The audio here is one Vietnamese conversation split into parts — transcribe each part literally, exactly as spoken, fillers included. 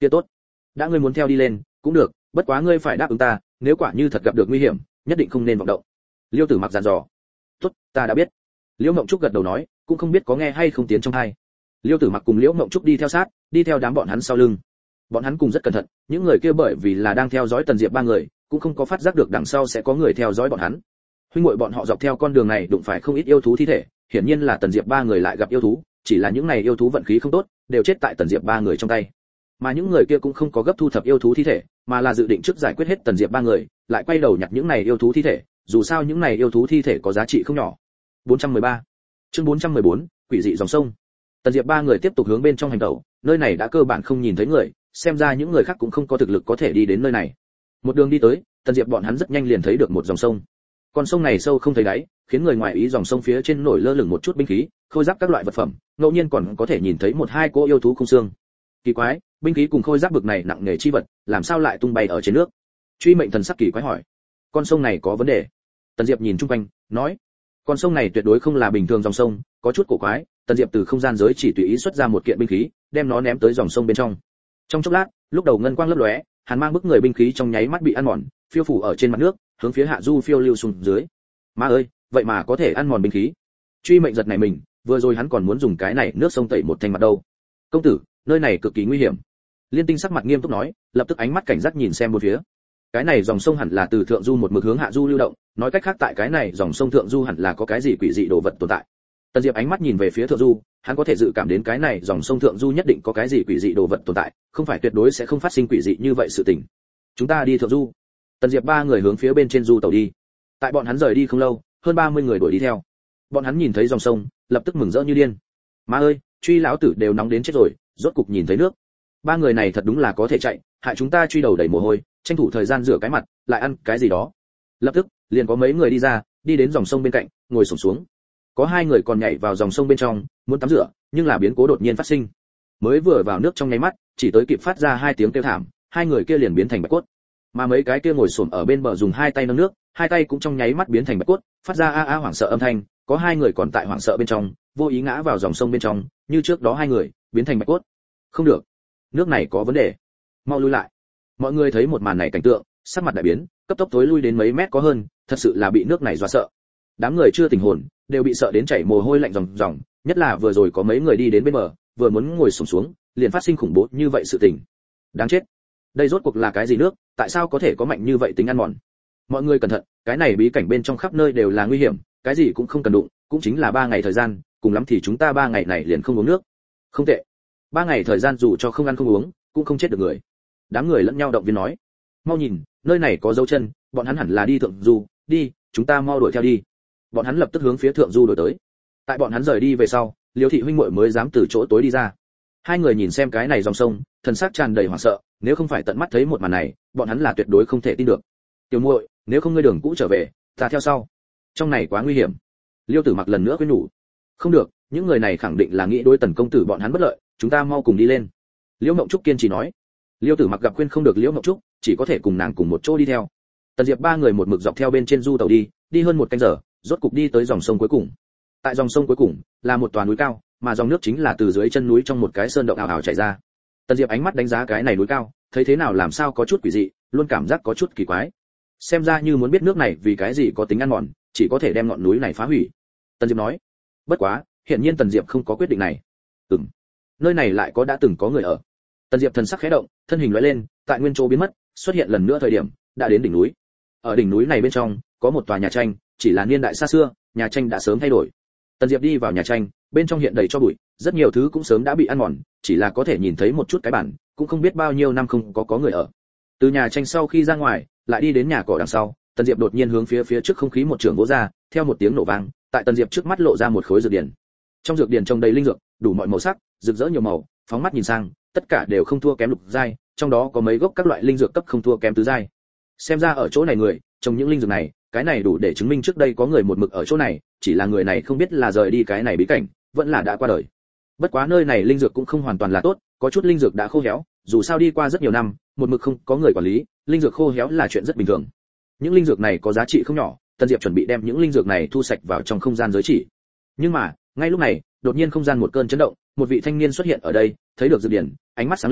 kia tốt, đã ngươi muốn theo đi lên cũng được, bất quá ngươi phải đáp ứng ta, nếu quả như thật gặp được nguy hiểm nhất định không nên vọng động. Liêu Tử Mặc dặn dò. Tốt, ta đã biết. Liễu Ngộng Trúc gật đầu nói, cũng không biết có nghe hay không tiến trong tai. Liêu Tử Mặc cùng Liễu Ngộng Trúc đi theo sát, đi theo đám bọn hắn sau lưng. Bọn hắn cùng rất cẩn thận, những người kia bởi vì là đang theo dõi Tần Diệp ba người, cũng không có phát giác được đằng sau sẽ có người theo dõi bọn hắn. Huynh muội bọn họ dọc theo con đường này đụng phải không ít yêu thú thi thể, hiển nhiên là Tần Diệp ba người lại gặp yêu thú, chỉ là những này yêu thú vận khí không tốt, đều chết tại Tần Diệp ba người trong tay. Mà những người kia cũng không có gấp thu thập yêu thú thi thể, mà là dự định trước giải quyết hết Tần Diệp ba người, lại quay đầu nhặt những này yêu thú thi thể, dù sao những này yêu thú thi thể có giá trị không nhỏ. bốn trăm mười ba Chương bốn trăm mười bốn, quỷ dị dòng sông. Tần Diệp ba người tiếp tục hướng bên trong hành tẩu, nơi này đã cơ bản không nhìn thấy người, xem ra những người khác cũng không có thực lực có thể đi đến nơi này. Một đường đi tới, Tần Diệp bọn hắn rất nhanh liền thấy được một dòng sông. Con sông này sâu không thấy đáy, khiến người ngoài ý dòng sông phía trên nổi lơ lửng một chút binh khí, khôi giáp các loại vật phẩm, ngẫu nhiên còn có thể nhìn thấy một hai cỗ yêu thú khung xương. Kỳ quái, binh khí cùng khôi giáp bực này nặng nề chi vật, làm sao lại tung bay ở trên nước? Truy Mệnh Thần sắc kỳ quái hỏi. Con sông này có vấn đề. Tần Diệp nhìn chung quanh, nói, con sông này tuyệt đối không là bình thường dòng sông, có chút cổ quái. Tần Diệp từ không gian giới chỉ tùy ý xuất ra một kiện binh khí, đem nó ném tới dòng sông bên trong. Trong chốc lát, lúc đầu ngân quang lấp lóe, hàn mang bức người binh khí trong nháy mắt bị ăn mòn, phiêu phủ ở trên mặt nước, hướng phía hạ du phiêu lưu xuống dưới. Ma ơi, vậy mà có thể ăn mòn binh khí. Truy Mệnh giật này mình, vừa rồi hắn còn muốn dùng cái này nước sông tẩy một thanh mặt đâu. Công tử, nơi này cực kỳ nguy hiểm. Liên Tinh sắc mặt nghiêm túc nói, lập tức ánh mắt cảnh giác nhìn xem một phía. Cái này dòng sông hẳn là từ thượng du một mực hướng hạ du lưu động, nói cách khác tại cái này dòng sông thượng du hẳn là có cái gì quỷ dị đồ vật tồn tại. Tần Diệp ánh mắt nhìn về phía thượng du, hắn có thể dự cảm đến cái này dòng sông thượng du nhất định có cái gì quỷ dị đồ vật tồn tại, không phải tuyệt đối sẽ không phát sinh quỷ dị như vậy sự tình. Chúng ta đi thượng du. Tần Diệp ba người hướng phía bên trên du tàu đi. Tại bọn hắn rời đi không lâu, hơn ba mươi người đuổi đi theo. Bọn hắn nhìn thấy dòng sông, lập tức mừng rỡ như điên. Ma ơi, truy lão tử đều nóng đến chết rồi, rốt cục nhìn thấy nước. Ba người này thật đúng là có thể chạy, hại chúng ta truy đầu đầy mồ hôi, tranh thủ thời gian rửa cái mặt, lại ăn cái gì đó. Lập tức, liền có mấy người đi ra, đi đến dòng sông bên cạnh, ngồi xổm xuống. Có hai người còn nhảy vào dòng sông bên trong, muốn tắm rửa, nhưng là biến cố đột nhiên phát sinh. Mới vừa vào nước trong nháy mắt, chỉ tới kịp phát ra hai tiếng kêu thảm, hai người kia liền biến thành bạch cốt. Mà mấy cái kia ngồi xổm ở bên bờ dùng hai tay nâng nước, hai tay cũng trong nháy mắt biến thành bạch cốt, phát ra a a hoảng sợ âm thanh, có hai người còn tại hoảng sợ bên trong, vô ý ngã vào dòng sông bên trong, như trước đó hai người, biến thành bạch cốt. Không được, nước này có vấn đề, mau lui lại. Mọi người thấy một màn này cảnh tượng, sắc mặt đại biến, cấp tốc tối lui đến mấy mét có hơn, thật sự là bị nước này dọa sợ. Đám người chưa tỉnh hồn, đều bị sợ đến chảy mồ hôi lạnh ròng ròng, nhất là vừa rồi có mấy người đi đến bên bờ, vừa muốn ngồi xổm xuống, liền phát sinh khủng bố như vậy sự tình. Đáng chết. Đây rốt cuộc là cái gì nước, tại sao có thể có mạnh như vậy tính ăn mòn? Mọi người cẩn thận, cái này bí cảnh bên trong khắp nơi đều là nguy hiểm, cái gì cũng không cần đụng, cũng chính là ba ngày thời gian, cùng lắm thì chúng ta ba ngày này liền không uống nước. Không tệ. Ba ngày thời gian dù cho không ăn không uống, cũng không chết được người. Đám người lẫn nhau động viên nói. Mau nhìn, nơi này có dấu chân, bọn hắn hẳn là đi thượng du, đi, chúng ta mau đuổi theo đi. Bọn hắn lập tức hướng phía thượng du đuổi tới. Tại bọn hắn rời đi về sau, Liêu thị huynh muội mới dám từ chỗ tối đi ra. Hai người nhìn xem cái này dòng sông, thần sắc tràn đầy hoảng sợ, nếu không phải tận mắt thấy một màn này, bọn hắn là tuyệt đối không thể tin được. Tiểu muội, nếu không ngươi đường cũ trở về, ta theo sau. Trong này quá nguy hiểm. Liêu Tử Mặc lần nữa khuyên nhủ. Không được, những người này khẳng định là nghĩ đối Tần công tử bọn hắn bất lợi, chúng ta mau cùng đi lên. Liễu Mộng Trúc kiên trì nói. Liêu Tử Mặc gặp khuyên không được Liễu Mộng Trúc, chỉ có thể cùng nàng cùng một chỗ đi theo. Tần Diệp ba người một mực dọc theo bên trên du tàu đi, đi hơn một canh giờ, rốt cục đi tới dòng sông cuối cùng. Tại dòng sông cuối cùng là một tòa núi cao, mà dòng nước chính là từ dưới chân núi trong một cái sơn động ảo ảo chảy ra. Tần Diệp ánh mắt đánh giá cái này núi cao, thấy thế nào làm sao có chút quỷ dị, luôn cảm giác có chút kỳ quái. Xem ra như muốn biết nước này vì cái gì có tính ăn mòn, chỉ có thể đem ngọn núi này phá hủy. Tần Diệp nói. Bất quá, hiện nhiên Tần Diệp không có quyết định này. Ừm, nơi này lại có đã từng có người ở. Tần Diệp thần sắc khẽ động, thân hình lóe lên, tại nguyên chỗ biến mất, xuất hiện lần nữa thời điểm, đã đến đỉnh núi. Ở đỉnh núi này bên trong, có một tòa nhà tranh, chỉ là niên đại xa xưa, nhà tranh đã sớm thay đổi. Tần Diệp đi vào nhà tranh, bên trong hiện đầy cho bụi, rất nhiều thứ cũng sớm đã bị ăn mòn, chỉ là có thể nhìn thấy một chút cái bản, cũng không biết bao nhiêu năm không có có người ở. Từ nhà tranh sau khi ra ngoài, lại đi đến nhà cỏ đằng sau, Tần Diệp đột nhiên hướng phía phía trước không khí một trường vỗ ra, theo một tiếng nổ vang, tại Tần Diệp trước mắt lộ ra một khối dược điển. Trong dược điển trồng đầy linh dược, đủ mọi màu sắc, rực rỡ nhiều màu, phóng mắt nhìn sang, tất cả đều không thua kém lục giai, trong đó có mấy gốc các loại linh dược cấp không thua kém tứ giai. Xem ra ở chỗ này người, trồng những linh dược này, cái này đủ để chứng minh trước đây có người một mực ở chỗ này, chỉ là người này không biết là rời đi cái này bí cảnh, vẫn là đã qua đời. Bất quá nơi này linh dược cũng không hoàn toàn là tốt, có chút linh dược đã khô héo, dù sao đi qua rất nhiều năm, một mực không có người quản lý, linh dược khô héo là chuyện rất bình thường. Những linh dược này có giá trị không nhỏ, Tần Diệp chuẩn bị đem những linh dược này thu sạch vào trong không gian giới chỉ. Nhưng mà, ngay lúc này, đột nhiên không gian một cơn chấn động, một vị thanh niên xuất hiện ở đây, thấy được dược điển, ánh mắt sáng lên,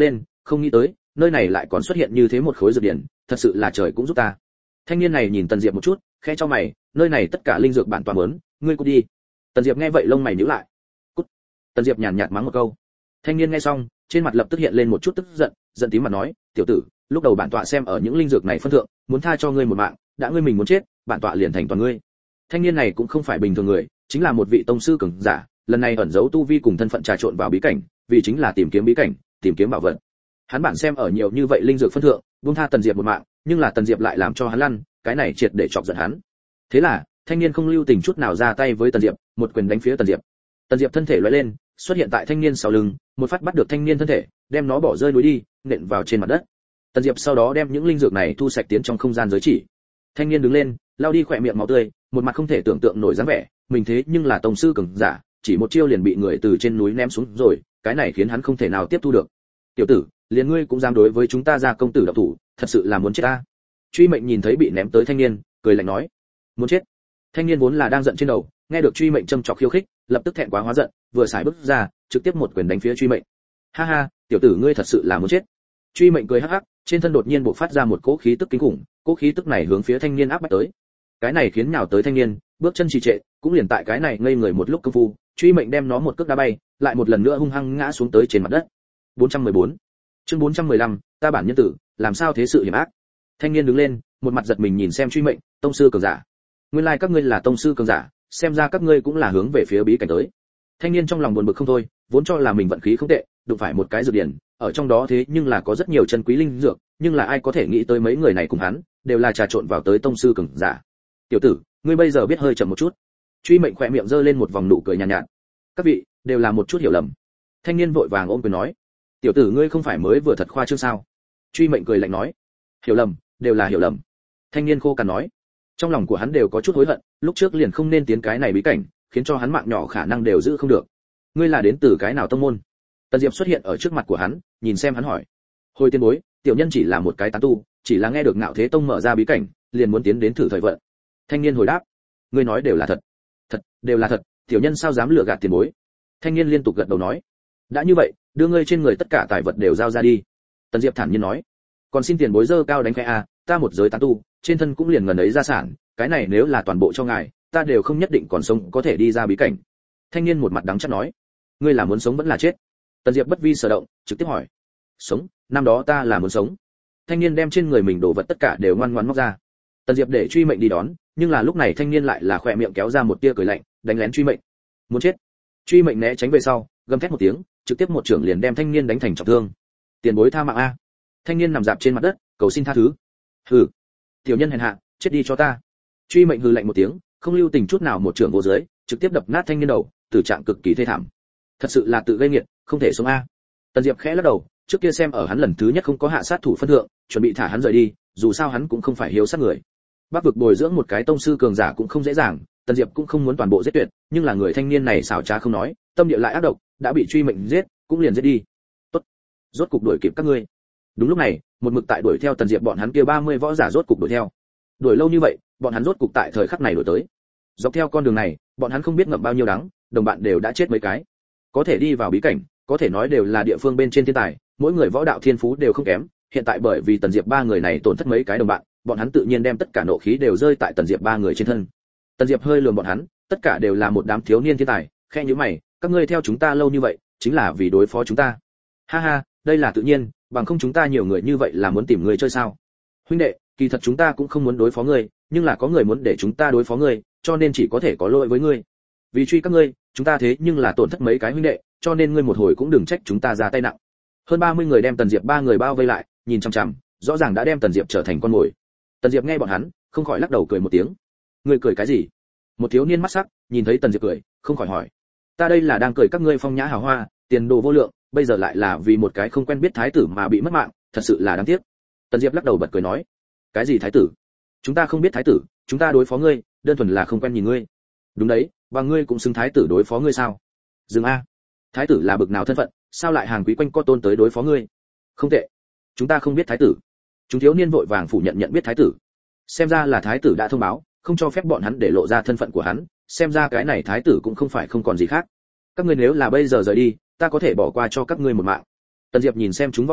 không nghĩ tới nơi này lại còn xuất hiện như thế một khối dược điển, thật sự là trời cũng giúp ta. Thanh niên này nhìn Tần Diệp một chút, khẽ cho mày, nơi này tất cả linh dược bản toàn muốn, ngươi cút đi. Tần Diệp nghe vậy lông mày nhíu lại. Cút. Tần Diệp nhàn nhạt mắng một câu. Thanh niên nghe xong, trên mặt lập tức hiện lên một chút tức giận, giận tím mặt nói, tiểu tử, lúc đầu bản tọa xem ở những linh dược này phân thượng, muốn tha cho ngươi một mạng, đã ngươi mình muốn chết, bản tọa liền thành toàn ngươi. Thanh niên này cũng không phải bình thường người, chính là một vị tông sư cường giả, lần này ẩn giấu tu vi cùng thân phận trà trộn vào bí cảnh, vì chính là tìm kiếm bí cảnh, tìm kiếm bảo vật. Hắn bản xem ở nhiều như vậy linh dược phân thượng, buông tha Tần Diệp một mạng, nhưng là Tần Diệp lại làm cho hắn lăn, cái này triệt để chọc giận hắn. Thế là, thanh niên không lưu tình chút nào ra tay với Tần Diệp, một quyền đánh phía Tần Diệp. Tần Diệp thân thể lóe lên, xuất hiện tại thanh niên sau lưng, một phát bắt được thanh niên thân thể, đem nó bỏ rơi núi đi, nện vào trên mặt đất. Tần Diệp sau đó đem những linh dược này thu sạch tiến trong không gian giới chỉ. Thanh niên đứng lên, lau đi khỏe miệng máu tươi, một mặt không thể tưởng tượng nổi dáng vẻ, mình thế nhưng là tông sư cường giả, chỉ một chiêu liền bị người từ trên núi ném xuống rồi, cái này khiến hắn không thể nào tiếp thu được. Tiểu tử, liền ngươi cũng dám đối với chúng ta Gia công tử động thủ, thật sự là muốn chết ta. Truy Mệnh nhìn thấy bị ném tới thanh niên, cười lạnh nói, muốn chết. Thanh niên vốn là đang giận trên đầu, nghe được Truy Mệnh châm chọc khiêu khích, lập tức thẹn quá hóa giận, vừa xài bước ra, trực tiếp một quyền đánh phía Truy Mệnh. Ha ha, tiểu tử ngươi thật sự là muốn chết. Truy Mệnh cười hắc hắc, trên thân đột nhiên bộc phát ra một cỗ khí tức kinh khủng, cỗ khí tức này hướng phía thanh niên áp bách tới. Cái này khiến nhào tới thanh niên, bước chân trì trệ, cũng liền tại cái này ngây người một lúc công phu, Truy Mệnh đem nó một cước đá bay, lại một lần nữa hung hăng ngã xuống tới trên mặt đất. bốn trăm mười bốn Chương bốn trăm mười lăm, ta bản nhân tử, làm sao thế sự hiểm ác. Thanh niên đứng lên, một mặt giật mình nhìn xem Truy Mệnh, tông sư cường giả. Nguyên lai like các ngươi là tông sư cường giả, xem ra các ngươi cũng là hướng về phía bí cảnh tới. Thanh niên trong lòng buồn bực không thôi, vốn cho là mình vận khí không tệ, đụng phải một cái dược điển, ở trong đó thế nhưng là có rất nhiều chân quý linh dược, nhưng là ai có thể nghĩ tới mấy người này cùng hắn, đều là trà trộn vào tới tông sư cường giả. Tiểu tử, ngươi bây giờ biết hơi chậm một chút. Truy Mệnh khỏe miệng giơ lên một vòng nụ cười nhàn nhạt, nhạt. Các vị, đều là một chút hiểu lầm. Thanh niên vội vàng ôm quyền nói, tiểu tử ngươi không phải mới vừa thật khoa trương sao? Truy Mệnh cười lạnh nói, hiểu lầm, đều là hiểu lầm. Thanh niên khô cằn nói, trong lòng của hắn đều có chút hối hận, lúc trước liền không nên tiến cái này bí cảnh, khiến cho hắn mạng nhỏ khả năng đều giữ không được. Ngươi là đến từ cái nào tông môn? Tần Diệp xuất hiện ở trước mặt của hắn, nhìn xem hắn hỏi. Hồi tiên bối, tiểu nhân chỉ là một cái tán tu, chỉ là nghe được Ngạo Thế Tông mở ra bí cảnh, liền muốn tiến đến thử thời vận. Thanh niên hồi đáp, ngươi nói đều là thật. Thật, đều là thật, tiểu nhân sao dám lừa gạt tiền bối? Thanh niên liên tục gật đầu nói, đã như vậy, đưa ngươi trên người tất cả tài vật đều giao ra đi. Tần Diệp thản nhiên nói, còn xin tiền bối dơ cao đánh khẽ a, ta một giới tán tu, trên thân cũng liền ngần ấy gia sản, cái này nếu là toàn bộ cho ngài, ta đều không nhất định còn sống có thể đi ra bí cảnh. Thanh niên một mặt đắng chát nói, ngươi là muốn sống vẫn là chết? Tần Diệp bất vi sở động, trực tiếp hỏi, sống, năm đó ta là muốn sống. Thanh niên đem trên người mình đồ vật tất cả đều ngoan ngoãn móc ra. Tần Diệp để Truy Mệnh đi đón, nhưng là lúc này thanh niên lại là khỏe miệng kéo ra một tia cười lạnh, đánh lén Truy Mệnh. Muốn chết. Truy Mệnh né tránh về sau, gầm thét một tiếng, trực tiếp một chưởng liền đem thanh niên đánh thành trọng thương. Tiền bối tha mạng a. Thanh niên nằm dạp trên mặt đất, cầu xin tha thứ. Hừ, tiểu nhân hèn hạ, chết đi cho ta. Truy Mệnh hừ lạnh một tiếng, không lưu tình chút nào một chưởng vô dưới, trực tiếp đập nát thanh niên đầu, tử trạng cực kỳ thê thảm. Thật sự là tự gây nghiệt, không thể sống a. Tần Diệp khẽ lắc đầu, trước kia xem ở hắn lần thứ nhất không có hạ sát thủ phân thượng, chuẩn bị thả hắn rời đi, dù sao hắn cũng không phải hiếu sát người. Bắc vực bồi dưỡng một cái tông sư cường giả cũng không dễ dàng, Tần Diệp cũng không muốn toàn bộ giết tuyệt, nhưng là người thanh niên này xảo trá không nói, tâm địa lại ác độc, đã bị Truy Mệnh giết, cũng liền giết đi. Tốt, rốt cục đuổi kịp các ngươi. Đúng lúc này, một mực tại đuổi theo Tần Diệp bọn hắn kia ba mươi võ giả rốt cục đuổi theo. Đuổi lâu như vậy, bọn hắn rốt cục tại thời khắc này đuổi tới. Dọc theo con đường này, bọn hắn không biết ngậm bao nhiêu đắng, đồng bạn đều đã chết mấy cái. Có thể đi vào bí cảnh, có thể nói đều là địa phương bên trên thiên tài, mỗi người võ đạo thiên phú đều không kém, hiện tại bởi vì Tần Diệp ba người này tổn thất mấy cái đồng bạn, bọn hắn tự nhiên đem tất cả nộ khí đều rơi tại Tần Diệp ba người trên thân. Tần Diệp hơi lườm bọn hắn, tất cả đều là một đám thiếu niên thiên tài, khe nhíu mày, các ngươi theo chúng ta lâu như vậy, chính là vì đối phó chúng ta. Ha ha, đây là tự nhiên, bằng không chúng ta nhiều người như vậy là muốn tìm người chơi sao? Huynh đệ, kỳ thật chúng ta cũng không muốn đối phó ngươi, nhưng là có người muốn để chúng ta đối phó ngươi, cho nên chỉ có thể có lỗi với ngươi. Vì truy các ngươi, chúng ta thế nhưng là tổn thất mấy cái huynh đệ, cho nên ngươi một hồi cũng đừng trách chúng ta ra tay nặng. Hơn ba mươi người đem Tần Diệp ba người bao vây lại, nhìn chằm chằm, rõ ràng đã đem Tần Diệp trở thành con mồi. Tần Diệp nghe bọn hắn, không khỏi lắc đầu cười một tiếng. Ngươi cười cái gì? Một thiếu niên mắt sắc, nhìn thấy Tần Diệp cười, không khỏi hỏi. Ta đây là đang cười các ngươi phong nhã hào hoa, tiền đồ vô lượng, bây giờ lại là vì một cái không quen biết thái tử mà bị mất mạng, thật sự là đáng tiếc. Tần Diệp lắc đầu bật cười nói. Cái gì thái tử? Chúng ta không biết thái tử, chúng ta đối phó ngươi, đơn thuần là không quen nhìn ngươi. Đúng đấy, và ngươi cũng xứng thái tử đối phó ngươi sao? Dừng a. Thái tử là bực nào thân phận, sao lại hàng quý quanh co tôn tới đối phó ngươi? Không tệ. Chúng ta không biết thái tử. Chúng thiếu niên vội vàng phủ nhận nhận biết thái tử. Xem ra là thái tử đã thông báo, không cho phép bọn hắn để lộ ra thân phận của hắn, xem ra cái này thái tử cũng không phải không còn gì khác. Các ngươi nếu là bây giờ rời đi, ta có thể bỏ qua cho các ngươi một mạng. Tần Diệp nhìn xem chúng võ giả,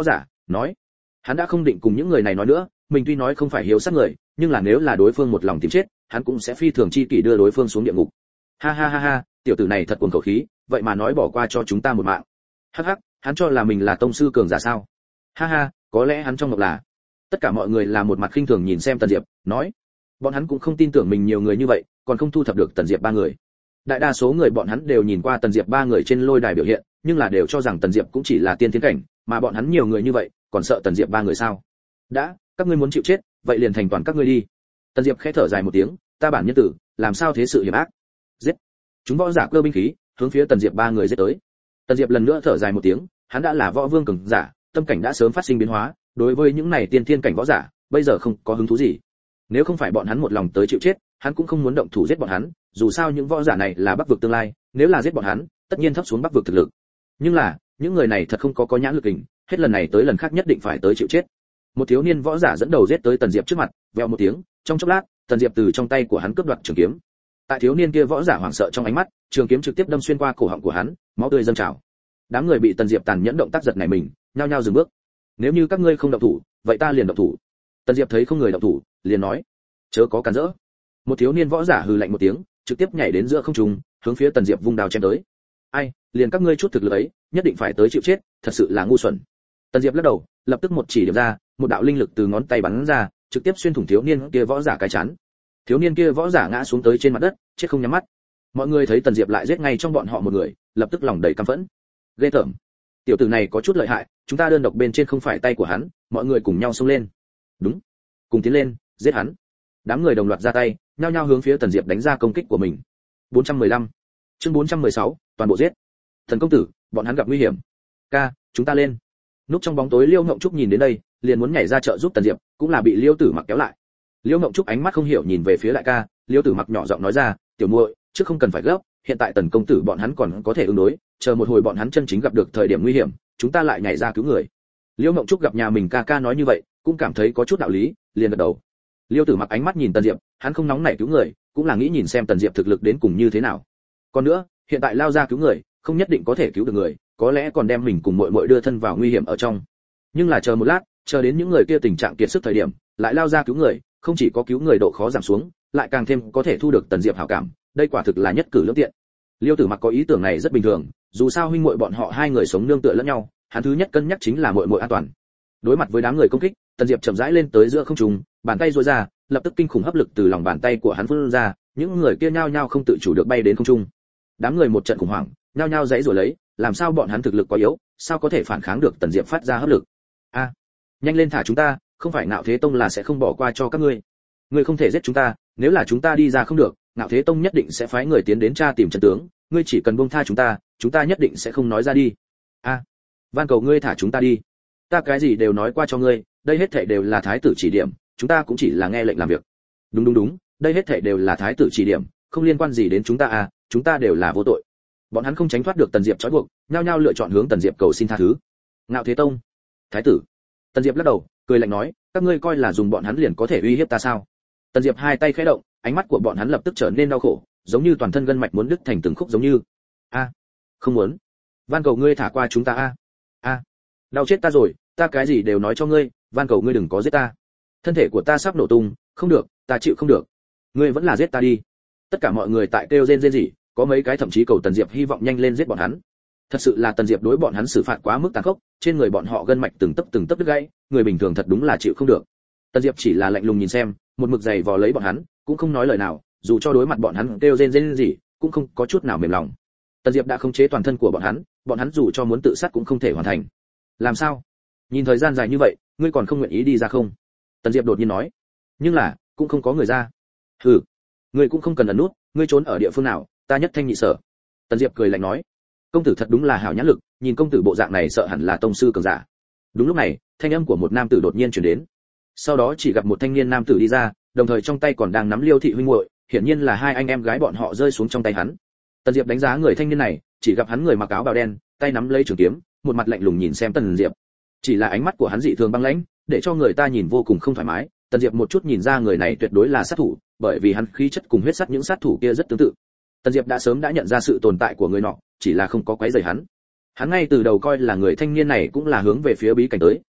nói. Hắn đã không định cùng những người này nói nữa, mình tuy nói không phải hiếu sát người, nhưng là nếu là đối phương một lòng tìm chết, hắn cũng sẽ phi thường chi kỷ đưa đối phương xuống địa ngục. Ha ha ha ha, tiểu tử này thật cuồng khẩu khí, vậy mà nói bỏ qua cho chúng ta một mạng. Hắc hắc, hắn cho là mình là tông sư cường giả sao? Ha ha, có lẽ hắn trong mộng là. Tất cả mọi người là một mặt khinh thường nhìn xem Tần Diệp, nói, bọn hắn cũng không tin tưởng mình nhiều người như vậy, còn không thu thập được Tần Diệp ba người. Đại đa số người bọn hắn đều nhìn qua Tần Diệp ba người trên lôi đài biểu hiện, nhưng là đều cho rằng Tần Diệp cũng chỉ là tiên thiên cảnh, mà bọn hắn nhiều người như vậy, còn sợ Tần Diệp ba người sao? Đã, các ngươi muốn chịu chết, vậy liền thành toàn các ngươi đi. Tần Diệp khẽ thở dài một tiếng, ta bản nhân tử, làm sao thế sự hiểm ác. Giết. Chúng võ giả cơ binh khí, hướng phía Tần Diệp ba người giết tới. Tần Diệp lần nữa thở dài một tiếng, hắn đã là võ vương cường giả, tâm cảnh đã sớm phát sinh biến hóa, đối với những này tiên thiên cảnh võ giả, bây giờ không có hứng thú gì. Nếu không phải bọn hắn một lòng tới chịu chết, hắn cũng không muốn động thủ giết bọn hắn, dù sao những võ giả này là Bắc vực tương lai, nếu là giết bọn hắn, tất nhiên thấp xuống Bắc vực thực lực. Nhưng là, những người này thật không có có nhãn lực hình, hết lần này tới lần khác nhất định phải tới chịu chết. Một thiếu niên võ giả dẫn đầu giết tới Tần Diệp trước mặt, vèo một tiếng, trong chốc lát, Tần Diệp từ trong tay của hắn cướp đoạt trường kiếm. Tại thiếu niên kia võ giả hoảng sợ trong ánh mắt, trường kiếm trực tiếp đâm xuyên qua cổ họng của hắn, máu tươi dâng trào. Đám người bị Tần Diệp tàn nhẫn động tác giật nảy mình, nhao nhao dừng bước. Nếu như các ngươi không động thủ, vậy ta liền động thủ. Tần Diệp thấy không người động thủ, liền nói, chớ có cản rỡ. Một thiếu niên võ giả hừ lạnh một tiếng, trực tiếp nhảy đến giữa không trung, hướng phía Tần Diệp vung đao chém tới. Ai, liền các ngươi chút thực lực ấy, nhất định phải tới chịu chết, thật sự là ngu xuẩn. Tần Diệp lắc đầu, lập tức một chỉ điểm ra, một đạo linh lực từ ngón tay bắn ra, trực tiếp xuyên thủng thiếu niên kia võ giả cái chán. Thiếu niên kia võ giả ngã xuống tới trên mặt đất, chết không nhắm mắt. Mọi người thấy Tần Diệp lại giết ngay trong bọn họ một người, lập tức lòng đầy căm phẫn. Ghê tởm. Tiểu tử này có chút lợi hại, chúng ta đơn độc bên trên không phải tay của hắn, mọi người cùng nhau xông lên. Đúng, cùng tiến lên, giết hắn. Đám người đồng loạt ra tay, nhao nhao hướng phía Tần Diệp đánh ra công kích của mình. bốn trăm mười lăm Chương bốn trăm mười sáu, toàn bộ giết. Thần công tử, bọn hắn gặp nguy hiểm. Ca, chúng ta lên. Núp trong bóng tối Liêu Ngộng Trúc nhìn đến đây, liền muốn nhảy ra trợ giúp Tần Diệp, cũng là bị Liêu Tử Mặc kéo lại. Liêu Ngộng Trúc ánh mắt không hiểu nhìn về phía đại ca, Liêu Tử Mặc nhỏ giọng nói ra, tiểu muội, chứ không cần phải gấp, hiện tại Tần công tử bọn hắn còn có thể ứng đối, chờ một hồi bọn hắn chân chính gặp được thời điểm nguy hiểm, chúng ta lại nhảy ra cứu người. Liêu Ngộng Trúc gặp nhà mình ca ca nói như vậy, cũng cảm thấy có chút đạo lý, liền gật đầu. Liêu Tử Mặc ánh mắt nhìn Tần Diệp, hắn không nóng nảy cứu người, cũng là nghĩ nhìn xem Tần Diệp thực lực đến cùng như thế nào. Còn nữa, hiện tại lao ra cứu người, không nhất định có thể cứu được người, có lẽ còn đem mình cùng muội muội đưa thân vào nguy hiểm ở trong. Nhưng là chờ một lát, chờ đến những người kia tình trạng kiệt sức thời điểm, lại lao ra cứu người, không chỉ có cứu người độ khó giảm xuống, lại càng thêm có thể thu được Tần Diệp hảo cảm, đây quả thực là nhất cử lưỡng tiện. Liêu Tử Mặc có ý tưởng này rất bình thường, dù sao huynh muội bọn họ hai người sống nương tựa lẫn nhau, hắn thứ nhất cân nhắc chính là muội muội an toàn. Đối mặt với đám người công kích, Tần Diệp chậm rãi lên tới giữa không trung, bàn tay duỗi ra, lập tức kinh khủng hấp lực từ lòng bàn tay của hắn phun ra, những người kia nhao nhao không tự chủ được bay đến không trung. Đám người một trận khủng hoảng, nhao nhao giãy giụa lấy, làm sao bọn hắn thực lực quá yếu, sao có thể phản kháng được Tần Diệp phát ra hấp lực? A, nhanh lên thả chúng ta, không phải Ngạo Thế Tông là sẽ không bỏ qua cho các ngươi. Ngươi không thể giết chúng ta, nếu là chúng ta đi ra không được, Ngạo Thế Tông nhất định sẽ phái người tiến đến tra tìm chân tướng, ngươi chỉ cần buông tha chúng ta, chúng ta nhất định sẽ không nói ra đi. A, van cầu ngươi thả chúng ta đi. Ta cái gì đều nói qua cho ngươi, đây hết thảy đều là thái tử chỉ điểm, chúng ta cũng chỉ là nghe lệnh làm việc. Đúng đúng đúng, đây hết thảy đều là thái tử chỉ điểm, không liên quan gì đến chúng ta à, chúng ta đều là vô tội. Bọn hắn không tránh thoát được Tần Diệp trói buộc, nhao nhao lựa chọn hướng Tần Diệp cầu xin tha thứ. Ngạo Thế Tông, thái tử. Tần Diệp lắc đầu, cười lạnh nói, các ngươi coi là dùng bọn hắn liền có thể uy hiếp ta sao? Tần Diệp hai tay khẽ động, ánh mắt của bọn hắn lập tức trở nên đau khổ, giống như toàn thân gân mạch muốn đứt thành từng khúc giống như. A, không muốn. Van cầu ngươi thả qua chúng ta a. A, đau chết ta rồi, ta cái gì đều nói cho ngươi, van cầu ngươi đừng có giết ta. Thân thể của ta sắp nổ tung, không được, ta chịu không được. Ngươi vẫn là giết ta đi. Tất cả mọi người tại kêu rên rên rỉ, có mấy cái thậm chí cầu Tần Diệp hy vọng nhanh lên giết bọn hắn. Thật sự là Tần Diệp đối bọn hắn xử phạt quá mức tàn khốc, trên người bọn họ gân mạch từng tấc từng tấc đứt gãy, người bình thường thật đúng là chịu không được. Tần Diệp chỉ là lạnh lùng nhìn xem, một mực giày vò lấy bọn hắn, cũng không nói lời nào, dù cho đối mặt bọn hắn kêu rên rên rỉ, cũng không có chút nào mềm lòng. Tần Diệp đã khống chế toàn thân của bọn hắn, bọn hắn dù cho muốn tự sát cũng không thể hoàn thành. Làm sao? Nhìn thời gian dài như vậy, ngươi còn không nguyện ý đi ra không? Tần Diệp đột nhiên nói. Nhưng là, cũng không có người ra. Hừ, ngươi cũng không cần ẩn nút, ngươi trốn ở địa phương nào, ta nhất thanh nhị sở. Tần Diệp cười lạnh nói. Công tử thật đúng là hảo nhãn lực, nhìn công tử bộ dạng này sợ hẳn là tông sư cường giả. Đúng lúc này, thanh âm của một nam tử đột nhiên truyền đến. Sau đó chỉ gặp một thanh niên nam tử đi ra, đồng thời trong tay còn đang nắm Liêu thị huynh muội, hiển nhiên là hai anh em gái bọn họ rơi xuống trong tay hắn. Tần Diệp đánh giá người thanh niên này, chỉ gặp hắn người mặc áo bào đen, tay nắm lấy trường kiếm, một mặt lạnh lùng nhìn xem Tần Diệp. Chỉ là ánh mắt của hắn dị thường băng lãnh, để cho người ta nhìn vô cùng không thoải mái. Tần Diệp một chút nhìn ra người này tuyệt đối là sát thủ, bởi vì hắn khí chất cùng huyết sắt những sát thủ kia rất tương tự. Tần Diệp đã sớm đã nhận ra sự tồn tại của người nọ, chỉ là không có quấy rầy hắn. Hắn ngay từ đầu coi là người thanh niên này cũng là hướng về phía bí cảnh tới,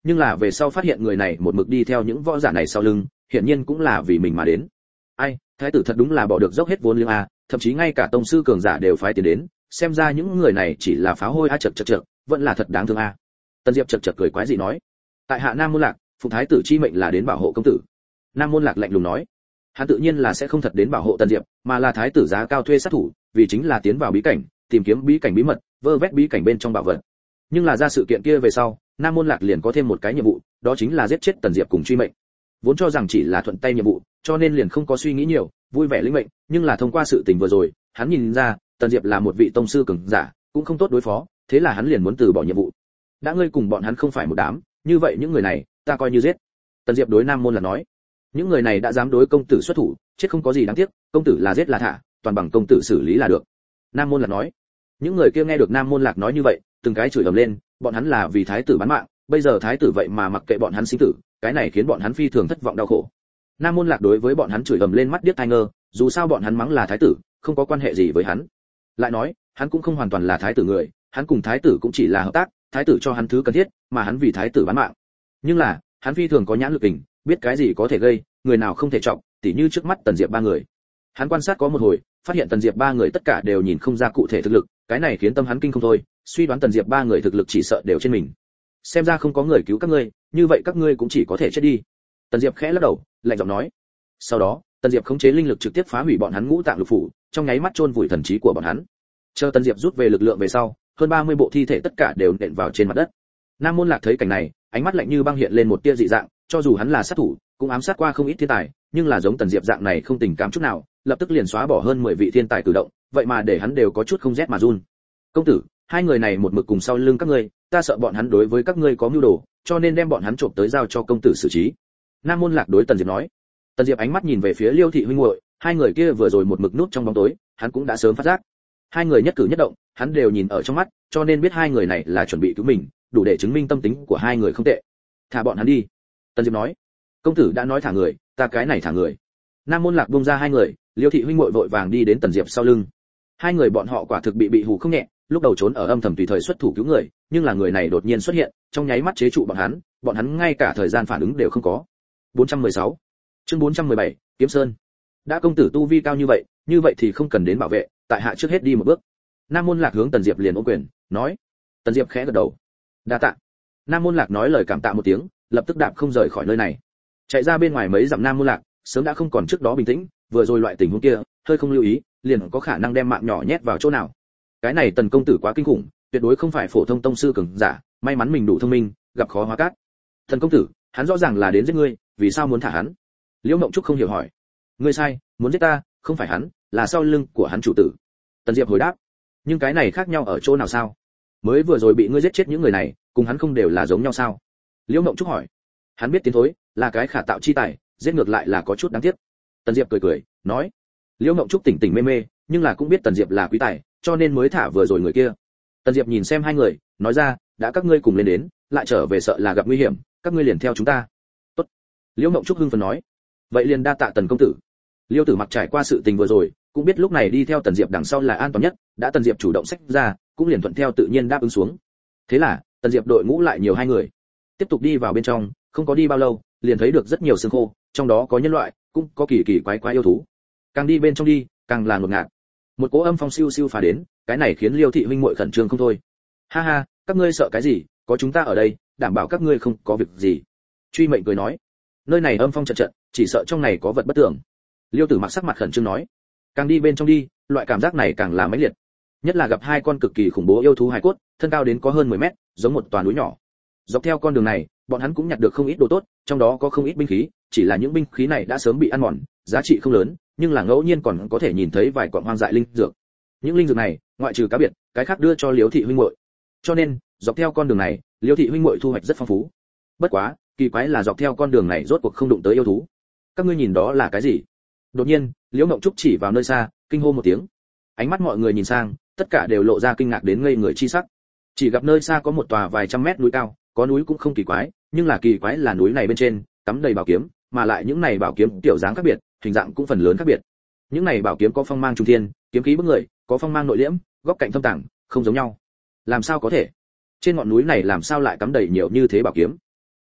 nhưng là về sau phát hiện người này một mực đi theo những võ giả này sau lưng, hiển nhiên cũng là vì mình mà đến. Ai, thái tử thật đúng là bỏ được dốc hết vốn liếng a, thậm chí ngay cả tông sư cường giả đều phái tiền đến, xem ra những người này chỉ là phá hôi a, chật chật chật, vẫn là thật đáng thương a. Tần Diệp chật chật cười quái dị nói, tại hạ Nam Môn Lạc, phụng thái tử chi mệnh là đến bảo hộ công tử. Nam Môn Lạc lạnh lùng nói, hắn tự nhiên là sẽ không thật đến bảo hộ Tần Diệp, mà là thái tử giá cao thuê sát thủ, vì chính là tiến vào bí cảnh, tìm kiếm bí cảnh bí mật, vơ vét bí cảnh bên trong bảo vật. Nhưng là ra sự kiện kia về sau, Nam Môn Lạc liền có thêm một cái nhiệm vụ, đó chính là giết chết Tần Diệp cùng truy mệnh. Vốn cho rằng chỉ là thuận tay nhiệm vụ, cho nên liền không có suy nghĩ nhiều, vui vẻ lĩnh mệnh, nhưng là thông qua sự tình vừa rồi, hắn nhìn ra, Tần Diệp là một vị tông sư cường giả, cũng không tốt đối phó, thế là hắn liền muốn từ bỏ nhiệm vụ. Đã ngươi cùng bọn hắn không phải một đám, như vậy những người này, ta coi như giết. Tần Diệp đối Nam Môn Lạc nói, những người này đã dám đối công tử xuất thủ, chết không có gì đáng tiếc, công tử là giết là thả, toàn bằng công tử xử lý là được. Nam Môn Lạc nói, những người kia nghe được Nam Môn Lạc nói như vậy, từng cái chửi ầm lên, bọn hắn là vì thái tử bán mạng, bây giờ thái tử vậy mà mặc kệ bọn hắn sinh tử, cái này khiến bọn hắn phi thường thất vọng đau khổ. Nam Môn Lạc đối với bọn hắn chửi ầm lên mắt điếc tai ngơ, dù sao bọn hắn mắng là thái tử, không có quan hệ gì với hắn. Lại nói, hắn cũng không hoàn toàn là thái tử người, hắn cùng thái tử cũng chỉ là hợp tác, thái tử cho hắn thứ cần thiết, mà hắn vì thái tử bán mạng. Nhưng là, hắn phi thường có nhãn lực tình, biết cái gì có thể gây, người nào không thể trọng, tỉ như trước mắt Tần Diệp ba người. Hắn quan sát có một hồi, phát hiện Tần Diệp ba người tất cả đều nhìn không ra cụ thể thực lực, cái này khiến tâm hắn kinh không thôi, suy đoán Tần Diệp ba người thực lực chỉ sợ đều trên mình. Xem ra không có người cứu các ngươi, như vậy các ngươi cũng chỉ có thể chết đi. Tần Diệp khẽ lắc đầu, lạnh giọng nói. Sau đó, Tần Diệp khống chế linh lực trực tiếp phá hủy bọn hắn ngũ tạng lục phủ, trong nháy mắt chôn vùi thần trí của bọn hắn. Chờ Tần Diệp rút về lực lượng về sau, hơn ba mươi bộ thi thể tất cả đều nện vào trên mặt đất. Nam Môn Lạc thấy cảnh này, ánh mắt lạnh như băng hiện lên một tia dị dạng, cho dù hắn là sát thủ, cũng ám sát qua không ít thiên tài, nhưng là giống Tần Diệp dạng này không tình cảm chút nào, lập tức liền xóa bỏ hơn mười vị thiên tài cử động, vậy mà để hắn đều có chút không rét mà run. Công tử, hai người này một mực cùng sau lưng các ngươi, ta sợ bọn hắn đối với các ngươi có mưu đồ, cho nên đem bọn hắn trộm tới giao cho công tử xử trí. Nam Môn Lạc đối Tần Diệp nói. Tần Diệp ánh mắt nhìn về phía Liêu thị huynh muội, hai người kia vừa rồi một mực núp trong bóng tối, hắn cũng đã sớm phát giác. Hai người nhất cử nhất động, hắn đều nhìn ở trong mắt, cho nên biết hai người này là chuẩn bị cứu mình, đủ để chứng minh tâm tính của hai người không tệ. Thả bọn hắn đi. Tần Diệp nói. Công tử đã nói thả người, ta cái này thả người. Nam Môn Lạc buông ra hai người, Liêu thị huynh muội vội vàng đi đến Tần Diệp sau lưng. Hai người bọn họ quả thực bị bị hù không nhẹ, lúc đầu trốn ở âm thầm tùy thời xuất thủ cứu người, nhưng là người này đột nhiên xuất hiện, trong nháy mắt chế trụ bọn hắn, bọn hắn ngay cả thời gian phản ứng đều không có. bốn trăm mười sáu Chương bốn trăm mười bảy Kiếm Sơn. Đã công tử tu vi cao như vậy, như vậy thì không cần đến bảo vệ, tại hạ trước hết đi một bước. Nam Môn Lạc hướng Tần Diệp liền ôm quyền, nói. Tần Diệp khẽ gật đầu. Đa tạ. Nam Môn Lạc nói lời cảm tạ một tiếng, lập tức đạp không rời khỏi nơi này. Chạy ra bên ngoài mấy dặm Nam Môn Lạc, sớm đã không còn trước đó bình tĩnh, vừa rồi loại tình huống kia, hơi không lưu ý, liền có khả năng đem mạng nhỏ nhét vào chỗ nào. Cái này Tần công tử quá kinh khủng, tuyệt đối không phải phổ thông tông sư cường giả, may mắn mình đủ thông minh, gặp khó hóa cát. Tần công tử, hắn rõ ràng là đến giết ngươi, vì sao muốn thả hắn? Liễu Mộng Trúc không hiểu hỏi. Ngươi sai, muốn giết ta, không phải hắn, là sau lưng của hắn chủ tử. Tần Diệp hồi đáp. Nhưng cái này khác nhau ở chỗ nào sao? Mới vừa rồi bị ngươi giết chết những người này, cùng hắn không đều là giống nhau sao? Liễu Mộng Trúc hỏi. Hắn biết tiến thối, là cái khả tạo chi tài, giết ngược lại là có chút đáng tiếc. Tần Diệp cười cười, nói. Liễu Mộng Trúc tỉnh tỉnh mê mê, nhưng là cũng biết Tần Diệp là quý tài, cho nên mới thả vừa rồi người kia. Tần Diệp nhìn xem hai người, nói ra, đã các ngươi cùng lên đến, lại trở về sợ là gặp nguy hiểm, các ngươi liền theo chúng ta. Tốt. Liễu Mộng Trúc hưng phấn nói. Vậy liền đa tạ Tần công tử. Liêu Tử Mặc trải qua sự tình vừa rồi, cũng biết lúc này đi theo Tần Diệp đằng sau là an toàn nhất, đã Tần Diệp chủ động xách ra, cũng liền thuận theo tự nhiên đáp ứng xuống. Thế là, Tần Diệp đội ngũ lại nhiều hai người, tiếp tục đi vào bên trong, không có đi bao lâu, liền thấy được rất nhiều xương khô, trong đó có nhân loại, cũng có kỳ kỳ quái quái yêu thú. Càng đi bên trong đi, càng là ngột ngạt. Một cỗ âm phong siêu siêu phá đến, cái này khiến Liêu thị huynh muội khẩn trương không thôi. Ha ha, các ngươi sợ cái gì, có chúng ta ở đây, đảm bảo các ngươi không có việc gì. Truy Mệnh cười nói. Nơi này âm phong trận trận, chỉ sợ trong này có vật bất tưởng. Liêu Tử Mặc sắc mặt khẩn trương nói. Càng đi bên trong đi, loại cảm giác này càng là mãnh liệt. Nhất là gặp hai con cực kỳ khủng bố yêu thú hài cốt, thân cao đến có hơn mười mét, giống một tòa núi nhỏ. Dọc theo con đường này, bọn hắn cũng nhặt được không ít đồ tốt, trong đó có không ít binh khí, chỉ là những binh khí này đã sớm bị ăn mòn, giá trị không lớn, nhưng là ngẫu nhiên còn có thể nhìn thấy vài quặng hoang dại linh dược. Những linh dược này, ngoại trừ cá biệt, cái khác đưa cho Liêu thị huynh muội. Cho nên, dọc theo con đường này, Liêu thị huynh muội thu hoạch rất phong phú. Bất quá, kỳ quái là dọc theo con đường này rốt cuộc không đụng tới yêu thú. Các ngươi nhìn đó là cái gì? Đột nhiên, Liễu Mộng Trúc chỉ vào nơi xa, kinh hô một tiếng. Ánh mắt mọi người nhìn sang, tất cả đều lộ ra kinh ngạc đến ngây người chi sắc. Chỉ gặp nơi xa có một tòa vài trăm mét núi cao, có núi cũng không kỳ quái, nhưng là kỳ quái là núi này bên trên cắm đầy bảo kiếm, mà lại những này bảo kiếm tiểu dáng khác biệt, hình dạng cũng phần lớn khác biệt. Những này bảo kiếm có phong mang trung thiên, kiếm khí bức người, có phong mang nội liễm, góc cạnh thâm tàng, không giống nhau. Làm sao có thể? Trên ngọn núi này làm sao lại cắm đầy nhiều như thế bảo kiếm?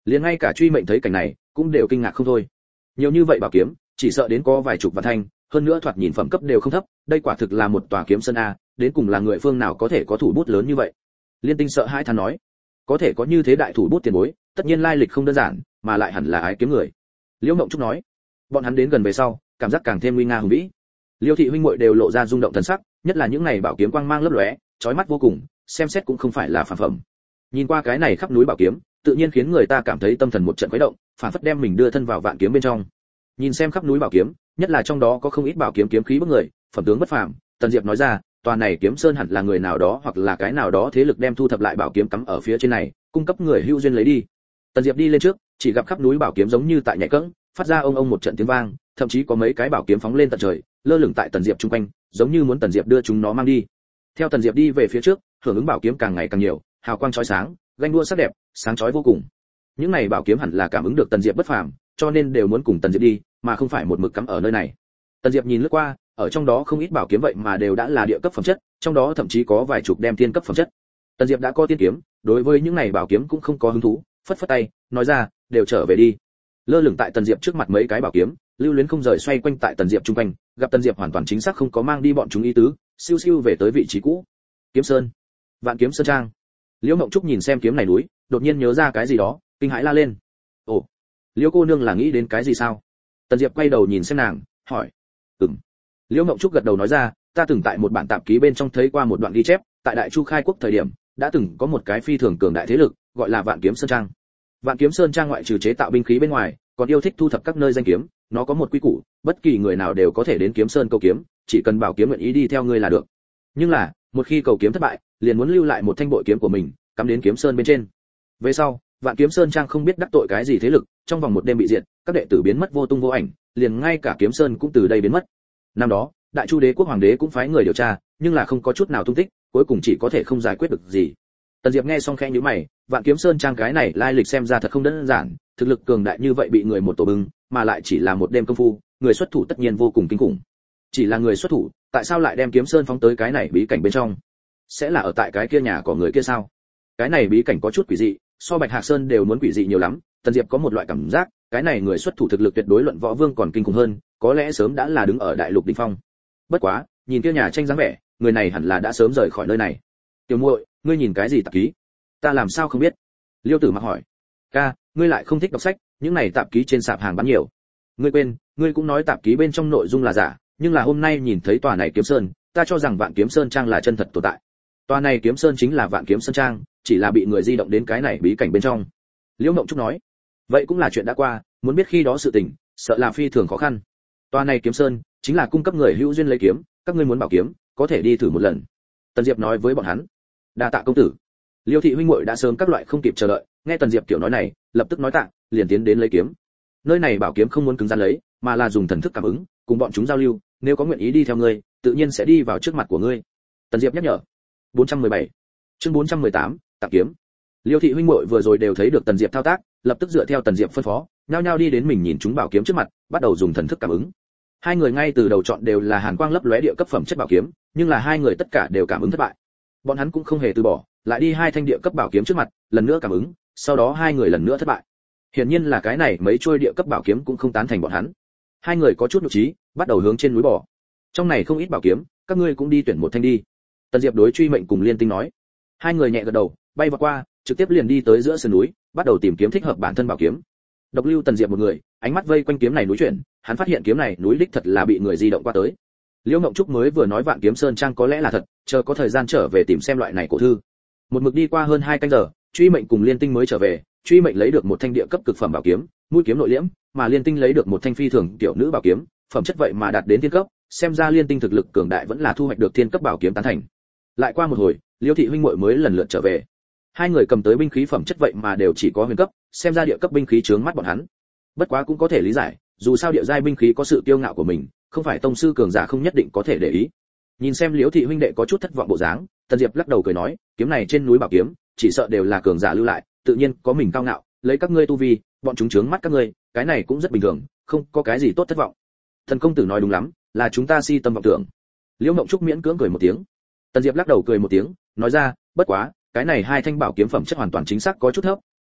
liền ngay cả truy mệnh thấy cảnh này cũng đều kinh ngạc không thôi. Nhiều như vậy bảo kiếm, chỉ sợ đến có vài chục vạn thanh, hơn nữa thoạt nhìn phẩm cấp đều không thấp, đây quả thực là một tòa kiếm sơn a, đến cùng là người phương nào có thể có thủ bút lớn như vậy. Liên Tinh sợ hãi than nói, có thể có như thế đại thủ bút tiền bối, tất nhiên lai lịch không đơn giản, mà lại hẳn là ái kiếm người. Liễu Mộng Trúc nói, bọn hắn đến gần về sau, cảm giác càng thêm uy nga hùng vĩ. Liêu thị huynh muội đều lộ ra rung động thần sắc, nhất là những này bảo kiếm quang mang lấp lóe, chói mắt vô cùng, xem xét cũng không phải là phàm phẩm. Nhìn qua cái này khắp núi bảo kiếm, tự nhiên khiến người ta cảm thấy tâm thần một trận khuấy động, phản phất đem mình đưa thân vào vạn kiếm bên trong. Nhìn xem khắp núi bảo kiếm, nhất là trong đó có không ít bảo kiếm kiếm khí bức người, phẩm tướng bất phàm, Tần Diệp nói ra, tòa này kiếm sơn hẳn là người nào đó hoặc là cái nào đó thế lực đem thu thập lại bảo kiếm cắm ở phía trên này, cung cấp người hữu duyên lấy đi. Tần Diệp đi lên trước, chỉ gặp khắp núi bảo kiếm giống như tại nhảy cẫng, phát ra ông ông một trận tiếng vang, thậm chí có mấy cái bảo kiếm phóng lên tận trời, lơ lửng tại Tần Diệp trung quanh, giống như muốn Tần Diệp đưa chúng nó mang đi. Theo Tần Diệp đi về phía trước, hưởng ứng bảo kiếm càng ngày càng nhiều, hào quang chói sáng, ganh đua sắc đẹp, sáng chói vô cùng. Những này bảo kiếm hẳn là cảm ứng được Tần Diệp bất phàm, cho nên đều muốn cùng Tần Diệp đi, mà không phải một mực cắm ở nơi này. Tần Diệp nhìn lướt qua, ở trong đó không ít bảo kiếm vậy mà đều đã là địa cấp phẩm chất, trong đó thậm chí có vài chục đem tiên cấp phẩm chất. Tần Diệp đã có tiên kiếm, đối với những này bảo kiếm cũng không có hứng thú, phất phất tay, nói ra, đều trở về đi. Lơ lửng tại Tần Diệp trước mặt mấy cái bảo kiếm, lưu luyến không rời xoay quanh tại Tần Diệp trung quanh, gặp Tần Diệp hoàn toàn chính xác không có mang đi bọn chúng ý tứ, siêu siêu về tới vị trí cũ. Kiếm Sơn, Vạn Kiếm Sơn Trang. Liễu Mộng Trúc nhìn xem kiếm này núi, đột nhiên nhớ ra cái gì đó, kinh hãi la lên. Ồ, Liễu cô nương là nghĩ đến cái gì sao? Tần Diệp quay đầu nhìn xem nàng, hỏi. Ừm. Liễu Mộng Trúc gật đầu nói ra, ta từng tại một bản tạp ký bên trong thấy qua một đoạn ghi chép, tại Đại Chu khai quốc thời điểm, đã từng có một cái phi thường cường đại thế lực, gọi là Vạn Kiếm Sơn Trang. Vạn Kiếm Sơn Trang ngoại trừ chế tạo binh khí bên ngoài, còn yêu thích thu thập các nơi danh kiếm, nó có một quy củ, bất kỳ người nào đều có thể đến Kiếm Sơn cầu kiếm, chỉ cần bảo kiếm nguyện ý đi theo ngươi là được. Nhưng là, một khi cầu kiếm thất bại, liền muốn lưu lại một thanh bội kiếm của mình, cắm đến Kiếm Sơn bên trên. Về sau, Vạn Kiếm Sơn Trang không biết đắc tội cái gì thế lực, trong vòng một đêm bị diệt, các đệ tử biến mất vô tung vô ảnh, liền ngay cả Kiếm Sơn cũng từ đây biến mất. Năm đó, Đại Chu đế quốc hoàng đế cũng phái người điều tra, nhưng là không có chút nào tung tích, cuối cùng chỉ có thể không giải quyết được gì. Tần Diệp nghe xong khẽ nhíu mày, Vạn Kiếm Sơn Trang cái này lai lịch xem ra thật không đơn giản, thực lực cường đại như vậy bị người một tổ bưng, mà lại chỉ là một đêm công phu, người xuất thủ tất nhiên vô cùng kinh khủng. Chỉ là người xuất thủ, tại sao lại đem Kiếm Sơn phóng tới cái này bí cảnh bên trong? Sẽ là ở tại cái kia nhà của người kia sao? Cái này bí cảnh có chút quỷ dị, so Bạch Hạc Sơn đều muốn quỷ dị nhiều lắm, Tần Diệp có một loại cảm giác, cái này người xuất thủ thực lực tuyệt đối luận võ vương còn kinh khủng hơn, có lẽ sớm đã là đứng ở đại lục đỉnh phong. Bất quá, nhìn kia nhà tranh dáng vẻ, người này hẳn là đã sớm rời khỏi nơi này. Tiểu muội, ngươi nhìn cái gì tạp ký? Ta làm sao không biết? Liêu Tử Mặc hỏi. Ca, ngươi lại không thích đọc sách, những này tạp ký trên sạp hàng bán nhiều. Ngươi quên, ngươi cũng nói tạp ký bên trong nội dung là giả, nhưng là hôm nay nhìn thấy tòa này Kiếm Sơn, ta cho rằng Vạn Kiếm Sơn Trang là chân thật tồn tại. Tòa này Kiếm Sơn chính là Vạn Kiếm Sơn Trang, chỉ là bị người di động đến cái này bí cảnh bên trong. Liễu Mộng Trúc nói. Vậy cũng là chuyện đã qua, muốn biết khi đó sự tình, sợ là phi thường khó khăn. Tòa này Kiếm Sơn chính là cung cấp người hữu duyên lấy kiếm, các ngươi muốn bảo kiếm, có thể đi thử một lần. Tần Diệp nói với bọn hắn. Đa tạ công tử. Liêu thị huynh muội đã sớm các loại không kịp chờ đợi, nghe Tần Diệp kiểu nói này, lập tức nói tạ, liền tiến đến lấy kiếm. Nơi này bảo kiếm không muốn cứng rắn lấy, mà là dùng thần thức cảm ứng, cùng bọn chúng giao lưu, nếu có nguyện ý đi theo ngươi, tự nhiên sẽ đi vào trước mặt của ngươi. Tần Diệp nhắc nhở. bốn trăm mười bảy. Chương bốn trăm mười tám, tặng kiếm. Liêu thị huynh muội vừa rồi đều thấy được Tần Diệp thao tác, lập tức dựa theo Tần Diệp phân phó, nhao nhao đi đến mình nhìn chúng bảo kiếm trước mặt, bắt đầu dùng thần thức cảm ứng. Hai người ngay từ đầu chọn đều là hàn quang lấp lóe địa cấp phẩm chất bảo kiếm, nhưng là hai người tất cả đều cảm ứng thất bại. Bọn hắn cũng không hề từ bỏ, lại đi hai thanh địa cấp bảo kiếm trước mặt, lần nữa cảm ứng, sau đó hai người lần nữa thất bại. Hiển nhiên là cái này mấy trôi địa cấp bảo kiếm cũng không tán thành bọn hắn. Hai người có chút nhục trí, bắt đầu hướng trên núi bò. Trong này không ít bảo kiếm, các ngươi cũng đi tuyển một thanh đi. Tần Diệp đối Truy Mệnh cùng Liên Tinh nói. Hai người nhẹ gật đầu, bay vào qua, trực tiếp liền đi tới giữa sườn núi, bắt đầu tìm kiếm thích hợp bản thân bảo kiếm. Độc lưu Tần Diệp một người, ánh mắt vây quanh kiếm này núi chuyển, hắn phát hiện kiếm này núi đích thật là bị người di động qua tới. Liễu Ngộng Trúc mới vừa nói Vạn Kiếm Sơn Trang có lẽ là thật, chờ có thời gian trở về tìm xem loại này cổ thư. Một mực đi qua hơn hai canh giờ, Truy Mệnh cùng Liên Tinh mới trở về, Truy Mệnh lấy được một thanh địa cấp cực phẩm bảo kiếm, mũi kiếm nội liễm, mà Liên Tinh lấy được một thanh phi thường tiểu nữ bảo kiếm, phẩm chất vậy mà đạt đến thiên cấp, xem ra Liên Tinh thực lực cường đại vẫn là thu hoạch được thiên cấp bảo kiếm tán thành. Lại qua một hồi, Liễu thị huynh muội mới lần lượt trở về. Hai người cầm tới binh khí phẩm chất vậy mà đều chỉ có huyền cấp, xem ra địa cấp binh khí chướng mắt bọn hắn. Bất quá cũng có thể lý giải, dù sao địa giai binh khí có sự kiêu ngạo của mình, không phải tông sư cường giả không nhất định có thể để ý. Nhìn xem Liễu thị huynh đệ có chút thất vọng bộ dáng, Tần Diệp lắc đầu cười nói, kiếm này trên núi bảo kiếm, chỉ sợ đều là cường giả lưu lại, tự nhiên có mình cao ngạo, lấy các ngươi tu vi, bọn chúng chướng mắt các ngươi, cái này cũng rất bình thường, không có cái gì tốt thất vọng. Thần công tử nói đúng lắm, là chúng ta si tâm vọng tưởng. Liễu Ngộng Trúc miễn cưỡng cười một tiếng. Tần Diệp lắc đầu cười một tiếng, nói ra, bất quá, cái này hai thanh bảo kiếm phẩm chất hoàn toàn chính xác có chút thấp,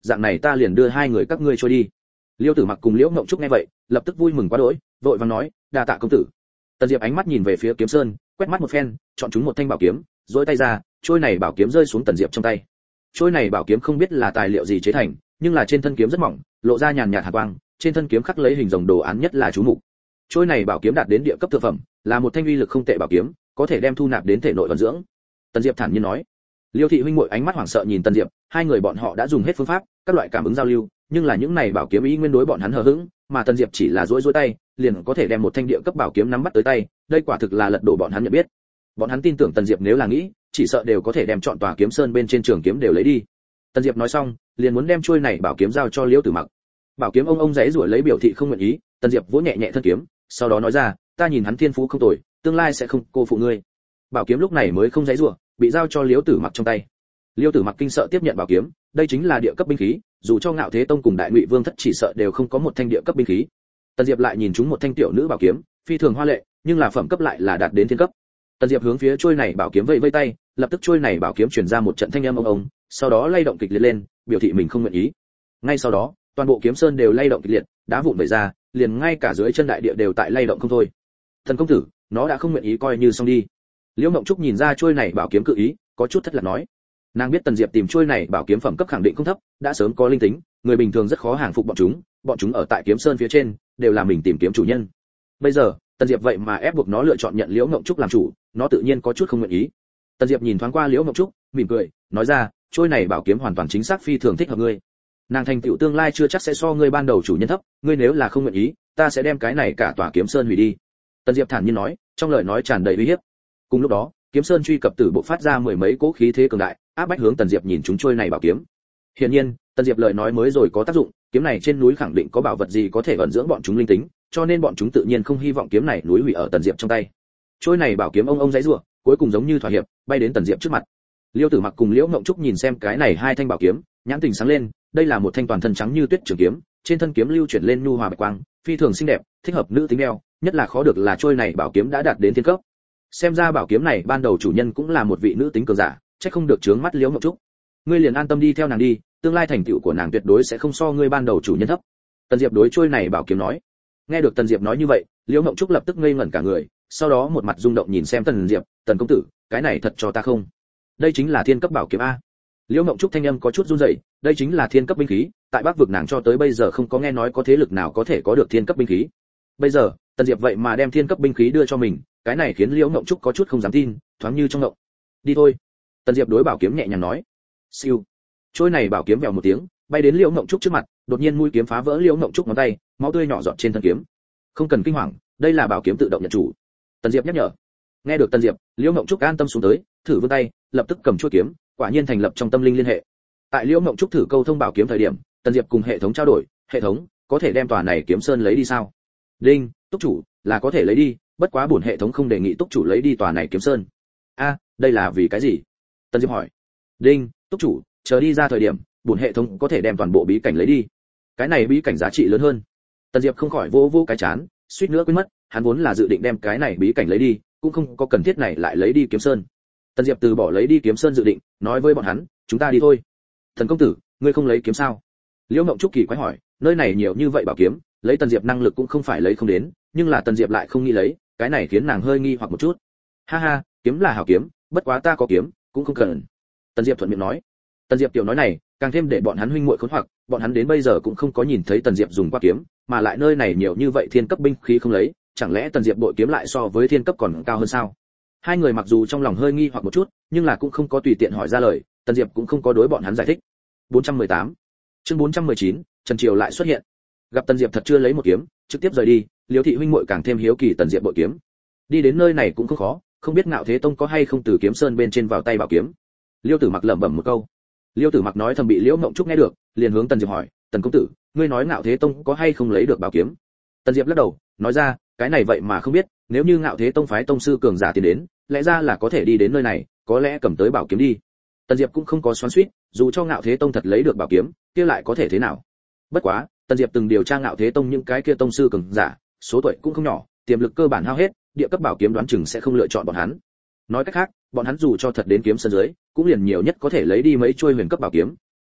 dạng này ta liền đưa hai người các ngươi trôi đi. Liêu Tử Mặc cùng Liễu Ngộng Trúc nghe vậy, lập tức vui mừng quá đỗi, vội vàng nói, đa tạ công tử. Tần Diệp ánh mắt nhìn về phía Kiếm Sơn, quét mắt một phen, chọn chúng một thanh bảo kiếm, duỗi tay ra, trôi này bảo kiếm rơi xuống Tần Diệp trong tay. Trôi này bảo kiếm không biết là tài liệu gì chế thành, nhưng là trên thân kiếm rất mỏng, lộ ra nhàn nhạt hàn quang, trên thân kiếm khắc lấy hình rồng đồ án nhất là chú mục. Trôi này bảo kiếm đạt đến địa cấp thượng phẩm, là một thanh uy lực không tệ bảo kiếm, có thể đem thu nạp đến thể nội vận dưỡng. Tần Diệp thản nhiên nói. Liêu thị huynh muội ánh mắt hoảng sợ nhìn Tần Diệp, hai người bọn họ đã dùng hết phương pháp, các loại cảm ứng giao lưu, nhưng là những này bảo kiếm ý nguyên đối bọn hắn hờ hững, mà Tần Diệp chỉ là duỗi duỗi tay, liền có thể đem một thanh địa cấp bảo kiếm nắm bắt tới tay, đây quả thực là lật đổ bọn hắn nhận biết. Bọn hắn tin tưởng Tần Diệp nếu là nghĩ, chỉ sợ đều có thể đem chọn tòa kiếm sơn bên trên trường kiếm đều lấy đi. Tần Diệp nói xong, liền muốn đem chuôi này bảo kiếm giao cho Liễu Tử Mặc. Bảo kiếm ông ông giãy giụa lấy biểu thị không nguyện ý, Tần Diệp vỗ nhẹ nhẹ thân kiếm, sau đó nói ra, ta nhìn hắn thiên phú không tồi, tương lai sẽ không cô phụ ngươi. Bảo kiếm lúc này mới không giãy giụa, bị giao cho Liễu Tử Mặc trong tay. Liễu Tử Mặc kinh sợ tiếp nhận bảo kiếm, đây chính là địa cấp binh khí, dù cho Ngạo Thế Tông cùng Đại Ngụy Vương thất chỉ sợ đều không có một thanh địa cấp binh khí. Tần Diệp lại nhìn chúng một thanh tiểu nữ bảo kiếm, phi thường hoa lệ, nhưng là phẩm cấp lại là đạt đến thiên cấp. Tần Diệp hướng phía chuôi này bảo kiếm vẫy vẫy tay, lập tức chuôi này bảo kiếm truyền ra một trận thanh âm ông ông, sau đó lay động kịch liệt lên, biểu thị mình không nguyện ý. Ngay sau đó, toàn bộ kiếm sơn đều lay động kịch liệt, đá vụn vẩy ra, liền ngay cả dưới chân đại địa đều tại lay động không thôi. Thần công tử, nó đã không nguyện ý coi như xong đi. Liễu Ngộng Trúc nhìn ra chuôi này bảo kiếm cự ý, có chút thất lạc nói. Nàng biết Tần Diệp tìm chuôi này bảo kiếm phẩm cấp khẳng định không thấp, đã sớm có linh tính, người bình thường rất khó hàng phục bọn chúng, bọn chúng ở tại kiếm sơn phía trên, đều là mình tìm kiếm chủ nhân. Bây giờ, Tần Diệp vậy mà ép buộc nó lựa chọn nhận Liễu Ngộng Trúc làm chủ, nó tự nhiên có chút không nguyện ý. Tần Diệp nhìn thoáng qua Liễu Ngộng Trúc, mỉm cười, nói ra, trôi này bảo kiếm hoàn toàn chính xác phi thường thích hợp ngươi. Nàng thành tựu tương lai chưa chắc sẽ so ngươi ban đầu chủ nhân thấp, ngươi nếu là không nguyện ý, ta sẽ đem cái này cả tòa kiếm sơn hủy đi. Tần Diệp thản nhiên nói, trong lời nói tràn đầy uy hiếp. Cùng lúc đó, kiếm sơn truy cập tử bộ phát ra mười mấy cỗ khí thế cường đại, áp bách hướng Tần Diệp nhìn chúng trôi này bảo kiếm. Hiển nhiên, Tần Diệp lời nói mới rồi có tác dụng, kiếm này trên núi khẳng định có bảo vật gì có thể ẩn dưỡng bọn chúng linh tính, cho nên bọn chúng tự nhiên không hy vọng kiếm này núi hủy ở Tần Diệp trong tay. Trôi này bảo kiếm ông ông giãy giụa, cuối cùng giống như thỏa hiệp, bay đến Tần Diệp trước mặt. Liêu Tử Mặc cùng Liễu Ngộng Trúc nhìn xem cái này hai thanh bảo kiếm, nhãn tình sáng lên, đây là một thanh toàn thân trắng như tuyết trường kiếm, trên thân kiếm lưu chuyển lên nhu hòa bạch quang, phi thường xinh đẹp, thích hợp nữ tính đeo, nhất là khó được là trôi này bảo kiếm đã đạt đến thiên cấp. Xem ra bảo kiếm này ban đầu chủ nhân cũng là một vị nữ tính cường giả, chắc không được chướng mắt Liễu Ngộng Trúc. Ngươi liền an tâm đi theo nàng đi, tương lai thành tựu của nàng tuyệt đối sẽ không so ngươi ban đầu chủ nhân thấp. Tần Diệp đối trôi này bảo kiếm nói. Nghe được Tần Diệp nói như vậy, Liễu Ngộng Trúc lập tức ngây ngẩn cả người, sau đó một mặt rung động nhìn xem Tần Diệp, "Tần công tử, cái này thật cho ta không? Đây chính là thiên cấp bảo kiếm a." Liễu Ngộng Trúc thanh âm có chút run rẩy, đây chính là thiên cấp binh khí, tại Bắc vực nàng cho tới bây giờ không có nghe nói có thế lực nào có thể có được thiên cấp binh khí. Bây giờ, Tần Diệp vậy mà đem thiên cấp binh khí đưa cho mình, cái này khiến Liễu Ngộng Trúc có chút không dám tin, thoáng như trong ngộng. "Đi thôi." Tần Diệp đối bảo kiếm nhẹ nhàng nói. Siêu. Trôi này bảo kiếm vèo một tiếng, bay đến Liễu Ngộng Trúc trước mặt, đột nhiên mũi kiếm phá vỡ Liễu Ngộng Trúc ngón tay, máu tươi nhỏ giọt trên thân kiếm. "Không cần kinh hoàng, đây là bảo kiếm tự động nhận chủ." Tần Diệp nhắc nhở. Nghe được Tần Diệp, Liễu Ngộng Trúc an tâm xuống tới, thử vươn tay, lập tức cầm chuôi kiếm, quả nhiên thành lập trong tâm linh liên hệ. Tại Liễu Ngộng Trúc thử câu thông bảo kiếm thời điểm, Tần Diệp cùng hệ thống trao đổi, "Hệ thống, có thể đem tòa này kiếm sơn lấy đi sao?" "Đinh, túc chủ, là có thể lấy đi, bất quá bổn hệ thống không đề nghị túc chủ lấy đi tòa này kiếm sơn." "A, đây là vì cái gì?" Tần Diệp hỏi. "Đinh, túc chủ, chờ đi ra thời điểm, bổn hệ thống có thể đem toàn bộ bí cảnh lấy đi." Cái này bí cảnh giá trị lớn hơn. Tần Diệp không khỏi vô vô cái chán, suýt nữa quên mất, hắn vốn là dự định đem cái này bí cảnh lấy đi, cũng không có cần thiết này lại lấy đi kiếm sơn. Tần Diệp từ bỏ lấy đi kiếm sơn dự định, nói với bọn hắn, "Chúng ta đi thôi." "Thần công tử, ngươi không lấy kiếm sao?" Liễu Ngộng Trúc kỳ quái hỏi, nơi này nhiều như vậy bảo kiếm, lấy Tần Diệp năng lực cũng không phải lấy không đến, nhưng là Tần Diệp lại không nghĩ lấy, cái này khiến nàng hơi nghi hoặc một chút. "Ha ha, kiếm là hảo kiếm, bất quá ta có kiếm, cũng không cần." Tần Diệp thuận miệng nói. Tần Diệp tiểu nói này, càng thêm để bọn hắn huynh muội khốn hoặc, bọn hắn đến bây giờ cũng không có nhìn thấy Tần Diệp dùng qua kiếm, mà lại nơi này nhiều như vậy thiên cấp binh khí không lấy, chẳng lẽ Tần Diệp bội kiếm lại so với thiên cấp còn cao hơn sao? Hai người mặc dù trong lòng hơi nghi hoặc một chút, nhưng là cũng không có tùy tiện hỏi ra lời, Tần Diệp cũng không có đối bọn hắn giải thích. bốn trăm mười tám Chương bốn trăm mười chín, Trần Triều lại xuất hiện. Gặp Tần Diệp thật chưa lấy một kiếm, trực tiếp rời đi, Liễu thị huynh muội càng thêm hiếu kỳ Tần Diệp bội kiếm. Đi đến nơi này cũng không khó, không biết Ngạo Thế Tông có hay không từ kiếm sơn bên trên vào tay bảo kiếm. Liêu Tử Mặc lẩm bẩm một câu. Liêu Tử Mặc nói thầm bị Liễu Ngộng Trúc nghe được, liền hướng Tần Diệp hỏi, "Tần công tử, ngươi nói Ngạo Thế Tông có hay không lấy được bảo kiếm?" Tần Diệp lắc đầu, nói ra, "Cái này vậy mà không biết, nếu như Ngạo Thế Tông phái tông sư cường giả tiến đến, lẽ ra là có thể đi đến nơi này, có lẽ cầm tới bảo kiếm đi." Tần Diệp cũng không có xoắn xuýt, dù cho Ngạo Thế Tông thật lấy được bảo kiếm, kia lại có thể thế nào? Bất quá, Tần Diệp từng điều tra Ngạo Thế Tông những cái kia tông sư cường giả, số tuổi cũng không nhỏ, tiềm lực cơ bản hao hết, địa cấp bảo kiếm đoán chừng sẽ không lựa chọn bọn hắn. Nói cách khác, bọn hắn dù cho thật đến kiếm sơn dưới, cũng liền nhiều nhất có thể lấy đi mấy chuôi huyền cấp bảo kiếm.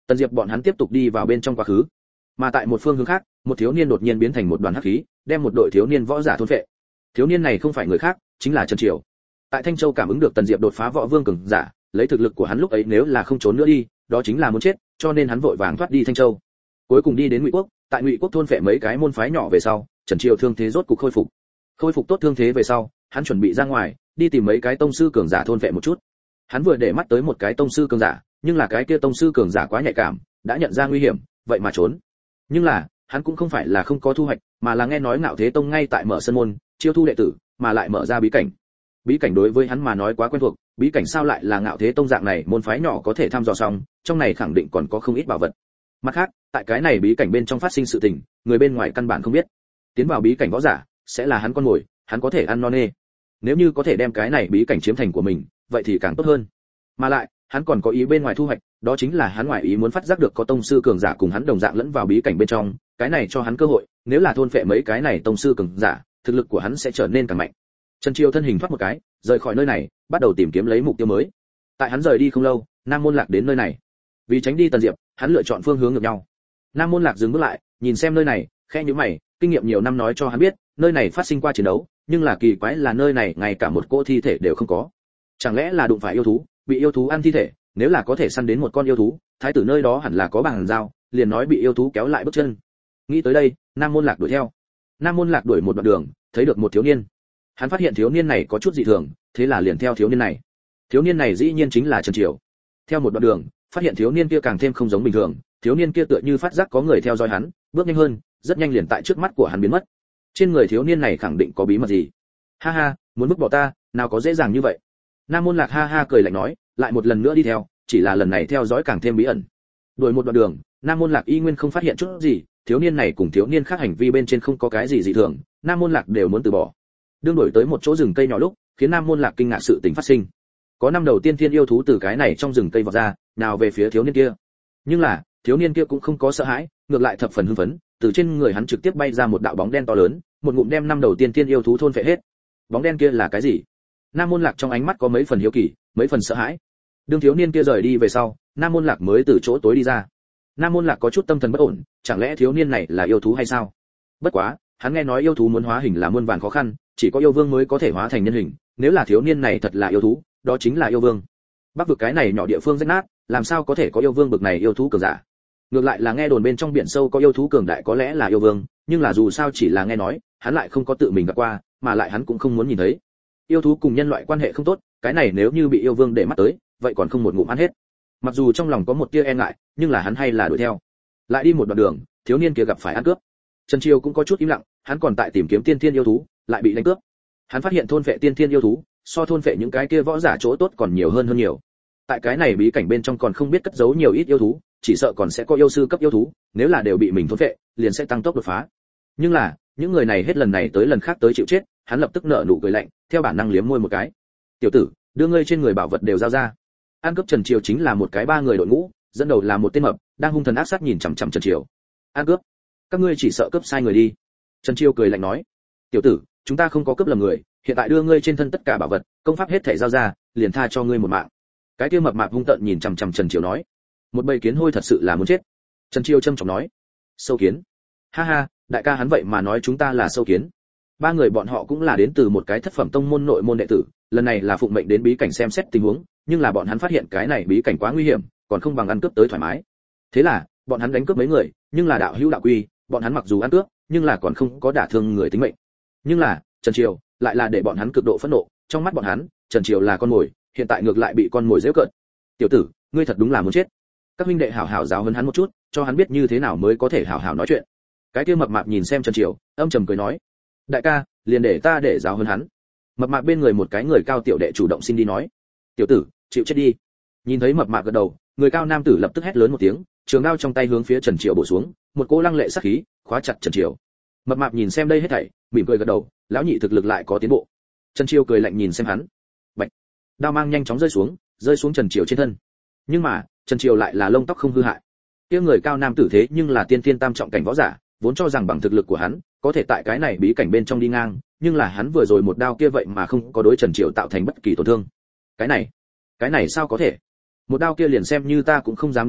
Tần Diệp bọn hắn tiếp tục đi vào bên trong quá khứ. Mà tại một phương hướng khác, một thiếu niên đột nhiên biến thành một đoàn hắc khí, đem một đội thiếu niên võ giả thôn phệ. Thiếu niên này không phải người khác, chính là Trần Triều. Tại Thanh Châu cảm ứng được Tần Diệp đột phá võ vương cường giả, lấy thực lực của hắn lúc ấy nếu là không trốn nữa đi, đó chính là muốn chết, cho nên hắn vội vàng thoát đi Thanh Châu. Cuối cùng đi đến Ngụy Quốc, tại Ngụy Quốc thôn phệ mấy cái môn phái nhỏ về sau, Trần Triều thương thế rốt cục khôi phục. Khôi phục tốt thương thế về sau, hắn chuẩn bị ra ngoài, đi tìm mấy cái tông sư cường giả thôn phệ một chút. Hắn vừa để mắt tới một cái tông sư cường giả, nhưng là cái kia tông sư cường giả quá nhạy cảm, đã nhận ra nguy hiểm, vậy mà trốn. Nhưng là, hắn cũng không phải là không có thu hoạch, mà là nghe nói Ngạo Thế Tông ngay tại mở sân môn, chiêu thu đệ tử, mà lại mở ra bí cảnh. Bí cảnh đối với hắn mà nói quá quen thuộc, bí cảnh sao lại là Ngạo Thế Tông dạng này môn phái nhỏ có thể thăm dò xong, trong này khẳng định còn có không ít bảo vật. Mặt khác, tại cái này bí cảnh bên trong phát sinh sự tình, người bên ngoài căn bản không biết. Tiến vào bí cảnh võ giả, sẽ là hắn con mồi, hắn có thể ăn no nê. Nếu như có thể đem cái này bí cảnh chiếm thành của mình, vậy thì càng tốt hơn. Mà lại, hắn còn có ý bên ngoài thu hoạch, đó chính là hắn ngoài ý muốn phát giác được có tông sư cường giả cùng hắn đồng dạng lẫn vào bí cảnh bên trong, cái này cho hắn cơ hội, nếu là thôn phệ mấy cái này tông sư cường giả, thực lực của hắn sẽ trở nên càng mạnh. Trần Triều thân hình thoát một cái, rời khỏi nơi này, bắt đầu tìm kiếm lấy mục tiêu mới. Tại hắn rời đi không lâu, Nam Môn Lạc đến nơi này. Vì tránh đi Tần Diệp, hắn lựa chọn phương hướng ngược nhau. Nam Môn Lạc dừng bước lại, nhìn xem nơi này, khẽ nhíu mày, kinh nghiệm nhiều năm nói cho hắn biết, nơi này phát sinh qua chiến đấu, nhưng là kỳ quái là nơi này ngay cả một cỗ thi thể đều không có. Chẳng lẽ là đụng phải yêu thú, bị yêu thú ăn thi thể, nếu là có thể săn đến một con yêu thú, thái tử nơi đó hẳn là có bằng dao, liền nói bị yêu thú kéo lại bước chân. Nghĩ tới đây, Nam Môn Lạc đuổi theo. Nam Môn Lạc đuổi một đoạn đường, thấy được một thiếu niên. Hắn phát hiện thiếu niên này có chút dị thường, thế là liền theo thiếu niên này. Thiếu niên này dĩ nhiên chính là Trần Triều. Theo một đoạn đường, phát hiện thiếu niên kia càng thêm không giống bình thường, thiếu niên kia tựa như phát giác có người theo dõi hắn, bước nhanh hơn, rất nhanh liền tại trước mắt của hắn biến mất. Trên người thiếu niên này khẳng định có bí mật gì. Ha ha, muốn bức bỏ ta, nào có dễ dàng như vậy. Nam Môn Lạc ha ha cười lạnh nói, lại một lần nữa đi theo, chỉ là lần này theo dõi càng thêm bí ẩn. Đuổi một đoạn đường, Nam Môn Lạc y nguyên không phát hiện chút gì, thiếu niên này cùng thiếu niên khác hành vi bên trên không có cái gì dị thường, Nam Môn Lạc đều muốn từ bỏ. Đương đuổi tới một chỗ rừng cây nhỏ lúc, khiến Nam Môn Lạc kinh ngạc sự tình phát sinh. Có năm đầu tiên thiên yêu thú từ cái này trong rừng cây vọt ra, nào về phía thiếu niên kia. Nhưng là, thiếu niên kia cũng không có sợ hãi, ngược lại thập phần hưng phấn, từ trên người hắn trực tiếp bay ra một đạo bóng đen to lớn, một ngụm đem năm đầu tiên thiên yêu thú thôn phệ hết. Bóng đen kia là cái gì? Nam Môn Lạc trong ánh mắt có mấy phần hiếu kỳ, mấy phần sợ hãi. Đương thiếu niên kia rời đi về sau, Nam Môn Lạc mới từ chỗ tối đi ra. Nam Môn Lạc có chút tâm thần bất ổn, chẳng lẽ thiếu niên này là yêu thú hay sao? Bất quá, hắn nghe nói yêu thú muốn hóa hình là muôn vàn khó khăn, chỉ có yêu vương mới có thể hóa thành nhân hình, nếu là thiếu niên này thật là yêu thú, đó chính là yêu vương. Bắc vực cái này nhỏ địa phương rách nát, làm sao có thể có yêu vương bực này yêu thú cường giả? Ngược lại là nghe đồn bên trong biển sâu có yêu thú cường đại có lẽ là yêu vương, nhưng là dù sao chỉ là nghe nói, hắn lại không có tự mình gặp qua, mà lại hắn cũng không muốn nhìn thấy. Yêu thú cùng nhân loại quan hệ không tốt, cái này nếu như bị yêu vương để mắt tới, vậy còn không một ngụm ăn hết. Mặc dù trong lòng có một tia e ngại, nhưng là hắn hay là đuổi theo. Lại đi một đoạn đường, thiếu niên kia gặp phải ăn cướp. Trần Triều cũng có chút im lặng, hắn còn tại tìm kiếm tiên thiên yêu thú, lại bị đánh cướp. Hắn phát hiện thôn phệ tiên thiên yêu thú, so thôn phệ những cái kia võ giả chỗ tốt còn nhiều hơn hơn nhiều. Tại cái này bí cảnh bên trong còn không biết cất giấu nhiều ít yêu thú, chỉ sợ còn sẽ có yêu sư cấp yêu thú, nếu là đều bị mình thôn phệ, liền sẽ tăng tốc đột phá. Nhưng là, những người này hết lần này tới lần khác tới chịu chết, hắn lập tức nở nụ cười lạnh, theo bản năng liếm môi một cái. "Tiểu tử, đưa ngươi trên người bảo vật đều giao ra." Ăn cướp Trần Triều chính là một cái ba người đội ngũ, dẫn đầu là một tên mập, đang hung thần ác sát nhìn chằm chằm Trần Triều. "Ăn cướp? Các ngươi chỉ sợ cướp sai người đi." Trần Triều cười lạnh nói. "Tiểu tử, chúng ta không có cướp lầm người, hiện tại đưa ngươi trên thân tất cả bảo vật, công pháp hết thảy giao ra, liền tha cho ngươi một mạng." Cái kia mập mạp hung tợn nhìn chằm chằm Trần Triều nói. "Một bầy kiến hôi thật sự là muốn chết." Trần Triều trầm trọng nói. "Sâu kiến? Ha ha, đại ca hắn vậy mà nói chúng ta là sâu kiến." Ba người bọn họ cũng là đến từ một cái thất phẩm tông môn nội môn đệ tử, lần này là phụng mệnh đến bí cảnh xem xét tình huống, nhưng là bọn hắn phát hiện cái này bí cảnh quá nguy hiểm, còn không bằng ăn cướp tới thoải mái. Thế là, bọn hắn đánh cướp mấy người, nhưng là đạo hữu đạo quy, bọn hắn mặc dù ăn cướp, nhưng là còn không có đả thương người tính mệnh. Nhưng là, Trần Triều lại là để bọn hắn cực độ phẫn nộ, trong mắt bọn hắn, Trần Triều là con mồi, hiện tại ngược lại bị con mồi giễu cợt. "Tiểu tử, ngươi thật đúng là muốn chết." Các huynh đệ hảo hảo giáo huấn hắn một chút, cho hắn biết như thế nào mới có thể hảo hảo nói chuyện. Cái kia mập mạp nhìn xem Trần Triều, âm trầm cười nói: "Đại ca, liền để ta để giáo huấn hắn." Mập mạp bên người một cái người cao tiểu đệ chủ động xin đi nói: "Tiểu tử, chịu chết đi." Nhìn thấy mập mạp gật đầu, người cao nam tử lập tức hét lớn một tiếng, trường đao trong tay hướng phía Trần Triều bổ xuống, một cỗ lăng lệ sát khí khóa chặt Trần Triều. Mập mạp nhìn xem đây hết thảy, mỉm cười gật đầu, lão nhị thực lực lại có tiến bộ. Trần Triều cười lạnh nhìn xem hắn. Bạch. Đao mang nhanh chóng rơi xuống, rơi xuống Trần Triều trên thân. Nhưng mà, Trần Triều lại là lông tóc không hư hại. Kia người cao nam tử thế nhưng là tiên tiên tam trọng cảnh võ giả, vốn cho rằng bằng thực lực của hắn, có thể tại cái này bí cảnh bên trong đi ngang, nhưng là hắn vừa rồi một đao kia vậy mà không có đối Trần Triều tạo thành bất kỳ tổn thương. Cái này, cái này sao có thể? Một đao kia liền xem như ta cũng không dám đón đỡ,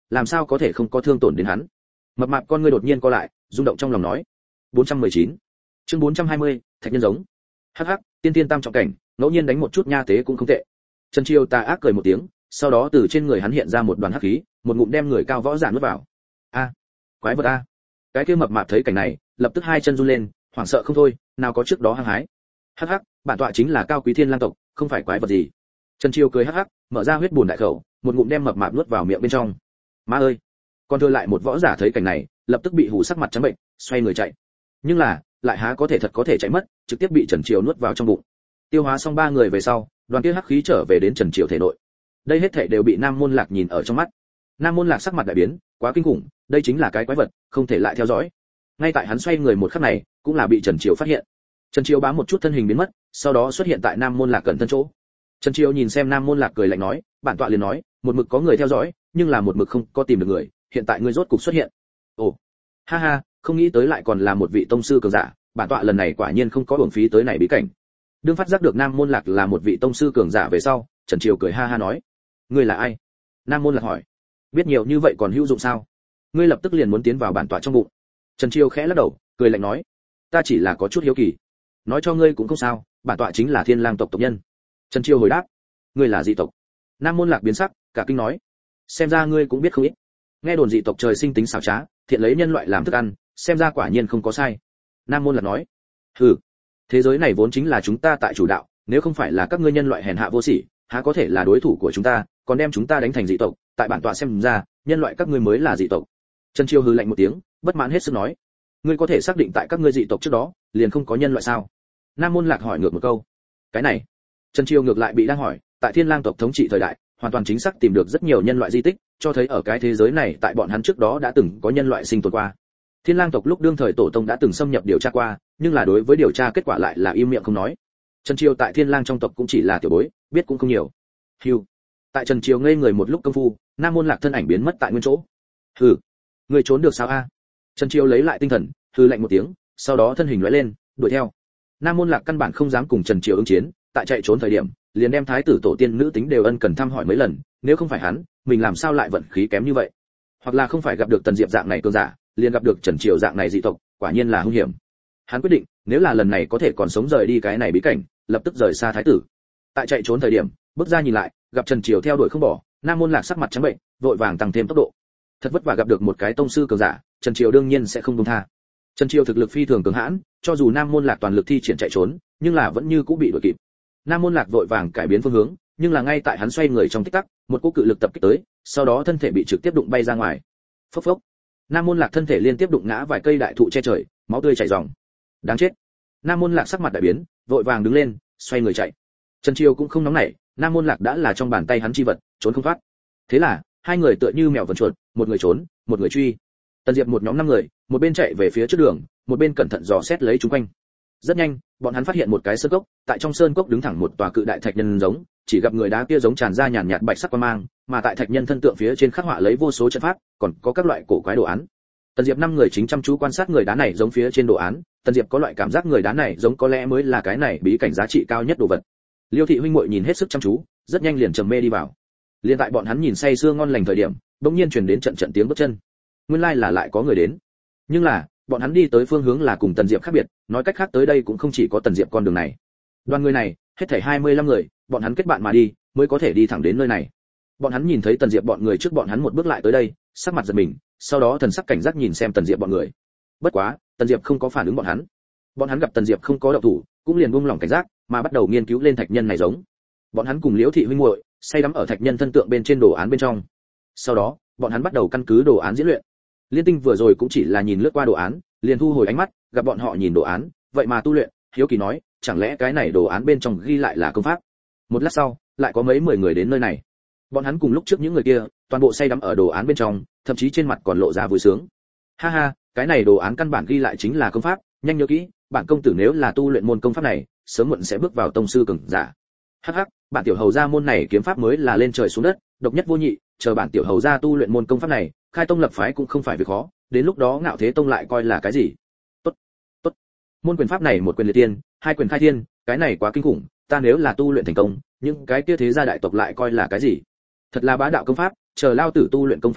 làm sao có thể không có thương tổn đến hắn. Mập mạp con ngươi đột nhiên co lại, rung động trong lòng nói. bốn trăm mười chín chương bốn trăm hai mươi, thạch nhân giống. Hắc hắc, tiên tiên tam trọng cảnh, ngẫu nhiên đánh một chút nha tế cũng không tệ. Trần Chiêu tà ác cười một tiếng, sau đó từ trên người hắn hiện ra một đoàn hắc khí, một ngụm đem người cao võ giả nuốt vào. A, quái vật a. Cái kia mập mạp thấy cảnh này, lập tức hai chân run lên, hoảng sợ không thôi, nào có trước đó hăng hái. Hắc hắc, bản tọa chính là cao quý thiên lang tộc, không phải quái vật gì. Trần Chiêu cười hắc hắc, mở ra huyết bùn đại khẩu, một ngụm đem mập mạp nuốt vào miệng bên trong. Má ơi! Còn thừa lại một võ giả thấy cảnh này, lập tức bị hù sắc mặt trắng bệnh, xoay người chạy. Nhưng là, lại há có thể thật có thể chạy mất, trực tiếp bị Trần Chiêu nuốt vào trong bụng. Tiêu hóa xong ba người về sau, đoàn kia hắc khí trở về đến Trần Chiêu thể nội. Đây hết thảy đều bị Nam Môn Lạc nhìn ở trong mắt. Nam Môn Lạc sắc mặt đại biến, quá kinh khủng, đây chính là cái quái vật, không thể lại theo dõi. Ngay tại hắn xoay người một khắc này, cũng là bị Trần Chiêu phát hiện. Trần Chiêu bám một chút thân hình biến mất, sau đó xuất hiện tại Nam Môn Lạc gần thân chỗ. Trần Chiêu nhìn xem Nam Môn Lạc cười lạnh nói, bản tọa liền nói, một mực có người theo dõi, nhưng là một mực không có tìm được người, hiện tại ngươi rốt cục xuất hiện. Ồ, ha ha, không nghĩ tới lại còn là một vị tông sư cường giả, bản tọa lần này quả nhiên không có uổng phí tới này bí cảnh. Đương phát giác được Nam Môn Lạc là một vị tông sư cường giả về sau, Trần Chiêu cười ha ha nói, ngươi là ai? Nam Môn Lạc hỏi, biết nhiều như vậy còn hữu dụng sao? Ngươi lập tức liền muốn tiến vào bản tọa trong bụng. Trần Chiêu khẽ lắc đầu, cười lạnh nói, ta chỉ là có chút hiếu kỳ. Nói cho ngươi cũng không sao, bản tọa chính là Thiên Lang tộc tộc nhân. Trần Chiêu hồi đáp, ngươi là dị tộc? Nam Môn Lạc biến sắc, cả kinh nói, xem ra ngươi cũng biết không ít. Nghe đồn dị tộc trời sinh tính xảo trá, thiện lấy nhân loại làm thức ăn, xem ra quả nhiên không có sai. Nam Môn Lạc nói, hừ, thế giới này vốn chính là chúng ta tại chủ đạo, nếu không phải là các ngươi nhân loại hèn hạ vô sỉ, há có thể là đối thủ của chúng ta, còn đem chúng ta đánh thành dị tộc, tại bản tọa xem ra, nhân loại các ngươi mới là dị tộc. Trần Chiêu hừ lạnh một tiếng, bất mãn hết sức nói, ngươi có thể xác định tại các ngươi dị tộc trước đó, liền không có nhân loại sao? Nam Môn Lạc hỏi ngược một câu. Cái này, Trần Chiêu ngược lại bị đang hỏi, tại Thiên Lang tộc thống trị thời đại, hoàn toàn chính xác tìm được rất nhiều nhân loại di tích, cho thấy ở cái thế giới này tại bọn hắn trước đó đã từng có nhân loại sinh tồn qua. Thiên Lang tộc lúc đương thời tổ tông đã từng xâm nhập điều tra qua, nhưng là đối với điều tra kết quả lại là im miệng không nói. Trần Chiêu tại Thiên Lang trong tộc cũng chỉ là tiểu bối, biết cũng không nhiều. Hưu. Tại Trần Chiêu ngây người một lúc công phu, Nam Môn Lạc thân ảnh biến mất tại nguyên chỗ. Hừ, ngươi trốn được sao a? Trần Chiêu lấy lại tinh thần, hừ lạnh một tiếng, sau đó thân hình lóe lên, đuổi theo. Nam Môn Lạc căn bản không dám cùng Trần Chiêu ứng chiến, tại chạy trốn thời điểm, liền đem thái tử tổ tiên nữ tính đều ân cần thăm hỏi mấy lần, nếu không phải hắn, mình làm sao lại vận khí kém như vậy? Hoặc là không phải gặp được Tần Diệp dạng này cường giả, liền gặp được Trần Chiêu dạng này dị tộc, quả nhiên là hung hiểm. Hắn quyết định, nếu là lần này có thể còn sống rời đi cái này bí cảnh, lập tức rời xa thái tử. Tại chạy trốn thời điểm, bước ra nhìn lại, gặp Trần Chiêu theo đuổi không bỏ, Nam Môn Lạc sắc mặt trắng bệnh, vội vàng tăng thêm tốc độ. Thật vất vả gặp được một cái tông sư cường giả, Trần Chiêu đương nhiên sẽ không buông tha. Trần Chiêu thực lực phi thường cường hãn, cho dù Nam Môn Lạc toàn lực thi triển chạy trốn, nhưng là vẫn như cũ bị đuổi kịp. Nam Môn Lạc vội vàng cải biến phương hướng, nhưng là ngay tại hắn xoay người trong tích tắc, một cú cự lực tập kích tới, sau đó thân thể bị trực tiếp đụng bay ra ngoài. Phốc phốc. Nam Môn Lạc thân thể liên tiếp đụng ngã vài cây đại thụ che trời, máu tươi chảy ròng. Đáng chết. Nam Môn Lạc sắc mặt đại biến, vội vàng đứng lên, xoay người chạy. Trần Chiêu cũng không nóng nảy, Nam Môn Lạc đã là trong bàn tay hắn chi vật, trốn không thoát. Thế là, hai người tựa như mèo vần chuột, một người trốn, một người truy. Tần Diệp một nhóm năm người, một bên chạy về phía trước đường, một bên cẩn thận dò xét lấy chúng quanh. Rất nhanh, bọn hắn phát hiện một cái sơn cốc, tại trong sơn cốc đứng thẳng một tòa cự đại thạch nhân giống, chỉ gặp người đá kia giống tràn ra nhàn nhạt bạch sắc quang mang, mà tại thạch nhân thân tượng phía trên khắc họa lấy vô số trận pháp, còn có các loại cổ quái đồ án. Tần Diệp năm người chính chăm chú quan sát người đá này giống phía trên đồ án, Tần Diệp có loại cảm giác người đá này giống có lẽ mới là cái này bí cảnh giá trị cao nhất đồ vật. Liêu thị huynh muội nhìn hết sức chăm chú, rất nhanh liền trầm mê đi vào. Liên tại bọn hắn nhìn say sưa ngon lành thời điểm, bỗng nhiên truyền đến trận trận tiếng bước chân. Nguyên lai là lại có người đến. Nhưng là, bọn hắn đi tới phương hướng là cùng Tần Diệp khác biệt, nói cách khác tới đây cũng không chỉ có Tần Diệp con đường này. Đoàn người này, hết thảy hai mươi lăm người, bọn hắn kết bạn mà đi, mới có thể đi thẳng đến nơi này. Bọn hắn nhìn thấy Tần Diệp bọn người trước bọn hắn một bước lại tới đây, sắc mặt giật mình, sau đó thần sắc cảnh giác nhìn xem Tần Diệp bọn người. Bất quá, Tần Diệp không có phản ứng bọn hắn. Bọn hắn gặp Tần Diệp không có động thủ, cũng liền buông lỏng cảnh giác, mà bắt đầu nghiên cứu lên thạch nhân này giống. Bọn hắn cùng Liễu thị huynh muội, say đắm ở thạch nhân thân tượng bên trên đồ án bên trong. Sau đó, bọn hắn bắt đầu căn cứ đồ án diễn luyện. Liên Tinh vừa rồi cũng chỉ là nhìn lướt qua đồ án, liền thu hồi ánh mắt, gặp bọn họ nhìn đồ án, vậy mà tu luyện, hiếu kỳ nói, chẳng lẽ cái này đồ án bên trong ghi lại là công pháp? Một lát sau, lại có mấy mười người đến nơi này. Bọn hắn cùng lúc trước những người kia, toàn bộ say đắm ở đồ án bên trong, thậm chí trên mặt còn lộ ra vui sướng. Ha ha, cái này đồ án căn bản ghi lại chính là công pháp, nhanh nhớ kỹ, bản công tử nếu là tu luyện môn công pháp này, sớm muộn sẽ bước vào tông sư cường giả. Hắc hắc, bản tiểu hầu gia môn này kiếm pháp mới là lên trời xuống đất, độc nhất vô nhị, chờ bản tiểu hầu gia tu luyện môn công pháp này, khai tông lập phái cũng không phải việc khó, đến lúc đó Ngạo Thế Tông lại coi là cái gì? Tốt, tốt. Môn quyền pháp này một quyền liệt tiên, hai quyền khai thiên, cái này quá kinh khủng, ta nếu là tu luyện thành công, những cái kia thế gia đại tộc lại coi là cái gì? Thật là bá đạo công pháp, chờ lao tử tu luyện công pháp này,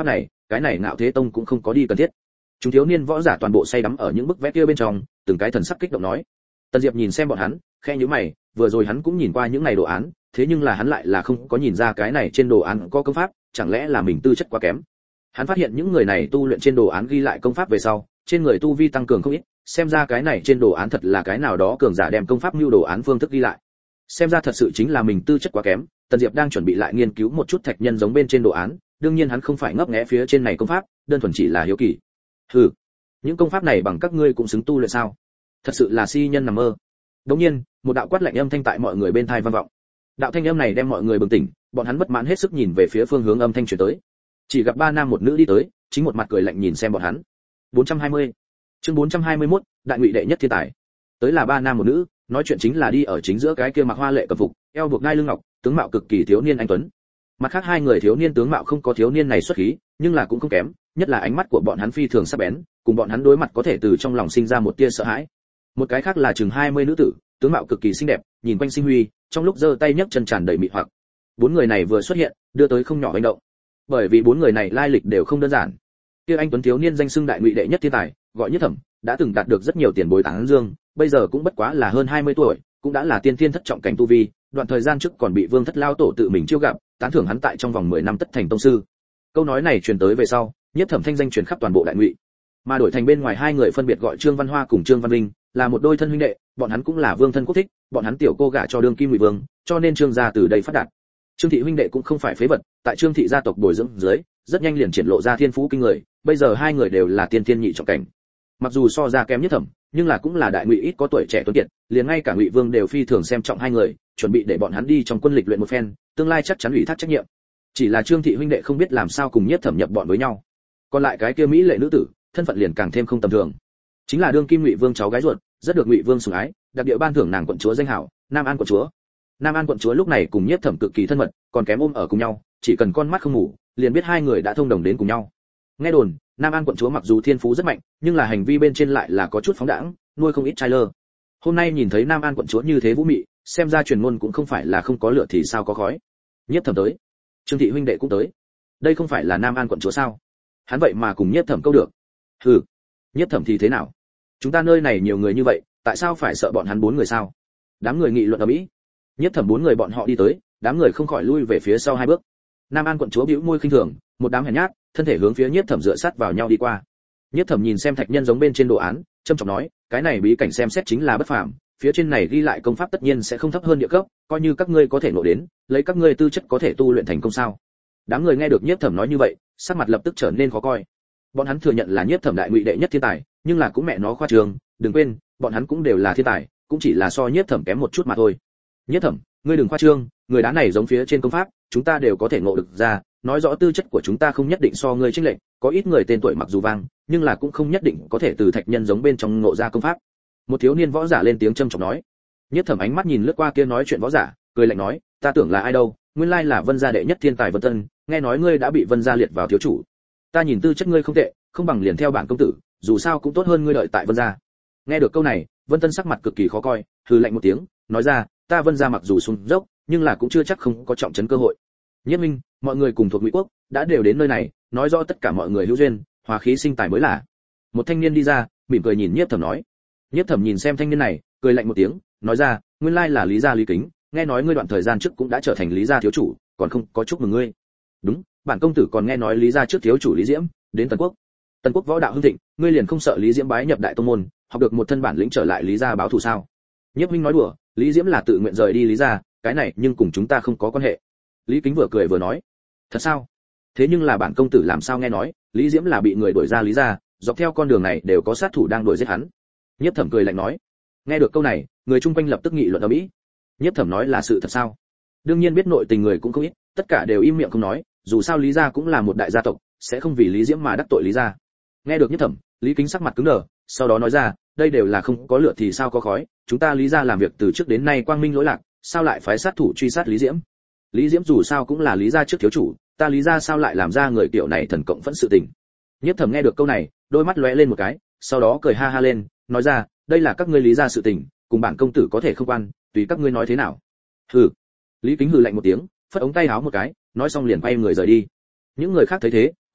cái này Ngạo Thế Tông cũng không có đi cần thiết. Chúng thiếu niên võ giả toàn bộ say đắm ở những bức vẽ kia bên trong, từng cái thần sắc kích động nói. Tần Diệp nhìn xem bọn hắn, khẽ nhíu mày, vừa rồi hắn cũng nhìn qua những này đồ án, thế nhưng là hắn lại là không có nhìn ra cái này trên đồ án có công pháp, chẳng lẽ là mình tư chất quá kém. Hắn phát hiện những người này tu luyện trên đồ án ghi lại công pháp về sau, trên người tu vi tăng cường không ít, xem ra cái này trên đồ án thật là cái nào đó cường giả đem công pháp lưu đồ án phương thức ghi lại. Xem ra thật sự chính là mình tư chất quá kém. Tần Diệp đang chuẩn bị lại nghiên cứu một chút thạch nhân giống bên trên đồ án, đương nhiên hắn không phải ngấp nghé phía trên này công pháp, đơn thuần chỉ là hiếu kỳ. Hừ, những công pháp này bằng các ngươi cũng xứng tu luyện sao? Thật sự là si nhân nằm mơ. Đống nhiên, một đạo quát lạnh âm thanh tại mọi người bên tai vang vọng. Đạo thanh âm này đem mọi người bừng tỉnh, bọn hắn bất mãn hết sức nhìn về phía phương hướng âm thanh truyền tới. Chỉ gặp ba nam một nữ đi tới, chính một mặt cười lạnh nhìn xem bọn hắn. bốn trăm hai mươi Chương bốn trăm hai mươi mốt, đại ngụy đệ nhất thiên tài. Tới là ba nam một nữ, nói chuyện chính là đi ở chính giữa cái kia mặc hoa lệ cẩm phục, eo buộc ngai lưng ngọc, tướng mạo cực kỳ thiếu niên anh tuấn. Mặt khác hai người thiếu niên tướng mạo không có thiếu niên này xuất khí, nhưng là cũng không kém, nhất là ánh mắt của bọn hắn phi thường sắc bén, cùng bọn hắn đối mặt có thể từ trong lòng sinh ra một tia sợ hãi. Một cái khác là chừng hai mươi nữ tử, tướng mạo cực kỳ xinh đẹp, nhìn quanh sinh huy, trong lúc giơ tay nhấc chân tràn đầy mị hoặc. Bốn người này vừa xuất hiện, đưa tới không nhỏ hành động. Bởi vì bốn người này lai lịch đều không đơn giản. Kia anh tuấn thiếu niên danh xưng đại ngụy đệ nhất thiên tài, gọi Nhất Thẩm, đã từng đạt được rất nhiều tiền bối tán dương, bây giờ cũng bất quá là hơn hai mươi tuổi, cũng đã là tiên thiên thất trọng cảnh tu vi, đoạn thời gian trước còn bị Vương Thất lao tổ tự mình chiêu gặp, tán thưởng hắn tại trong vòng mười năm tất thành tông sư. Câu nói này truyền tới về sau, Nhất Thẩm thanh danh truyền khắp toàn bộ đại ngụy. Mà đổi thành bên ngoài hai người phân biệt gọi Trương Văn Hoa cùng Trương Văn Linh, là một đôi thân huynh đệ, bọn hắn cũng là vương thân quốc thích, bọn hắn tiểu cô gả cho đương kim ngụy vương, cho nên Trương gia từ đây phát đạt. Trương thị huynh đệ cũng không phải phế vật, tại Trương thị gia tộc bồi dưỡng dưới, rất nhanh liền triển lộ ra thiên phú kinh người, bây giờ hai người đều là tiên tiên nhị trọng cảnh. Mặc dù so ra kém Nhất Thẩm, nhưng là cũng là đại ngụy ít có tuổi trẻ tuấn kiệt, liền ngay cả ngụy vương đều phi thường xem trọng hai người, chuẩn bị để bọn hắn đi trong quân lịch luyện một phen, tương lai chắc chắn ủy thác trách nhiệm. Chỉ là Trương thị huynh đệ không biết làm sao cùng Nhất Thẩm nhập bọn với nhau. Còn lại cái kia mỹ lệ nữ tử, thân phận liền càng thêm không tầm thường. Chính là đương kim ngụy vương cháu gái ruột, rất được ngụy vương sủng ái, đặc địa ban thưởng nàng quận chúa danh hảo, Nam An quận chúa. Nam An quận chúa lúc này cùng Nhất Thẩm cực kỳ thân mật, còn kém ôm ở cùng nhau, chỉ cần con mắt không ngủ, liền biết hai người đã thông đồng đến cùng nhau. Nghe đồn, Nam An quận chúa mặc dù thiên phú rất mạnh, nhưng là hành vi bên trên lại là có chút phóng đãng, nuôi không ít trai lơ. Hôm nay nhìn thấy Nam An quận chúa như thế vũ mị, xem ra truyền ngôn cũng không phải là không có lửa thì sao có khói. Nhất Thẩm tới, Trương thị huynh đệ cũng tới. Đây không phải là Nam An quận chúa sao? Hắn vậy mà cùng Nhất Thẩm câu được. Hừ, Nhất Thẩm thì thế nào? Chúng ta nơi này nhiều người như vậy, tại sao phải sợ bọn hắn bốn người sao? Đám người nghị luận ầm ĩ. Nhất Thẩm bốn người bọn họ đi tới, đám người không khỏi lui về phía sau hai bước. Nam An quận chúa bĩu môi khinh thường, một đám hèn nhát, thân thể hướng phía Nhất Thẩm dựa sát vào nhau đi qua. Nhất Thẩm nhìn xem thạch nhân giống bên trên đồ án, trầm trọng nói, cái này bí cảnh xem xét chính là bất phàm, phía trên này ghi lại công pháp tất nhiên sẽ không thấp hơn địa cấp, coi như các ngươi có thể nộ đến, lấy các ngươi tư chất có thể tu luyện thành công sao? Đám người nghe được Nhất Thẩm nói như vậy, sắc mặt lập tức trở nên khó coi. Bọn hắn thừa nhận là Nhất Thẩm đại ngụy đệ nhất thiên tài, nhưng là cũng mẹ nó khoa trương, đừng quên, bọn hắn cũng đều là thiên tài, cũng chỉ là so Nhất Thẩm kém một chút mà thôi. Nhất Thẩm, ngươi đừng khoa trương, người đá này giống phía trên công pháp, chúng ta đều có thể ngộ được ra, nói rõ tư chất của chúng ta không nhất định so ngươi chênh lệch, có ít người tên tuổi mặc dù vang, nhưng là cũng không nhất định có thể từ thạch nhân giống bên trong ngộ ra công pháp. Một thiếu niên võ giả lên tiếng trầm trọng nói. Nhất Thẩm ánh mắt nhìn lướt qua kia nói chuyện võ giả, cười lạnh nói, ta tưởng là ai đâu, nguyên lai là Vân gia đệ nhất thiên tài Vân Tân, nghe nói ngươi đã bị Vân gia liệt vào thiếu chủ. Ta nhìn tư chất ngươi không tệ, không bằng liền theo bản công tử, dù sao cũng tốt hơn ngươi đợi tại Vân gia. Nghe được câu này, Vân Tân sắc mặt cực kỳ khó coi, hừ lạnh một tiếng, nói ra, ta Vân gia mặc dù xuống dốc, nhưng là cũng chưa chắc không có trọng trấn cơ hội. Nhất Minh, mọi người cùng thuộc Ngụy quốc, đã đều đến nơi này, nói rõ tất cả mọi người hữu duyên, hòa khí sinh tài mới là. Một thanh niên đi ra, mỉm cười nhìn Nhiếp Thẩm nói. Nhiếp Thẩm nhìn xem thanh niên này, cười lạnh một tiếng, nói ra, nguyên lai là Lý gia Lý Kính, nghe nói ngươi đoạn thời gian trước cũng đã trở thành Lý gia thiếu chủ, còn không có chúc mừng ngươi. Đúng, bản công tử còn nghe nói Lý gia trước thiếu chủ Lý Diễm đến Tần quốc. Tần quốc võ đạo hưng thịnh, ngươi liền không sợ Lý Diễm bái nhập đại tông môn, học được một thân bản lĩnh trở lại Lý gia báo thù sao? Nhiếp Minh nói đùa, Lý Diễm là tự nguyện rời đi Lý gia, cái này nhưng cùng chúng ta không có quan hệ. Lý Kính vừa cười vừa nói, thật sao? Thế nhưng là bản công tử làm sao nghe nói, Lý Diễm là bị người đuổi ra Lý gia, dọc theo con đường này đều có sát thủ đang đuổi giết hắn. Nhiếp Thẩm cười lạnh nói. Nghe được câu này, người chung quanh lập tức nghị luận ầm ĩ. Nhiếp Thẩm nói là sự thật sao? Đương nhiên biết nội tình người cũng không ít, tất cả đều im miệng không nói, dù sao Lý gia cũng là một đại gia tộc, sẽ không vì Lý Diễm mà đắc tội Lý gia. Nghe được Nhiếp Thẩm, Lý Kính sắc mặt cứng đờ, sau đó nói ra, đây đều là không có lửa thì sao có khói, chúng ta Lý gia làm việc từ trước đến nay quang minh lỗi lạc, sao lại phái sát thủ truy sát Lý Diễm? Lý Diễm dù sao cũng là Lý gia trước thiếu chủ, ta Lý gia sao lại làm ra người tiểu này thần cộng phẫn sự tình? Nhiếp Thẩm nghe được câu này, đôi mắt lóe lên một cái, sau đó cười ha ha lên, nói ra, đây là các ngươi Lý gia sự tình, cùng bản công tử có thể không quan, tùy các ngươi nói thế nào. Hừ. Lý Kính hừ lạnh một tiếng, phất ống tay áo một cái, nói xong liền quay người rời đi. Những người khác thấy thế,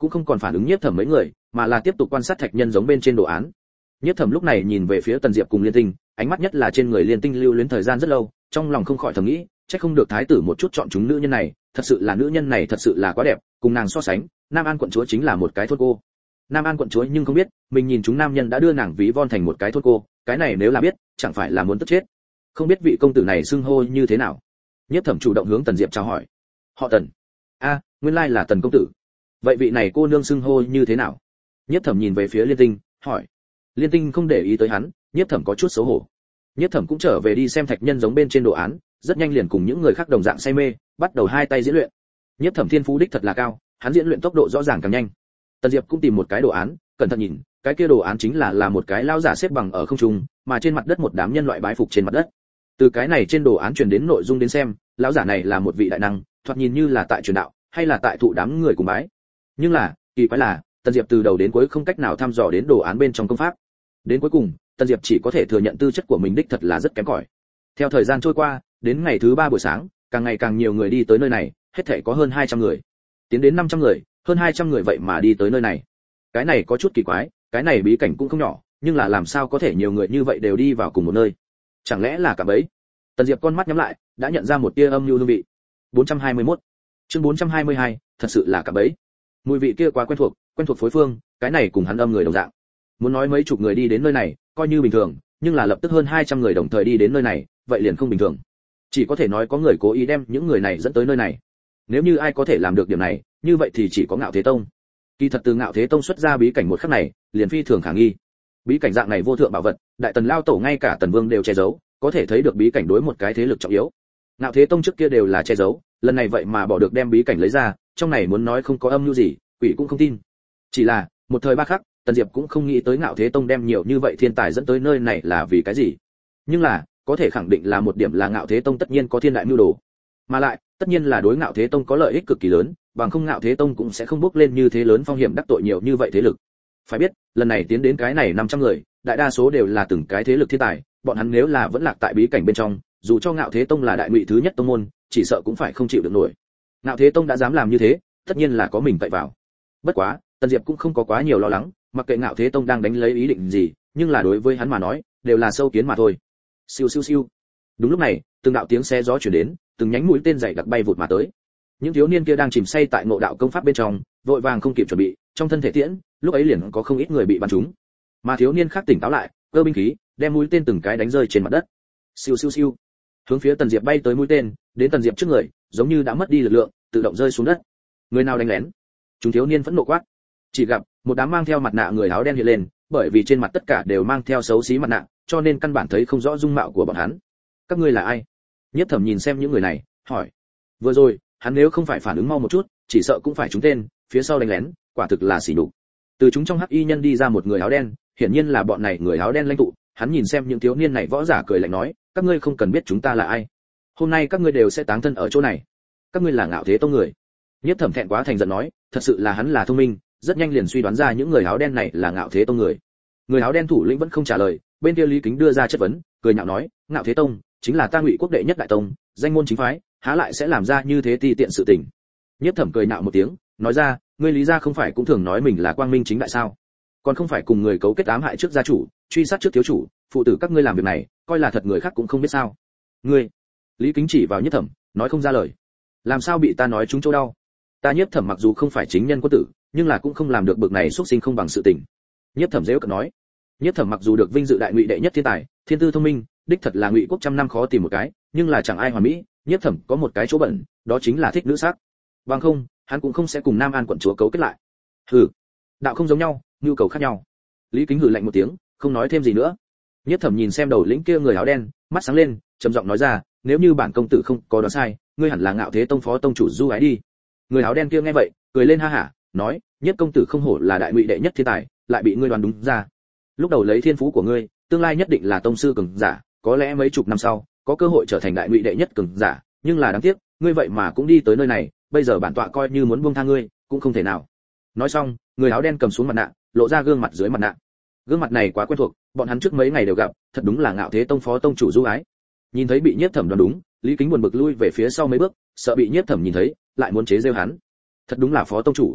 cũng không còn phản ứng Nhiếp Thẩm mấy người, mà là tiếp tục quan sát thạch nhân giống bên trên đồ án. Nhiếp Thẩm lúc này nhìn về phía Tần Diệp cùng Liên Tinh, ánh mắt nhất là trên người Liên Tinh lưu luyến thời gian rất lâu, trong lòng không khỏi thầm nghĩ, chắc không được thái tử một chút chọn chúng nữ nhân này, thật sự là nữ nhân này thật sự là quá đẹp, cùng nàng so sánh, Nam An quận chúa chính là một cái thôn cô. Nam An quận chúa nhưng không biết, mình nhìn chúng nam nhân đã đưa nàng ví von thành một cái thôn cô, cái này nếu là biết, chẳng phải là muốn tức chết. Không biết vị công tử này xưng hô như thế nào? Nhiếp Thẩm chủ động hướng Tần Diệp chào hỏi. Họ Tần. A, nguyên lai là Tần công tử. Vậy vị này cô nương xưng hô như thế nào? Nhiếp Thẩm nhìn về phía Liên Tinh, hỏi. Liên Tinh không để ý tới hắn, Nhiếp Thẩm có chút xấu hổ. Nhiếp Thẩm cũng trở về đi xem thạch nhân giống bên trên đồ án, rất nhanh liền cùng những người khác đồng dạng say mê, bắt đầu hai tay diễn luyện. Nhiếp Thẩm thiên phú đích thật là cao, hắn diễn luyện tốc độ rõ ràng càng nhanh. Tần Diệp cũng tìm một cái đồ án, cẩn thận nhìn, cái kia đồ án chính là là một cái lao giả xếp bằng ở không trung, mà trên mặt đất một đám nhân loại bái phục trên mặt đất. Từ cái này trên đồ án truyền đến nội dung đến xem, lão giả này là một vị đại năng, thoạt nhìn như là tại truyền đạo, hay là tại thụ đám người cùng bái. Nhưng là, kỳ quái là, Tần Diệp từ đầu đến cuối không cách nào thăm dò đến đồ án bên trong công pháp. Đến cuối cùng, Tần Diệp chỉ có thể thừa nhận tư chất của mình đích thật là rất kém cỏi. Theo thời gian trôi qua, đến ngày thứ ba buổi sáng, càng ngày càng nhiều người đi tới nơi này, hết thảy có hơn hai trăm người. Tiến đến năm trăm người, hơn hai trăm người vậy mà đi tới nơi này. Cái này có chút kỳ quái, cái này bí cảnh cũng không nhỏ, nhưng là làm sao có thể nhiều người như vậy đều đi vào cùng một nơi? Chẳng lẽ là cả bẫy? Tần Diệp con mắt nhắm lại, đã nhận ra một tia âm nhu hương vị. bốn trăm hai mươi mốt. Chương bốn trăm hai mươi hai, thật sự là cả bẫy. Mùi vị kia quá quen thuộc, quen thuộc phối phương, cái này cùng hắn âm người đồng dạng. Muốn nói mấy chục người đi đến nơi này, coi như bình thường, nhưng là lập tức hơn hai trăm người đồng thời đi đến nơi này, vậy liền không bình thường. Chỉ có thể nói có người cố ý đem những người này dẫn tới nơi này. Nếu như ai có thể làm được điểm này, như vậy thì chỉ có Ngạo Thế Tông. Kỳ thật từ Ngạo Thế Tông xuất ra bí cảnh một khắc này, liền phi thường khả nghi. Bí cảnh dạng này vô thượng bảo vật, đại tần lao tổ ngay cả tần vương đều che giấu, có thể thấy được bí cảnh đối một cái thế lực trọng yếu. Ngạo Thế Tông trước kia đều là che giấu, lần này vậy mà bỏ được đem bí cảnh lấy ra, trong này muốn nói không có âm mưu gì, quỷ cũng không tin. Chỉ là, một thời ba khắc, Tần Diệp cũng không nghĩ tới Ngạo Thế Tông đem nhiều như vậy thiên tài dẫn tới nơi này là vì cái gì. Nhưng là, có thể khẳng định là một điểm là Ngạo Thế Tông tất nhiên có thiên đại mưu đồ. Mà lại, tất nhiên là đối Ngạo Thế Tông có lợi ích cực kỳ lớn, bằng không Ngạo Thế Tông cũng sẽ không bước lên như thế lớn phong hiểm đắc tội nhiều như vậy thế lực. Phải biết, lần này tiến đến cái này năm trăm người, đại đa số đều là từng cái thế lực thiên tài, bọn hắn nếu là vẫn lạc tại bí cảnh bên trong, dù cho Ngạo Thế Tông là đại ngụy thứ nhất tông môn, chỉ sợ cũng phải không chịu được nổi. Ngạo Thế Tông đã dám làm như thế, tất nhiên là có mình cậy vào. Bất quá, Tần Diệp cũng không có quá nhiều lo lắng, mặc kệ Ngạo Thế Tông đang đánh lấy ý định gì, nhưng là đối với hắn mà nói, đều là sâu kiến mà thôi. Siêu siêu siêu. Đúng lúc này, từng đạo tiếng xe gió truyền đến, từng nhánh mũi tên dày đặc bay vụt mà tới. Những thiếu niên kia đang chìm say tại ngộ đạo công pháp bên trong, vội vàng không kịp chuẩn bị, trong thân thể tiễn, lúc ấy liền có không ít người bị bắn trúng. Mà thiếu niên khác tỉnh táo lại, cơ binh khí, đem mũi tên từng cái đánh rơi trên mặt đất. Siêu siêu siêu. Hướng phía Tần Diệp bay tới mũi tên, đến Tần Diệp trước người, giống như đã mất đi lực lượng, tự động rơi xuống đất. Người nào đánh lén? Chúng thiếu niên phẫn nộ quát. Chỉ gặp một đám mang theo mặt nạ người áo đen hiện lên, bởi vì trên mặt tất cả đều mang theo xấu xí mặt nạ, cho nên căn bản thấy không rõ dung mạo của bọn hắn. Các ngươi là ai? Nhiếp Thẩm nhìn xem những người này, hỏi. Vừa rồi, hắn nếu không phải phản ứng mau một chút, chỉ sợ cũng phải trúng tên, phía sau đánh lén, quả thực là xỉ nhục. Từ chúng trong hắc y nhân đi ra một người áo đen, hiển nhiên là bọn này người áo đen lãnh tụ, hắn nhìn xem những thiếu niên này võ giả cười lạnh nói, các ngươi không cần biết chúng ta là ai. Hôm nay các ngươi đều sẽ táng thân ở chỗ này. Các ngươi là Ngạo Thế Tông người. Nhiếp Thẩm thẹn quá thành giận nói, thật sự là hắn là thông minh, rất nhanh liền suy đoán ra những người áo đen này là Ngạo Thế Tông người. Người áo đen thủ lĩnh vẫn không trả lời, bên kia Lý Kính đưa ra chất vấn, cười nhạo nói, Ngạo Thế Tông chính là ta Ngụy quốc đệ nhất đại tông, danh môn chính phái, há lại sẽ làm ra như thế ti tiện sự tình. Nhiếp Thẩm cười nhạo một tiếng, nói ra, ngươi Lý gia không phải cũng thường nói mình là quang minh chính đại sao? Còn không phải cùng người cấu kết ám hại trước gia chủ, truy sát trước thiếu chủ, phụ tử các ngươi làm việc này, coi là thật người khác cũng không biết sao? Ngươi? Lý Kính chỉ vào Nhiếp Thẩm, nói không ra lời. Làm sao bị ta nói trúng chỗ đau? Ta Nhiếp Thẩm mặc dù không phải chính nhân quân tử, nhưng là cũng không làm được bực này xuất sinh không bằng sự tình. Nhiếp Thẩm giễu cợt nói. Nhiếp Thẩm mặc dù được vinh dự đại ngụy đệ nhất thiên tài, thiên tư thông minh, đích thật là ngụy quốc trăm năm khó tìm một cái, nhưng là chẳng ai hoàn mỹ. Nhiếp Thẩm có một cái chỗ bẩn, đó chính là thích nữ sắc. Bằng không, hắn cũng không sẽ cùng Nam An quận chúa cấu kết lại. Hừ, đạo không giống nhau, nhu cầu khác nhau. Lý Kính hừ lạnh một tiếng, không nói thêm gì nữa. Nhiếp Thẩm nhìn xem đầu lĩnh kia người áo đen, mắt sáng lên, trầm giọng nói ra, nếu như bản công tử không có đoán sai, ngươi hẳn là Ngạo Thế Tông phó tông chủ Du Ái đi. Người áo đen kia nghe vậy, cười lên ha hả, nói, Nhiếp công tử không hổ là đại ngụy đệ nhất thiên tài, lại bị ngươi đoán đúng ra. Lúc đầu lấy thiên phú của ngươi, tương lai nhất định là tông sư cường giả, có lẽ mấy chục năm sau, có cơ hội trở thành đại ngụy đệ nhất cường giả, nhưng là đáng tiếc, ngươi vậy mà cũng đi tới nơi này, bây giờ bản tọa coi như muốn buông tha ngươi, cũng không thể nào. Nói xong, người áo đen cầm xuống mặt nạ, lộ ra gương mặt dưới mặt nạ. Gương mặt này quá quen thuộc, bọn hắn trước mấy ngày đều gặp, thật đúng là Ngạo Thế Tông phó tông chủ Du Ái. Nhìn thấy bị Nhiếp Thẩm đoán đúng, Lý Kính buồn bực lui về phía sau mấy bước, sợ bị Nhiếp Thẩm nhìn thấy, lại muốn chế giễu hắn. Thật đúng là phó tông chủ.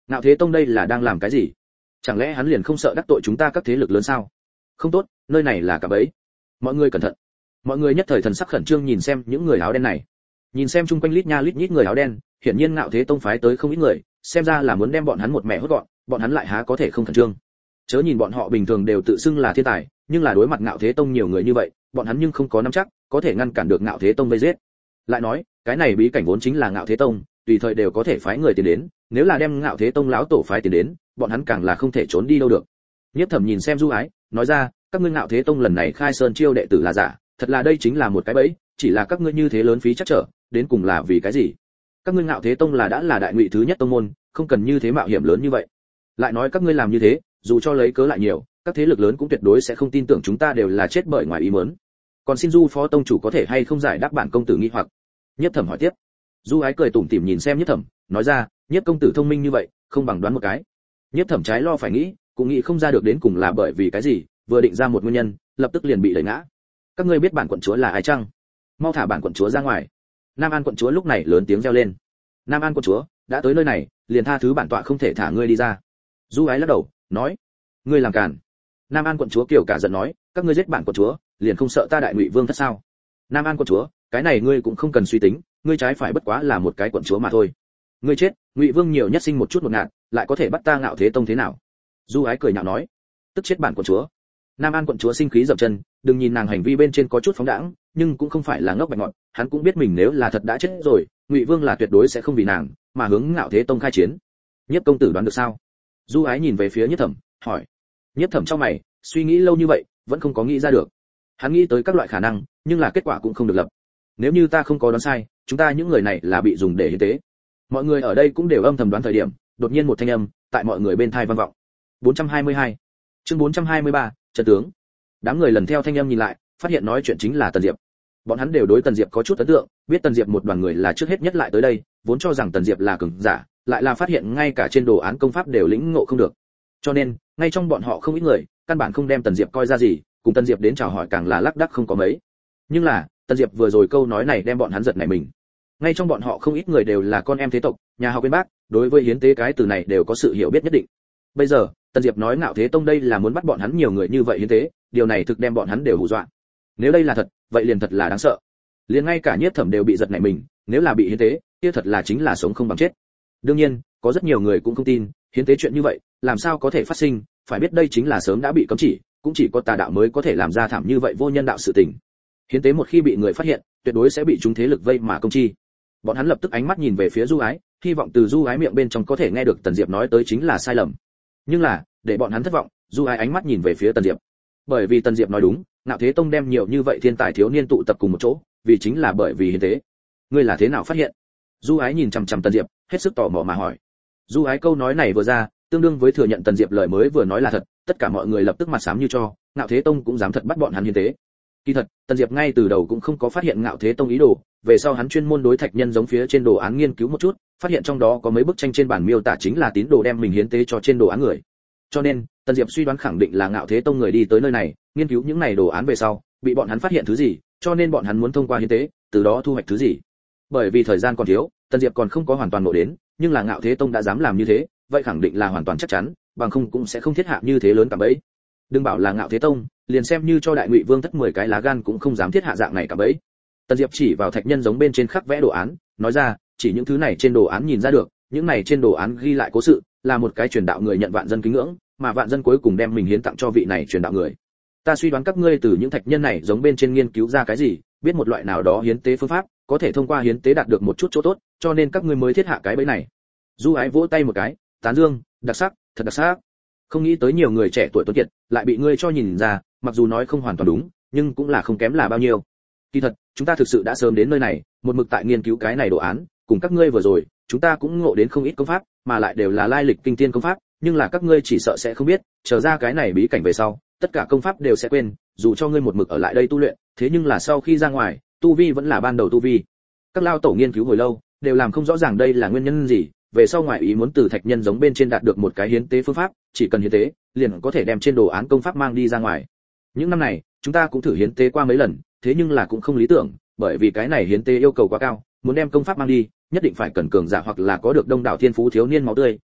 Ngạo Thế Tông đây là đang làm cái gì? Chẳng lẽ hắn liền không sợ đắc tội chúng ta các thế lực lớn sao? Không tốt, nơi này là cả bẫy. Mọi người cẩn thận. Mọi người nhất thời thần sắc khẩn trương nhìn xem những người áo đen này. Nhìn xem chung quanh lít nha lít nhít người áo đen, hiển nhiên Ngạo Thế Tông phái tới không ít người, xem ra là muốn đem bọn hắn một mẹ hốt gọn, bọn hắn lại há có thể không khẩn trương. Chớ nhìn bọn họ bình thường đều tự xưng là thiên tài, nhưng là đối mặt Ngạo Thế Tông nhiều người như vậy, bọn hắn nhưng không có nắm chắc có thể ngăn cản được Ngạo Thế Tông vây giết. Lại nói, cái này bí cảnh vốn chính là Ngạo Thế Tông, tùy thời đều có thể phái người tiến đến, nếu là đem Ngạo Thế Tông lão tổ phái tiến đến, bọn hắn càng là không thể trốn đi đâu được. Nhiếp Thẩm nhìn xem Du Ái, nói ra, các ngươi Ngạo Thế Tông lần này khai sơn chiêu đệ tử là giả, thật là đây chính là một cái bẫy, chỉ là các ngươi như thế lớn phí chắc trở, đến cùng là vì cái gì? Các ngươi Ngạo Thế Tông là đã là đại ngụy thứ nhất tông môn, không cần như thế mạo hiểm lớn như vậy. Lại nói các ngươi làm như thế, dù cho lấy cớ lại nhiều, các thế lực lớn cũng tuyệt đối sẽ không tin tưởng chúng ta đều là chết bởi ngoài ý muốn. Còn xin Du phó tông chủ có thể hay không giải đáp bản công tử nghi hoặc? Nhiếp Thẩm hỏi tiếp. Du Ái cười tủm tỉm nhìn xem Nhiếp Thẩm, nói ra, Nhiếp công tử thông minh như vậy, không bằng đoán một cái. Nhiếp Thẩm trái lo phải nghĩ, cũng nghĩ không ra được đến cùng là bởi vì cái gì, vừa định ra một nguyên nhân, lập tức liền bị đẩy ngã. Các ngươi biết bản quận chúa là ai chăng? Mau thả bản quận chúa ra ngoài. Nam An quận chúa lúc này lớn tiếng reo lên. Nam An quận chúa, đã tới nơi này, liền tha thứ bản tọa không thể thả ngươi đi ra. Du Ái lắc đầu, nói, ngươi làm càn. Nam An quận chúa kiểu cả giận nói, các ngươi giết bản quận chúa, liền không sợ ta đại ngụy vương thất sao? Nam An quận chúa, cái này ngươi cũng không cần suy tính, ngươi trái phải bất quá là một cái quận chúa mà thôi. Ngươi chết, ngụy vương nhiều nhất sinh một chút một ngạt, lại có thể bắt ta Ngạo Thế Tông thế nào? Du Ái cười nhạo nói, tức chết bản quận chúa. Nam An quận chúa sinh khí dậm chân, đừng nhìn nàng hành vi bên trên có chút phóng đãng, nhưng cũng không phải là ngốc bạch ngọt, hắn cũng biết mình nếu là thật đã chết rồi, Ngụy Vương là tuyệt đối sẽ không vì nàng mà hướng Ngạo Thế Tông khai chiến. Nhiếp công tử đoán được sao? Du Ái nhìn về phía Nhiếp Thẩm, hỏi. Nhiếp Thẩm trong mày, suy nghĩ lâu như vậy, vẫn không có nghĩ ra được. Hắn nghĩ tới các loại khả năng, nhưng là kết quả cũng không được lập. Nếu như ta không có đoán sai, chúng ta những người này là bị dùng để hiến tế. Mọi người ở đây cũng đều âm thầm đoán thời điểm, đột nhiên một thanh âm tại mọi người bên tai vang vọng. bốn trăm hai mươi hai Chương bốn trăm hai mươi ba Trận tướng. Đám người lần theo thanh âm nhìn lại, phát hiện nói chuyện chính là Tần Diệp. Bọn hắn đều đối Tần Diệp có chút ấn tượng, biết Tần Diệp một đoàn người là trước hết nhất lại tới đây, vốn cho rằng Tần Diệp là cường giả, lại là phát hiện ngay cả trên đồ án công pháp đều lĩnh ngộ không được. Cho nên, ngay trong bọn họ không ít người, căn bản không đem Tần Diệp coi ra gì, cùng Tần Diệp đến chào hỏi càng là lác đác không có mấy. Nhưng là, Tần Diệp vừa rồi câu nói này đem bọn hắn giật nảy mình. Ngay trong bọn họ không ít người đều là con em thế tộc, nhà học bên bác, đối với hiến tế cái từ này đều có sự hiểu biết nhất định. Bây giờ, Tần Diệp nói Ngạo Thế Tông đây là muốn bắt bọn hắn nhiều người như vậy hiến tế, điều này thực đem bọn hắn đều hù dọa. Nếu đây là thật, vậy liền thật là đáng sợ. Liền ngay cả Nhiếp Thẩm đều bị giật nảy mình, nếu là bị hiến tế, kia thật là chính là sống không bằng chết. Đương nhiên, có rất nhiều người cũng không tin, hiến tế chuyện như vậy, làm sao có thể phát sinh, phải biết đây chính là sớm đã bị cấm chỉ, cũng chỉ có tà đạo mới có thể làm ra thảm như vậy vô nhân đạo sự tình. Hiến tế một khi bị người phát hiện, tuyệt đối sẽ bị chúng thế lực vây mà công chi. Bọn hắn lập tức ánh mắt nhìn về phía Du Ái, hy vọng từ Du Ái miệng bên trong có thể nghe được Tần Diệp nói tới chính là sai lầm. Nhưng là, để bọn hắn thất vọng, Du Ái ánh mắt nhìn về phía Tần Diệp. Bởi vì Tần Diệp nói đúng, Ngạo Thế Tông đem nhiều như vậy thiên tài thiếu niên tụ tập cùng một chỗ, vì chính là bởi vì hiến tế. Ngươi là thế nào phát hiện? Du Ái nhìn chằm chằm Tần Diệp, hết sức tò mò mà hỏi. Du Ái câu nói này vừa ra, tương đương với thừa nhận Tần Diệp lời mới vừa nói là thật, tất cả mọi người lập tức mặt xám như cho, Ngạo Thế Tông cũng dám thật bắt bọn hắn hiến tế. Kỳ thật, Tần Diệp ngay từ đầu cũng không có phát hiện Ngạo Thế Tông ý đồ, về sau hắn chuyên môn đối thạch nhân giống phía trên đồ án nghiên cứu một chút, phát hiện trong đó có mấy bức tranh trên bản miêu tả chính là tín đồ đem mình hiến tế cho trên đồ án người. Cho nên, Tần Diệp suy đoán khẳng định là Ngạo Thế Tông người đi tới nơi này, nghiên cứu những này đồ án về sau, bị bọn hắn phát hiện thứ gì, cho nên bọn hắn muốn thông qua hiến tế, từ đó thu hoạch thứ gì. Bởi vì thời gian còn thiếu, Tần Diệp còn không có hoàn toàn ngộ đến, nhưng là Ngạo Thế Tông đã dám làm như thế, vậy khẳng định là hoàn toàn chắc chắn, bằng không cũng sẽ không thiết hạ như thế lớn cả bẫy. Đừng bảo là Ngạo Thế Tông, liền xem như cho đại ngụy vương thất mười cái lá gan cũng không dám thiết hạ dạng này cả bẫy. Tần Diệp chỉ vào thạch nhân giống bên trên khắc vẽ đồ án, nói ra, chỉ những thứ này trên đồ án nhìn ra được, những này trên đồ án ghi lại cố sự, là một cái truyền đạo người nhận vạn dân kính ngưỡng, mà vạn dân cuối cùng đem mình hiến tặng cho vị này truyền đạo người. Ta suy đoán các ngươi từ những thạch nhân này giống bên trên nghiên cứu ra cái gì, biết một loại nào đó hiến tế phương pháp, có thể thông qua hiến tế đạt được một chút chỗ tốt, cho nên các ngươi mới thiết hạ cái bẫy này. Du Ái vỗ tay một cái, tán dương, đặc sắc, thật đặc sắc. Không nghĩ tới nhiều người trẻ tuổi tuấn kiệt, lại bị ngươi cho nhìn ra, mặc dù nói không hoàn toàn đúng, nhưng cũng là không kém là bao nhiêu. Kỳ thật, chúng ta thực sự đã sớm đến nơi này, một mực tại nghiên cứu cái này đồ án, cùng các ngươi vừa rồi, chúng ta cũng ngộ đến không ít công pháp, mà lại đều là lai lịch kinh tiên công pháp, nhưng là các ngươi chỉ sợ sẽ không biết, trở ra cái này bí cảnh về sau, tất cả công pháp đều sẽ quên, dù cho ngươi một mực ở lại đây tu luyện, thế nhưng là sau khi ra ngoài, tu vi vẫn là ban đầu tu vi. Các lao tổ nghiên cứu hồi lâu, đều làm không rõ ràng đây là nguyên nhân gì, về sau ngoại ý muốn từ thạch nhân giống bên trên đạt được một cái hiến tế phương pháp, chỉ cần hiến tế, liền có thể đem trên đồ án công pháp mang đi ra ngoài. Những năm này, chúng ta cũng thử hiến tế qua mấy lần, thế nhưng là cũng không lý tưởng, bởi vì cái này hiến tế yêu cầu quá cao, muốn đem công pháp mang đi, nhất định phải cần cường giả hoặc là có được đông đảo thiên phú thiếu niên máu tươi,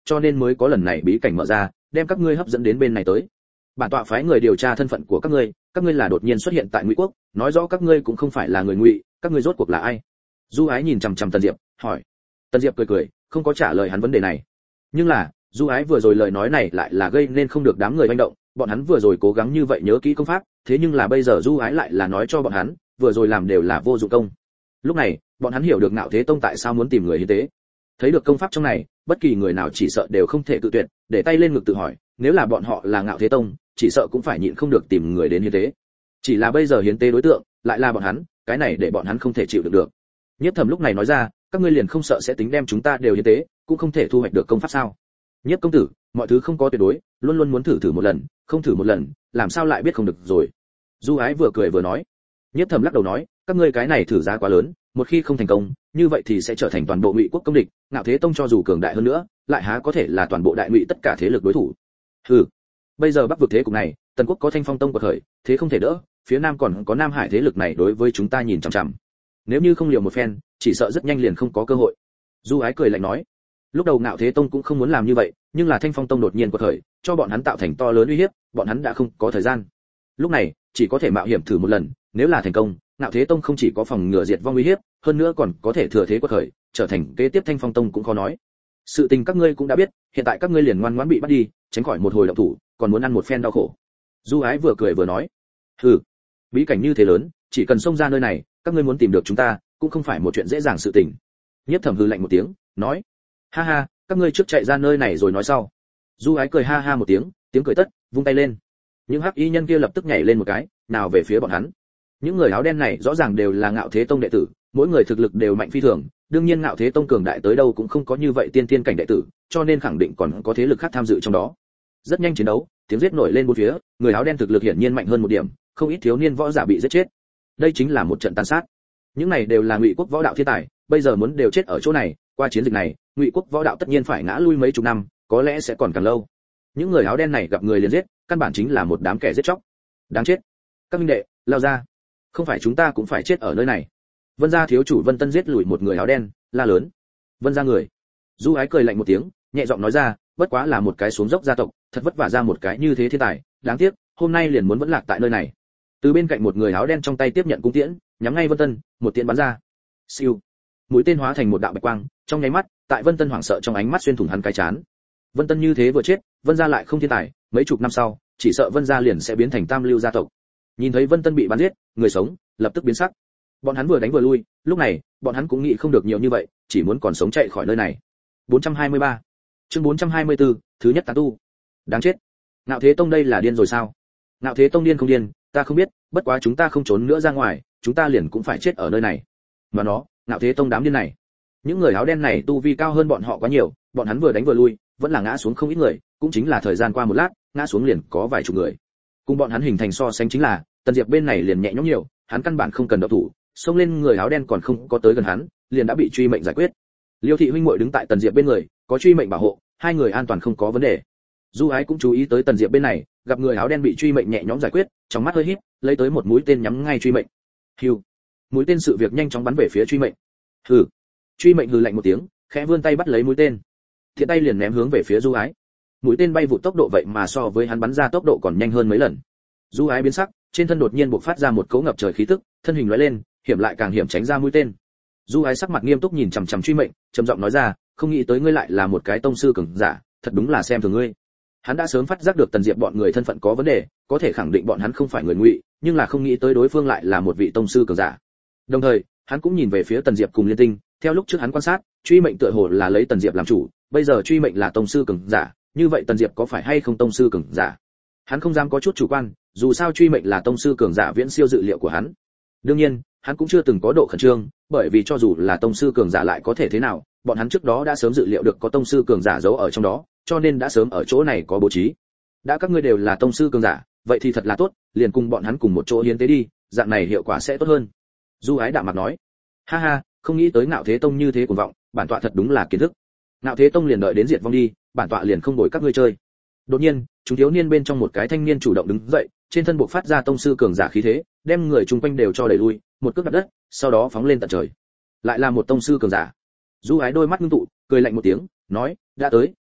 cho nên mới có lần này bí cảnh mở ra, đem các ngươi hấp dẫn đến bên này tới. Bản tọa phái người điều tra thân phận của các ngươi, các ngươi là đột nhiên xuất hiện tại Ngụy quốc, nói rõ các ngươi cũng không phải là người Ngụy, các ngươi rốt cuộc là ai? Du Ái nhìn chằm chằm Tần Diệp, hỏi. Tần Diệp cười cười, không có trả lời hắn vấn đề này. Nhưng là, Du Ái vừa rồi lời nói này lại là gây nên không được đám người manh động, bọn hắn vừa rồi cố gắng như vậy nhớ kỹ công pháp, thế nhưng là bây giờ Du Ái lại là nói cho bọn hắn, vừa rồi làm đều là vô dụng công. Lúc này, bọn hắn hiểu được Ngạo Thế Tông tại sao muốn tìm người hiến tế. Thấy được công pháp trong này, bất kỳ người nào chỉ sợ đều không thể tự tuyệt, để tay lên ngực tự hỏi, nếu là bọn họ là Ngạo Thế Tông, chỉ sợ cũng phải nhịn không được tìm người đến hiến tế. Chỉ là bây giờ hiến tế đối tượng lại là bọn hắn, cái này để bọn hắn không thể chịu được được. Nhất Thẩm lúc này nói ra, các ngươi liền không sợ sẽ tính đem chúng ta đều hiến tế, cũng không thể thu hoạch được công pháp sao? Nhất công tử, mọi thứ không có tuyệt đối, luôn luôn muốn thử thử một lần, không thử một lần, làm sao lại biết không được rồi. Du Ái vừa cười vừa nói. Nhất Thẩm lắc đầu nói, các ngươi cái này thử giá quá lớn, một khi không thành công, như vậy thì sẽ trở thành toàn bộ Ngụy quốc công địch, Ngạo Thế Tông cho dù cường đại hơn nữa, lại há có thể là toàn bộ đại Ngụy tất cả thế lực đối thủ. Hừ, bây giờ Bắc vực thế cục này, Tần quốc có Thanh Phong Tông quật khởi, thế không thể đỡ, phía Nam còn có Nam Hải thế lực này đối với chúng ta nhìn chằm chằm. Nếu như không liều một phen, chỉ sợ rất nhanh liền không có cơ hội. Du Ái cười lạnh nói. Lúc đầu Ngạo Thế Tông cũng không muốn làm như vậy, nhưng là Thanh Phong Tông đột nhiên quật khởi, cho bọn hắn tạo thành to lớn uy hiếp, bọn hắn đã không có thời gian. Lúc này, chỉ có thể mạo hiểm thử một lần, nếu là thành công, Ngạo Thế Tông không chỉ có phòng ngừa diệt vong uy hiếp, hơn nữa còn có thể thừa thế quật khởi, trở thành kế tiếp Thanh Phong Tông cũng khó nói. Sự tình các ngươi cũng đã biết, hiện tại các ngươi liền ngoan ngoãn bị bắt đi, tránh khỏi một hồi động thủ, còn muốn ăn một phen đau khổ. Du Ái vừa cười vừa nói, hừ, bí cảnh như thế lớn, chỉ cần xông ra nơi này, các ngươi muốn tìm được chúng ta, cũng không phải một chuyện dễ dàng sự tình. Nhất Thẩm hừ lạnh một tiếng, nói, ha ha, các ngươi trước chạy ra nơi này rồi nói sau. Du Ái cười ha ha một tiếng, tiếng cười tất, vung tay lên. Những hắc y nhân kia lập tức nhảy lên một cái, nào về phía bọn hắn. Những người áo đen này rõ ràng đều là Ngạo Thế Tông đệ tử, mỗi người thực lực đều mạnh phi thường, đương nhiên Ngạo Thế Tông cường đại tới đâu cũng không có như vậy tiên tiên cảnh đệ tử, cho nên khẳng định còn có thế lực khác tham dự trong đó. Rất nhanh chiến đấu, tiếng giết nổi lên bốn phía, người áo đen thực lực hiển nhiên mạnh hơn một điểm, không ít thiếu niên võ giả bị giết chết. Đây chính là một trận tàn sát. Những này đều là Ngụy quốc võ đạo thiên tài, bây giờ muốn đều chết ở chỗ này, qua chiến dịch này, Ngụy quốc võ đạo tất nhiên phải ngã lui mấy chục năm, có lẽ sẽ còn càng lâu. Những người áo đen này gặp người liền giết, căn bản chính là một đám kẻ giết chóc. Đáng chết. Các minh đệ, lao ra. Không phải chúng ta cũng phải chết ở nơi này. Vân gia thiếu chủ Vân Tân giết lùi một người áo đen, la lớn. Vân gia người. Du Ái cười lạnh một tiếng, nhẹ giọng nói ra, bất quá là một cái xuống dốc gia tộc, thật vất vả ra một cái như thế thiên tài, đáng tiếc, hôm nay liền muốn vẫn lạc tại nơi này. Từ bên cạnh một người áo đen trong tay tiếp nhận cung tiễn, nhắm ngay Vân Tân, một tiễn bắn ra. Siêu. Mũi tên hóa thành một đạo bạch quang, trong nháy mắt, tại Vân Tân hoảng sợ trong ánh mắt xuyên thủng hắn cái chán. Vân Tân như thế vừa chết, Vân gia lại không thiên tài, mấy chục năm sau, chỉ sợ Vân gia liền sẽ biến thành tam lưu gia tộc. Nhìn thấy Vân Tân bị bắn giết, người sống lập tức biến sắc. Bọn hắn vừa đánh vừa lui, lúc này, bọn hắn cũng nghĩ không được nhiều như vậy, chỉ muốn còn sống chạy khỏi nơi này. bốn trăm hai mươi ba Chương bốn trăm hai mươi tư, thứ nhất tán tu. Đáng chết. Ngạo Thế Tông đây là điên rồi sao? Ngạo Thế Tông điên không điên, ta không biết, bất quá chúng ta không trốn nữa ra ngoài, chúng ta liền cũng phải chết ở nơi này. Mà nó, Ngạo Thế Tông đám điên này. Những người áo đen này tu vi cao hơn bọn họ quá nhiều, bọn hắn vừa đánh vừa lui, vẫn là ngã xuống không ít người, cũng chính là thời gian qua một lát, ngã xuống liền có vài chục người. Cùng bọn hắn hình thành so sánh chính là, Tần Diệp bên này liền nhẹ nhõm nhiều, hắn căn bản không cần động thủ, xông lên người áo đen còn không có tới gần hắn, liền đã bị truy mệnh giải quyết. Liêu thị huynh muội đứng tại Tần Diệp bên người, có truy mệnh bảo hộ, hai người an toàn không có vấn đề. Du Ái cũng chú ý tới Tần Diệp bên này, gặp người áo đen bị truy mệnh nhẹ nhõm giải quyết, trong mắt hơi híp, lấy tới một mũi tên nhắm ngay truy mệnh. Hưu. Mũi tên sự việc nhanh chóng bắn về phía truy mệnh. Hừ. Truy mệnh hừ lạnh một tiếng, khẽ vươn tay bắt lấy mũi tên. Thiện tay liền ném hướng về phía Du Ái. Mũi tên bay vụt tốc độ vậy mà so với hắn bắn ra tốc độ còn nhanh hơn mấy lần. Du Ái biến sắc, trên thân đột nhiên bộc phát ra một cỗ ngập trời khí tức, thân hình lóe lên, hiểm lại càng hiểm tránh ra mũi tên. Du Ái sắc mặt nghiêm túc nhìn chằm chằm truy mệnh, trầm giọng nói ra, không nghĩ tới ngươi lại là một cái tông sư cường giả, thật đúng là xem thường ngươi. Hắn đã sớm phát giác được Tần Diệp bọn người thân phận có vấn đề, có thể khẳng định bọn hắn không phải người Ngụy, nhưng là không nghĩ tới đối phương lại là một vị tông sư cường giả. Đồng thời, hắn cũng nhìn về phía Tần Diệp cùng Liên Tinh, theo lúc trước hắn quan sát, truy mệnh tựa hồ là lấy Tần Diệp làm chủ, bây giờ truy mệnh là tông sư cường giả, như vậy Tần Diệp có phải hay không tông sư cường giả? Hắn không dám có chút chủ quan, dù sao truy mệnh là tông sư cường giả viễn siêu dự liệu của hắn. Đương nhiên, hắn cũng chưa từng có độ khẩn trương, bởi vì cho dù là tông sư cường giả lại có thể thế nào, bọn hắn trước đó đã sớm dự liệu được có tông sư cường giả giấu ở trong đó, cho nên đã sớm ở chỗ này có bố trí. Đã các ngươi đều là tông sư cường giả, vậy thì thật là tốt, liền cùng bọn hắn cùng một chỗ hiến tế đi, dạng này hiệu quả sẽ tốt hơn. Du Ái đạm mặt nói. Ha ha, không nghĩ tới Ngạo Thế Tông như thế cuồng vọng, bản tọa thật đúng là kiến thức. Ngạo Thế Tông liền đợi đến diệt vong đi, bản tọa liền không bồi các ngươi chơi. Đột nhiên, chúng thiếu niên bên trong một cái thanh niên chủ động đứng dậy, trên thân bộc phát ra tông sư cường giả khí thế, đem người chung quanh đều cho đẩy lui, một cước đạp đất, sau đó phóng lên tận trời. Lại là một tông sư cường giả. Du Ái đôi mắt ngưng tụ, cười lạnh một tiếng, nói, đã tới,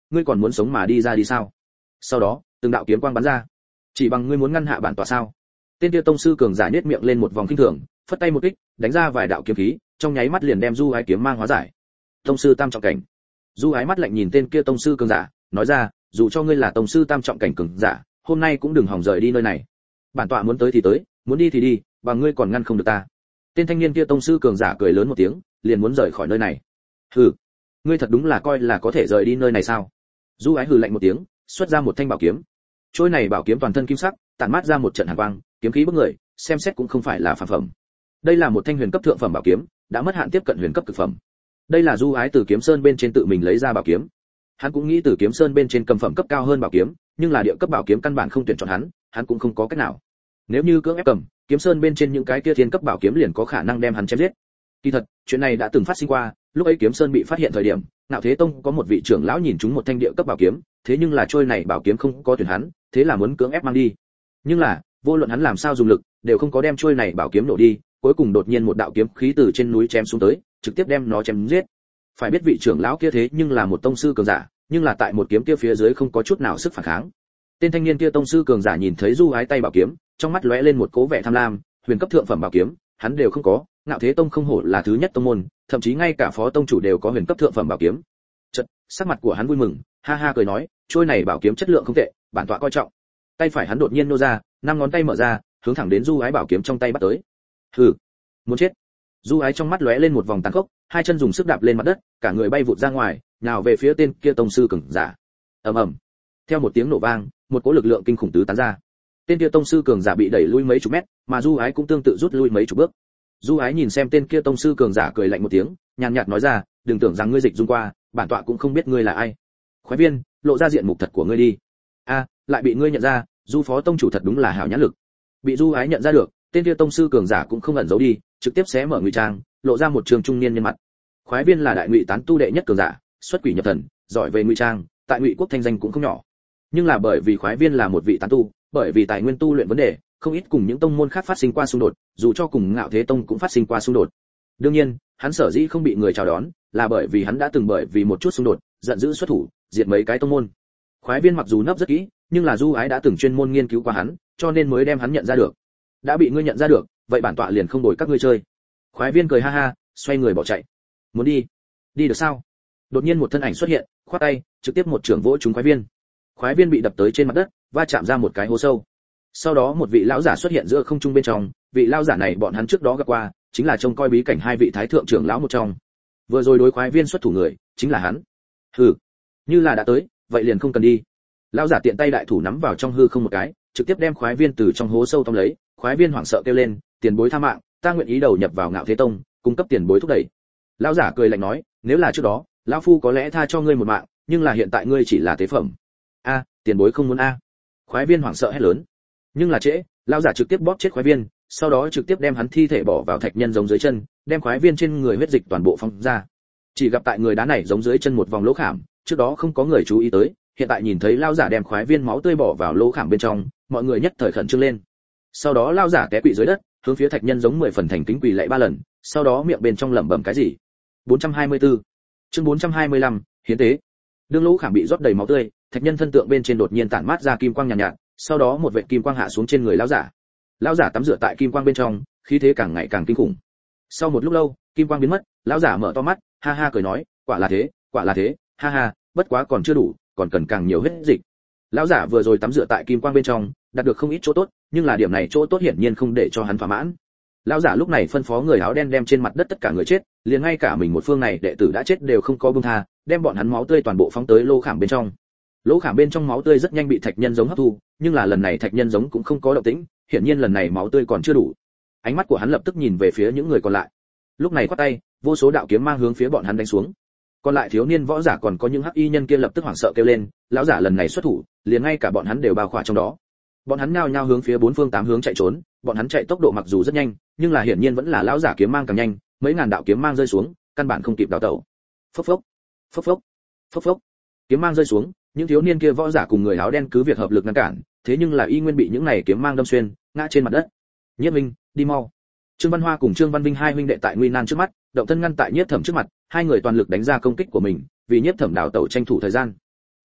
ngươi còn muốn sống mà đi ra đi sao? Sau đó, từng đạo kiếm quang bắn ra. Chỉ bằng ngươi muốn ngăn hạ bản tọa sao? Tên kia tông sư cường giả nhếch miệng lên một vòng kinh thường, phất tay một kích, đánh ra vài đạo kiếm khí, trong nháy mắt liền đem Du Ái kiếm mang hóa giải. Tông sư tam trọng cảnh. Du Ái mắt lạnh nhìn tên kia tông sư cường giả, nói ra, dù cho ngươi là tông sư tam trọng cảnh cường giả, hôm nay cũng đừng hòng rời đi nơi này. Bản tọa muốn tới thì tới, muốn đi thì đi, bằng ngươi còn ngăn không được ta. Tên thanh niên kia tông sư cường giả cười lớn một tiếng, liền muốn rời khỏi nơi này. Hừ, ngươi thật đúng là coi là có thể rời đi nơi này sao? Du Ái hừ lạnh một tiếng, xuất ra một thanh bảo kiếm. Trôi này bảo kiếm toàn thân kim sắc, tản mát ra một trận hàn quang, kiếm khí bức người, xem xét cũng không phải là phàm phẩm. Đây là một thanh huyền cấp thượng phẩm bảo kiếm, đã mất hạn tiếp cận huyền cấp cực phẩm. Đây là Du Ái từ Kiếm Sơn bên trên tự mình lấy ra bảo kiếm. Hắn cũng nghĩ từ Kiếm Sơn bên trên cầm phẩm cấp cao hơn bảo kiếm, nhưng là địa cấp bảo kiếm căn bản không tuyển chọn hắn, hắn cũng không có cách nào. Nếu như cưỡng ép cầm, Kiếm Sơn bên trên những cái kia thiên cấp bảo kiếm liền có khả năng đem hắn chém giết. Kỳ thật, chuyện này đã từng phát sinh qua, lúc ấy Kiếm Sơn bị phát hiện thời điểm, Nạo Thế Tông có một vị trưởng lão nhìn chúng một thanh địa cấp bảo kiếm, thế nhưng là trôi này bảo kiếm không có tuyển hắn, thế là muốn cưỡng ép mang đi. Nhưng là, vô luận hắn làm sao dùng lực, đều không có đem trôi này bảo kiếm nổ đi, cuối cùng đột nhiên một đạo kiếm khí từ trên núi chém xuống tới, trực tiếp đem nó chém giết. Phải biết vị trưởng lão kia thế nhưng là một tông sư cường giả, nhưng là tại một kiếm kia phía dưới không có chút nào sức phản kháng. Tên thanh niên kia tông sư cường giả nhìn thấy Du Ái tay bảo kiếm, trong mắt lóe lên một cố vẻ tham lam, huyền cấp thượng phẩm bảo kiếm, hắn đều không có, Nạo Thế Tông không hổ là thứ nhất tông môn, thậm chí ngay cả phó tông chủ đều có huyền cấp thượng phẩm bảo kiếm. Chợt, sắc mặt của hắn vui mừng, ha ha cười nói, trôi này bảo kiếm chất lượng không tệ, bản tọa coi trọng. Tay phải hắn đột nhiên nô ra, năm ngón tay mở ra, hướng thẳng đến Du Ái bảo kiếm trong tay bắt tới. Hừ, muốn chết. Du Ái trong mắt lóe lên một vòng tàn khốc, hai chân dùng sức đạp lên mặt đất, cả người bay vụt ra ngoài, nào về phía tên kia tông sư cường giả. Ầm ầm. Theo một tiếng nổ vang, một cỗ lực lượng kinh khủng tứ tán ra. Tên kia tông sư cường giả bị đẩy lui mấy chục mét, mà Du Ái cũng tương tự rút lui mấy chục bước. Du Ái nhìn xem tên kia tông sư cường giả cười lạnh một tiếng, nhàn nhạt nói ra, đừng tưởng rằng ngươi dịch dung qua, bản tọa cũng không biết ngươi là ai. Khoái Viên, lộ ra diện mục thật của ngươi đi. A, lại bị ngươi nhận ra, Du phó tông chủ thật đúng là hảo nhãn lực. Bị Du Ái nhận ra được, tên kia tông sư cường giả cũng không ẩn giấu đi, trực tiếp xé mở ngụy trang, lộ ra một trường trung niên nhân mặt. Khoái Viên là đại ngụy tán tu đệ nhất cường giả, xuất quỷ nhập thần, giỏi về ngụy trang, tại ngụy quốc thanh danh cũng không nhỏ. Nhưng là bởi vì Khoái Viên là một vị tán tu, bởi vì tài nguyên tu luyện vấn đề, không ít cùng những tông môn khác phát sinh qua xung đột, dù cho cùng Ngạo Thế Tông cũng phát sinh qua xung đột. Đương nhiên, hắn sở dĩ không bị người chào đón, là bởi vì hắn đã từng bởi vì một chút xung đột, giận dữ xuất thủ, diệt mấy cái tông môn. Khoái Viên mặc dù nấp rất kỹ, nhưng là Du Ái đã từng chuyên môn nghiên cứu qua hắn, cho nên mới đem hắn nhận ra được. Đã bị ngươi nhận ra được, vậy bản tọa liền không đổi các ngươi chơi. Khoái Viên cười ha ha, xoay người bỏ chạy. Muốn đi? Đi được sao? Đột nhiên một thân ảnh xuất hiện, khoát tay, trực tiếp một chưởng vỗ trúng Khoái Viên. Khoái Viên bị đập tới trên mặt đất, va chạm ra một cái hố sâu. Sau đó một vị lão giả xuất hiện giữa không trung bên trong, vị lão giả này bọn hắn trước đó gặp qua, chính là trông coi bí cảnh hai vị thái thượng trưởng lão một trong. Vừa rồi đối Khoái Viên xuất thủ người, chính là hắn. Hừ, như là đã tới, vậy liền không cần đi. Lão giả tiện tay đại thủ nắm vào trong hư không một cái, trực tiếp đem Khoái Viên từ trong hố sâu tóm lấy. Khoái Viên hoảng sợ kêu lên, tiền bối tha mạng, ta nguyện ý đầu nhập vào Ngạo Thế Tông, cung cấp tiền bối thúc đẩy. Lão giả cười lạnh nói, nếu là trước đó, lão phu có lẽ tha cho ngươi một mạng, nhưng là hiện tại ngươi chỉ là tế phẩm. A, tiền bối không muốn a. Khoái Viên hoảng sợ hét lớn. Nhưng là trễ, lão giả trực tiếp bóp chết Khoái Viên, sau đó trực tiếp đem hắn thi thể bỏ vào thạch nhân giống dưới chân, đem Khoái Viên trên người huyết dịch toàn bộ phóng ra. Chỉ gặp tại người đá này giống dưới chân một vòng lỗ khảm, trước đó không có người chú ý tới, hiện tại nhìn thấy lão giả đem Khoái Viên máu tươi bỏ vào lỗ khảm bên trong, mọi người nhất thời khẩn trương lên. Sau đó lão giả té quỵ dưới đất, hướng phía thạch nhân giống mười phần thành kính quỳ lạy ba lần, sau đó miệng bên trong lẩm bẩm cái gì. bốn trăm hai mươi tư Chương bốn trăm hai mươi lăm, hiến tế. Đương lỗ khảm bị rót đầy máu tươi, thạch nhân thân tượng bên trên đột nhiên tản mát ra kim quang nhàn nhạt, nhạt, sau đó một vệt kim quang hạ xuống trên người lão giả. Lão giả tắm rửa tại kim quang bên trong, khí thế càng ngày càng kinh khủng. Sau một lúc lâu, kim quang biến mất, lão giả mở to mắt, ha ha cười nói, quả là thế, quả là thế, ha ha, bất quá còn chưa đủ, còn cần càng nhiều huyết dịch. Lão giả vừa rồi tắm rửa tại kim quang bên trong, đạt được không ít chỗ tốt, nhưng là điểm này chỗ tốt hiển nhiên không để cho hắn thỏa mãn. Lão giả lúc này phân phó người áo đen đem trên mặt đất tất cả người chết, liền ngay cả mình một phương này đệ tử đã chết đều không có buông tha, đem bọn hắn máu tươi toàn bộ phóng tới lỗ khảm bên trong. Lỗ khảm bên trong máu tươi rất nhanh bị thạch nhân giống hấp thu, nhưng là lần này thạch nhân giống cũng không có động tĩnh, hiển nhiên lần này máu tươi còn chưa đủ. Ánh mắt của hắn lập tức nhìn về phía những người còn lại. Lúc này quát tay, vô số đạo kiếm mang hướng phía bọn hắn đánh xuống. Còn lại thiếu niên võ giả còn có những hắc y nhân kia lập tức hoảng sợ kêu lên, lão giả lần này xuất thủ, liền ngay cả bọn hắn đều bao khỏa trong đó. Bọn hắn nhao nhao hướng phía bốn phương tám hướng chạy trốn, bọn hắn chạy tốc độ mặc dù rất nhanh, nhưng là hiển nhiên vẫn là lão giả kiếm mang càng nhanh, mấy ngàn đạo kiếm mang rơi xuống, căn bản không kịp đào tẩu. Phốc phốc, phốc phốc, phốc phốc. Kiếm mang rơi xuống, những thiếu niên kia võ giả cùng người áo đen cứ việc hợp lực ngăn cản, thế nhưng là y nguyên bị những này kiếm mang đâm xuyên, ngã trên mặt đất. Nhiếp Minh, đi mau. Trương Văn Hoa cùng Trương Văn Vinh hai huynh đệ tại nguy nan trước mắt, động thân ngăn tại Nhiếp Thẩm trước mặt, hai người toàn lực đánh ra công kích của mình, vì Nhiếp Thẩm đào tẩu tranh thủ thời gian.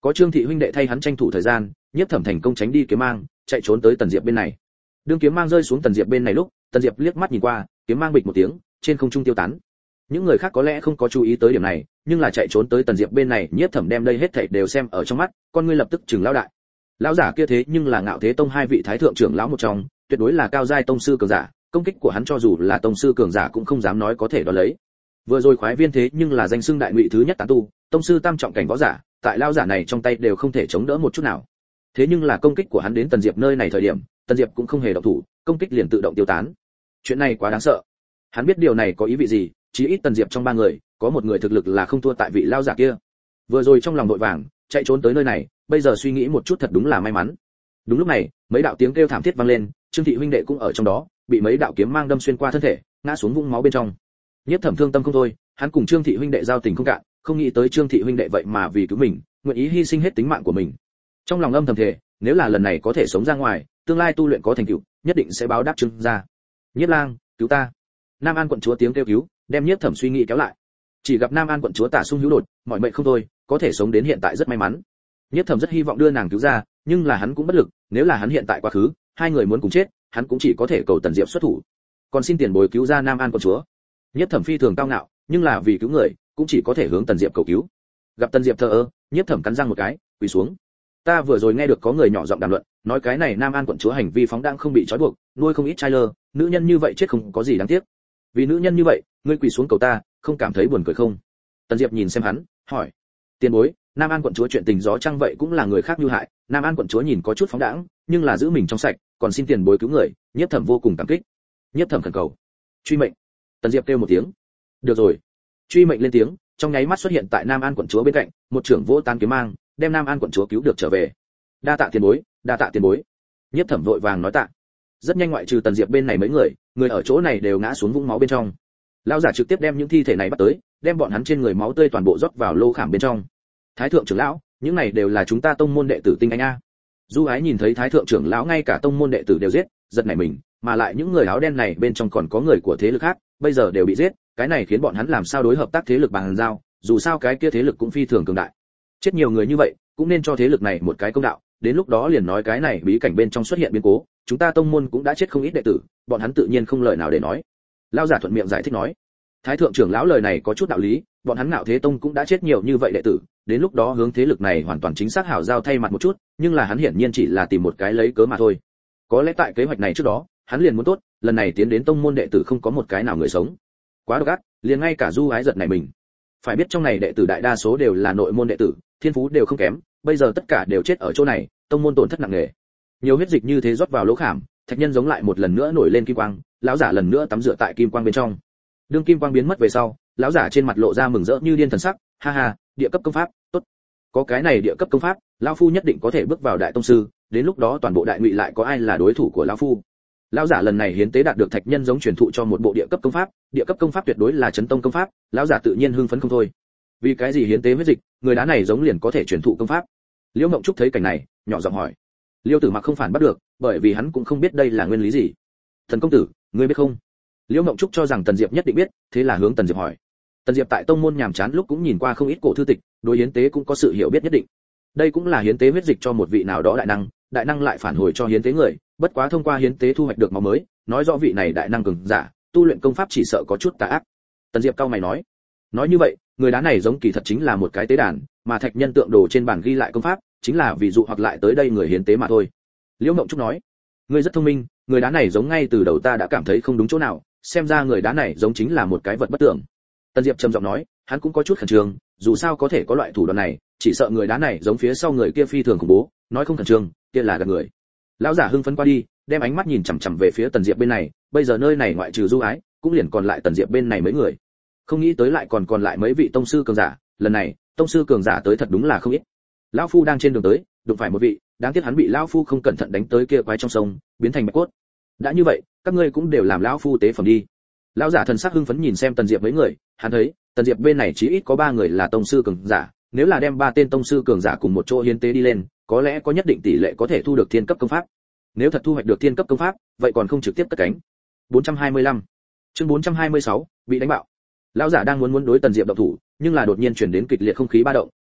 Có Trương thị huynh đệ thay hắn tranh thủ thời gian, Nhiếp Thẩm thành công tránh đi kiếm mang, chạy trốn tới Tần Diệp bên này. Đương kiếm mang rơi xuống Tần Diệp bên này lúc, Tần Diệp liếc mắt nhìn qua, kiếm mang bịch một tiếng, trên không trung tiêu tán. Những người khác có lẽ không có chú ý tới điểm này, nhưng là chạy trốn tới Tần Diệp bên này, Nhiếp Thẩm đem đây hết thảy đều xem ở trong mắt, con ngươi lập tức trừng lão đại. Lão giả kia thế nhưng là Ngạo Thế Tông hai vị thái thượng trưởng lão một trong, tuyệt đối là cao giai tông sư cường giả, công kích của hắn cho dù là tông sư cường giả cũng không dám nói có thể đo lấy. Vừa rồi khoái viên thế nhưng là danh xưng đại ngụy thứ nhất tán tu, tông sư tam trọng cảnh võ giả, tại lão giả này trong tay đều không thể chống đỡ một chút nào. Thế nhưng là công kích của hắn đến Tần Diệp nơi này thời điểm, Tần Diệp cũng không hề động thủ, công kích liền tự động tiêu tán. Chuyện này quá đáng sợ. Hắn biết điều này có ý vị gì, chí ít Tần Diệp trong ba người, có một người thực lực là không thua tại vị lão giả kia. Vừa rồi trong lòng vội vàng, chạy trốn tới nơi này, bây giờ suy nghĩ một chút thật đúng là may mắn. Đúng lúc này, mấy đạo tiếng kêu thảm thiết vang lên, Trương thị huynh đệ cũng ở trong đó, bị mấy đạo kiếm mang đâm xuyên qua thân thể, ngã xuống vũng máu bên trong. Nhiếp Thẩm thương tâm không thôi, hắn cùng Trương thị huynh đệ giao tình không cạn, không nghĩ tới Trương thị huynh đệ vậy mà vì cứu mình, nguyện ý hy sinh hết tính mạng của mình. Trong lòng âm thầm thề, nếu là lần này có thể sống ra ngoài, tương lai tu luyện có thành tựu, nhất định sẽ báo đáp Trương gia. Nhiếp lang, cứu ta! Nam An quận chúa tiếng kêu cứu, đem Nhiếp Thẩm suy nghĩ kéo lại. Chỉ gặp Nam An quận chúa tả sung hữu đột, mọi mệnh không thôi, có thể sống đến hiện tại rất may mắn. Nhiếp Thẩm rất hy vọng đưa nàng cứu ra, nhưng là hắn cũng bất lực, nếu là hắn hiện tại quá khứ, hai người muốn cùng chết, hắn cũng chỉ có thể cầu Tần Diệp xuất thủ. Còn xin tiền bối cứu ra Nam An quận chúa. Nhiếp Thẩm phi thường cao ngạo, nhưng là vì cứu người, cũng chỉ có thể hướng Tần Diệp cầu cứu. Gặp Tần Diệp thờ ơ, Nhiếp Thẩm cắn răng một cái, quỳ xuống. Ta vừa rồi nghe được có người nhỏ giọng đàm luận, nói cái này Nam An quận chúa hành vi phóng đãng không bị trói buộc, nuôi không ít trai lơ, nữ nhân như vậy chết không có gì đáng tiếc. Vì nữ nhân như vậy, ngươi quỳ xuống cầu ta, không cảm thấy buồn cười không? Tần Diệp nhìn xem hắn, hỏi. Tiền bối, Nam An quận chúa chuyện tình gió trăng vậy cũng là người khác như hại, Nam An quận chúa nhìn có chút phóng đãng, nhưng là giữ mình trong sạch, còn xin tiền bối cứu người, Nhiếp Thẩm vô cùng cảm kích. Nhiếp Thẩm khẩn cầu. Truy mệnh. Tần Diệp kêu một tiếng. Được rồi. Truy mệnh lên tiếng, trong nháy mắt xuất hiện tại Nam An quận chúa bên cạnh, một trưởng vỗ tan kiếm mang, đem Nam An quận chúa cứu được trở về. Đa tạ tiền bối, đa tạ tiền bối. Nhiếp Thẩm vội vàng nói tạ. Rất nhanh ngoại trừ Tần Diệp bên này mấy người, người ở chỗ này đều ngã xuống vũng máu bên trong. Lão giả trực tiếp đem những thi thể này bắt tới, đem bọn hắn trên người máu tươi toàn bộ rót vào lô khảm bên trong. Thái thượng trưởng lão, những này đều là chúng ta tông môn đệ tử tinh anh a. Du Ái nhìn thấy Thái thượng trưởng lão ngay cả tông môn đệ tử đều giết, giật nảy mình, mà lại những người áo đen này bên trong còn có người của thế lực khác, bây giờ đều bị giết, cái này khiến bọn hắn làm sao đối hợp tác thế lực bằng giao, dù sao cái kia thế lực cũng phi thường cường đại. Chết nhiều người như vậy, cũng nên cho thế lực này một cái công đạo, đến lúc đó liền nói cái này bí cảnh bên trong xuất hiện biến cố, chúng ta tông môn cũng đã chết không ít đệ tử, bọn hắn tự nhiên không lời nào để nói. Lão giả thuận miệng giải thích nói. Thái thượng trưởng lão lời này có chút đạo lý, bọn hắn Ngạo Thế Tông cũng đã chết nhiều như vậy đệ tử, đến lúc đó hướng thế lực này hoàn toàn chính xác hảo giao thay mặt một chút, nhưng là hắn hiển nhiên chỉ là tìm một cái lấy cớ mà thôi. Có lẽ tại kế hoạch này trước đó, hắn liền muốn tốt, lần này tiến đến tông môn đệ tử không có một cái nào người sống. Quá độc ác, liền ngay cả Du Ái giật này mình. Phải biết trong này đệ tử đại đa số đều là nội môn đệ tử, thiên phú đều không kém, bây giờ tất cả đều chết ở chỗ này, tông môn tổn thất nặng nề. Nhiều huyết dịch như thế rót vào lỗ khảm, thạch nhân giống lại một lần nữa nổi lên kim quang, lão giả lần nữa tắm rửa tại kim quang bên trong. Đương kim quang biến mất về sau, lão giả trên mặt lộ ra mừng rỡ như điên thần sắc, ha ha, địa cấp công pháp, tốt. Có cái này địa cấp công pháp, lão phu nhất định có thể bước vào đại tông sư, đến lúc đó toàn bộ đại ngụy lại có ai là đối thủ của lão phu. Lão giả lần này hiến tế đạt được thạch nhân giống truyền thụ cho một bộ địa cấp công pháp, địa cấp công pháp tuyệt đối là chấn tông công pháp, lão giả tự nhiên hưng phấn không thôi. Vì cái gì hiến tế huyết dịch, người đá này giống liền có thể truyền thụ công pháp? Liễu Ngộng Trúc thấy cảnh này, nhỏ giọng hỏi. Liêu Tử Mặc không phản bắt được, bởi vì hắn cũng không biết đây là nguyên lý gì. Thần công tử, ngươi biết không? Liễu Ngộng Trúc cho rằng Tần Diệp nhất định biết, thế là hướng Tần Diệp hỏi. Tần Diệp tại tông môn nhàm chán lúc cũng nhìn qua không ít cổ thư tịch, đối hiến tế cũng có sự hiểu biết nhất định. Đây cũng là hiến tế huyết dịch cho một vị nào đó đại năng, đại năng lại phản hồi cho hiến tế người, bất quá thông qua hiến tế thu hoạch được máu mới, nói rõ vị này đại năng cường giả, tu luyện công pháp chỉ sợ có chút tà ác. Tần Diệp cao mày nói. Nói như vậy, người đá này giống kỳ thật chính là một cái tế đàn, mà thạch nhân tượng đồ trên bản ghi lại công pháp, chính là ví dụ hoặc lại tới đây người hiến tế mà thôi. Liễu Ngộng Trúc nói. Ngươi rất thông minh, người đá này giống ngay từ đầu ta đã cảm thấy không đúng chỗ nào, xem ra người đá này giống chính là một cái vật bất tưởng. Tần Diệp trầm giọng nói, hắn cũng có chút khẩn trương, dù sao có thể có loại thủ đoạn này, chỉ sợ người đá này giống phía sau người kia phi thường khủng bố, nói không khẩn trương, kia là gạt người. Lão giả hưng phấn qua đi, đem ánh mắt nhìn chằm chằm về phía Tần Diệp bên này, bây giờ nơi này ngoại trừ Du Ái, cũng liền còn lại Tần Diệp bên này mấy người. Không nghĩ tới lại còn còn lại mấy vị tông sư cường giả, lần này, tông sư cường giả tới thật đúng là không ít. Lão phu đang trên đường tới, đụng phải một vị, đáng tiếc hắn bị lão phu không cẩn thận đánh tới kia quái trong sông, biến thành bạch cốt. Đã như vậy, các ngươi cũng đều làm lão phu tế phẩm đi. Lão giả thần sắc hưng phấn nhìn xem Tần Diệp mấy người, hắn thấy, Tần Diệp bên này chí ít có ba người là tông sư cường giả, nếu là đem ba tên tông sư cường giả cùng một chỗ hiến tế đi lên, có lẽ có nhất định tỷ lệ có thể thu được thiên cấp công pháp. Nếu thật thu hoạch được thiên cấp công pháp, vậy còn không trực tiếp cất cánh. bốn trăm hai mươi lăm. Chương bốn trăm hai mươi sáu, bị đánh bạo. Lão giả đang muốn muốn đối Tần Diệp động thủ, nhưng là đột nhiên truyền đến kịch liệt không khí ba động,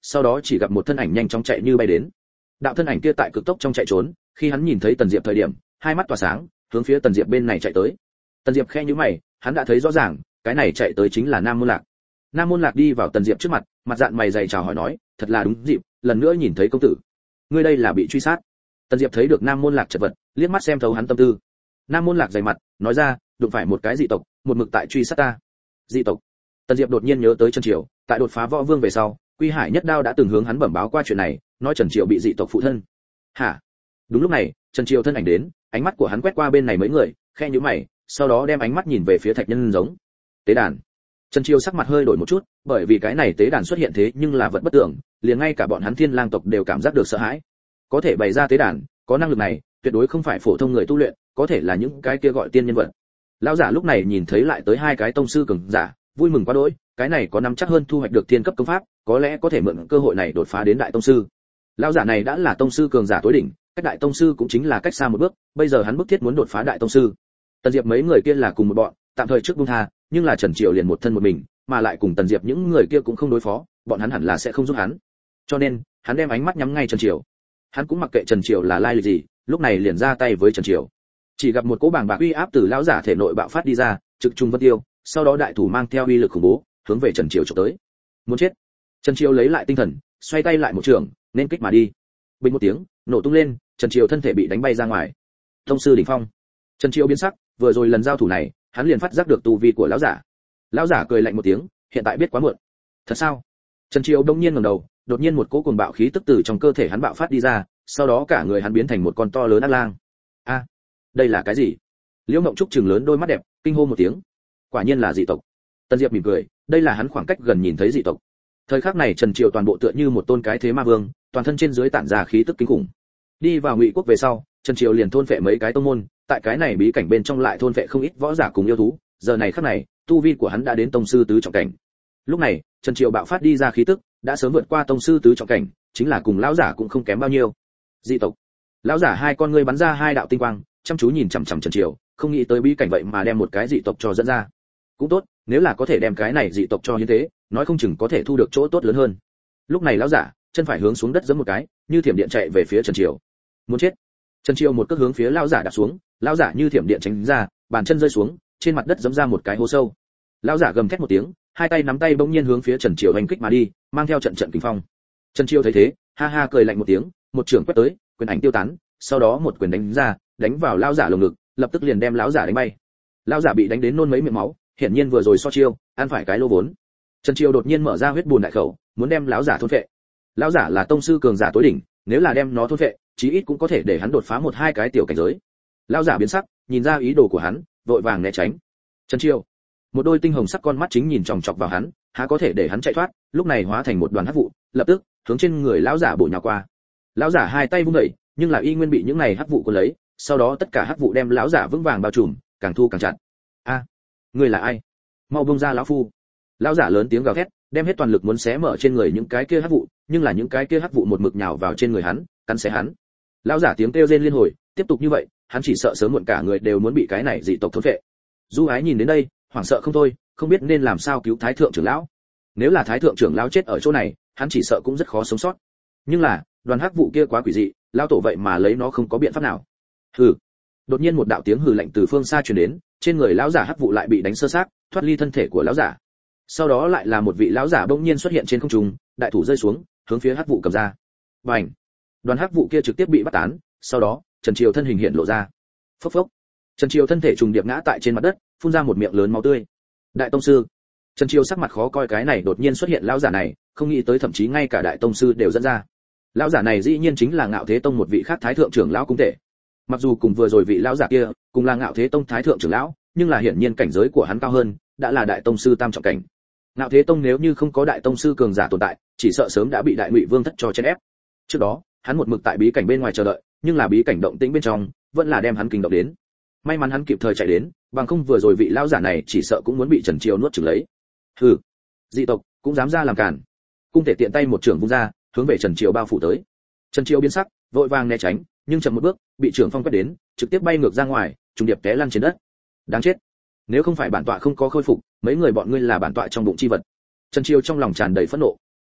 sau đó chỉ gặp một thân ảnh nhanh chóng chạy như bay đến. Đạo thân ảnh kia tại cực tốc trong chạy trốn, khi hắn nhìn thấy Tần Diệp thời điểm, hai mắt tỏa sáng, hướng phía Tần Diệp bên này chạy tới. Tần Diệp khẽ nhíu mày, hắn đã thấy rõ ràng, cái này chạy tới chính là Nam Môn Lạc. Nam Môn Lạc đi vào Tần Diệp trước mặt, mặt dạn mày dày chào hỏi nói, thật là đúng dịp, lần nữa nhìn thấy công tử. Ngươi đây là bị truy sát. Tần Diệp thấy được Nam Môn Lạc chật vật, liếc mắt xem thấu hắn tâm tư. Nam Môn Lạc dày mặt, nói ra, đụng phải một cái dị tộc, một mực tại truy sát ta. Dị tộc? Tần Diệp đột nhiên nhớ tới Trần Triều, tại đột phá võ vương về sau, Quy Hải Nhất Đao đã từng hướng hắn bẩm báo qua chuyện này, nói Trần Triều bị dị tộc phụ thân. Hả? Đúng lúc này, Trần Triều thân ảnh đến, ánh mắt của hắn quét qua bên này mấy người, khe nhíu mày, sau đó đem ánh mắt nhìn về phía Thạch Nhân giống. Tế đàn. Trần Triều sắc mặt hơi đổi một chút, bởi vì cái này tế đàn xuất hiện thế nhưng là vật bất tưởng, liền ngay cả bọn hắn Thiên Lang tộc đều cảm giác được sợ hãi. Có thể bày ra tế đàn, có năng lực này, tuyệt đối không phải phổ thông người tu luyện, có thể là những cái kia gọi tiên nhân vật. Lão giả lúc này nhìn thấy lại tới hai cái tông sư cường giả, vui mừng quá đỗi, cái này có nắm chắc hơn thu hoạch được tiên cấp công pháp, có lẽ có thể mượn cơ hội này đột phá đến đại tông sư. Lão giả này đã là tông sư cường giả tối đỉnh, cách đại tông sư cũng chính là cách xa một bước, bây giờ hắn bức thiết muốn đột phá đại tông sư. Tần Diệp mấy người kia là cùng một bọn, tạm thời trước buông tha, nhưng là Trần Triều liền một thân một mình, mà lại cùng Tần Diệp những người kia cũng không đối phó, bọn hắn hẳn là sẽ không giúp hắn. Cho nên, hắn đem ánh mắt nhắm ngay Trần Triều. Hắn cũng mặc kệ Trần Triều là lai lịch gì, lúc này liền ra tay với Trần Triều. Chỉ gặp một cỗ bàng bạc uy áp từ lão giả thể nội bạo phát đi ra, trực trung vân tiêu, sau đó đại thủ mang theo uy lực khủng bố, hướng về Trần Triều chụp tới. Muốn chết. Trần Triều lấy lại tinh thần, xoay tay lại một trường, nên kích mà đi. Bình một tiếng, nổ tung lên, Trần Triều thân thể bị đánh bay ra ngoài. Tông sư đỉnh phong. Trần Triều biến sắc, vừa rồi lần giao thủ này, hắn liền phát giác được tu vi của lão giả. Lão giả cười lạnh một tiếng, hiện tại biết quá muộn. Thật sao? Trần Triều đông nhiên ngẩng đầu, đột nhiên một cỗ cuồng bạo khí tức từ trong cơ thể hắn bạo phát đi ra, sau đó cả người hắn biến thành một con to lớn ác lang. A, đây là cái gì? Liễu Ngộng Trúc trừng lớn đôi mắt đẹp, kinh hô một tiếng. Quả nhiên là dị tộc. Tần Diệp mỉm cười, đây là hắn khoảng cách gần nhìn thấy dị tộc. Thời khắc này Trần Triều toàn bộ tựa như một tôn cái thế ma vương, toàn thân trên dưới tản ra khí tức kinh khủng. Đi vào Ngụy quốc về sau, Trần Triều liền thôn phệ mấy cái tông môn, tại cái này bí cảnh bên trong lại thôn phệ không ít võ giả cùng yêu thú, giờ này khắc này, tu vi của hắn đã đến tông sư tứ trọng cảnh. Lúc này, Trần Triều bạo phát đi ra khí tức, đã sớm vượt qua tông sư tứ trọng cảnh, chính là cùng lão giả cũng không kém bao nhiêu. Dị tộc. Lão giả hai con ngươi bắn ra hai đạo tinh quang, chăm chú nhìn chằm chằm Trần Triều, không nghĩ tới bí cảnh vậy mà đem một cái dị tộc cho dẫn ra. Cũng tốt, nếu là có thể đem cái này dị tộc cho hiến tế, nói không chừng có thể thu được chỗ tốt lớn hơn. Lúc này lão giả, chân phải hướng xuống đất giẫm một cái, như thiểm điện chạy về phía Trần Triều. Muốn chết. Trần Triều một cước hướng phía lão giả đạp xuống, lão giả như thiểm điện tránh ra, bàn chân rơi xuống, trên mặt đất giẫm ra một cái hố sâu. Lão giả gầm thét một tiếng, hai tay nắm tay bỗng nhiên hướng phía Trần Triều đánh kích mà đi, mang theo trận trận kình phong. Trần Triều thấy thế, ha ha cười lạnh một tiếng, một trường quét tới, quyền ảnh tiêu tán, sau đó một quyền đánh ra, đánh vào lão giả lồng ngực, lập tức liền đem lão giả đánh bay. Lão giả bị đánh đến nôn mấy miệng máu, hiển nhiên vừa rồi so chiêu, ăn phải cái lô vốn. Trần Triều đột nhiên mở ra huyết bùn đại khẩu, muốn đem lão giả thôn phệ. Lão giả là tông sư cường giả tối đỉnh, nếu là đem nó thôn phệ, chí ít cũng có thể để hắn đột phá một hai cái tiểu cảnh giới. Lão giả biến sắc, nhìn ra ý đồ của hắn, vội vàng né tránh. Trần Triều, một đôi tinh hồng sắc con mắt chính nhìn chòng chọc vào hắn, há có thể để hắn chạy thoát, lúc này hóa thành một đoàn hắc vụ, lập tức hướng trên người lão giả bổ nhào qua. Lão giả hai tay vung đẩy, nhưng là y nguyên bị những này hắc vụ cuốn lấy, sau đó tất cả hắc vụ đem lão giả vững vàng bao trùm, càng thu càng chặt. A, ngươi là ai? Mau buông ra lão phu! Lão giả lớn tiếng gào thét, đem hết toàn lực muốn xé mở trên người những cái kia hắc vụ, nhưng là những cái kia hắc vụ một mực nhào vào trên người hắn, cắn xé hắn. Lão giả tiếng kêu rên liên hồi, tiếp tục như vậy, hắn chỉ sợ sớm muộn cả người đều muốn bị cái này dị tộc thôn phệ. Du Ái nhìn đến đây, hoảng sợ không thôi, không biết nên làm sao cứu Thái thượng trưởng lão. Nếu là Thái thượng trưởng lão chết ở chỗ này, hắn chỉ sợ cũng rất khó sống sót. Nhưng là, đoàn hắc vụ kia quá quỷ dị, lão tổ vậy mà lấy nó không có biện pháp nào. Hừ. Đột nhiên một đạo tiếng hừ lạnh từ phương xa truyền đến, trên người lão giả hắc vụ lại bị đánh sơ xác, thoát ly thân thể của lão giả. Sau đó lại là một vị lão giả bỗng nhiên xuất hiện trên không trung, đại thủ rơi xuống, hướng phía hắc vụ cầm ra. Bành! Đoàn hắc vụ kia trực tiếp bị bắt tán, sau đó, Trần Triều thân hình hiện lộ ra. Phốc phốc. Trần Triều thân thể trùng điệp ngã tại trên mặt đất, phun ra một miệng lớn máu tươi. Đại tông sư. Trần Triều sắc mặt khó coi, cái này đột nhiên xuất hiện lão giả này, không nghĩ tới thậm chí ngay cả đại tông sư đều dẫn ra. Lão giả này dĩ nhiên chính là Ngạo Thế Tông một vị khác thái thượng trưởng lão cung tệ. Mặc dù cùng vừa rồi vị lão giả kia, cùng là Ngạo Thế Tông thái thượng trưởng lão, nhưng là hiển nhiên cảnh giới của hắn cao hơn, đã là đại tông sư tam trọng cảnh. Ngạo Thế Tông nếu như không có đại tông sư cường giả tồn tại, chỉ sợ sớm đã bị Đại Ngụy Vương thất cho chèn ép. Trước đó, hắn một mực tại bí cảnh bên ngoài chờ đợi, nhưng là bí cảnh động tĩnh bên trong, vẫn là đem hắn kinh động đến. May mắn hắn kịp thời chạy đến, bằng không vừa rồi vị lão giả này chỉ sợ cũng muốn bị Trần Triều nuốt chửng lấy. Hừ, dị tộc cũng dám ra làm cản. Cung thể tiện tay một trường vung ra, hướng về Trần Triều bao phủ tới. Trần Triều biến sắc, vội vàng né tránh, nhưng chậm một bước, bị trưởng phong quét đến, trực tiếp bay ngược ra ngoài, trùng điệp té lăn trên đất. Đáng chết! Nếu không phải bản tọa không có khôi phục, mấy người bọn ngươi là bản tọa trong bụng chi vật. Trần Triều trong lòng tràn đầy phẫn nộ.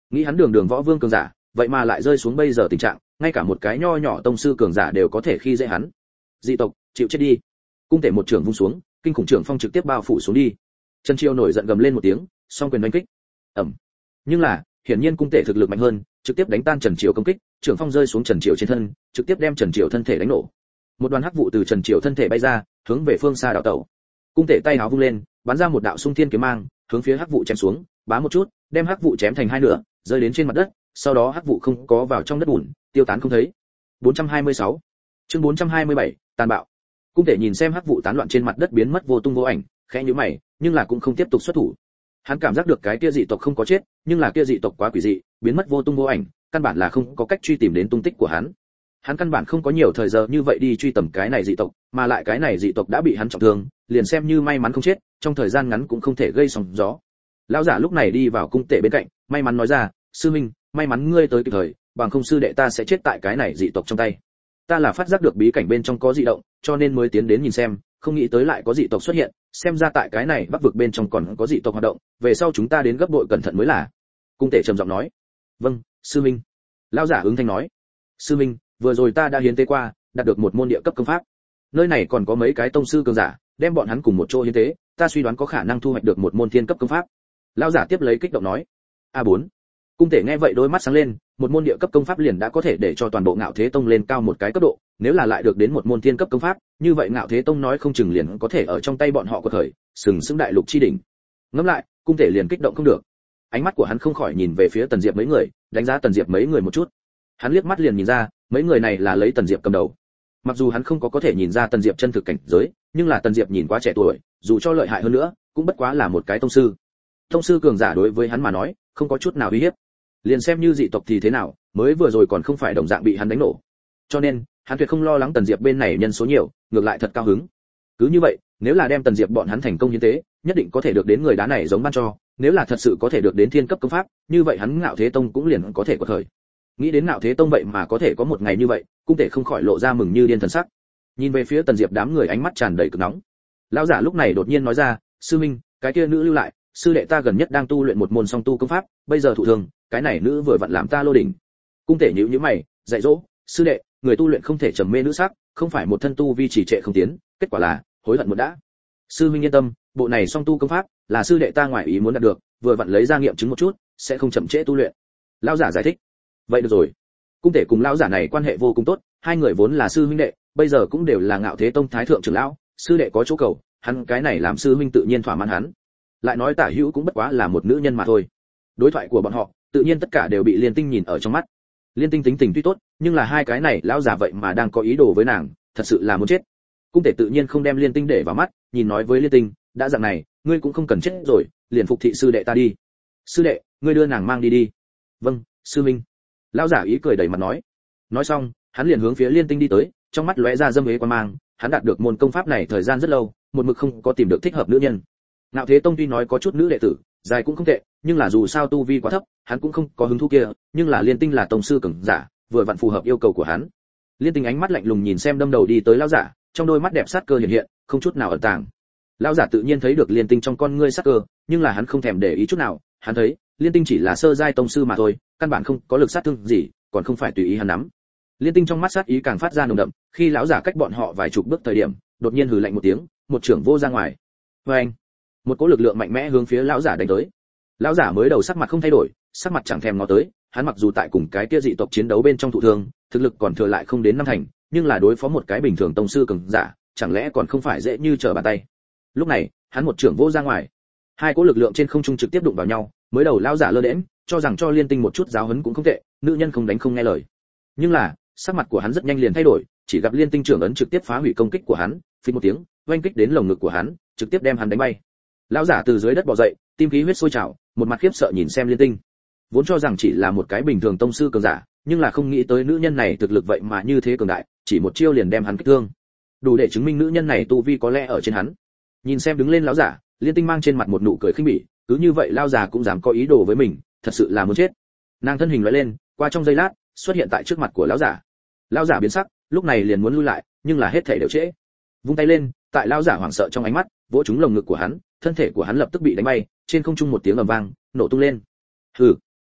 Nghĩ hắn đường đường võ vương cường giả, vậy mà lại rơi xuống bây giờ tình trạng, ngay cả một cái nho nhỏ tông sư cường giả đều có thể khi dễ hắn. Dị tộc, chịu chết đi. Cung Tể một trường vung xuống, kinh khủng trưởng phong trực tiếp bao phủ xuống đi. Trần Triều nổi giận gầm lên một tiếng, song quyền đánh kích. Ầm. Nhưng là, hiển nhiên Cung Tể thực lực mạnh hơn, trực tiếp đánh tan Trần Triều công kích, trưởng phong rơi xuống Trần Triều trên thân, trực tiếp đem Trần Triều thân thể đánh nổ. Một đoàn hắc vụ từ Trần Triều thân thể bay ra, hướng về phương xa đảo tẩu. Cung Tể tay áo vung lên, bắn ra một đạo xung thiên kiếm mang, hướng phía hắc vụ chém xuống, bá một chút, đem hắc vụ chém thành hai nửa, rơi đến trên mặt đất, sau đó hắc vụ không có vào trong đất bùn, tiêu tán không thấy. bốn trăm hai mươi sáu Chương bốn trăm hai mươi bảy, tàn bạo. Cung Tể nhìn xem hắc vụ tán loạn trên mặt đất biến mất vô tung vô ảnh, khẽ nhíu mày, nhưng là cũng không tiếp tục xuất thủ. Hắn cảm giác được cái kia dị tộc không có chết, nhưng là kia dị tộc quá quỷ dị, biến mất vô tung vô ảnh, căn bản là không có cách truy tìm đến tung tích của hắn. Hắn căn bản không có nhiều thời giờ như vậy đi truy tầm cái này dị tộc, mà lại cái này dị tộc đã bị hắn trọng thương, liền xem như may mắn không chết, trong thời gian ngắn cũng không thể gây sóng gió. Lão giả lúc này đi vào Cung Tể bên cạnh, may mắn nói ra, sư minh, may mắn ngươi tới kịp thời, bằng không sư đệ ta sẽ chết tại cái này dị tộc trong tay. Ta là phát giác được bí cảnh bên trong có dị động, cho nên mới tiến đến nhìn xem, không nghĩ tới lại có dị tộc xuất hiện, xem ra tại cái này bắc vực bên trong còn có dị tộc hoạt động, về sau chúng ta đến gấp bội cẩn thận mới là. Cung Tể trầm giọng nói. Vâng, sư minh. Lão giả ứng thanh nói. Sư minh, vừa rồi ta đã hiến tế qua, đạt được một môn địa cấp công pháp. Nơi này còn có mấy cái tông sư cường giả, đem bọn hắn cùng một chỗ hiến tế, ta suy đoán có khả năng thu hoạch được một môn thiên cấp công pháp. Lão giả tiếp lấy kích động nói. A bốn. Cung Tể nghe vậy đôi mắt sáng lên, một môn địa cấp công pháp liền đã có thể để cho toàn bộ Ngạo Thế Tông lên cao một cái cấp độ, nếu là lại được đến một môn thiên cấp công pháp, như vậy Ngạo Thế Tông nói không chừng liền có thể ở trong tay bọn họ của thời, sừng sững đại lục chi đỉnh. Ngẫm lại, Cung Tể liền kích động không được. Ánh mắt của hắn không khỏi nhìn về phía Tần Diệp mấy người, đánh giá Tần Diệp mấy người một chút. Hắn liếc mắt liền nhìn ra, mấy người này là lấy Tần Diệp cầm đầu. Mặc dù hắn không có có thể nhìn ra Tần Diệp chân thực cảnh giới, nhưng là Tần Diệp nhìn quá trẻ tuổi, dù cho lợi hại hơn nữa, cũng bất quá là một cái tông sư. Tông sư cường giả đối với hắn mà nói, không có chút nào uy hiếp. Liền xem như dị tộc thì thế nào, mới vừa rồi còn không phải đồng dạng bị hắn đánh nổ. Cho nên, hắn tuyệt không lo lắng Tần Diệp bên này nhân số nhiều, ngược lại thật cao hứng. Cứ như vậy, nếu là đem Tần Diệp bọn hắn thành công hiến tế, nhất định có thể được đến người đá này giống ban cho, nếu là thật sự có thể được đến thiên cấp công pháp, như vậy hắn Ngạo Thế Tông cũng liền có thể có thời. Nghĩ đến Ngạo Thế Tông vậy mà có thể có một ngày như vậy, Cung Tể không khỏi lộ ra mừng như điên thần sắc. Nhìn về phía Tần Diệp đám người ánh mắt tràn đầy cực nóng. Lão giả lúc này đột nhiên nói ra, sư minh, cái kia nữ lưu lại, sư đệ ta gần nhất đang tu luyện một môn song tu công pháp, bây giờ thụ thương, cái này nữ vừa vặn làm ta lô đỉnh. Cung Tể nhíu nhíu mày, dạy dỗ, sư đệ, người tu luyện không thể trầm mê nữ sắc, không phải một thân tu vi trì trệ không tiến, kết quả là hối hận một đã. Sư huynh yên tâm, bộ này song tu công pháp là sư đệ ta ngoài ý muốn đạt được, vừa vặn lấy ra nghiệm chứng một chút, sẽ không chậm trễ tu luyện. Lão giả giải thích. Vậy được rồi. Cung Tể cùng lão giả này quan hệ vô cùng tốt, hai người vốn là sư huynh đệ, bây giờ cũng đều là Ngạo Thế Tông thái thượng trưởng lão, sư đệ có chỗ cầu, hắn cái này làm sư huynh tự nhiên thỏa mãn hắn. Lại nói Tả Hữu cũng bất quá là một nữ nhân mà thôi. Đối thoại của bọn họ, tự nhiên tất cả đều bị Liên Tinh nhìn ở trong mắt. Liên Tinh tính tình tuy tốt, nhưng là hai cái này lão giả vậy mà đang có ý đồ với nàng, thật sự là muốn chết. Cung Tể tự nhiên không đem Liên Tinh để vào mắt, nhìn nói với Liên Tinh, đã dạng này, ngươi cũng không cần chết rồi, liền phục thị sư đệ ta đi. Sư đệ, ngươi đưa nàng mang đi đi. Vâng, sư minh. Lão giả ý cười đầy mặt nói. Nói xong, hắn liền hướng phía Liên Tinh đi tới, trong mắt lóe ra dâm uế quan mang, hắn đạt được môn công pháp này thời gian rất lâu, một mực không có tìm được thích hợp nữ nhân. Ngạo Thế Tông tuy nói có chút nữ đệ tử, dài cũng không tệ, nhưng là dù sao tu vi quá thấp, hắn cũng không có hứng thú kia, nhưng là Liên Tinh là tông sư cường giả, vừa vặn phù hợp yêu cầu của hắn. Liên Tinh ánh mắt lạnh lùng nhìn xem đâm đầu đi tới lão giả, trong đôi mắt đẹp sát cơ hiện hiện, không chút nào ẩn tàng. Lão giả tự nhiên thấy được Liên Tinh trong con ngươi sát cơ, nhưng là hắn không thèm để ý chút nào, hắn thấy, Liên Tinh chỉ là sơ giai tông sư mà thôi, căn bản không có lực sát thương gì, còn không phải tùy ý hắn nắm. Liên Tinh trong mắt sát ý càng phát ra nồng đậm, khi lão giả cách bọn họ vài chục bước thời điểm, đột nhiên hừ lạnh một tiếng, một trưởng vô ra ngoài. Oeng! Một cỗ lực lượng mạnh mẽ hướng phía lão giả đánh tới. Lão giả mới đầu sắc mặt không thay đổi, sắc mặt chẳng thèm ngó tới, hắn mặc dù tại cùng cái kia dị tộc chiến đấu bên trong thụ thương, thực lực còn thừa lại không đến năm thành, nhưng là đối phó một cái bình thường tông sư cường giả, chẳng lẽ còn không phải dễ như trở bàn tay. Lúc này, hắn một trưởng vô ra ngoài. Hai cỗ lực lượng trên không trung trực tiếp đụng vào nhau, mới đầu lão giả lơ đễnh, cho rằng cho Liên Tinh một chút giáo huấn cũng không tệ, nữ nhân không đánh không nghe lời. Nhưng là, sắc mặt của hắn rất nhanh liền thay đổi, chỉ gặp Liên Tinh trưởng ấn trực tiếp phá hủy công kích của hắn, phình một tiếng, oanh kích đến lồng ngực của hắn, trực tiếp đem hắn đánh bay. Lão giả từ dưới đất bò dậy, tim khí huyết sôi trào, một mặt khiếp sợ nhìn xem Liên Tinh. Vốn cho rằng chỉ là một cái bình thường tông sư cường giả, nhưng là không nghĩ tới nữ nhân này thực lực vậy mà như thế cường đại, chỉ một chiêu liền đem hắn kích thương. Đủ để chứng minh nữ nhân này tu vi có lẽ ở trên hắn. Nhìn xem đứng lên lão giả, Liên Tinh mang trên mặt một nụ cười khinh bỉ, cứ như vậy lão già cũng dám có ý đồ với mình, thật sự là muốn chết. Nàng thân hình lóe lên, qua trong giây lát, xuất hiện tại trước mặt của lão giả. Lão giả biến sắc, lúc này liền muốn lui lại, nhưng là hết thảy đều trễ. Vung tay lên, tại lão giả hoảng sợ trong ánh mắt, vỗ trúng lồng ngực của hắn, thân thể của hắn lập tức bị đánh bay, trên không trung một tiếng ầm vang, nổ tung lên. Hừ.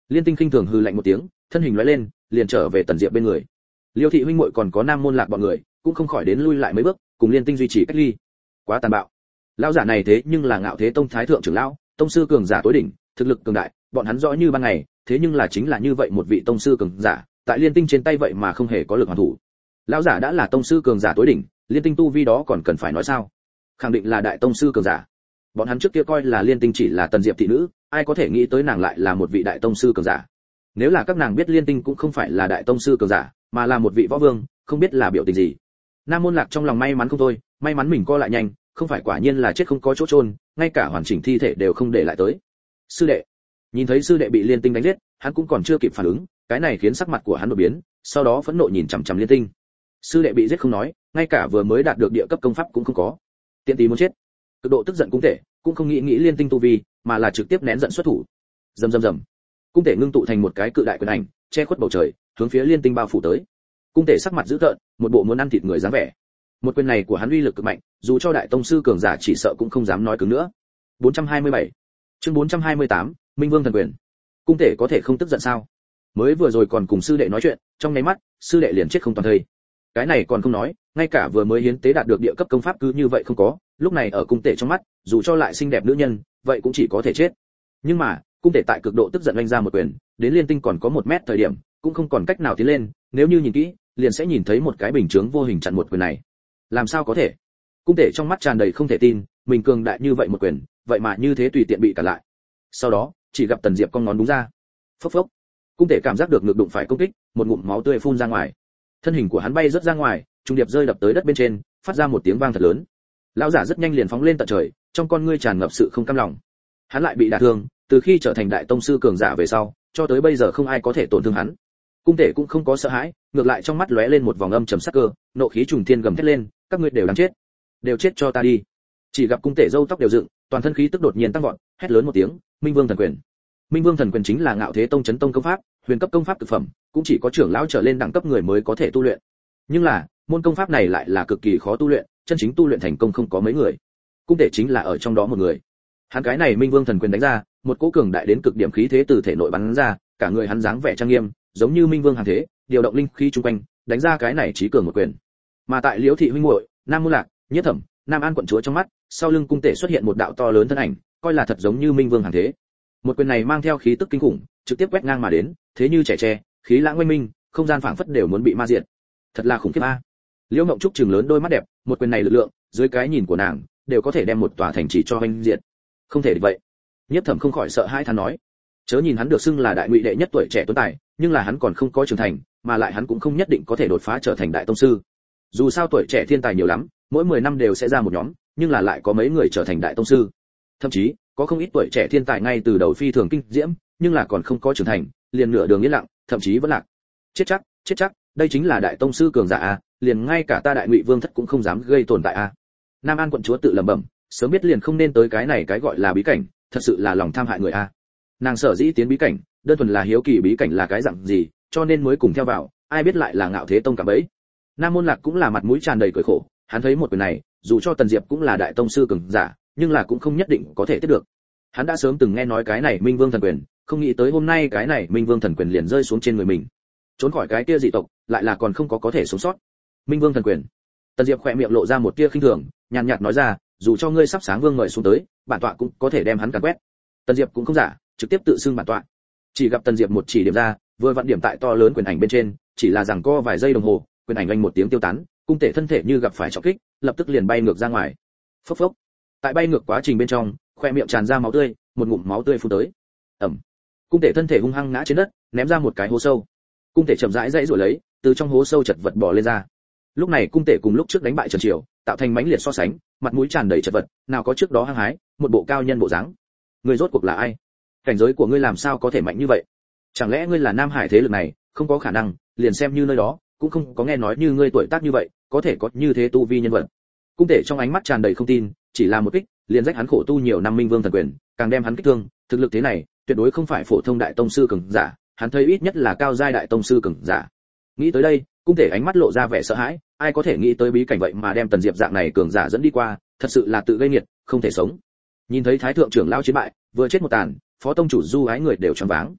Liên Tinh khinh thường hừ lạnh một tiếng, thân hình lóe lên, liền trở về Tần Diệp bên người. Liêu thị huynh muội còn có Nam Môn Lạc bọn người, cũng không khỏi đến lui lại mấy bước, cùng Liên Tinh duy trì cách ly. Quá tàn bạo. Lão giả này thế nhưng là Ngạo Thế Tông thái thượng trưởng lão, tông sư cường giả tối đỉnh, thực lực cường đại, bọn hắn rõ như ban ngày, thế nhưng là chính là như vậy một vị tông sư cường giả, tại Liên Tinh trên tay vậy mà không hề có lực hoàn thủ. Lão giả đã là tông sư cường giả tối đỉnh, Liên Tinh tu vi đó còn cần phải nói sao? Khẳng định là đại tông sư cường giả. Bọn hắn trước kia coi là Liên Tinh chỉ là Tần Diệp thị nữ, ai có thể nghĩ tới nàng lại là một vị đại tông sư cường giả. Nếu là các nàng biết Liên Tinh cũng không phải là đại tông sư cường giả, mà là một vị võ vương, không biết là biểu tình gì. Nam Môn Lạc trong lòng may mắn không thôi, may mắn mình co lại nhanh, không phải quả nhiên là chết không có chỗ chôn, ngay cả hoàn chỉnh thi thể đều không để lại tới. Sư đệ, nhìn thấy sư đệ bị Liên Tinh đánh giết, hắn cũng còn chưa kịp phản ứng, cái này khiến sắc mặt của hắn đổi biến, sau đó phẫn nộ nhìn chằm chằm Liên Tinh. Sư đệ bị giết không nói, ngay cả vừa mới đạt được địa cấp công pháp cũng không có, tiện tí muốn chết. Cực độ tức giận cũng tệ, cũng không nghĩ nghĩ Liên Tinh tu vi, mà là trực tiếp nén giận xuất thủ. Rầm rầm rầm. Cung thể ngưng tụ thành một cái cự đại quyền ảnh, che khuất bầu trời, hướng phía Liên Tinh bao phủ tới. Cung thể sắc mặt dữ tợn, một bộ muốn ăn thịt người dáng vẻ. Một quyền này của hắn uy lực cực mạnh, dù cho đại tông sư cường giả chỉ sợ cũng không dám nói cứng nữa. bốn trăm hai mươi bảy. Chương bốn trăm hai mươi tám, Minh Vương thần quyền. Cung thể có thể không tức giận sao? Mới vừa rồi còn cùng sư đệ nói chuyện, trong nháy mắt, sư đệ liền chết không toàn thây. Cái này còn không nói, ngay cả vừa mới hiến tế đạt được địa cấp công pháp cứ như vậy không có, lúc này ở cung thể trong mắt, dù cho lại xinh đẹp nữ nhân, vậy cũng chỉ có thể chết. Nhưng mà, cung thể tại cực độ tức giận oanh ra một quyền, đến Liên Tinh còn có một mét thời điểm, cũng không còn cách nào tiến lên, nếu như nhìn kỹ, liền sẽ nhìn thấy một cái bình chướng vô hình chặn một quyền này. Làm sao có thể? Cung thể trong mắt tràn đầy không thể tin, mình cường đại như vậy một quyền, vậy mà như thế tùy tiện bị cản lại. Sau đó, chỉ gặp Tần Diệp cong ngón đúng ra. Phốc phốc. Cung thể cảm giác được ngực đụng phải công kích, một ngụm máu tươi phun ra ngoài. Thân hình của hắn bay rất ra ngoài, trung điệp rơi đập tới đất bên trên, phát ra một tiếng vang thật lớn. Lão giả rất nhanh liền phóng lên tận trời, trong con ngươi tràn ngập sự không cam lòng. Hắn lại bị đả thương, từ khi trở thành đại tông sư cường giả về sau, cho tới bây giờ không ai có thể tổn thương hắn. Cung thể cũng không có sợ hãi, ngược lại trong mắt lóe lên một vòng âm trầm sắc cơ, nộ khí trùng thiên gầm thét lên, các ngươi đều đáng chết, đều chết cho ta đi. Chỉ gặp cung thể râu tóc đều dựng, toàn thân khí tức đột nhiên tăng vọt, hét lớn một tiếng, Minh Vương thần quyền. Minh Vương thần quyền chính là Ngạo Thế Tông chấn tông công pháp, huyền cấp công pháp cực phẩm, cũng chỉ có trưởng lão trở lên đẳng cấp người mới có thể tu luyện. Nhưng là, môn công pháp này lại là cực kỳ khó tu luyện, chân chính tu luyện thành công không có mấy người. Cung thể chính là ở trong đó một người. Hắn cái này Minh Vương thần quyền đánh ra, một cỗ cường đại đến cực điểm khí thế từ thể nội bắn ra, cả người hắn dáng vẻ trang nghiêm, giống như Minh Vương hàng thế, điều động linh khí trung quanh, đánh ra cái này chí cường một quyền. Mà tại Liễu thị huynh muội, Nam Môn Lạc, Nhất Thẩm, Nam An quận chúa trong mắt, sau lưng cung thể xuất hiện một đạo to lớn thân ảnh, coi là thật giống như Minh Vương hàng thế. Một quyền này mang theo khí tức kinh khủng, trực tiếp quét ngang mà đến, thế như trẻ tre, khí lãng oanh minh, không gian phảng phất đều muốn bị ma diệt. Thật là khủng khiếp a. Liễu Ngộng Trúc trừng lớn đôi mắt đẹp, một quyền này lực lượng, dưới cái nhìn của nàng, đều có thể đem một tòa thành trì cho oanh diệt. Không thể được vậy. Nhất Thẩm không khỏi sợ hãi than nói, chớ nhìn hắn được xưng là đại ngụy đệ nhất tuổi trẻ tuấn tài, nhưng là hắn còn không có trưởng thành, mà lại hắn cũng không nhất định có thể đột phá trở thành đại tông sư. Dù sao tuổi trẻ thiên tài nhiều lắm, mỗi mười năm đều sẽ ra một nhóm, nhưng là lại có mấy người trở thành đại tông sư. Thậm chí, có không ít tuổi trẻ thiên tài ngay từ đầu phi thường kinh diễm, nhưng là còn không có trưởng thành, liền nửa đường yên lặng, thậm chí vẫn lạc. Chết chắc, chết chắc, đây chính là đại tông sư cường giả a, liền ngay cả ta đại ngụy vương thất cũng không dám gây tồn tại a. Nam An quận chúa tự lẩm bẩm, sớm biết liền không nên tới cái này cái gọi là bí cảnh, thật sự là lòng tham hại người a. Nàng sở dĩ tiến bí cảnh, đơn thuần là hiếu kỳ bí cảnh là cái dạng gì, cho nên mới cùng theo vào, ai biết lại là Ngạo Thế Tông cả bấy. Nam Môn Lạc cũng là mặt mũi tràn đầy cười khổ, hắn thấy một quyền này, dù cho Tần Diệp cũng là đại tông sư cường giả, nhưng là cũng không nhất định có thể tiếp được. Hắn đã sớm từng nghe nói cái này Minh Vương thần quyền, không nghĩ tới hôm nay cái này Minh Vương thần quyền liền rơi xuống trên người mình. Trốn khỏi cái kia dị tộc, lại là còn không có có thể sống sót. Minh Vương thần quyền. Tần Diệp khẽ miệng lộ ra một tia khinh thường, nhàn nhạt nói ra, dù cho ngươi sắp sáng vương mời xuống tới, bản tọa cũng có thể đem hắn càn quét. Tần Diệp cũng không giả, trực tiếp tự xưng bản tọa. Chỉ gặp Tần Diệp một chỉ điểm ra, vừa vặn điểm tại to lớn quyền ảnh bên trên, chỉ là giằng co vài giây đồng hồ, quyền ảnh anh một tiếng tiêu tán, cung thể thân thể như gặp phải trọng kích, lập tức liền bay ngược ra ngoài. Phốc phốc. Tại bay ngược quá trình bên trong, khoe miệng tràn ra máu tươi, một ngụm máu tươi phun tới. Ầm. Cung thể thân thể hung hăng ngã trên đất, ném ra một cái hố sâu. Cung thể chậm rãi dãy rồi lấy, từ trong hố sâu chật vật bò lên ra. Lúc này cung thể cùng lúc trước đánh bại Trần Triều, tạo thành mãnh liệt so sánh, mặt mũi tràn đầy chật vật, nào có trước đó hăng hái, một bộ cao nhân bộ dáng. Người rốt cuộc là ai? Cảnh giới của ngươi làm sao có thể mạnh như vậy? Chẳng lẽ ngươi là Nam Hải thế lực này? Không có khả năng, liền xem như nơi đó, cũng không có nghe nói như ngươi tuổi tác như vậy, có thể có như thế tu vi nhân vật. Cung thể trong ánh mắt tràn đầy không tin, chỉ là một kích, liền rách hắn khổ tu nhiều năm Minh Vương thần quyền, càng đem hắn kích thương, thực lực thế này, tuyệt đối không phải phổ thông đại tông sư cường giả, hắn thấy ít nhất là cao giai đại tông sư cường giả. Nghĩ tới đây, cung thể ánh mắt lộ ra vẻ sợ hãi, ai có thể nghĩ tới bí cảnh vậy mà đem Tần Diệp dạng này cường giả dẫn đi qua, thật sự là tự gây nghiệt, không thể sống. Nhìn thấy thái thượng trưởng lão chiến bại, vừa chết một tàn, phó tông chủ Du Ái người đều choáng váng.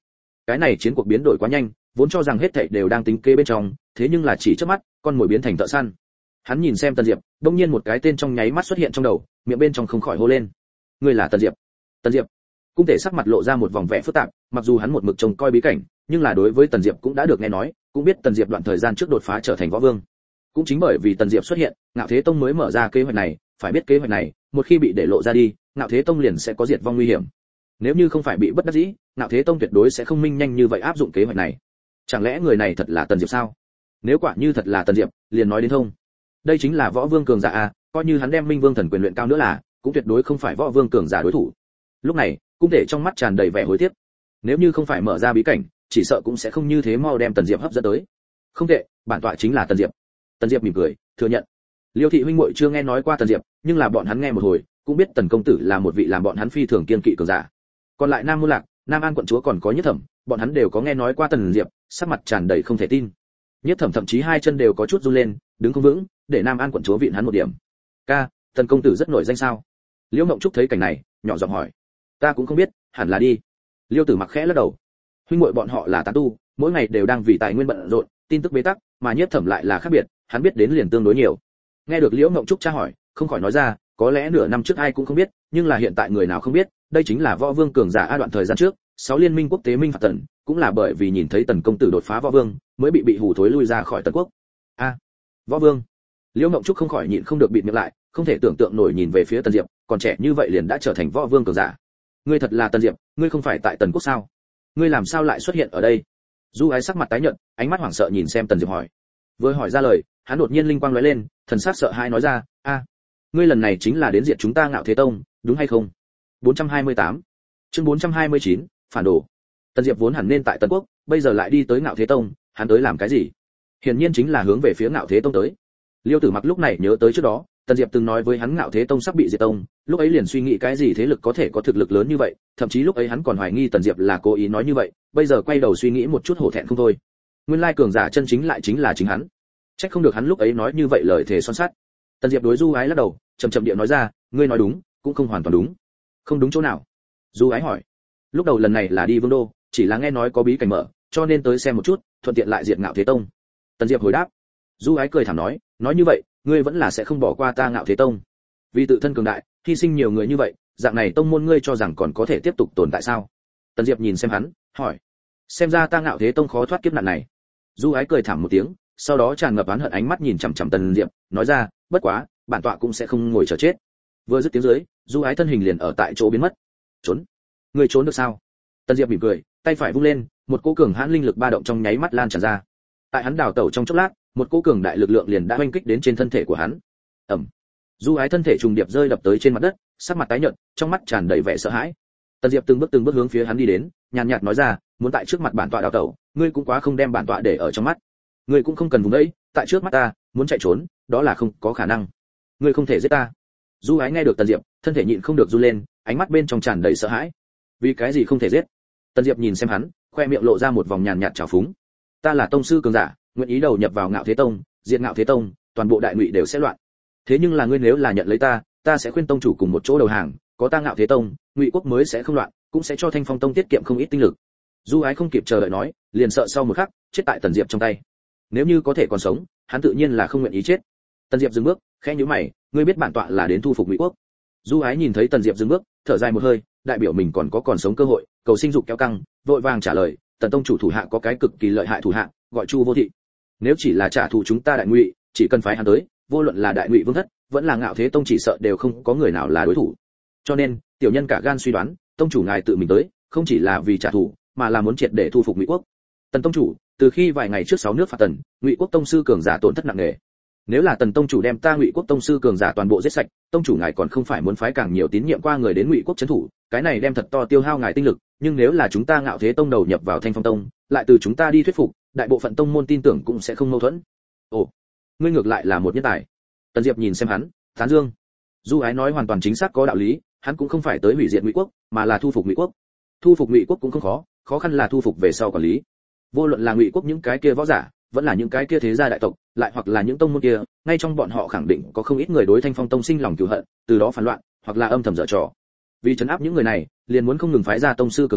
Cái này chiến cuộc biến đổi quá nhanh, vốn cho rằng hết thảy đều đang tính kế bên trong, thế nhưng là chỉ chớp mắt, con mồi biến thành thợ săn. Hắn nhìn xem Tần Diệp, đột nhiên một cái tên trong nháy mắt xuất hiện trong đầu, miệng bên trong không khỏi hô lên: "Ngươi là Tần Diệp?" Tần Diệp. Cung thể sắc mặt lộ ra một vòng vẻ phức tạp, mặc dù hắn một mực trông coi bí cảnh, nhưng là đối với Tần Diệp cũng đã được nghe nói, cũng biết Tần Diệp đoạn thời gian trước đột phá trở thành võ vương. Cũng chính bởi vì Tần Diệp xuất hiện, Ngạo Thế Tông mới mở ra kế hoạch này, phải biết kế hoạch này, một khi bị để lộ ra đi, Ngạo Thế Tông liền sẽ có diệt vong nguy hiểm. Nếu như không phải bị bất đắc dĩ, Ngạo Thế Tông tuyệt đối sẽ không minh nhanh như vậy áp dụng kế hoạch này. Chẳng lẽ người này thật là Tần Diệp sao? Nếu quả như thật là Tần Diệp, liền nói đến thông. Đây chính là võ vương cường giả a, coi như hắn đem Minh Vương thần quyền luyện cao nữa là, cũng tuyệt đối không phải võ vương cường giả đối thủ. Lúc này, cung thể trong mắt tràn đầy vẻ hối tiếc. Nếu như không phải mở ra bí cảnh, chỉ sợ cũng sẽ không như thế mau đem Tần Diệp hấp dẫn tới. Không tệ, bản tọa chính là Tần Diệp. Tần Diệp mỉm cười, thừa nhận. Liêu thị huynh muội chưa nghe nói qua Tần Diệp, nhưng là bọn hắn nghe một hồi, cũng biết Tần công tử là một vị làm bọn hắn phi thường kiên kỵ cường giả. Còn lại Nam Môn Lạc, Nam An quận chúa còn có Nhất Thẩm, bọn hắn đều có nghe nói qua Tần Diệp, sắc mặt tràn đầy không thể tin. Nhất Thẩm thậm chí hai chân đều có chút run lên, đứng không vững, để Nam An quận chúa viện hắn một điểm. "Ca, Tần công tử rất nổi danh sao?" Liễu Ngộng Trúc thấy cảnh này, nhỏ giọng hỏi. "Ta cũng không biết, hẳn là đi." Liêu Tử Mặc khẽ lắc đầu. Huynh muội bọn họ là tán tu, mỗi ngày đều đang vì tài nguyên bận rộn, tin tức bế tắc, mà Nhất Thẩm lại là khác biệt, hắn biết đến liền tương đối nhiều. Nghe được Liễu Ngộng Trúc tra hỏi, không khỏi nói ra, có lẽ nửa năm trước ai cũng không biết, nhưng là hiện tại người nào không biết, đây chính là võ vương cường giả a. Đoạn thời gian trước, sáu liên minh quốc tế minh phạt Tần, cũng là bởi vì nhìn thấy Tần công tử đột phá võ vương, mới bị bị hù thối lui ra khỏi Tần quốc. A, võ vương. Liễu Ngộng Trúc không khỏi nhịn không được bịt miệng lại, không thể tưởng tượng nổi nhìn về phía Tần Diệp, còn trẻ như vậy liền đã trở thành võ vương cường giả. Ngươi thật là Tần Diệp, ngươi không phải tại Tần quốc sao? Ngươi làm sao lại xuất hiện ở đây? Du Ái sắc mặt tái nhợt, ánh mắt hoảng sợ nhìn xem Tần Diệp hỏi. Vừa hỏi ra lời, hắn đột nhiên linh quang lóe lên, thần sắc sợ hãi nói ra, a, ngươi lần này chính là đến diệt chúng ta Ngạo Thế Tông, đúng hay không? bốn trăm hai mươi tám Chương bốn trăm hai mươi chín phản đồ. Tần Diệp vốn hẳn nên tại Tần quốc, bây giờ lại đi tới Ngạo Thế Tông, hắn tới làm cái gì? Hiển nhiên chính là hướng về phía Ngạo Thế Tông tới. Liêu Tử Mặc lúc này nhớ tới trước đó, Tần Diệp từng nói với hắn Ngạo Thế Tông sắp bị diệt tông, lúc ấy liền suy nghĩ cái gì thế lực có thể có thực lực lớn như vậy, thậm chí lúc ấy hắn còn hoài nghi Tần Diệp là cố ý nói như vậy, bây giờ quay đầu suy nghĩ một chút hổ thẹn không thôi. Nguyên lai cường giả chân chính lại chính là chính hắn. Chắc không được hắn lúc ấy nói như vậy lời thề son sắt. Tần Diệp đối Du Ái lắc đầu, chậm chậm điệu nói ra, ngươi nói đúng, cũng không hoàn toàn đúng. Không đúng chỗ nào? Du Ái hỏi. Lúc đầu lần này là đi Vương đô, chỉ là nghe nói có bí cảnh mở, cho nên tới xem một chút, thuận tiện lại diệt Ngạo Thế Tông. Tần Diệp hồi đáp. Du Ái cười thảm nói, nói như vậy, ngươi vẫn là sẽ không bỏ qua ta Ngạo Thế Tông. Vì tự thân cường đại, hy sinh nhiều người như vậy, dạng này tông môn ngươi cho rằng còn có thể tiếp tục tồn tại sao? Tần Diệp nhìn xem hắn, hỏi. Xem ra ta Ngạo Thế Tông khó thoát kiếp nạn này. Du Ái cười thảm một tiếng, sau đó tràn ngập oán hận ánh mắt nhìn chằm chằm Tần Diệp, nói ra, bất quá, bản tọa cũng sẽ không ngồi chờ chết. Vừa dứt tiếng dưới, Du Ái thân hình liền ở tại chỗ biến mất. Trốn? Ngươi trốn được sao? Tần Diệp mỉm cười, tay phải vung lên, một cỗ cường hãn linh lực ba động trong nháy mắt lan tràn ra. Tại hắn đào tẩu trong chốc lát, một cỗ cường đại lực lượng liền đã oanh kích đến trên thân thể của hắn. Ầm. Du Ái thân thể trùng điệp rơi đập tới trên mặt đất, sắc mặt tái nhợt, trong mắt tràn đầy vẻ sợ hãi. Tần Diệp từng bước từng bước hướng phía hắn đi đến, nhàn nhạt nói ra, muốn tại trước mặt bản tọa đào tẩu, ngươi cũng quá không đem bản tọa để ở trong mắt. Ngươi cũng không cần vùng đấy, tại trước mắt ta, muốn chạy trốn, đó là không có khả năng. Ngươi không thể giết ta. Du Ái nghe được Tần Diệp, thân thể nhịn không được run lên, ánh mắt bên trong tràn đầy sợ hãi. Vì cái gì không thể giết? Tần Diệp nhìn xem hắn, khoe miệng lộ ra một vòng nhàn nhạt trào phúng. Ta là tông sư cường giả, nguyện ý đầu nhập vào Ngạo Thế Tông, diệt Ngạo Thế Tông, toàn bộ đại ngụy đều sẽ loạn. Thế nhưng là ngươi nếu là nhận lấy ta, ta sẽ khuyên tông chủ cùng một chỗ đầu hàng, có ta Ngạo Thế Tông, ngụy quốc mới sẽ không loạn, cũng sẽ cho Thanh Phong Tông tiết kiệm không ít tinh lực. Du Ái không kịp chờ đợi nói, liền sợ sau một khắc, chết tại Tần Diệp trong tay. Nếu như có thể còn sống, hắn tự nhiên là không nguyện ý chết. Tần Diệp dừng bước, khẽ nhíu mày, ngươi biết bản tọa là đến thu phục ngụy quốc. Du Ái nhìn thấy Tần Diệp dừng bước, thở dài một hơi, đại biểu mình còn có còn sống cơ hội, cầu sinh dục kéo căng, vội vàng trả lời, Tần tông chủ thủ hạ có cái cực kỳ lợi hại thủ hạ, gọi Chu Vô Thị. Nếu chỉ là trả thù chúng ta đại ngụy, chỉ cần phái hắn tới, vô luận là đại ngụy vương thất, vẫn là Ngạo Thế Tông chỉ sợ đều không có người nào là đối thủ. Cho nên, tiểu nhân cả gan suy đoán, tông chủ ngài tự mình tới, không chỉ là vì trả thù, mà là muốn triệt để thu phục ngụy quốc. Tần tông chủ, từ khi vài ngày trước sáu nước phạt Tần, ngụy quốc tông sư cường giả tổn thất nặng nề. Nếu là Tần tông chủ đem ta ngụy quốc tông sư cường giả toàn bộ giết sạch, tông chủ ngài còn không phải muốn phái càng nhiều tín nhiệm qua người đến ngụy quốc trấn thủ, cái này đem thật to tiêu hao ngài tinh lực, nhưng nếu là chúng ta Ngạo Thế Tông đầu nhập vào Thanh Phong Tông, lại từ chúng ta đi thuyết phục, đại bộ phận tông môn tin tưởng cũng sẽ không mâu thuẫn. Ồ, ngươi ngược lại là một nhân tài. Tần Diệp nhìn xem hắn, tán dương. Du Ái nói hoàn toàn chính xác có đạo lý, hắn cũng không phải tới hủy diệt ngụy quốc, mà là thu phục ngụy quốc. Thu phục ngụy quốc cũng không khó, khó khăn là thu phục về sau quản lý. Vô luận là ngụy quốc những cái kia võ giả, vẫn là những cái kia thế gia đại tộc, lại hoặc là những tông môn kia, ngay trong bọn họ khẳng định có không ít người đối Thanh Phong Tông sinh lòng cừu hận, từ đó phản loạn, hoặc là âm thầm giở trò. Vì trấn áp những người này, liền muốn không ngừng phái ra tông sư cường giả,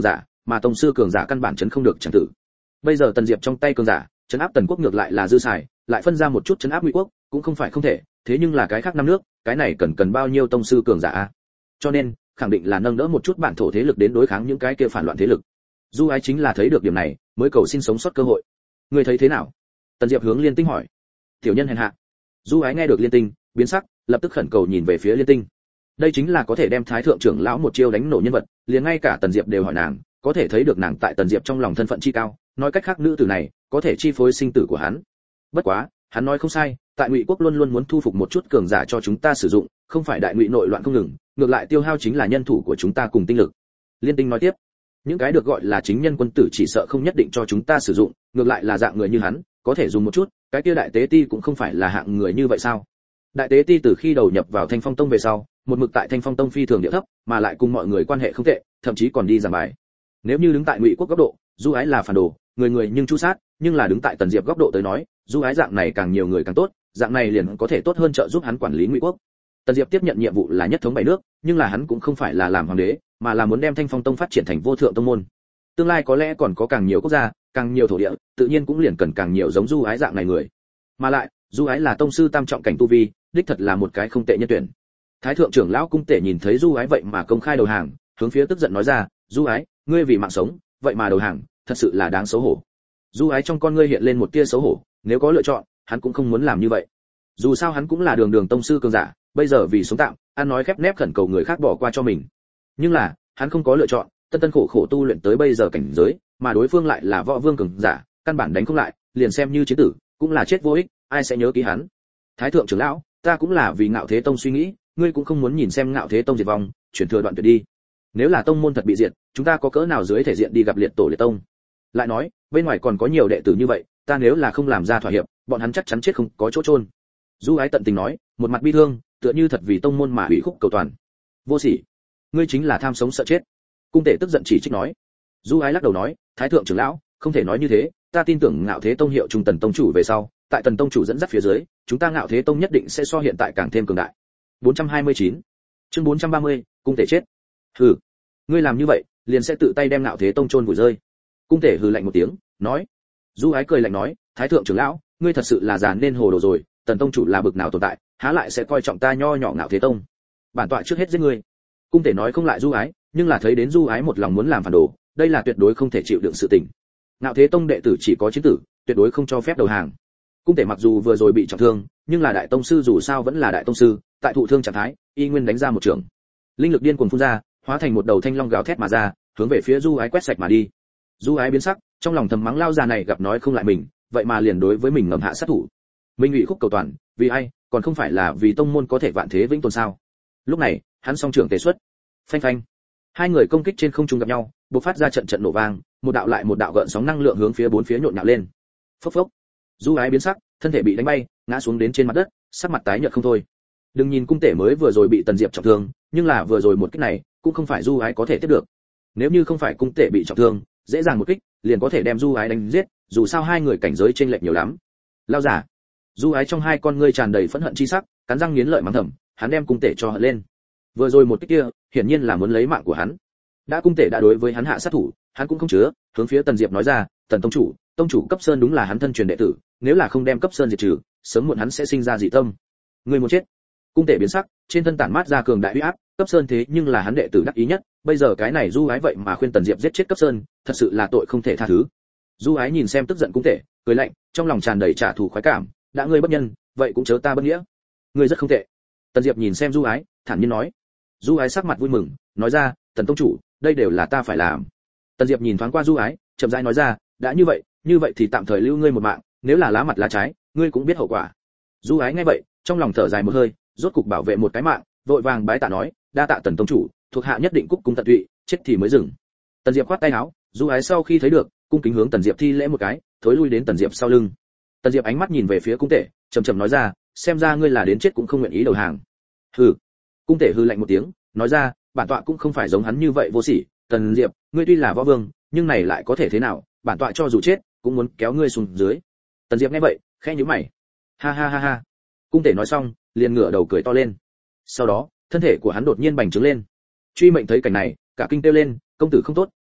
mà tông sư cường giả căn bản chấn không được chẳng tử. Bây giờ Tần Diệp trong tay cường giả, chấn áp Tần quốc ngược lại là dư xài, lại phân ra một chút chấn áp Ngụy quốc, cũng không phải không thể, thế nhưng là cái khác năm nước, cái này cần cần bao nhiêu tông sư cường giả a? Cho nên, khẳng định là nâng đỡ một chút bản thổ thế lực đến đối kháng những cái kia phản loạn thế lực. Du Ái chính là thấy được điểm này, mới cầu xin sống sót cơ hội. Ngươi thấy thế nào? Tần Diệp hướng Liên Tinh hỏi. Tiểu nhân hèn hạ. Du Ái nghe được Liên Tinh, biến sắc, lập tức khẩn cầu nhìn về phía Liên Tinh. Đây chính là có thể đem Thái thượng trưởng lão một chiêu đánh nổ nhân vật, liền ngay cả Tần Diệp đều hỏi nàng, có thể thấy được nàng tại Tần Diệp trong lòng thân phận chi cao, nói cách khác nữ tử này có thể chi phối sinh tử của hắn. Bất quá, hắn nói không sai, tại Ngụy quốc luôn luôn muốn thu phục một chút cường giả cho chúng ta sử dụng, không phải đại Ngụy nội loạn không ngừng, ngược lại tiêu hao chính là nhân thủ của chúng ta cùng tinh lực. Liên Tinh nói tiếp, những cái được gọi là chính nhân quân tử chỉ sợ không nhất định cho chúng ta sử dụng, ngược lại là dạng người như hắn, có thể dùng một chút, cái kia đại tế ti cũng không phải là hạng người như vậy sao? Đại tế ti từ khi đầu nhập vào Thanh Phong Tông về sau, một mực tại Thanh Phong Tông phi thường địa thấp, mà lại cùng mọi người quan hệ không tệ, thậm chí còn đi giảng bài. Nếu như đứng tại Ngụy quốc góc độ, Du Ái là phản đồ, người người nhưng chu sát, nhưng là đứng tại Tần Diệp góc độ tới nói, Du Ái dạng này càng nhiều người càng tốt, dạng này liền có thể tốt hơn trợ giúp hắn quản lý Ngụy quốc. Tần Diệp tiếp nhận nhiệm vụ là nhất thống bảy nước, nhưng là hắn cũng không phải là làm hoàng đế, mà là muốn đem Thanh Phong Tông phát triển thành vô thượng tông môn. Tương lai có lẽ còn có càng nhiều quốc gia, càng nhiều thổ địa, tự nhiên cũng liền cần càng nhiều giống Du Ái dạng này người. Mà lại, Du Ái là tông sư tam trọng cảnh tu vi, đích thật là một cái không tệ nhân tuyển. Thái thượng trưởng lão Cung Tể nhìn thấy Du Ái vậy mà công khai đầu hàng, hướng phía tức giận nói ra, Du Ái, ngươi vì mạng sống, vậy mà đầu hàng, thật sự là đáng xấu hổ. Du Ái trong con ngươi hiện lên một tia xấu hổ, nếu có lựa chọn, hắn cũng không muốn làm như vậy. Dù sao hắn cũng là đường đường tông sư cường giả, bây giờ vì sống tạm, ăn nói khép nép khẩn cầu người khác bỏ qua cho mình. Nhưng là, hắn không có lựa chọn, tân tân khổ khổ tu luyện tới bây giờ cảnh giới, mà đối phương lại là võ vương cường giả, căn bản đánh không lại, liền xem như chiến tử, cũng là chết vô ích, ai sẽ nhớ ký hắn. Thái thượng trưởng lão, ta cũng là vì Ngạo Thế Tông suy nghĩ, ngươi cũng không muốn nhìn xem Ngạo Thế Tông diệt vong, chuyển thừa đoạn tuyệt đi. Nếu là tông môn thật bị diệt, chúng ta có cỡ nào dưới thể diện đi gặp liệt tổ liệt tông. Lại nói, bên ngoài còn có nhiều đệ tử như vậy, ta nếu là không làm ra thỏa hiệp, bọn hắn chắc chắn chết không có chỗ chôn. Du Ái tận tình nói, một mặt bi thương, tựa như thật vì tông môn mà ủy khúc cầu toàn. Vô sỉ, ngươi chính là tham sống sợ chết. Cung Tể tức giận chỉ trích nói. Du Ái lắc đầu nói, Thái thượng trưởng lão, không thể nói như thế, ta tin tưởng Ngạo Thế Tông hiệu trung Tần tông chủ về sau, tại Tần tông chủ dẫn dắt phía dưới, chúng ta Ngạo Thế Tông nhất định sẽ so hiện tại càng thêm cường đại. bốn trăm hai mươi chín Chương bốn trăm ba mươi, Cung Tể chết. Hừ, ngươi làm như vậy, liền sẽ tự tay đem Ngạo Thế Tông chôn vùi rơi. Cung Tể hừ lạnh một tiếng, nói. Du Ái cười lạnh nói, Thái thượng trưởng lão, ngươi thật sự là già nên hồ đồ rồi, Tần tông chủ là bực nào tồn tại, há lại sẽ coi trọng ta nho nhỏ Ngạo Thế Tông. Bản tọa trước hết giết ngươi. Cung Tể nói không lại Du Ái, nhưng là thấy đến Du Ái một lòng muốn làm phản đồ, đây là tuyệt đối không thể chịu đựng sự tình. Ngạo Thế Tông đệ tử chỉ có chiến tử, tuyệt đối không cho phép đầu hàng. Cung Tể mặc dù vừa rồi bị trọng thương, nhưng là đại tông sư dù sao vẫn là đại tông sư, tại thụ thương trạng thái, y nguyên đánh ra một trường. Linh lực điên cuồng phun ra, hóa thành một đầu thanh long gào thét mà ra, hướng về phía Du Ái quét sạch mà đi. Du Ái biến sắc, trong lòng thầm mắng lao già này gặp nói không lại mình, vậy mà liền đối với mình ngầm hạ sát thủ. Minh ủy khúc cầu toàn, vì ai, còn không phải là vì tông môn có thể vạn thế vĩnh tồn sao? Lúc này, hắn song trưởng tề xuất. Phanh phanh. Hai người công kích trên không trung gặp nhau, bộc phát ra trận trận nổ vang, một đạo lại một đạo gợn sóng năng lượng hướng phía bốn phía nhộn nhạo lên. Phốc phốc. Du Ái biến sắc, thân thể bị đánh bay, ngã xuống đến trên mặt đất, sắc mặt tái nhợt không thôi. Đừng nhìn Cung Tể mới vừa rồi bị Tần Diệp trọng thương, nhưng là vừa rồi một kích này, cũng không phải Du Ái có thể tiếp được. Nếu như không phải Cung Tể bị trọng thương, dễ dàng một kích, liền có thể đem Du Ái đánh giết, dù sao hai người cảnh giới chênh lệch nhiều lắm. Lao giả. Du Ái trong hai con ngươi tràn đầy phẫn hận chi sắc, cắn răng nghiến lợi mắng thầm, hắn đem Cung Tể cho hận lên. Vừa rồi một kích kia, hiển nhiên là muốn lấy mạng của hắn. Đã Cung Tể đã đối với hắn hạ sát thủ, hắn cũng không chứa, hướng phía Tần Diệp nói ra, Tần tông chủ, tông chủ Cấp Sơn đúng là hắn thân truyền đệ tử, nếu là không đem Cấp Sơn diệt trừ, sớm muộn hắn sẽ sinh ra dị tâm. Người muốn chết. Cung Tể biến sắc, trên thân tản mát ra cường đại uy áp, Cấp Sơn thế nhưng là hắn đệ tử đắc ý nhất, bây giờ cái này Du Ái vậy mà khuyên Tần Diệp giết chết Cấp Sơn, thật sự là tội không thể tha thứ. Du Ái nhìn xem tức giận Cung Tể, cười lạnh, trong lòng tràn đầy trả thù khoái cảm, đã ngươi bất nhân, vậy cũng chớ ta bất nghĩa. Ngươi rất không tệ. Tần Diệp nhìn xem Du Ái, thản nhiên nói. Du Ái sắc mặt vui mừng, nói ra, Tần tông chủ, đây đều là ta phải làm. Tần Diệp nhìn thoáng qua Du Ái, chậm rãi nói ra, đã như vậy, như vậy thì tạm thời lưu ngươi một mạng, nếu là lá mặt lá trái, ngươi cũng biết hậu quả. Du Ái nghe vậy, trong lòng thở dài một hơi, rốt cục bảo vệ một cái mạng, vội vàng bái tạ nói, đa tạ Tần tông chủ, thuộc hạ nhất định cúc cung tận tụy, chết thì mới dừng. Tần Diệp khoát tay áo, Du Ái sau khi thấy được, cung kính hướng Tần Diệp thi lễ một cái, thối lui đến Tần Diệp sau lưng. Tần Diệp ánh mắt nhìn về phía Cung Tể, trầm trầm nói ra, xem ra ngươi là đến chết cũng không nguyện ý đầu hàng. Hừ. Cung Tể hừ lạnh một tiếng, nói ra, bản tọa cũng không phải giống hắn như vậy vô sỉ, Tần Diệp, ngươi tuy là võ vương, nhưng này lại có thể thế nào, bản tọa cho dù chết, cũng muốn kéo ngươi xuống dưới. Tần Diệp nghe vậy, khẽ nhíu mày. Ha ha ha ha. Cung Tể nói xong, liền ngửa đầu cười to lên. Sau đó, thân thể của hắn đột nhiên bành trướng lên. Truy Mệnh thấy cảnh này, cả kinh kêu lên, công tử không tốt,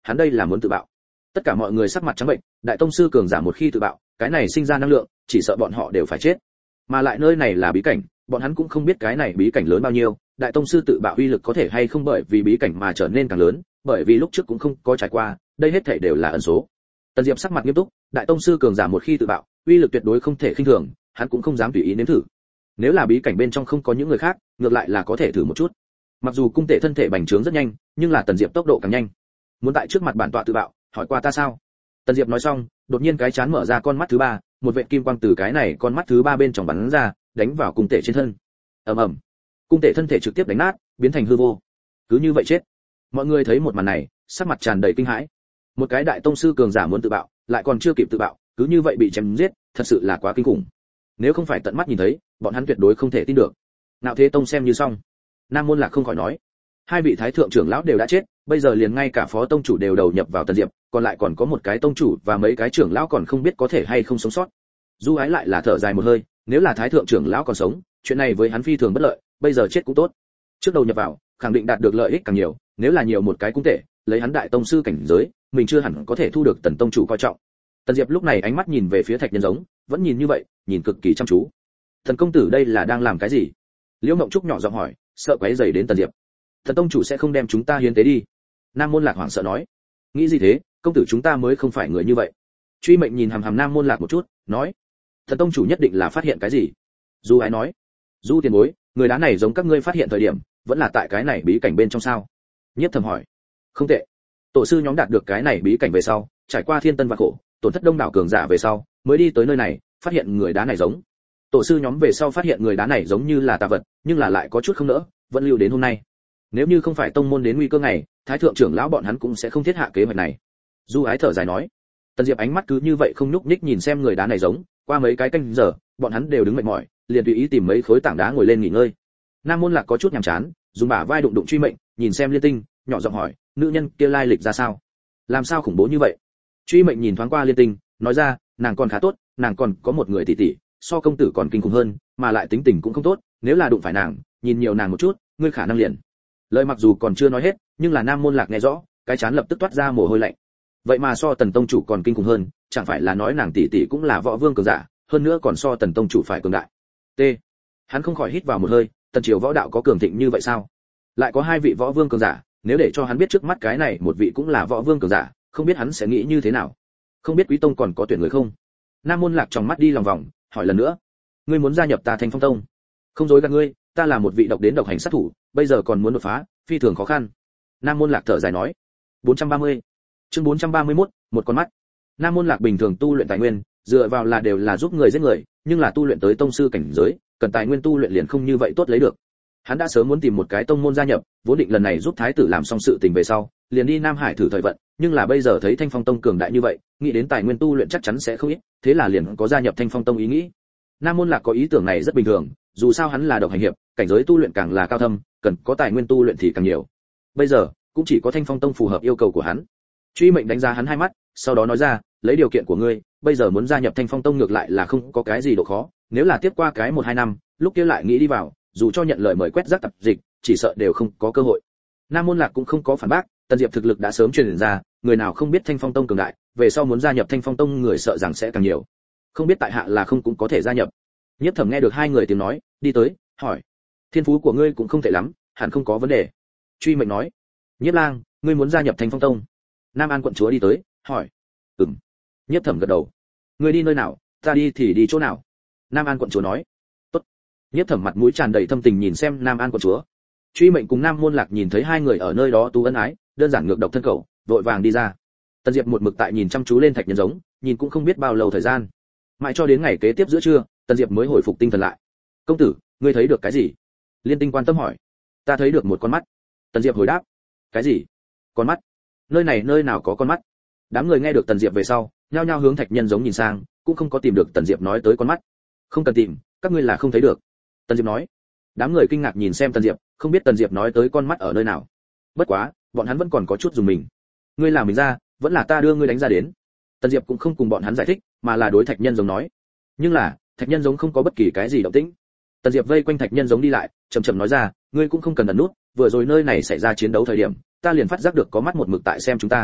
hắn đây là muốn tự bạo. Tất cả mọi người sắc mặt trắng bệnh, đại tông sư cường giả một khi tự bạo, cái này sinh ra năng lượng, chỉ sợ bọn họ đều phải chết. Mà lại nơi này là bí cảnh, bọn hắn cũng không biết cái này bí cảnh lớn bao nhiêu, đại tông sư tự bạo uy lực có thể hay không bởi vì bí cảnh mà trở nên càng lớn, bởi vì lúc trước cũng không có trải qua, đây hết thảy đều là ẩn số. Tần Diệp sắc mặt nghiêm túc, đại tông sư cường giả một khi tự bạo, uy lực tuyệt đối không thể khinh thường, hắn cũng không dám tùy ý nếm thử. Nếu là bí cảnh bên trong không có những người khác, ngược lại là có thể thử một chút. Mặc dù cung tệ thân thể bành trướng rất nhanh, nhưng là Tần Diệp tốc độ càng nhanh. Muốn tại trước mặt bản tọa tự bạo, hỏi qua ta sao? Tần Diệp nói xong, đột nhiên cái chán mở ra con mắt thứ ba, một vệt kim quang từ cái này con mắt thứ ba bên trong bắn ra, đánh vào cung tệ trên thân. Ầm ầm. Cung tệ thân thể trực tiếp đánh nát, biến thành hư vô. Cứ như vậy chết. Mọi người thấy một màn này, sắc mặt tràn đầy kinh hãi. Một cái đại tông sư cường giả muốn tự bạo, lại còn chưa kịp tự bạo, cứ như vậy bị chém giết, thật sự là quá kinh khủng. Nếu không phải tận mắt nhìn thấy, bọn hắn tuyệt đối không thể tin được. Nạo Thế Tông xem như xong. Nam Môn Lạc không khỏi nói, hai vị thái thượng trưởng lão đều đã chết, bây giờ liền ngay cả phó tông chủ đều đầu nhập vào Tần Diệp, còn lại còn có một cái tông chủ và mấy cái trưởng lão còn không biết có thể hay không sống sót. Du Ái lại là thở dài một hơi, nếu là thái thượng trưởng lão còn sống, chuyện này với hắn phi thường bất lợi, bây giờ chết cũng tốt. Trước đầu nhập vào, khẳng định đạt được lợi ích càng nhiều, nếu là nhiều một cái cũng tệ, lấy hắn đại tông sư cảnh giới, mình chưa hẳn có thể thu được Tần tông chủ coi trọng. Tần Diệp lúc này ánh mắt nhìn về phía Thạch Nhân giống, vẫn nhìn như vậy, nhìn cực kỳ chăm chú. Thần công tử đây là đang làm cái gì? Liễu Ngộng Trúc nhỏ giọng hỏi, sợ quấy rầy đến Tần Diệp. Thần tông chủ sẽ không đem chúng ta hiến tế đi? Nam Môn Lạc hoảng sợ nói. Nghĩ gì thế, công tử chúng ta mới không phải người như vậy. Truy Mệnh nhìn hằm hằm Nam Môn Lạc một chút, nói, thần tông chủ nhất định là phát hiện cái gì. Du Ái nói, Du tiền bối, người đá này giống các ngươi phát hiện thời điểm, vẫn là tại cái này bí cảnh bên trong sao? Nhiếp Thẩm hỏi. Không tệ. Tổ sư nhóm đạt được cái này bí cảnh về sau, trải qua thiên tân và khổ, tổn thất đông đảo cường giả về sau, mới đi tới nơi này, phát hiện người đá này giống. Tổ sư nhóm về sau phát hiện người đá này giống như là tà vật, nhưng là lại có chút không nỡ, vẫn lưu đến hôm nay. Nếu như không phải tông môn đến nguy cơ ngày, thái thượng trưởng lão bọn hắn cũng sẽ không thiết hạ kế hoạch này. Du Ái thở dài nói. Tần Diệp ánh mắt cứ như vậy không nhúc nhích nhìn xem người đá này giống, qua mấy cái canh giờ, bọn hắn đều đứng mệt mỏi, liền tùy ý tìm mấy khối tảng đá ngồi lên nghỉ ngơi. Nam Môn Lạc có chút nhàm chán, dùng bả vai đụng đụng Truy Mệnh, nhìn xem Liên Tinh, nhỏ giọng hỏi, nữ nhân kia lai lịch ra sao? Làm sao khủng bố như vậy? Truy Mệnh nhìn thoáng qua Liên Tinh, nói ra, nàng còn khá tốt, nàng còn có một người tỷ tỷ, so công tử còn kinh khủng hơn, mà lại tính tình cũng không tốt, nếu là đụng phải nàng, nhìn nhiều nàng một chút, ngươi khả năng liền. Lời mặc dù còn chưa nói hết, nhưng là Nam Môn Lạc nghe rõ, cái chán lập tức toát ra mồ hôi lạnh. Vậy mà so Tần tông chủ còn kinh khủng hơn, chẳng phải là nói nàng tỷ tỷ cũng là võ vương cường giả, hơn nữa còn so Tần tông chủ phải cường đại. T. Hắn không khỏi hít vào một hơi, Tần triều võ đạo có cường thịnh như vậy sao? Lại có hai vị võ vương cường giả, nếu để cho hắn biết trước mắt cái này một vị cũng là võ vương cường giả, không biết hắn sẽ nghĩ như thế nào. Không biết Quý tông còn có tuyển người không? Nam Môn Lạc trong mắt đi lòng vòng, hỏi lần nữa, ngươi muốn gia nhập ta Thanh Phong tông? Không dối gạt ngươi, ta là một vị độc đến độc hành sát thủ, bây giờ còn muốn đột phá, phi thường khó khăn. Nam Môn Lạc thở dài nói. bốn trăm ba mươi Chương bốn trăm ba mươi mốt, một con mắt. Nam Môn Lạc bình thường tu luyện tài nguyên, dựa vào là đều là giúp người giết người, nhưng là tu luyện tới tông sư cảnh giới, cần tài nguyên tu luyện liền không như vậy tốt lấy được. Hắn đã sớm muốn tìm một cái tông môn gia nhập, vốn định lần này giúp thái tử làm xong sự tình về sau, liền đi Nam Hải thử thời vận, nhưng là bây giờ thấy Thanh Phong tông cường đại như vậy, nghĩ đến tài nguyên tu luyện chắc chắn sẽ không ít, thế là liền có gia nhập Thanh Phong tông ý nghĩ. Nam Môn Lạc có ý tưởng này rất bình thường, dù sao hắn là độc hành hiệp, cảnh giới tu luyện càng là cao thâm, cần có tài nguyên tu luyện thì càng nhiều. Bây giờ, cũng chỉ có Thanh Phong tông phù hợp yêu cầu của hắn. Truy Mệnh đánh giá hắn hai mắt, sau đó nói ra, lấy điều kiện của ngươi, bây giờ muốn gia nhập Thanh Phong tông ngược lại là không có cái gì độ khó, nếu là tiếp qua cái một hai năm, lúc kia lại nghĩ đi vào, dù cho nhận lời mời quét rác tập dịch, chỉ sợ đều không có cơ hội. Nam Môn Lạc cũng không có phản bác, Tần Diệp thực lực đã sớm truyền ra, người nào không biết Thanh Phong tông cường đại, về sau muốn gia nhập Thanh Phong tông người sợ rằng sẽ càng nhiều. Không biết tại hạ là không cũng có thể gia nhập. Nhiếp Thẩm nghe được hai người tiếng nói, đi tới, hỏi, thiên phú của ngươi cũng không tệ lắm, hẳn không có vấn đề. Truy Mệnh nói, Nhiếp lang, ngươi muốn gia nhập Thanh Phong tông? Nam An quận chúa đi tới, hỏi, ừm. Nhiếp Thẩm gật đầu, ngươi đi nơi nào, ta đi thì đi chỗ nào? Nam An quận chúa nói, tốt. Nhiếp Thẩm mặt mũi tràn đầy thâm tình nhìn xem Nam An quận chúa. Truy Mệnh cùng Nam Môn Lạc nhìn thấy hai người ở nơi đó tu ân ái, đơn giản ngược độc thân cầu, vội vàng đi ra. Tần Diệp một mực tại nhìn chăm chú lên Thạch Nhân giống, nhìn cũng không biết bao lâu thời gian. Mãi cho đến ngày kế tiếp giữa trưa, Tần Diệp mới hồi phục tinh thần lại. Công tử, ngươi thấy được cái gì? Liên Tinh quan tâm hỏi. Ta thấy được một con mắt. Tần Diệp hồi đáp. Cái gì? Con mắt? Nơi này nơi nào có con mắt? Đám người nghe được Tần Diệp về sau, nhao nhao hướng Thạch Nhân giống nhìn sang, cũng không có tìm được Tần Diệp nói tới con mắt. Không cần tìm, các ngươi là không thấy được. Tần Diệp nói. Đám người kinh ngạc nhìn xem Tần Diệp, không biết Tần Diệp nói tới con mắt ở nơi nào. Bất quá, bọn hắn vẫn còn có chút dùng mình. Ngươi làm mình ra, vẫn là ta đưa ngươi đánh ra đến. Tần Diệp cũng không cùng bọn hắn giải thích, mà là đối Thạch Nhân giống nói. Nhưng là, Thạch Nhân giống không có bất kỳ cái gì động tĩnh. Tần Diệp vây quanh Thạch Nhân giống đi lại, chậm chậm nói ra, ngươi cũng không cần ẩn nút, vừa rồi nơi này xảy ra chiến đấu thời điểm, ta liền phát giác được có mắt một mực tại xem chúng ta.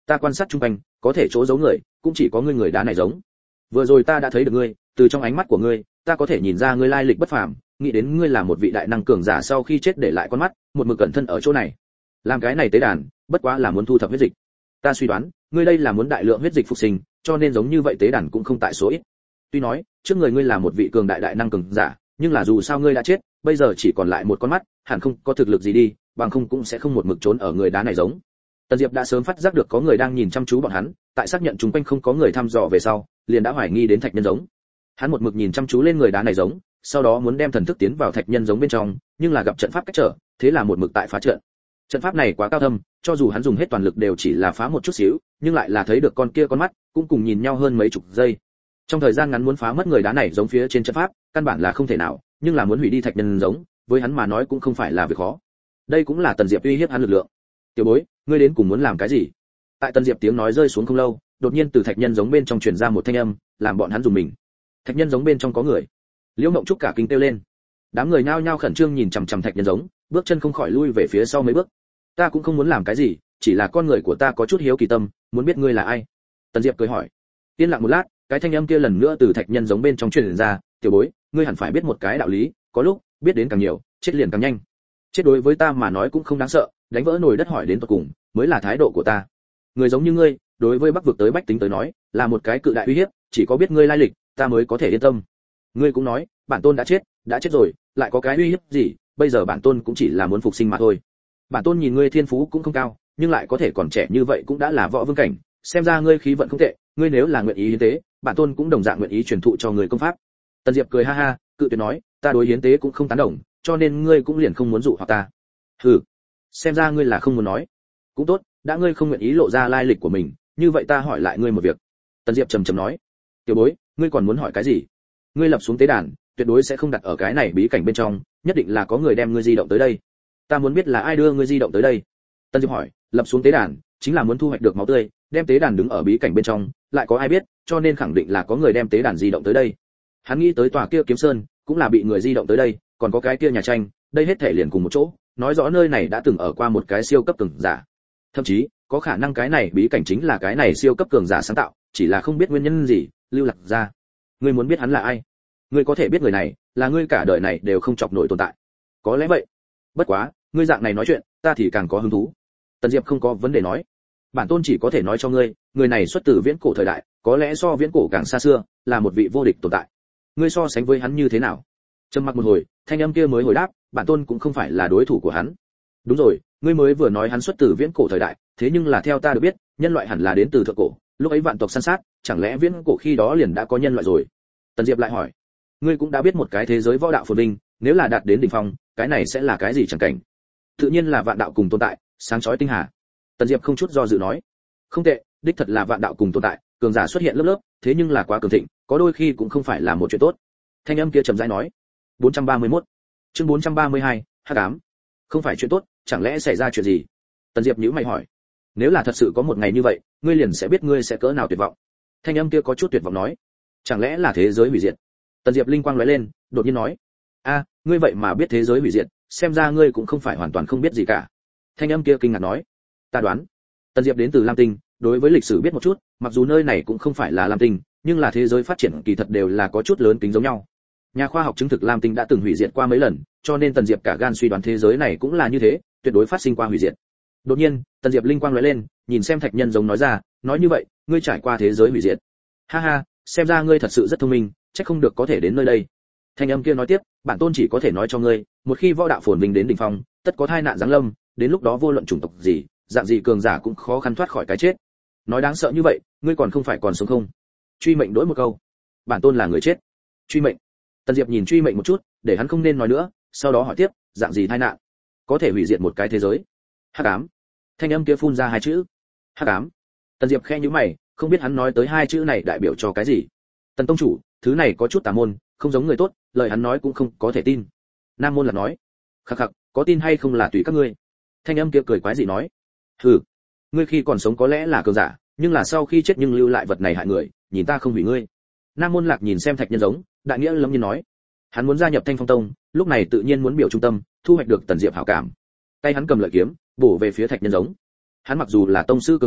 Ta quan sát chung quanh, có thể chỗ giấu người, cũng chỉ có ngươi người đá này giống. Vừa rồi ta đã thấy được ngươi, từ trong ánh mắt của ngươi, ta có thể nhìn ra ngươi lai lịch bất phàm, nghĩ đến ngươi là một vị đại năng cường giả sau khi chết để lại con mắt, một mực cẩn thân ở chỗ này. Làm cái này tế đàn, bất quá là muốn thu thập huyết dịch. Ta suy đoán, ngươi đây là muốn đại lượng huyết dịch phục sinh, cho nên giống như vậy tế đàn cũng không tại số ít. Tuy nói, trước người ngươi là một vị cường đại đại năng cường giả, nhưng là dù sao ngươi đã chết, bây giờ chỉ còn lại một con mắt, hẳn không có thực lực gì đi, bằng không cũng sẽ không một mực trốn ở người đá này giống. Tần Diệp đã sớm phát giác được có người đang nhìn chăm chú bọn hắn, tại xác nhận chúng quanh không có người thăm dò về sau, liền đã hoài nghi đến thạch nhân giống. Hắn một mực nhìn chăm chú lên người đá này giống, sau đó muốn đem thần thức tiến vào thạch nhân giống bên trong, nhưng là gặp trận pháp cách trở, thế là một mực tại phá trận. Trận pháp này quá cao thâm, cho dù hắn dùng hết toàn lực đều chỉ là phá một chút xíu, nhưng lại là thấy được con kia con mắt, cũng cùng nhìn nhau hơn mấy chục giây. Trong thời gian ngắn muốn phá mất người đá này giống phía trên trận pháp, căn bản là không thể nào, nhưng là muốn hủy đi thạch nhân giống, với hắn mà nói cũng không phải là việc khó. Đây cũng là Tần Diệp uy hiếp hắn lực lượng. Tiểu bối, ngươi đến cùng muốn làm cái gì? Tại Tần Diệp tiếng nói rơi xuống không lâu, đột nhiên từ thạch nhân giống bên trong truyền ra một thanh âm, làm bọn hắn dùng mình. Thạch nhân giống bên trong có người. Liễu Mộng Trúc cả kinh kêu lên. Đám người nhao nhao khẩn trương nhìn chằm chằm thạch nhân giống, bước chân không khỏi lui về phía sau mấy bước. Ta cũng không muốn làm cái gì, chỉ là con người của ta có chút hiếu kỳ tâm, muốn biết ngươi là ai. Tần Diệp cười hỏi. Yên lặng một lát, cái thanh âm kia lần nữa từ thạch nhân giống bên trong truyền ra, tiểu bối, ngươi hẳn phải biết một cái đạo lý, có lúc biết đến càng nhiều, chết liền càng nhanh. Chết đối với ta mà nói cũng không đáng sợ, đánh vỡ nồi đất hỏi đến tận cùng, mới là thái độ của ta. Người giống như ngươi, đối với Bắc vực tới bách tính tới nói, là một cái cự đại uy hiếp, chỉ có biết ngươi lai lịch, ta mới có thể yên tâm. Ngươi cũng nói, bản tôn đã chết, đã chết rồi, lại có cái uy hiếp gì, bây giờ bản tôn cũng chỉ là muốn phục sinh mà thôi. Bản tôn nhìn ngươi thiên phú cũng không cao, nhưng lại có thể còn trẻ như vậy cũng đã là võ vương cảnh, xem ra ngươi khí vận không tệ, ngươi nếu là nguyện ý hiến tế, bản tôn cũng đồng dạng nguyện ý truyền thụ cho người công pháp. Tần Diệp cười ha ha, cự tuyệt nói, ta đối hiến tế cũng không tán đồng, cho nên ngươi cũng liền không muốn dụ hoặc ta. Hừ, xem ra ngươi là không muốn nói. Cũng tốt, đã ngươi không nguyện ý lộ ra lai lịch của mình, như vậy ta hỏi lại ngươi một việc. Tần Diệp trầm trầm nói, tiểu bối, ngươi còn muốn hỏi cái gì? Ngươi lập xuống tế đàn, tuyệt đối sẽ không đặt ở cái này bí cảnh bên trong, nhất định là có người đem ngươi di động tới đây. Ta muốn biết là ai đưa ngươi di động tới đây. Tần Diệp hỏi, lập xuống tế đàn, chính là muốn thu hoạch được máu tươi, đem tế đàn đứng ở bí cảnh bên trong, lại có ai biết, cho nên khẳng định là có người đem tế đàn di động tới đây. Hắn nghĩ tới tòa kia kiếm sơn, cũng là bị người di động tới đây, còn có cái kia nhà tranh, đây hết thể liền cùng một chỗ, nói rõ nơi này đã từng ở qua một cái siêu cấp cường giả. Thậm chí, có khả năng cái này bí cảnh chính là cái này siêu cấp cường giả sáng tạo, chỉ là không biết nguyên nhân gì, lưu lạc ra. Ngươi muốn biết hắn là ai? Ngươi có thể biết người này, là ngươi cả đời này đều không chọc nổi tồn tại. Có lẽ vậy. Bất quá, ngươi dạng này nói chuyện, ta thì càng có hứng thú. Tần Diệp không có vấn đề nói. Bản tôn chỉ có thể nói cho ngươi, người này xuất từ viễn cổ thời đại, có lẽ so viễn cổ càng xa xưa, là một vị vô địch tồn tại. Ngươi so sánh với hắn như thế nào? Trầm mặc một hồi, thanh âm kia mới hồi đáp, bản tôn cũng không phải là đối thủ của hắn. Đúng rồi, ngươi mới vừa nói hắn xuất từ viễn cổ thời đại, thế nhưng là theo ta được biết, nhân loại hẳn là đến từ thượng cổ, lúc ấy vạn tộc săn sát, chẳng lẽ viễn cổ khi đó liền đã có nhân loại rồi? Tần Diệp lại hỏi, ngươi cũng đã biết một cái thế giới võ đạo phồn vinh, nếu là đạt đến đỉnh phong, cái này sẽ là cái gì chẳng cảnh? Tự nhiên là vạn đạo cùng tồn tại, sáng chói tinh hà. Tần Diệp không chút do dự nói, không tệ, đích thật là vạn đạo cùng tồn tại, cường giả xuất hiện lớp lớp, thế nhưng là quá cường thịnh, có đôi khi cũng không phải là một chuyện tốt. Thanh âm kia trầm rãi nói. bốn trăm ba mươi mốt Chương bốn trăm ba mươi hai, hắc ám. Không phải chuyện tốt, chẳng lẽ xảy ra chuyện gì? Tần Diệp nhíu mày hỏi. Nếu là thật sự có một ngày như vậy, ngươi liền sẽ biết ngươi sẽ cỡ nào tuyệt vọng. Thanh âm kia có chút tuyệt vọng nói. Chẳng lẽ là thế giới hủy diệt? Tần Diệp linh quang lóe lên, đột nhiên nói. A, ngươi vậy mà biết thế giới hủy diệt, xem ra ngươi cũng không phải hoàn toàn không biết gì cả. Thanh âm kia kinh ngạc nói. Ta đoán. Tần Diệp đến từ Lam Tinh, đối với lịch sử biết một chút, mặc dù nơi này cũng không phải là Lam Tinh, nhưng là thế giới phát triển kỳ thật đều là có chút lớn kính giống nhau. Nhà khoa học chứng thực Lam Tinh đã từng hủy diệt qua mấy lần, cho nên Tần Diệp cả gan suy đoán thế giới này cũng là như thế, tuyệt đối phát sinh qua hủy diệt. Đột nhiên, Tần Diệp linh quang lóe lên, nhìn xem thạch nhân giống nói ra, nói như vậy, ngươi trải qua thế giới hủy diệt. Ha ha, xem ra ngươi thật sự rất thông minh, chắc không được có thể đến nơi đây. Thanh âm kia nói tiếp, bản tôn chỉ có thể nói cho ngươi, một khi võ đạo phồn vinh đến đỉnh phong, tất có tai nạn giáng lâm, đến lúc đó vô luận chủng tộc gì, dạng gì cường giả cũng khó khăn thoát khỏi cái chết. Nói đáng sợ như vậy, ngươi còn không phải còn sống không? Truy mệnh đối một câu, bản tôn là người chết. Truy mệnh. Tần Diệp nhìn truy mệnh một chút, để hắn không nên nói nữa, sau đó hỏi tiếp, dạng gì tai nạn có thể hủy diệt một cái thế giới? Hắc ám. Thanh âm kia phun ra hai chữ. Hắc ám. Tần Diệp khẽ nhíu mày, không biết hắn nói tới hai chữ này đại biểu cho cái gì. Tần tông chủ, thứ này có chút tà môn, không giống người tốt, lời hắn nói cũng không có thể tin. Nam môn là nói. Khắc khắc, có tin hay không là tùy các ngươi. Thanh âm kia cười quái dị nói. Hừ, ngươi khi còn sống có lẽ là cường giả, nhưng là sau khi chết nhưng lưu lại vật này hại người, nhìn ta không hủy ngươi. Nam môn lạc nhìn xem thạch nhân giống, đại nghĩa lâm nhiên nói, hắn muốn gia nhập Thanh Phong Tông, lúc này tự nhiên muốn biểu trung tâm, thu hoạch được Tần Diệp hảo cảm. Tay hắn cầm lợi kiếm, bổ về phía thạch nhân giống. Hắn mặc dù là tông sư cường giả,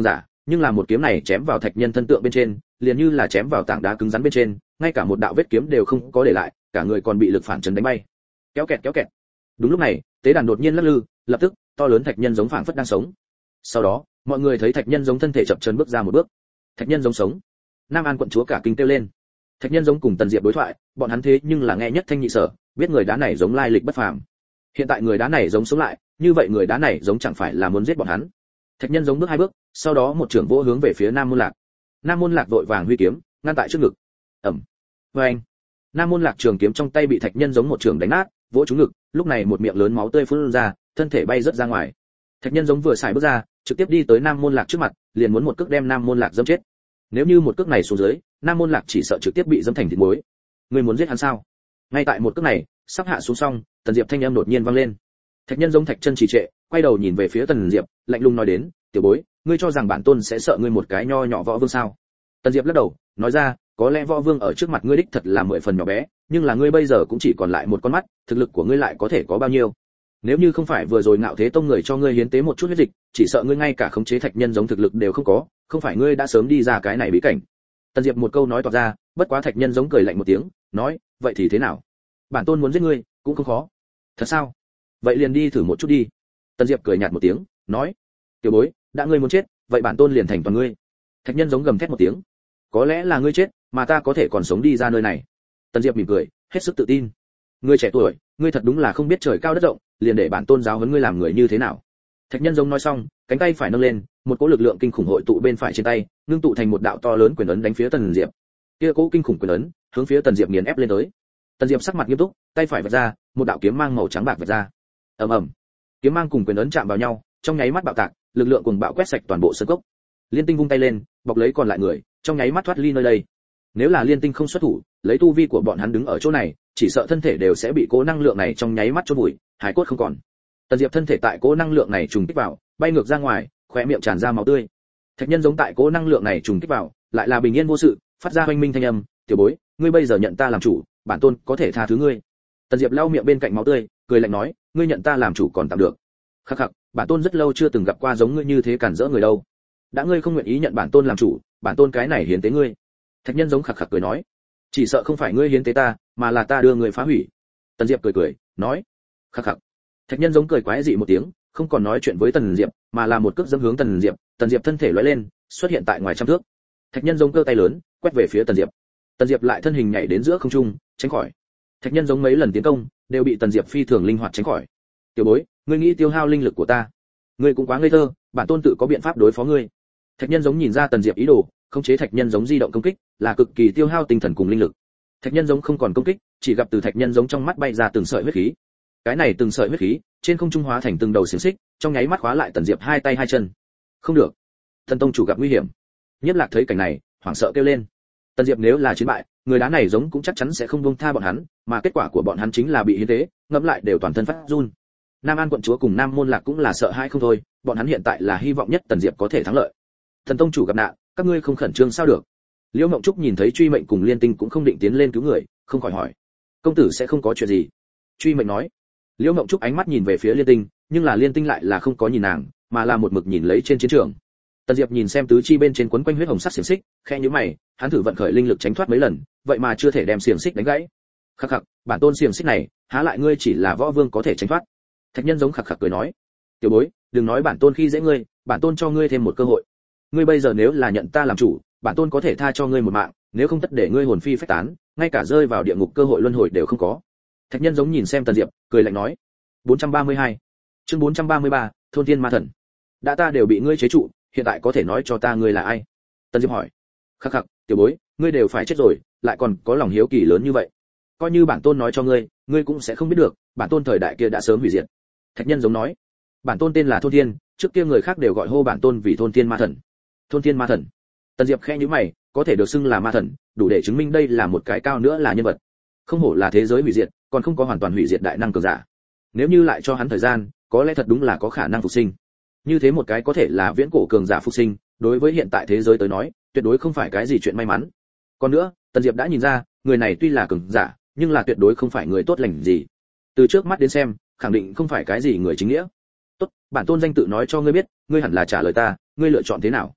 nhưng là một kiếm này chém vào thạch nhân thân tượng bên trên, liền như là chém vào tảng đá cứng rắn bên trên, ngay cả một đạo vết kiếm đều không có để lại, cả người còn bị lực phản chấn đánh bay. Kéo kẹt kéo kẹt. Đúng lúc này, tế đàn đột nhiên lắc lư, lập tức, to lớn thạch nhân giống phảng phất đang sống. Sau đó, mọi người thấy thạch nhân giống thân thể chập chờn bước ra một bước. Thạch nhân giống sống. Nam An quận chúa cả kinh kêu lên. Thạch nhân giống cùng Tần Diệp đối thoại, bọn hắn thế nhưng là nghe nhất thanh nhị sở, biết người đá này giống lai lịch bất phàm. Hiện tại người đá này giống sống lại, như vậy người đá này giống chẳng phải là muốn giết bọn hắn. Thạch nhân giống bước hai bước, sau đó một trưởng vỗ hướng về phía Nam Môn Lạc. Nam Môn Lạc vội vàng huy kiếm, ngăn tại trước ngực. Ầm. Oeng. Nam Môn Lạc trường kiếm trong tay bị thạch nhân giống một trường đánh nát, vỗ trúng ngực, lúc này một miệng lớn máu tươi phun ra, thân thể bay rất ra ngoài. Thạch nhân giống vừa xài bước ra, trực tiếp đi tới Nam Môn Lạc trước mặt, liền muốn một cước đem Nam Môn Lạc dẫm chết. Nếu như một cước này xuống dưới, Nam Môn Lạc chỉ sợ trực tiếp bị dẫm thành thịt muối. Ngươi muốn giết hắn sao? Ngay tại một cước này, sắp hạ xuống xong, Tần Diệp thanh âm đột nhiên vang lên. Thạch nhân giống thạch chân trì trệ, quay đầu nhìn về phía Tần Diệp, lạnh lùng nói đến, "Tiểu bối, ngươi cho rằng bản tôn sẽ sợ ngươi một cái nho nhỏ võ vương sao?" Tần Diệp lắc đầu, nói ra, "Có lẽ võ vương ở trước mặt ngươi đích thật là mười phần nhỏ bé, nhưng là ngươi bây giờ cũng chỉ còn lại một con mắt, thực lực của ngươi lại có thể có bao nhiêu? Nếu như không phải vừa rồi Ngạo Thế Tông người cho ngươi hiến tế một chút huyết dịch, chỉ sợ ngươi ngay cả khống chế thạch nhân giống thực lực đều không có, không phải ngươi đã sớm đi ra cái này bí cảnh." Tần Diệp một câu nói toạc ra, bất quá thạch nhân giống cười lạnh một tiếng, nói, "Vậy thì thế nào? Bản tôn muốn giết ngươi, cũng không khó." "Thật sao? Vậy liền đi thử một chút đi." Tần Diệp cười nhạt một tiếng, nói, "Tiểu bối, đã ngươi muốn chết, vậy bản tôn liền thành toàn ngươi." Thạch nhân giống gầm thét một tiếng, "Có lẽ là ngươi chết, mà ta có thể còn sống đi ra nơi này." Tần Diệp mỉm cười, hết sức tự tin, "Ngươi trẻ tuổi, ngươi thật đúng là không biết trời cao đất rộng, liền để bản tôn giáo huấn ngươi làm người như thế nào." Thạch nhân giống nói xong, cánh tay phải nâng lên, một cỗ lực lượng kinh khủng hội tụ bên phải trên tay, ngưng tụ thành một đạo to lớn quyền ấn đánh phía Tần Diệp. Kia cỗ kinh khủng quyền ấn, hướng phía Tần Diệp nghiền ép lên tới. Tần Diệp sắc mặt nghiêm túc, tay phải vạch ra, một đạo kiếm mang màu trắng bạc vạch ra. Ầm ầm. Kiếm mang cùng quyền ấn chạm vào nhau, trong nháy mắt bạo tạc, lực lượng cùng bạo quét sạch toàn bộ sân cốc. Liên Tinh vung tay lên, bọc lấy còn lại người, trong nháy mắt thoát ly nơi đây. Nếu là Liên Tinh không xuất thủ, lấy tu vi của bọn hắn đứng ở chỗ này, chỉ sợ thân thể đều sẽ bị cố năng lượng này trong nháy mắt chôn vùi, hải cốt không còn. Tần Diệp thân thể tại cố năng lượng này trùng kích vào, bay ngược ra ngoài, khóe miệng tràn ra máu tươi. Thạch nhân giống tại cố năng lượng này trùng kích vào, lại là bình yên vô sự, phát ra oanh minh thanh âm, "Tiểu bối, ngươi bây giờ nhận ta làm chủ, bản tôn có thể tha thứ ngươi." Tần Diệp lau miệng bên cạnh máu tươi, cười lạnh nói, "Ngươi nhận ta làm chủ còn tạm được. Khắc khắc, bản tôn rất lâu chưa từng gặp qua giống ngươi như thế cản rỡ người đâu. Đã ngươi không nguyện ý nhận bản tôn làm chủ, bản tôn cái này hiến tế ngươi." Thạch nhân giống khắc khắc cười nói, "Chỉ sợ không phải ngươi hiến tế ta, mà là ta đưa người phá hủy." Tần Diệp cười cười, nói, "Khắc khắc." Thạch nhân giống cười quái dị một tiếng, không còn nói chuyện với Tần Diệp, mà là một cước dẫm hướng Tần Diệp, Tần Diệp thân thể lóe lên, xuất hiện tại ngoài trăm thước. Thạch nhân giống cơ tay lớn, quét về phía Tần Diệp. Tần Diệp lại thân hình nhảy đến giữa không trung, tránh khỏi. Thạch nhân giống mấy lần tiến công, đều bị Tần Diệp phi thường linh hoạt tránh khỏi. "Tiểu bối, ngươi nghĩ tiêu hao linh lực của ta? Ngươi cũng quá ngây thơ, bản tôn tự có biện pháp đối phó ngươi." Thạch nhân giống nhìn ra Tần Diệp ý đồ, khống chế thạch nhân giống di động công kích, là cực kỳ tiêu hao tinh thần cùng linh lực. Thạch nhân giống không còn công kích, chỉ gặp từ thạch nhân giống trong mắt bay ra từng sợi huyết khí. Cái này từng sợi huyết khí, trên không trung hóa thành từng đầu xiềng xích, trong nháy mắt khóa lại Tần Diệp hai tay hai chân. Không được, Thần tông chủ gặp nguy hiểm. Nhất Lạc thấy cảnh này, hoảng sợ kêu lên. Tần Diệp nếu là chiến bại, người đá này giống cũng chắc chắn sẽ không buông tha bọn hắn, mà kết quả của bọn hắn chính là bị hiến tế, ngẫm lại đều toàn thân phát run. Nam An quận chúa cùng Nam Môn Lạc cũng là sợ hãi không thôi, bọn hắn hiện tại là hy vọng nhất Tần Diệp có thể thắng lợi. Thần tông chủ gặp nạn, các ngươi không khẩn trương sao được? Liễu Mộng Trúc nhìn thấy Truy Mệnh cùng Liên Tinh cũng không định tiến lên cứu người, không khỏi hỏi, "Công tử sẽ không có chuyện gì?" Truy Mệnh nói. Liễu Mộng Trúc ánh mắt nhìn về phía Liên Tinh, nhưng là Liên Tinh lại là không có nhìn nàng, mà là một mực nhìn lấy trên chiến trường. Tần Diệp nhìn xem tứ chi bên trên quấn quanh huyết hồng sắc xiềng xích, khẽ nhíu mày, hắn thử vận khởi linh lực tránh thoát mấy lần, vậy mà chưa thể đem xiềng xích đánh gãy. Khắc khắc, bản tôn xiềng xích này, há lại ngươi chỉ là võ vương có thể tránh thoát? Thạch nhân giống khắc khắc cười nói, "Tiểu bối, đừng nói bản tôn khi dễ ngươi, bản tôn cho ngươi thêm một cơ hội. Ngươi bây giờ nếu là nhận ta làm chủ, bản tôn có thể tha cho ngươi một mạng, nếu không tất để ngươi hồn phi phách tán, ngay cả rơi vào địa ngục cơ hội luân hồi đều không có." Thạch nhân giống nhìn xem Tần Diệp, cười lạnh nói. bốn trăm ba mươi hai Chương bốn trăm ba mươi ba, thôn thiên ma thần. Đã ta đều bị ngươi chế trụ, hiện tại có thể nói cho ta ngươi là ai? Tần Diệp hỏi. Khắc khắc, tiểu bối, ngươi đều phải chết rồi, lại còn có lòng hiếu kỳ lớn như vậy. Coi như bản tôn nói cho ngươi, ngươi cũng sẽ không biết được, bản tôn thời đại kia đã sớm hủy diệt. Thạch nhân giống nói. Bản tôn tên là Thôn Thiên, trước kia người khác đều gọi hô bản tôn vì thôn thiên ma thần. Thôn thiên ma thần. Tần Diệp khẽ nhíu mày, có thể được xưng là ma thần, đủ để chứng minh đây là một cái cao nữa là nhân vật. Không hổ là thế giới hủy diệt, còn không có hoàn toàn hủy diệt đại năng cường giả. Nếu như lại cho hắn thời gian, có lẽ thật đúng là có khả năng phục sinh. Như thế một cái có thể là viễn cổ cường giả phục sinh, đối với hiện tại thế giới tới nói, tuyệt đối không phải cái gì chuyện may mắn. Còn nữa, Tần Diệp đã nhìn ra, người này tuy là cường giả, nhưng là tuyệt đối không phải người tốt lành gì. Từ trước mắt đến xem, khẳng định không phải cái gì người chính nghĩa. Tốt, bản tôn danh tự nói cho ngươi biết, ngươi hẳn là trả lời ta, ngươi lựa chọn thế nào?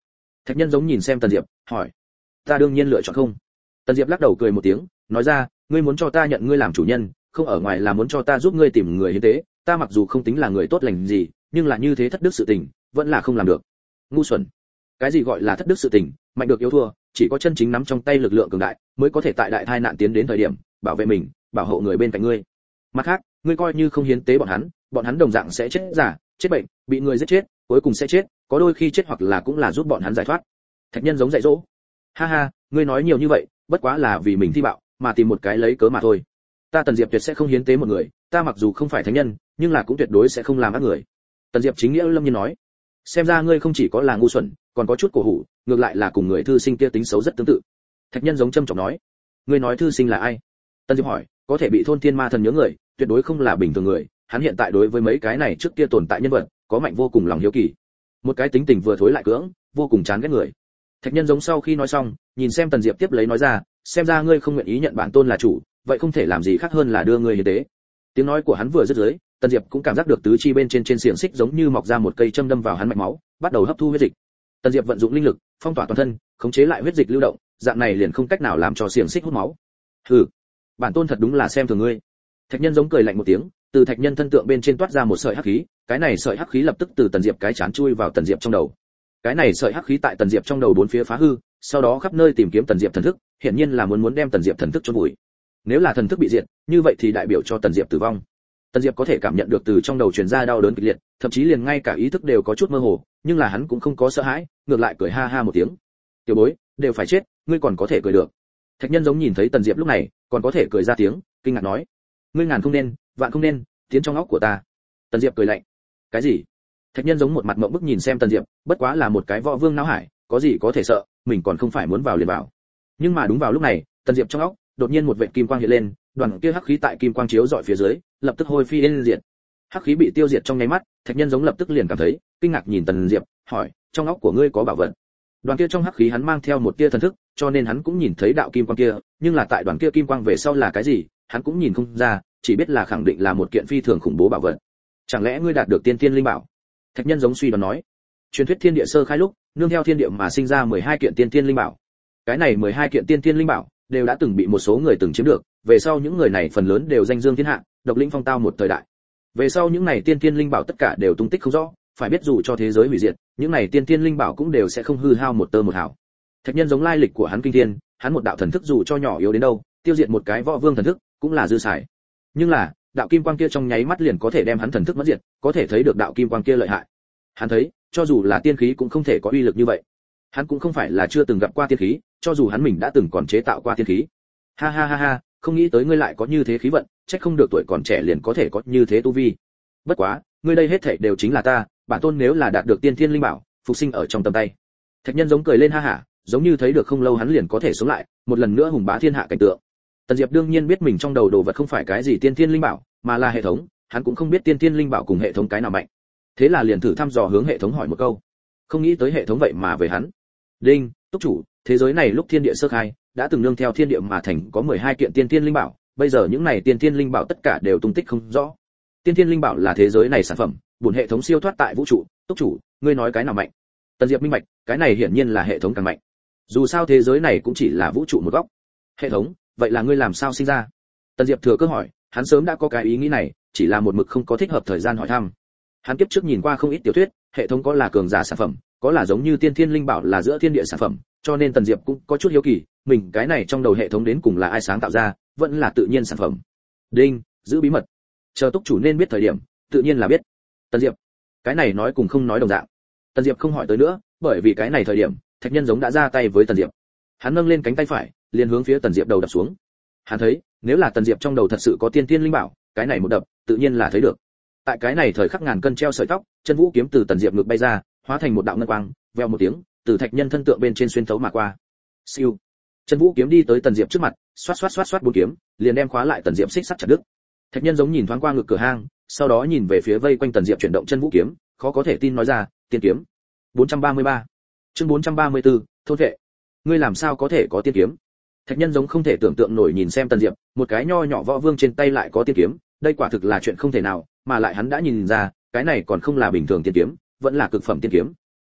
Thạch Nhân giống nhìn xem Tần Diệp, hỏi: "Ta đương nhiên lựa chọn không." Tần Diệp lắc đầu cười một tiếng, nói ra: "Ngươi muốn cho ta nhận ngươi làm chủ nhân, không ở ngoài là muốn cho ta giúp ngươi tìm người hiến tế, ta mặc dù không tính là người tốt lành gì, nhưng là như thế thất đức sự tình, vẫn là không làm được." Ngu xuẩn. Cái gì gọi là thất đức sự tình, mạnh được yếu thua, chỉ có chân chính nắm trong tay lực lượng cường đại, mới có thể tại đại tai nạn tiến đến thời điểm, bảo vệ mình, bảo hộ người bên cạnh ngươi. Mặt khác, ngươi coi như không hiến tế bọn hắn, bọn hắn đồng dạng sẽ chết giả, chết bệnh, bị người giết chết, cuối cùng sẽ chết, có đôi khi chết hoặc là cũng là giúp bọn hắn giải thoát. Thạch Nhân giống dạy dỗ: "Ha ha, ngươi nói nhiều như vậy, bất quá là vì mình thi bạo, mà tìm một cái lấy cớ mà thôi. Ta Tần Diệp tuyệt sẽ không hiến tế một người, ta mặc dù không phải thánh nhân, nhưng là cũng tuyệt đối sẽ không làm ác người." Tần Diệp chính nghĩa lâm nhiên nói: "Xem ra ngươi không chỉ có là ngu xuẩn, còn có chút cổ hủ, ngược lại là cùng người thư sinh kia tính xấu rất tương tự." Thạch Nhân giống châm chọc nói: "Ngươi nói thư sinh là ai?" Tần Diệp hỏi: "Có thể bị thôn thiên ma thần nhớ người, tuyệt đối không là bình thường người, hắn hiện tại đối với mấy cái này trước kia tồn tại nhân vật, có mạnh vô cùng lòng hiếu kỳ. Một cái tính tình vừa thối lại cưỡng, vô cùng chán ghét người." Thạch Nhân giống sau khi nói xong, nhìn xem Tần Diệp tiếp lấy nói ra: "Xem ra ngươi không nguyện ý nhận bản tôn là chủ, vậy không thể làm gì khác hơn là đưa ngươi hiến tế." Tiếng nói của hắn vừa dứt dưới, Tần Diệp cũng cảm giác được tứ chi bên trên trên xiềng xích giống như mọc ra một cây châm đâm vào hắn mạch máu, bắt đầu hấp thu huyết dịch. Tần Diệp vận dụng linh lực, phong tỏa toàn thân, khống chế lại huyết dịch lưu động, dạng này liền không cách nào làm cho xiềng xích hút máu. "Hừ, bản tôn thật đúng là xem thường ngươi." Thạch Nhân giống cười lạnh một tiếng, từ Thạch Nhân thân tượng bên trên toát ra một sợi hắc khí, cái này sợi hắc khí lập tức từ Tần Diệp cái chán chui vào Tần Diệp trong đầu. Cái này sợi hắc khí tại Tần Diệp trong đầu bốn phía phá hư, sau đó khắp nơi tìm kiếm Tần Diệp thần thức, hiển nhiên là muốn muốn đem Tần Diệp thần thức chôn vùi. Nếu là thần thức bị diệt, như vậy thì đại biểu cho Tần Diệp tử vong. Tần Diệp có thể cảm nhận được từ trong đầu truyền ra đau đớn kịch liệt, thậm chí liền ngay cả ý thức đều có chút mơ hồ, nhưng là hắn cũng không có sợ hãi, ngược lại cười ha ha một tiếng. "Tiểu bối, đều phải chết, ngươi còn có thể cười được." Thạch Nhân giống nhìn thấy Tần Diệp lúc này, còn có thể cười ra tiếng, kinh ngạc nói: "Ngươi ngàn không nên, vạn không nên, tiến trong óc của ta." Tần Diệp cười lạnh: "Cái gì?" Thạch Nhân giống một mặt ngậm bức nhìn xem Tần Diệp, bất quá là một cái võ vương não hải, có gì có thể sợ, mình còn không phải muốn vào liền vào. Nhưng mà đúng vào lúc này, Tần Diệp trong óc đột nhiên một vệt kim quang hiện lên, đoàn kia hắc khí tại kim quang chiếu dọi phía dưới, lập tức hôi phi yên diệt. Hắc khí bị tiêu diệt trong nháy mắt, Thạch Nhân giống lập tức liền cảm thấy kinh ngạc nhìn Tần Diệp, hỏi: "Trong óc của ngươi có bảo vật?" Đoàn kia trong hắc khí hắn mang theo một tia thần thức, cho nên hắn cũng nhìn thấy đạo kim quang kia, nhưng là tại đoàn kia kim quang về sau là cái gì, hắn cũng nhìn không ra, chỉ biết là khẳng định là một kiện phi thường khủng bố bảo vật. "Chẳng lẽ ngươi đạt được tiên tiên linh bảo?" Thạch Nhân giống suy đoán nói. Truyền thuyết thiên địa sơ khai lúc, nương theo thiên địa mà sinh ra mười hai kiện tiên tiên linh bảo. Cái này mười hai kiện tiên tiên linh bảo đều đã từng bị một số người từng chiếm được, về sau những người này phần lớn đều danh dương thiên hạ, độc lĩnh phong tao một thời đại. Về sau những này tiên tiên linh bảo tất cả đều tung tích không rõ, phải biết dù cho thế giới hủy diệt, những này tiên tiên linh bảo cũng đều sẽ không hư hao một tơ một hào. Thạch Nhân giống lai lịch của hắn kinh thiên, hắn một đạo thần thức dù cho nhỏ yếu đến đâu, tiêu diệt một cái võ vương thần thức cũng là dư xài. Nhưng là, đạo kim quang kia trong nháy mắt liền có thể đem hắn thần thức mất diệt, có thể thấy được đạo kim quang kia lợi hại. Hắn thấy, cho dù là tiên khí cũng không thể có uy lực như vậy. Hắn cũng không phải là chưa từng gặp qua tiên khí, cho dù hắn mình đã từng còn chế tạo qua tiên khí. Ha ha ha ha, không nghĩ tới ngươi lại có như thế khí vận, chắc không được tuổi còn trẻ liền có thể có như thế tu vi. Bất quá, ngươi đây hết thảy đều chính là ta, bản tôn nếu là đạt được tiên thiên linh bảo, phục sinh ở trong tầm tay. Thạch Nhân giống cười lên ha hả, giống như thấy được không lâu hắn liền có thể sống lại, một lần nữa hùng bá thiên hạ cảnh tượng. Tần Diệp đương nhiên biết mình trong đầu đồ vật không phải cái gì tiên thiên linh bảo, mà là hệ thống, hắn cũng không biết tiên thiên linh bảo cùng hệ thống cái nào mạnh. Thế là liền thử thăm dò hướng hệ thống hỏi một câu. Không nghĩ tới hệ thống vậy mà về hắn. "Đinh, túc chủ, thế giới này lúc thiên địa sơ khai, đã từng nương theo thiên địa mà thành có mười hai kiện tiên thiên linh bảo, bây giờ những này tiên thiên linh bảo tất cả đều tung tích không rõ. Tiên thiên linh bảo là thế giới này sản phẩm, bổn hệ thống siêu thoát tại vũ trụ, túc chủ, ngươi nói cái nào mạnh?" Tần Diệp minh bạch, cái này hiển nhiên là hệ thống càng mạnh. Dù sao thế giới này cũng chỉ là vũ trụ một góc. "Hệ thống, vậy là ngươi làm sao sinh ra?" Tần Diệp thừa cơ hỏi, hắn sớm đã có cái ý nghĩ này, chỉ là một mực không có thích hợp thời gian hỏi thăm. Hắn kiếp trước nhìn qua không ít tiểu thuyết, hệ thống có là cường giả sản phẩm, có là giống như tiên thiên linh bảo là giữa thiên địa sản phẩm, cho nên Tần Diệp cũng có chút hiếu kỳ, mình cái này trong đầu hệ thống đến cùng là ai sáng tạo ra, vẫn là tự nhiên sản phẩm. "Đinh, giữ bí mật. Chờ túc chủ nên biết thời điểm, tự nhiên là biết." Tần Diệp, cái này nói cùng không nói đồng dạng. Tần Diệp không hỏi tới nữa, bởi vì cái này thời điểm, Thạch Nhân giống đã ra tay với Tần Diệp. Hắn nâng lên cánh tay phải, liền hướng phía Tần Diệp đầu đập xuống. Hắn thấy, nếu là Tần Diệp trong đầu thật sự có tiên tiên linh bảo, cái này một đập, tự nhiên là thấy được. Tại cái này thời khắc ngàn cân treo sợi tóc, chân vũ kiếm từ Tần Diệp ngực bay ra, hóa thành một đạo ngân quang, vèo một tiếng, từ Thạch Nhân thân tượng bên trên xuyên thấu mà qua. Siêu. Chân vũ kiếm đi tới Tần Diệp trước mặt, xoát xoát xoát xoát bốn kiếm, liền đem khóa lại Tần Diệp xích sắt chặt đứt. Thạch Nhân giống nhìn thoáng qua ngực cửa hang, sau đó nhìn về phía vây quanh Tần Diệp chuyển động chân vũ kiếm, khó có thể tin nói ra, tiên kiếm. bốn trăm ba mươi ba. Chương bốn trăm ba mươi tư, thôn vệ. Ngươi làm sao có thể có tiên kiếm? Thạch Nhân giống không thể tưởng tượng nổi nhìn xem Tần Diệp, một cái nho nhỏ võ vương trên tay lại có tiên kiếm, đây quả thực là chuyện không thể nào, mà lại hắn đã nhìn ra, cái này còn không là bình thường tiên kiếm, vẫn là cực phẩm tiên kiếm.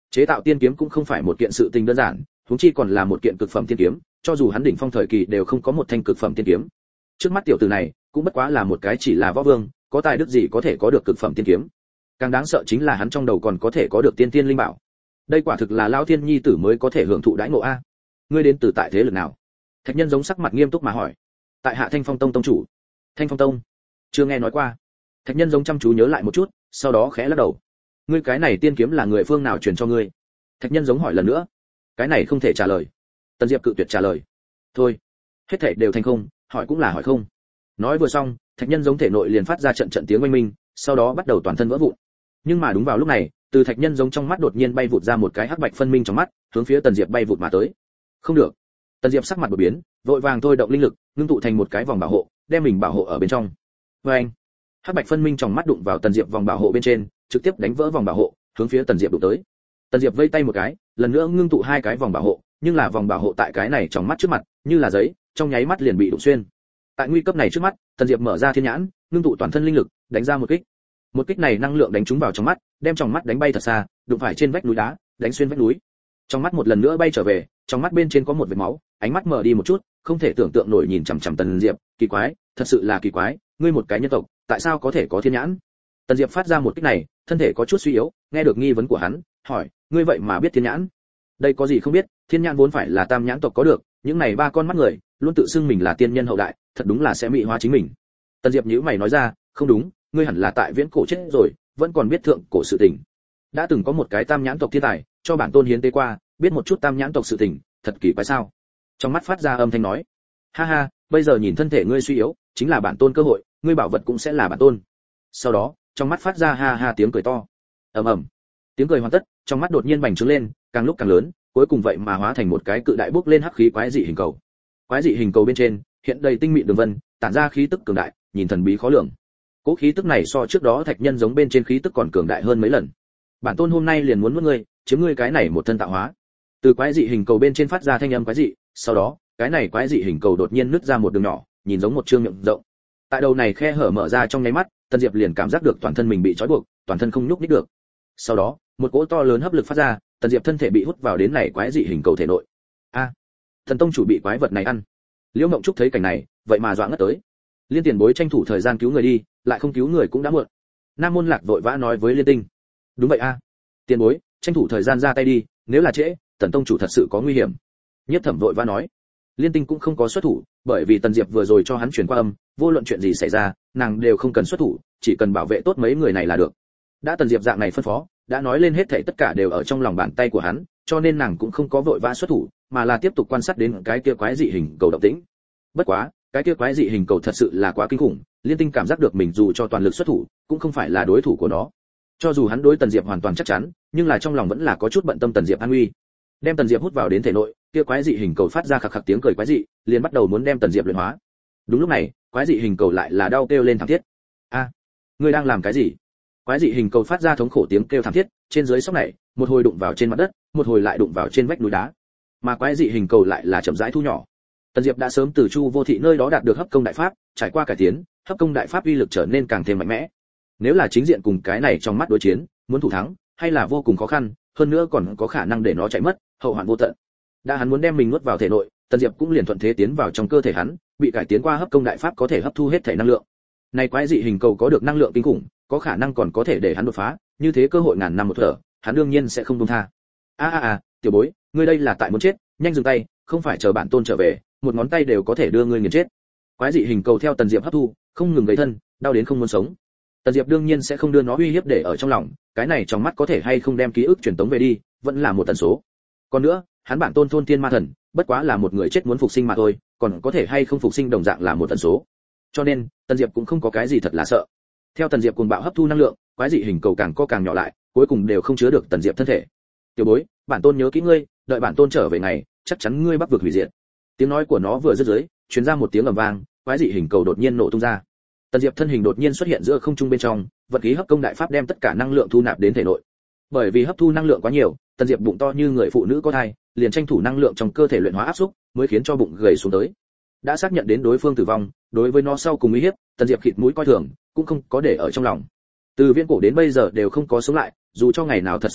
Chế tạo tiên kiếm cũng không phải một kiện sự tình đơn giản, huống chi còn là một kiện cực phẩm tiên kiếm, cho dù hắn đỉnh phong thời kỳ đều không có một thanh cực phẩm tiên kiếm. Trước mắt tiểu tử này, cũng bất quá là một cái chỉ là võ vương, có tài đức gì có thể có được cực phẩm tiên kiếm. Càng đáng sợ chính là hắn trong đầu còn có thể có được tiên tiên linh bảo. Đây quả thực là lão thiên nhi tử mới có thể hưởng thụ đãi ngộ a. Ngươi đến từ tại thế lực nào? Thạch Nhân giống sắc mặt nghiêm túc mà hỏi. Tại Hạ Thanh Phong Tông tông chủ. Thanh Phong Tông? Chưa nghe nói qua. Thạch Nhân giống chăm chú nhớ lại một chút, sau đó khẽ lắc đầu. Ngươi cái này tiên kiếm là người phương nào truyền cho ngươi? Thạch Nhân giống hỏi lần nữa. Cái này không thể trả lời. Tần Diệp cự tuyệt trả lời. Thôi, hết thảy đều thành không, hỏi cũng là hỏi không. Nói vừa xong, Thạch Nhân giống thể nội liền phát ra trận trận tiếng oanh minh, sau đó bắt đầu toàn thân vỡ vụn. Nhưng mà đúng vào lúc này, từ Thạch Nhân giống trong mắt đột nhiên bay vụt ra một cái hắc bạch phân minh trong mắt, hướng phía Tần Diệp bay vụt mà tới. Không được. Tần Diệp sắc mặt đổi biến, vội vàng thôi động linh lực, ngưng tụ thành một cái vòng bảo hộ, đem mình bảo hộ ở bên trong. Oeng! Hắc bạch phân minh trong mắt đụng vào Tần Diệp vòng bảo hộ bên trên, trực tiếp đánh vỡ vòng bảo hộ, hướng phía Tần Diệp đụng tới. Tần Diệp vây tay một cái, lần nữa ngưng tụ hai cái vòng bảo hộ, nhưng là vòng bảo hộ tại cái này trong mắt trước mặt, như là giấy, trong nháy mắt liền bị đụng xuyên. Tại nguy cấp này trước mắt, Tần Diệp mở ra thiên nhãn, ngưng tụ toàn thân linh lực, đánh ra một kích. Một kích này năng lượng đánh trúng vào trong mắt, đem trong mắt đánh bay thật xa, đụng phải trên vách núi đá, đánh xuyên vách núi. Trong mắt một lần nữa bay trở về, trong mắt bên trên có một vệt máu, ánh mắt mở đi một chút, không thể tưởng tượng nổi nhìn chằm chằm Tần Diệp, kỳ quái, thật sự là kỳ quái, ngươi một cái nhân tộc, tại sao có thể có thiên nhãn? Tần Diệp phát ra một kích này, thân thể có chút suy yếu, nghe được nghi vấn của hắn, hỏi, ngươi vậy mà biết thiên nhãn? Đây có gì không biết, thiên nhãn vốn phải là tam nhãn tộc có được, những này ba con mắt người, luôn tự xưng mình là tiên nhân hậu đại, thật đúng là sẽ mỹ hóa chính mình. Tần Diệp nhíu mày nói ra, không đúng, ngươi hẳn là tại viễn cổ chết rồi, vẫn còn biết thượng cổ sự tình. Đã từng có một cái tam nhãn tộc thiên tài, cho bản tôn hiến tế qua, biết một chút tam nhãn tộc sự tình, thật kỳ quái sao? Trong mắt phát ra âm thanh nói, ha ha, bây giờ nhìn thân thể ngươi suy yếu, chính là bản tôn cơ hội, ngươi bảo vật cũng sẽ là bản tôn. Sau đó, trong mắt phát ra ha ha tiếng cười to. Ầm ầm. Tiếng cười hoàn tất, trong mắt đột nhiên bành trướng lên, càng lúc càng lớn, cuối cùng vậy mà hóa thành một cái cự đại bốc lên hắc khí quái dị hình cầu. Quái dị hình cầu bên trên hiện đầy tinh mịn đường vân, tản ra khí tức cường đại, nhìn thần bí khó lường. Cố khí tức này so trước đó Thạch Nhân giống bên trên khí tức còn cường đại hơn mấy lần. Bản tôn hôm nay liền muốn nuốt ngươi, chiếm ngươi cái này một thân tạo hóa. Từ quái dị hình cầu bên trên phát ra thanh âm quái dị, sau đó, cái này quái dị hình cầu đột nhiên nứt ra một đường nhỏ, nhìn giống một trương miệng rộng. Tại đầu này khe hở mở ra trong nháy mắt, Tần Diệp liền cảm giác được toàn thân mình bị trói buộc, toàn thân không nhúc nhích được. Sau đó, một cỗ to lớn hấp lực phát ra, Tần Diệp thân thể bị hút vào đến này quái dị hình cầu thể nội. A, thần tông chủ bị quái vật này ăn. Liễu Mộng Trúc thấy cảnh này, vậy mà dọa ngất tới. Liên Tiền Bối tranh thủ thời gian cứu người đi, lại không cứu người cũng đã muộn. Nam Môn Lạc vội vã nói với Liên Tinh. Đúng vậy a, Tiền Bối, tranh thủ thời gian ra tay đi, nếu là trễ, Tần tông chủ thật sự có nguy hiểm. Nhất Thẩm vội vã nói. Liên Tinh cũng không có xuất thủ, bởi vì Tần Diệp vừa rồi cho hắn truyền qua âm, vô luận chuyện gì xảy ra, nàng đều không cần xuất thủ, chỉ cần bảo vệ tốt mấy người này là được. Đã Tần Diệp dạng này phân phó, đã nói lên hết thảy tất cả đều ở trong lòng bàn tay của hắn, cho nên nàng cũng không có vội vã xuất thủ, mà là tiếp tục quan sát đến cái kia quái dị hình cầu động tĩnh. Bất quá, cái kia quái dị hình cầu thật sự là quá kinh khủng, Liên Tinh cảm giác được mình dù cho toàn lực xuất thủ, cũng không phải là đối thủ của nó. Cho dù hắn đối Tần Diệp hoàn toàn chắc chắn, nhưng là trong lòng vẫn là có chút bận tâm Tần Diệp an nguy. Đem Tần Diệp hút vào đến thể nội, kia quái dị hình cầu phát ra khạc khạc tiếng cười quái dị, liền bắt đầu muốn đem Tần Diệp luyện hóa. Đúng lúc này, quái dị hình cầu lại là đau kêu lên thảm thiết. A, ngươi đang làm cái gì? Quái dị hình cầu phát ra thống khổ tiếng kêu thảm thiết, trên dưới sóc này, một hồi đụng vào trên mặt đất, một hồi lại đụng vào trên vách núi đá. Mà quái dị hình cầu lại là chậm rãi thu nhỏ. Tần Diệp đã sớm từ Chu Vô Thị nơi đó đạt được hấp công đại pháp, trải qua cải tiến, hấp công đại pháp uy lực trở nên càng thêm mạnh mẽ. Nếu là chính diện cùng cái này trong mắt đối chiến, muốn thủ thắng, hay là vô cùng khó khăn, hơn nữa còn có khả năng để nó chạy mất, hậu hoạn vô tận. Đã hắn muốn đem mình nuốt vào thể nội, Tần Diệp cũng liền thuận thế tiến vào trong cơ thể hắn, bị cải tiến qua hấp công đại pháp có thể hấp thu hết thể năng lượng. Này quái dị hình cầu có được năng lượng kinh khủng, có khả năng còn có thể để hắn đột phá, như thế cơ hội ngàn năm một thở, hắn đương nhiên sẽ không buông tha. A a a, tiểu bối, ngươi đây là tại muốn chết, nhanh dừng tay, không phải chờ bản tôn trở về, một ngón tay đều có thể đưa ngươi nghiền chết. Quái dị hình cầu theo Tần Diệp hấp thu, không ngừng gây thân, đau đến không muốn sống. Tần Diệp đương nhiên sẽ không đưa nó uy hiếp để ở trong lòng, cái này trong mắt có thể hay không đem ký ức truyền tống về đi, vẫn là một tần số. Còn nữa, hắn bản tôn thôn tiên ma thần, bất quá là một người chết muốn phục sinh mà thôi, còn có thể hay không phục sinh đồng dạng là một tần số. Cho nên, Tần Diệp cũng không có cái gì thật là sợ. Theo Tần Diệp cuồng bạo hấp thu năng lượng, quái dị hình cầu càng co càng nhỏ lại, cuối cùng đều không chứa được Tần Diệp thân thể. Tiểu bối, bản tôn nhớ kỹ ngươi, đợi bản tôn trở về ngày, chắc chắn ngươi bắc vực hủy diệt. Tiếng nói của nó vừa dứt dưới, truyền ra một tiếng ầm vang, quái dị hình cầu đột nhiên nổ tung ra. Tần Diệp thân hình đột nhiên xuất hiện giữa không trung bên trong, vật khí hấp công đại pháp đem tất cả năng lượng thu nạp đến thể nội. Bởi vì hấp thu năng lượng quá nhiều, Tần Diệp bụng to như người phụ nữ có thai, liền tranh thủ năng lượng trong cơ thể luyện hóa áp xúc, mới khiến cho bụng gầy xuống tới. Đã xác nhận đến đối phương tử vong, đối với nó sau cùng uy hiếp, Tần Diệp khịt mũi coi thường, cũng không có để ở trong lòng. Từ viễn cổ đến bây giờ đều không có sống lại, dù cho ngày nào thật sống lại,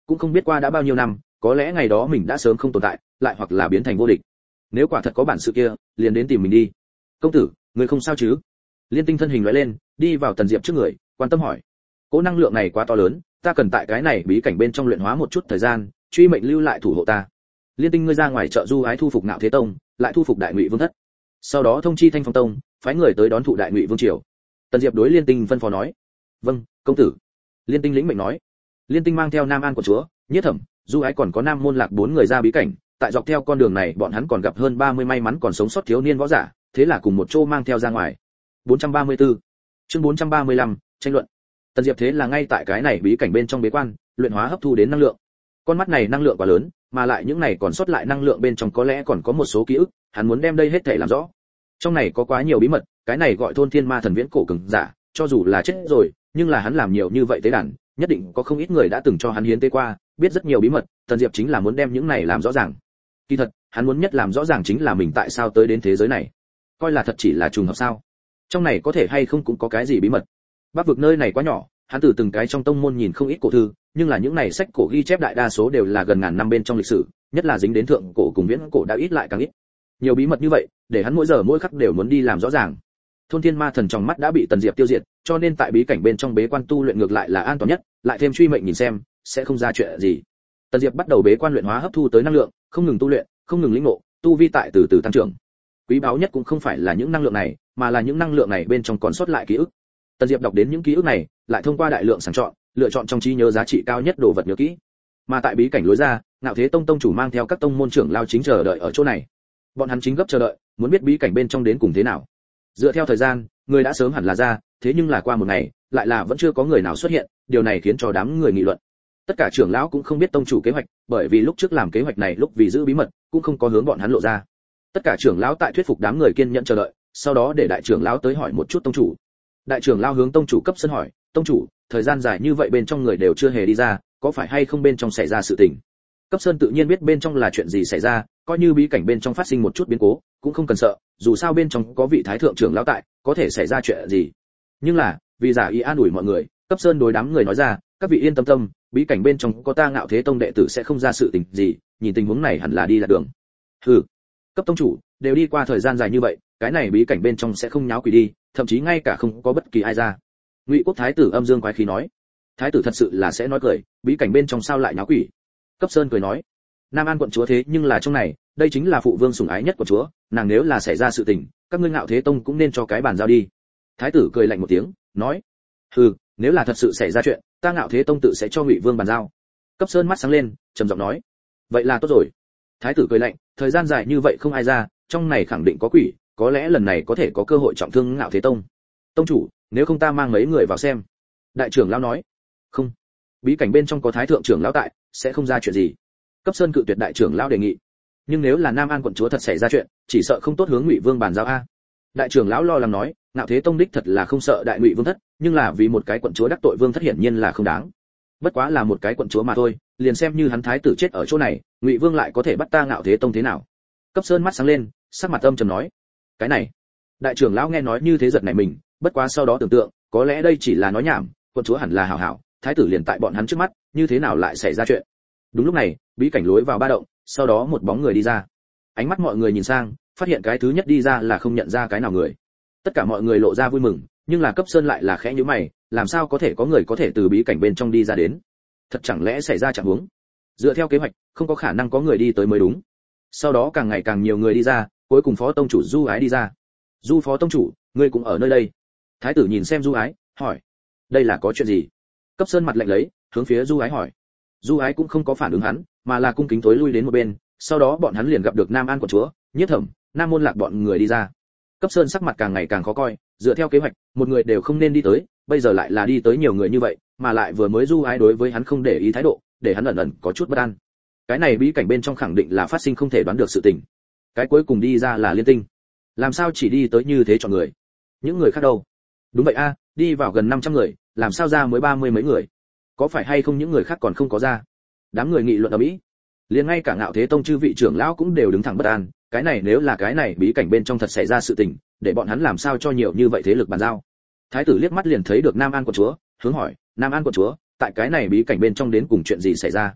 cũng không biết qua đã bao nhiêu năm, có lẽ ngày đó mình đã sớm không tồn tại, lại hoặc là biến thành vô địch. Nếu quả thật có bản sự kia, liền đến tìm mình đi. Công tử, người không sao chứ? Liên Tinh thân hình lóe lên, đi vào Tần Diệp trước người, quan tâm hỏi. Cỗ năng lượng này quá to lớn, ta cần tại cái này bí cảnh bên trong luyện hóa một chút thời gian, truy mệnh lưu lại thủ hộ ta. Liên Tinh ngươi ra ngoài trợ Du Ái thu phục Ngạo Thế Tông, lại thu phục Đại Ngụy Vương thất. Sau đó thông chi Thanh Phong Tông, phái người tới đón thụ Đại Ngụy Vương triều. Tần Diệp đối Liên Tinh phân phó nói. Vâng, công tử. Liên Tinh lĩnh mệnh nói. Liên Tinh mang theo Nam An của chúa, Nhiếp Thẩm, Du Ái còn có Nam Môn Lạc bốn người ra bí cảnh, tại dọc theo con đường này bọn hắn còn gặp hơn ba mươi may mắn còn sống sót thiếu niên võ giả, thế là cùng một chỗ mang theo ra ngoài. bốn trăm ba mươi tư Chương bốn trăm ba mươi lăm, tranh luận. Tần Diệp thế là ngay tại cái này bí cảnh bên trong bế quan, luyện hóa hấp thu đến năng lượng. Con mắt này năng lượng quá lớn, mà lại những này còn sót lại năng lượng bên trong có lẽ còn có một số ký ức, hắn muốn đem đây hết thể làm rõ. Trong này có quá nhiều bí mật, cái này gọi thôn thiên ma thần viễn cổ cường giả, cho dù là chết rồi, nhưng là hắn làm nhiều như vậy tế đàn, nhất định có không ít người đã từng cho hắn hiến tế qua, biết rất nhiều bí mật, Tần Diệp chính là muốn đem những này làm rõ ràng. Kỳ thật, hắn muốn nhất làm rõ ràng chính là mình tại sao tới đến thế giới này. Coi là thật chỉ là trùng hợp sao? Trong này có thể hay không cũng có cái gì bí mật. Bắc vực nơi này quá nhỏ, hắn từ từng cái trong tông môn nhìn không ít cổ thư, nhưng là những này sách cổ ghi chép đại đa số đều là gần ngàn năm bên trong lịch sử, nhất là dính đến thượng cổ cùng viễn cổ đã ít lại càng ít. Nhiều bí mật như vậy, để hắn mỗi giờ mỗi khắc đều muốn đi làm rõ ràng. Thôn thiên ma thần trong mắt đã bị Tần Diệp tiêu diệt, cho nên tại bí cảnh bên trong bế quan tu luyện ngược lại là an toàn nhất, lại thêm truy mệnh nhìn xem, sẽ không ra chuyện gì. Tần Diệp bắt đầu bế quan luyện hóa hấp thu tới năng lượng, không ngừng tu luyện, không ngừng lĩnh ngộ, tu vi tại từ từ tăng trưởng. Quý báu nhất cũng không phải là những năng lượng này, mà là những năng lượng này bên trong còn sót lại ký ức. Tần Diệp đọc đến những ký ức này, lại thông qua đại lượng sàng chọn, lựa chọn trong trí nhớ giá trị cao nhất đồ vật nhớ kỹ. Mà tại bí cảnh lối ra, Ngạo Thế Tông tông chủ mang theo các tông môn trưởng lao chính chờ đợi ở chỗ này. Bọn hắn chính gấp chờ đợi, muốn biết bí cảnh bên trong đến cùng thế nào. Dựa theo thời gian, người đã sớm hẳn là ra, thế nhưng là qua một ngày, lại là vẫn chưa có người nào xuất hiện, điều này khiến cho đám người nghị luận. Tất cả trưởng lão cũng không biết tông chủ kế hoạch, bởi vì lúc trước làm kế hoạch này lúc vì giữ bí mật, cũng không có hướng bọn hắn lộ ra. Tất cả trưởng lão tại thuyết phục đám người kiên nhẫn chờ đợi, sau đó để đại trưởng lão tới hỏi một chút tông chủ. Đại trưởng lão hướng tông chủ cấp sân hỏi, tông chủ, thời gian dài như vậy bên trong người đều chưa hề đi ra, có phải hay không bên trong xảy ra sự tình? Cấp Sơn tự nhiên biết bên trong là chuyện gì xảy ra, coi như bí cảnh bên trong phát sinh một chút biến cố, cũng không cần sợ, dù sao bên trong có vị thái thượng trưởng lão tại, có thể xảy ra chuyện gì. Nhưng là, vì giả ý an ủi mọi người, Cấp Sơn đối đám người nói ra, các vị yên tâm tâm, bí cảnh bên trong có ta Ngạo Thế Tông đệ tử sẽ không ra sự tình gì, nhìn tình huống này hẳn là đi lạc đường. Hừ, Cấp tông chủ, đều đi qua thời gian dài như vậy, cái này bí cảnh bên trong sẽ không nháo quỷ đi, thậm chí ngay cả không có bất kỳ ai ra. Ngụy Quốc thái tử âm dương quái khí nói. Thái tử thật sự là sẽ nói cười, bí cảnh bên trong sao lại nháo quỷ? Cấp Sơn cười nói, Nam An quận chúa thế nhưng là trong này, đây chính là phụ vương sủng ái nhất của chúa, nàng nếu là xảy ra sự tình, các ngươi Ngạo Thế Tông cũng nên cho cái bàn giao đi. Thái tử cười lạnh một tiếng, nói, hừ, nếu là thật sự xảy ra chuyện, ta Ngạo Thế Tông tự sẽ cho Ngụy vương bàn giao. Cấp Sơn mắt sáng lên, trầm giọng nói, vậy là tốt rồi. Thái tử cười lạnh, thời gian dài như vậy không ai ra, trong này khẳng định có quỷ, có lẽ lần này có thể có cơ hội trọng thương Ngạo Thế Tông. Tông chủ, nếu không ta mang mấy người vào xem. Đại trưởng lão nói, không, bí cảnh bên trong có thái thượng trưởng lão tại, sẽ không ra chuyện gì. Cấp Sơn cự tuyệt đại trưởng lão đề nghị. Nhưng nếu là Nam An quận chúa thật xảy ra chuyện, chỉ sợ không tốt hướng Ngụy vương bàn giao a. Đại trưởng lão lo lắng nói, Ngạo Thế Tông đích thật là không sợ đại Ngụy vương thất, nhưng là vì một cái quận chúa đắc tội vương thất hiển nhiên là không đáng. Bất quá là một cái quận chúa mà thôi, liền xem như hắn thái tử chết ở chỗ này, Ngụy vương lại có thể bắt ta Ngạo Thế Tông thế nào? Cấp Sơn mắt sáng lên, sắc mặt âm trầm nói, cái này. Đại trưởng lão nghe nói như thế giật nảy mình, bất quá sau đó tưởng tượng, có lẽ đây chỉ là nói nhảm, quận chúa hẳn là hảo hảo, thái tử liền tại bọn hắn trước mắt, như thế nào lại xảy ra chuyện? Đúng lúc này, bí cảnh lối vào ba động, sau đó một bóng người đi ra. Ánh mắt mọi người nhìn sang, phát hiện cái thứ nhất đi ra là không nhận ra cái nào người. Tất cả mọi người lộ ra vui mừng, nhưng là Cấp Sơn lại là khẽ nhíu mày, làm sao có thể có người có thể từ bí cảnh bên trong đi ra đến? Thật chẳng lẽ xảy ra trạng huống? Dựa theo kế hoạch, không có khả năng có người đi tới mới đúng. Sau đó càng ngày càng nhiều người đi ra, cuối cùng phó tông chủ Du Ái đi ra. Du phó tông chủ, ngươi cũng ở nơi đây. Thái tử nhìn xem Du Ái, hỏi, đây là có chuyện gì? Cấp Sơn mặt lạnh lấy, hướng phía Du Ái hỏi. Du Ái cũng không có phản ứng hắn, mà là cung kính tối lui đến một bên, sau đó bọn hắn liền gặp được Nam An quận chúa, Nhiếp Thẩm, Nam Môn Lạc bọn người đi ra. Cấp Sơn sắc mặt càng ngày càng khó coi, dựa theo kế hoạch, một người đều không nên đi tới, bây giờ lại là đi tới nhiều người như vậy, mà lại vừa mới Du Ái đối với hắn không để ý thái độ, để hắn ẩn ẩn có chút bất an. Cái này bí cảnh bên trong khẳng định là phát sinh không thể đoán được sự tình. Cái cuối cùng đi ra là Liên Tinh. Làm sao chỉ đi tới như thế chọn người? Những người khác đâu? Đúng vậy a, đi vào gần năm trăm người, làm sao ra mới ba mươi mấy người? Có phải hay không những người khác còn không có ra? Đám người nghị luận ầm ĩ. Liền ngay cả Ngạo Thế Tông chư vị trưởng lão cũng đều đứng thẳng bất an, cái này nếu là cái này bí cảnh bên trong thật xảy ra sự tình, để bọn hắn làm sao cho nhiều như vậy thế lực bàn giao. Thái tử liếc mắt liền thấy được Nam An quận chúa, hướng hỏi, Nam An quận chúa, tại cái này bí cảnh bên trong đến cùng chuyện gì xảy ra?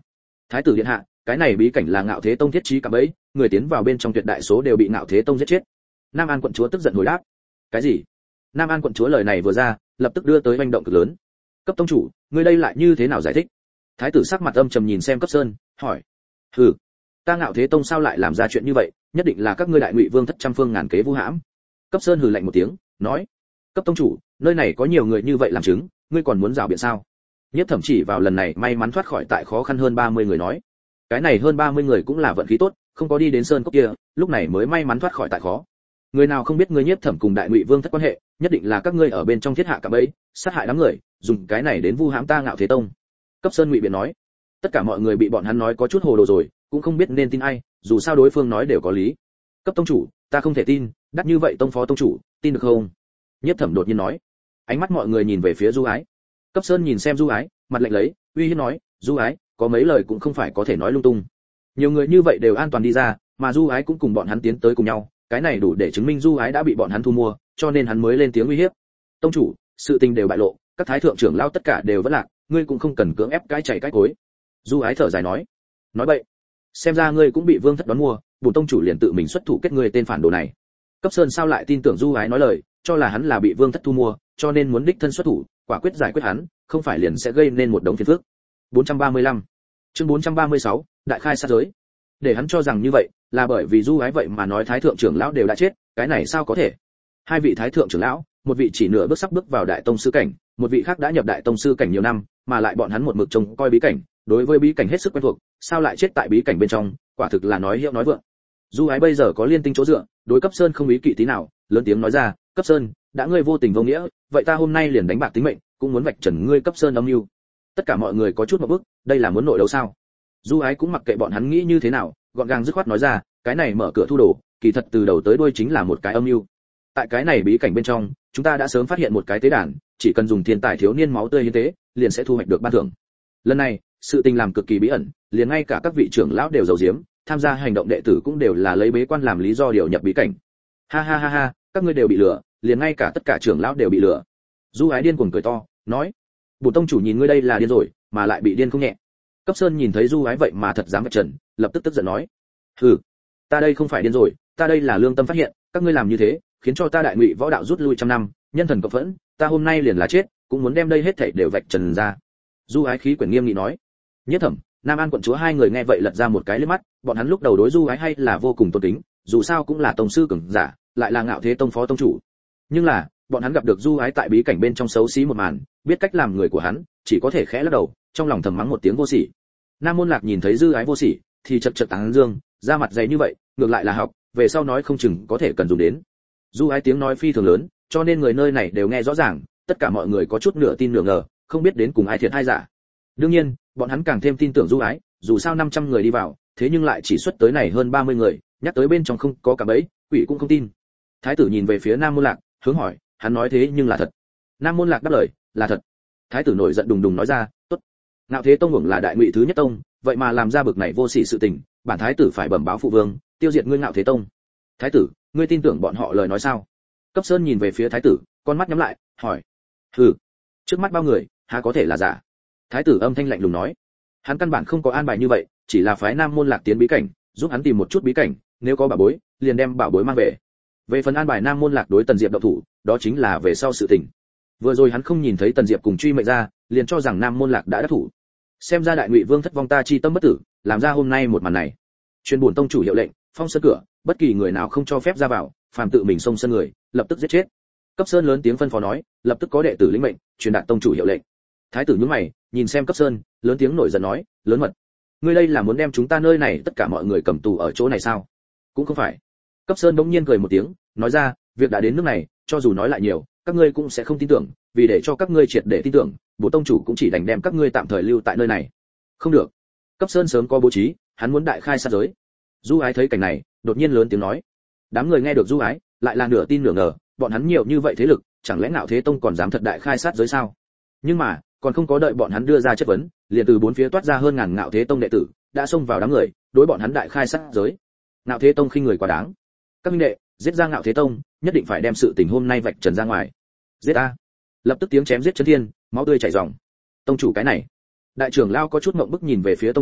Thái tử điện hạ, cái này bí cảnh là Ngạo Thế Tông thiết trí cả bẫy, người tiến vào bên trong tuyệt đại số đều bị Ngạo Thế Tông giết chết. Nam An quận chúa tức giận hồi đáp. Cái gì? Nam An quận chúa lời này vừa ra, lập tức đưa tới hành động cực lớn. Cấp tông chủ, ngươi đây lại như thế nào giải thích? Thái tử sắc mặt âm trầm nhìn xem Cấp Sơn, hỏi. Hừ, ta Ngạo Thế Tông sao lại làm ra chuyện như vậy, nhất định là các ngươi Đại Ngụy Vương thất trăm phương ngàn kế vu hãm. Cấp Sơn hừ lạnh một tiếng, nói. Cấp tông chủ, nơi này có nhiều người như vậy làm chứng, ngươi còn muốn rào biện sao? Nhất Thẩm chỉ vào lần này may mắn thoát khỏi tại khó khăn hơn ba mươi người nói. Cái này hơn ba mươi người cũng là vận khí tốt, không có đi đến sơn cốc kia, lúc này mới may mắn thoát khỏi tại khó. Người nào không biết ngươi Nhiếp Thẩm cùng Đại Ngụy Vương thất quan hệ, nhất định là các ngươi ở bên trong thiết hạ cả bẫy, sát hại đám người, dùng cái này đến vu hãm ta Ngạo Thế Tông. Cấp Sơn ngụy biện nói. Tất cả mọi người bị bọn hắn nói có chút hồ đồ rồi, cũng không biết nên tin ai, dù sao đối phương nói đều có lý. Cấp tông chủ, ta không thể tin, đắt như vậy tông phó tông chủ, tin được không? Nhiếp Thẩm đột nhiên nói. Ánh mắt mọi người nhìn về phía Du Ái. Cấp Sơn nhìn xem Du Ái, mặt lạnh lấy, uy hiếp nói, Du Ái, có mấy lời cũng không phải có thể nói lung tung. Nhiều người như vậy đều an toàn đi ra, mà Du Ái cũng cùng bọn hắn tiến tới cùng nhau, cái này đủ để chứng minh Du Ái đã bị bọn hắn thu mua, cho nên hắn mới lên tiếng uy hiếp. Tông chủ, sự tình đều bại lộ, các thái thượng trưởng lão tất cả đều vẫn lạc, ngươi cũng không cần cưỡng ép cái chảy cái cối. Du Ái thở dài nói. Nói bậy. Xem ra ngươi cũng bị Vương thất đoán mua, bổn tông chủ liền tự mình xuất thủ kết ngươi tên phản đồ này. Cấp Sơn sao lại tin tưởng Du Ái nói lời, cho là hắn là bị Vương thất thu mua, cho nên muốn đích thân xuất thủ, quả quyết giải quyết hắn, không phải liền sẽ gây nên một đống phiền phức. bốn trăm ba mươi lăm Chương bốn trăm ba mươi sáu Đại khai sát giới. Để hắn cho rằng như vậy, là bởi vì Du Ái vậy mà nói thái thượng trưởng lão đều đã chết, cái này sao có thể? Hai vị thái thượng trưởng lão, một vị chỉ nửa bước sắp bước vào đại tông sư cảnh, một vị khác đã nhập đại tông sư cảnh nhiều năm, mà lại bọn hắn một mực trông coi bí cảnh, đối với bí cảnh hết sức quen thuộc, sao lại chết tại bí cảnh bên trong, quả thực là nói hiệu nói vượng. Du Ái bây giờ có liên tinh chỗ dựa, đối Cấp Sơn không ý kỵ tí nào, lớn tiếng nói ra, Cấp Sơn, đã ngươi vô tình vô nghĩa, vậy ta hôm nay liền đánh bạc tính mệnh, cũng muốn vạch trần ngươi Cấp Sơn âm mưu. Tất cả mọi người có chút một bước, đây là muốn nội đấu sao? Du Ái cũng mặc kệ bọn hắn nghĩ như thế nào, gọn gàng dứt khoát nói ra, cái này mở cửa thu đồ, kỳ thật từ đầu tới đuôi chính là một cái âm mưu. Tại cái này bí cảnh bên trong, chúng ta đã sớm phát hiện một cái tế đàn, chỉ cần dùng thiên tài thiếu niên máu tươi hiến tế, liền sẽ thu hoạch được ban thưởng. Lần này, sự tình làm cực kỳ bí ẩn, liền ngay cả các vị trưởng lão đều giấu giếm, tham gia hành động đệ tử cũng đều là lấy bế quan làm lý do điều nhập bí cảnh. Ha ha ha ha, các ngươi đều bị lừa, liền ngay cả tất cả trưởng lão đều bị lừa. Du Ái điên cuồng cười to, nói: "Bổn tông chủ nhìn ngươi đây là điên rồi, mà lại bị điên không nhẹ." Cấp Sơn nhìn thấy Du Ái vậy mà thật dám vạch trần, lập tức tức giận nói: "Hừ, ta đây không phải điên rồi, ta đây là lương tâm phát hiện, các ngươi làm như thế, khiến cho ta Đại Ngụy võ đạo rút lui trăm năm, nhân thần cộng phẫn, ta hôm nay liền là chết, cũng muốn đem đây hết thảy đều vạch trần ra." Du Ái khí quyển nghiêm nghị nói. Nhất Thẩm, Nam An quận chúa hai người nghe vậy lật ra một cái liếc mắt, bọn hắn lúc đầu đối Du Ái hay là vô cùng tôn kính, dù sao cũng là tông sư cường giả, lại là Ngạo Thế Tông phó tông chủ. Nhưng là, bọn hắn gặp được Du Ái tại bí cảnh bên trong xấu xí một màn, biết cách làm người của hắn, chỉ có thể khẽ lắc đầu, trong lòng thầm mắng một tiếng vô sỉ. Nam Môn Lạc nhìn thấy Du Ái vô sỉ, thì chật chật tán dương, ra mặt dày như vậy, ngược lại là học, về sau nói không chừng có thể cần dùng đến. Du Ái tiếng nói phi thường lớn, cho nên người nơi này đều nghe rõ ràng, tất cả mọi người có chút nửa tin nửa ngờ, không biết đến cùng ai thiệt hay giả. Đương nhiên, bọn hắn càng thêm tin tưởng Du Ái, dù sao năm trăm người đi vào, thế nhưng lại chỉ xuất tới này hơn ba mươi người, nhắc tới bên trong không có cả bẫy, quỷ cũng không tin. Thái tử nhìn về phía Nam Môn Lạc, hướng hỏi, hắn nói thế nhưng là thật? Nam Môn Lạc đáp lời, là thật. Thái tử nổi giận đùng đùng nói ra, tốt. Ngạo Thế Tông hưởng là Đại Ngụy thứ nhất tông, vậy mà làm ra bực này vô sỉ sự tình, bản thái tử phải bẩm báo phụ vương, tiêu diệt ngươi Ngạo Thế Tông. Thái tử, ngươi tin tưởng bọn họ lời nói sao? Cấp Sơn nhìn về phía thái tử, con mắt nhắm lại, hỏi. Hừ, trước mắt bao người, há có thể là giả? Thái tử âm thanh lạnh lùng nói. Hắn căn bản không có an bài như vậy, chỉ là phái Nam Môn Lạc tiến bí cảnh, giúp hắn tìm một chút bí cảnh, nếu có bảo bối, liền đem bảo bối mang về. Về phần an bài Nam Môn Lạc đối Tần Diệp động thủ, đó chính là về sau sự tình. Vừa rồi hắn không nhìn thấy Tần Diệp cùng truy mệnh ra, liền cho rằng Nam Môn Lạc đã đắc thủ. Xem ra Đại Ngụy Vương thất vong ta chi tâm bất tử, làm ra hôm nay một màn này. Truyền bổn tông chủ hiệu lệnh, phong sân cửa, bất kỳ người nào không cho phép ra vào, phàm tự mình xông sân người, lập tức giết chết. Cấp Sơn lớn tiếng phân phó nói, lập tức có đệ tử lĩnh mệnh, truyền đạt tông chủ hiệu lệnh. Thái tử nhướng mày, nhìn xem Cấp Sơn, lớn tiếng nổi giận nói, lớn mật, ngươi đây là muốn đem chúng ta nơi này tất cả mọi người cầm tù ở chỗ này sao? Cũng không phải. Cấp Sơn bỗng nhiên cười một tiếng, nói ra, việc đã đến nước này, cho dù nói lại nhiều, các ngươi cũng sẽ không tin tưởng, vì để cho các ngươi triệt để tin tưởng, bổn tông chủ cũng chỉ đành đem các ngươi tạm thời lưu tại nơi này. Không được. Cấp Sơn sớm có bố trí, hắn muốn đại khai sát giới. Du Ái thấy cảnh này, đột nhiên lớn tiếng nói. Đám người nghe được Du Ái, lại là nửa tin nửa ngờ, bọn hắn nhiều như vậy thế lực, chẳng lẽ Ngạo Thế Tông còn dám thật đại khai sát giới sao? Nhưng mà, còn không có đợi bọn hắn đưa ra chất vấn, liền từ bốn phía toát ra hơn ngàn Ngạo Thế Tông đệ tử, đã xông vào đám người, đối bọn hắn đại khai sát giới. Ngạo Thế Tông khinh người quá đáng. Các minh đệ, giết ra Ngạo Thế Tông, nhất định phải đem sự tình hôm nay vạch trần ra ngoài. Giết a! Lập tức tiếng chém giết chấn thiên, máu tươi chảy ròng. Tông chủ cái này. Đại trưởng lao có chút ngượng bức nhìn về phía tông chủ,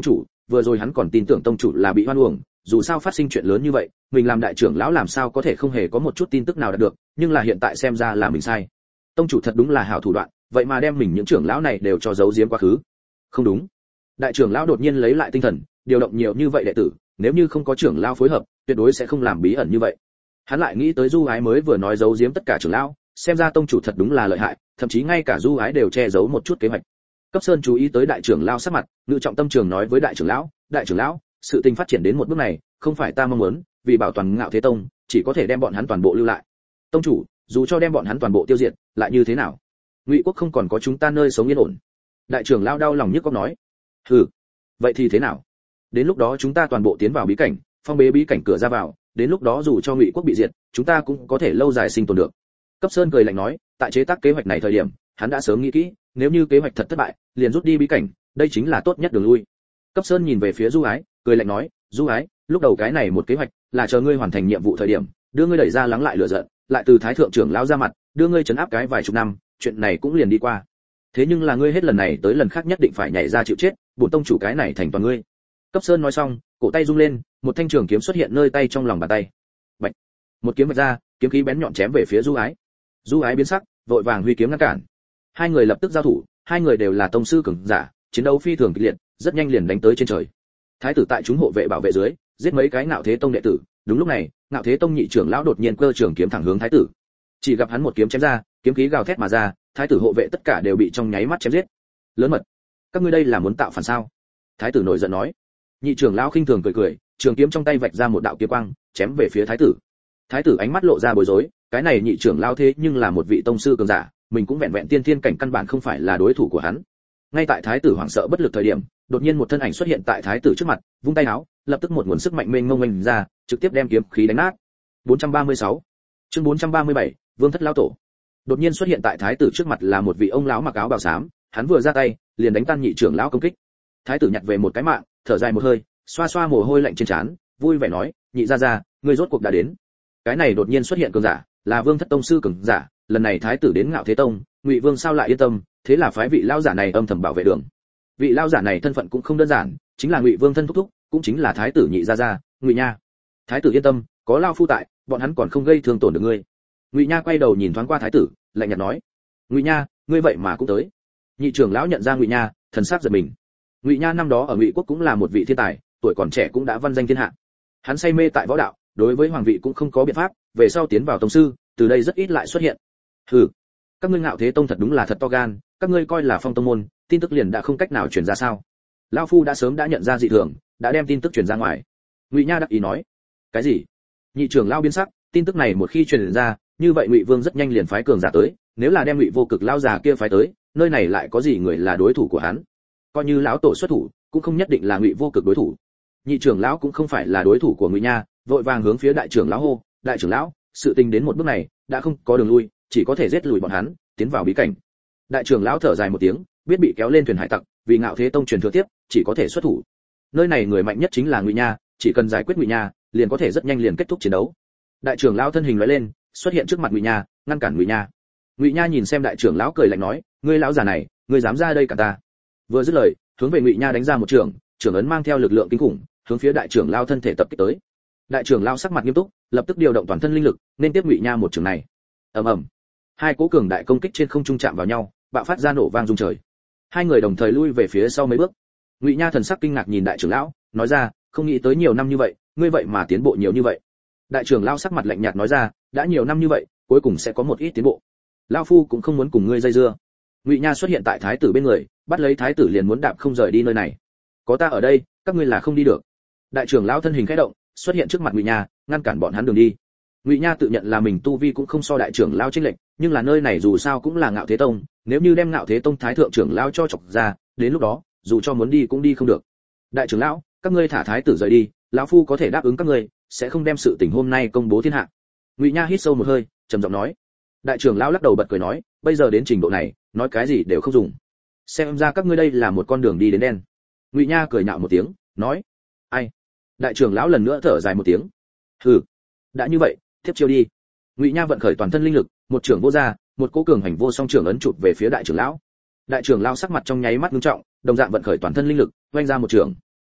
vừa rồi hắn còn tin tưởng tông chủ là bị hoan uổng, dù sao phát sinh chuyện lớn như vậy, mình làm đại trưởng lão làm sao có thể không hề có một chút tin tức nào đạt được, nhưng là hiện tại xem ra là mình sai. Tông chủ thật đúng là hảo thủ đoạn, vậy mà đem mình những trưởng lão này đều cho giấu giếm quá khứ. Không đúng. Đại trưởng lão đột nhiên lấy lại tinh thần, điều động nhiều như vậy đệ tử, nếu như không có trưởng lão phối hợp, tuyệt đối sẽ không làm bí ẩn như vậy. Hắn lại nghĩ tới Du Ái mới vừa nói giấu giếm tất cả trưởng lão, xem ra tông chủ thật đúng là lợi hại, thậm chí ngay cả Du Ái đều che giấu một chút kế hoạch. Cấp Sơn chú ý tới đại trưởng lão sắc mặt, ngự trọng tâm trường nói với đại trưởng lão, đại trưởng lão, sự tình phát triển đến một bước này, không phải ta mong muốn, vì bảo toàn Ngạo Thế Tông, chỉ có thể đem bọn hắn toàn bộ lưu lại. Tông chủ, dù cho đem bọn hắn toàn bộ tiêu diệt, lại như thế nào? Ngụy quốc không còn có chúng ta nơi sống yên ổn. Đại trưởng lão đau lòng nhức óc nói. Hừ, vậy thì thế nào? Đến lúc đó chúng ta toàn bộ tiến vào bí cảnh, phong bế bí cảnh cửa ra vào, đến lúc đó dù cho Ngụy quốc bị diệt, chúng ta cũng có thể lâu dài sinh tồn được. Cấp Sơn cười lạnh nói, tại chế tác kế hoạch này thời điểm, hắn đã sớm nghĩ kỹ, nếu như kế hoạch thật thất bại, liền rút đi bí cảnh, đây chính là tốt nhất đường lui. Cấp Sơn nhìn về phía Du Ái, cười lạnh nói, Du Ái, lúc đầu cái này một kế hoạch là chờ ngươi hoàn thành nhiệm vụ thời điểm, đưa ngươi đẩy ra lắng lại lửa giận, lại từ thái thượng trưởng lão ra mặt, đưa ngươi trấn áp cái vài chục năm, chuyện này cũng liền đi qua. Thế nhưng là ngươi hết lần này tới lần khác nhất định phải nhảy ra chịu chết, bổn tông chủ cái này thành toàn ngươi. Cấp Sơn nói xong, cổ tay rung lên, một thanh trường kiếm xuất hiện nơi tay trong lòng bàn tay. Bạch, một kiếm vạch ra, kiếm khí bén nhọn chém về phía Du Ái. Du Ái biến sắc, vội vàng huy kiếm ngăn cản. Hai người lập tức giao thủ, hai người đều là tông sư cường giả, chiến đấu phi thường kịch liệt, rất nhanh liền đánh tới trên trời. Thái tử tại chúng hộ vệ bảo vệ dưới, giết mấy cái Ngạo Thế Tông đệ tử. Đúng lúc này, Ngạo Thế Tông nhị trưởng lão đột nhiên cơ trường kiếm thẳng hướng thái tử. Chỉ gặp hắn một kiếm chém ra, kiếm khí gào thét mà ra, thái tử hộ vệ tất cả đều bị trong nháy mắt chém giết. Lớn mật, các ngươi đây là muốn tạo phản sao? Thái tử nổi giận nói. Nhị trưởng lão khinh thường cười cười, trường kiếm trong tay vạch ra một đạo kiếm quang, chém về phía thái tử. Thái tử ánh mắt lộ ra bối rối, cái này nhị trưởng lão thế nhưng là một vị tông sư cường giả, mình cũng vẹn vẹn tiên thiên cảnh căn bản không phải là đối thủ của hắn. Ngay tại thái tử hoảng sợ bất lực thời điểm, đột nhiên một thân ảnh xuất hiện tại thái tử trước mặt, vung tay áo, lập tức một nguồn sức mạnh mênh mông mênh ra, trực tiếp đem kiếm khí đánh nát. bốn trăm ba mươi sáu Chương bốn trăm ba mươi bảy Vương thất lão tổ. Đột nhiên xuất hiện tại thái tử trước mặt là một vị ông lão mặc áo bào xám, hắn vừa ra tay, liền đánh tan nhị trưởng lão công kích. Thái tử nhặt về một cái mạng, thở dài một hơi, xoa xoa mồ hôi lạnh trên trán, vui vẻ nói, nhị gia gia, ngươi rốt cuộc đã đến. Cái này đột nhiên xuất hiện cường giả, là Vương thất tông sư cường giả, lần này thái tử đến Ngạo Thế Tông, Ngụy Vương sao lại yên tâm, thế là phái vị lão giả này âm thầm bảo vệ đường. Vị lão giả này thân phận cũng không đơn giản, chính là Ngụy Vương thân thúc thúc, cũng chính là thái tử nhị gia gia, Ngụy Nha. Thái tử yên tâm, có lão phu tại, bọn hắn còn không gây thương tổn được ngươi. Ngụy Nha quay đầu nhìn thoáng qua thái tử, lạnh nhạt nói, Ngụy Nha, ngươi vậy mà cũng tới. Nhị trưởng lão nhận ra Ngụy Nha, thần sắc giật mình. Ngụy Nha năm đó ở Ngụy quốc cũng là một vị thiên tài, tuổi còn trẻ cũng đã văn danh thiên hạ. Hắn say mê tại võ đạo, đối với hoàng vị cũng không có biện pháp, về sau tiến vào tông sư, từ đây rất ít lại xuất hiện. Hừ, các ngươi Ngạo Thế Tông thật đúng là thật to gan, các ngươi coi là phong tông môn, tin tức liền đã không cách nào truyền ra sao? Lão phu đã sớm đã nhận ra dị thường, đã đem tin tức truyền ra ngoài. Ngụy Nha đắc ý nói. Cái gì? Nhị trưởng lão biến sắc, tin tức này một khi truyền ra, như vậy Ngụy Vương rất nhanh liền phái cường giả tới, nếu là đem Ngụy Vô Cực lão già kia phái tới, nơi này lại có gì người là đối thủ của hắn? Coi như lão tổ xuất thủ, cũng không nhất định là Ngụy Vô Cực đối thủ. Nhị trưởng lão cũng không phải là đối thủ của Ngụy Nha, vội vàng hướng phía đại trưởng lão hô, đại trưởng lão, sự tình đến một bước này, đã không có đường lui, chỉ có thể giết lùi bọn hắn, tiến vào bí cảnh. Đại trưởng lão thở dài một tiếng, biết bị kéo lên thuyền hải tặc, vì Ngạo Thế Tông truyền thừa tiếp, chỉ có thể xuất thủ. Nơi này người mạnh nhất chính là Ngụy Nha, chỉ cần giải quyết Ngụy Nha, liền có thể rất nhanh liền kết thúc chiến đấu. Đại trưởng lão thân hình lóe lên, xuất hiện trước mặt Ngụy Nha, ngăn cản Ngụy Nha. Ngụy Nha nhìn xem đại trưởng lão cười lạnh nói, ngươi lão già này, ngươi dám ra đây cả ta? Vừa dứt lời, hướng về Ngụy Nha đánh ra một trường, trưởng ấn mang theo lực lượng kinh khủng, hướng phía đại trưởng lão thân thể tập kích tới. Đại trưởng lão sắc mặt nghiêm túc, lập tức điều động toàn thân linh lực, nên tiếp Ngụy Nha một trường này. Ầm ầm, hai cỗ cường đại công kích trên không trung chạm vào nhau, bạo phát ra nổ vang rung trời. Hai người đồng thời lui về phía sau mấy bước. Ngụy Nha thần sắc kinh ngạc nhìn đại trưởng lão, nói ra, không nghĩ tới nhiều năm như vậy, ngươi vậy mà tiến bộ nhiều như vậy. Đại trưởng lão sắc mặt lạnh nhạt nói ra, đã nhiều năm như vậy, cuối cùng sẽ có một ít tiến bộ. Lão phu cũng không muốn cùng ngươi dây dưa. Ngụy Nha xuất hiện tại thái tử bên người, bắt lấy thái tử liền muốn đạp không rời đi nơi này. Có ta ở đây, các ngươi là không đi được. Đại trưởng lão thân hình khẽ động, xuất hiện trước mặt Ngụy Nha, ngăn cản bọn hắn đường đi. Ngụy Nha tự nhận là mình tu vi cũng không so đại trưởng lão chênh lệch, nhưng là nơi này dù sao cũng là Ngạo Thế Tông, nếu như đem Ngạo Thế Tông thái thượng trưởng lão cho chọc ra, đến lúc đó, dù cho muốn đi cũng đi không được. Đại trưởng lão, các ngươi thả thái tử rời đi, lão phu có thể đáp ứng các ngươi, sẽ không đem sự tình hôm nay công bố thiên hạ. Ngụy Nha hít sâu một hơi, trầm giọng nói. Đại trưởng lão lắc đầu bật cười nói, bây giờ đến trình độ này, nói cái gì đều không dùng. Xem ra các ngươi đây là một con đường đi đến đen. Ngụy Nha cười nhạo một tiếng, nói. Ai? Đại trưởng lão lần nữa thở dài một tiếng. Hừ, đã như vậy, tiếp chiêu đi. Ngụy Nha vận khởi toàn thân linh lực, một trưởng vô ra, một cỗ cường hành vô song trưởng ấn chụp về phía đại trưởng lão. Đại trưởng lão sắc mặt trong nháy mắt nghiêm trọng, đồng dạng vận khởi toàn thân linh lực, vung ra một trưởng.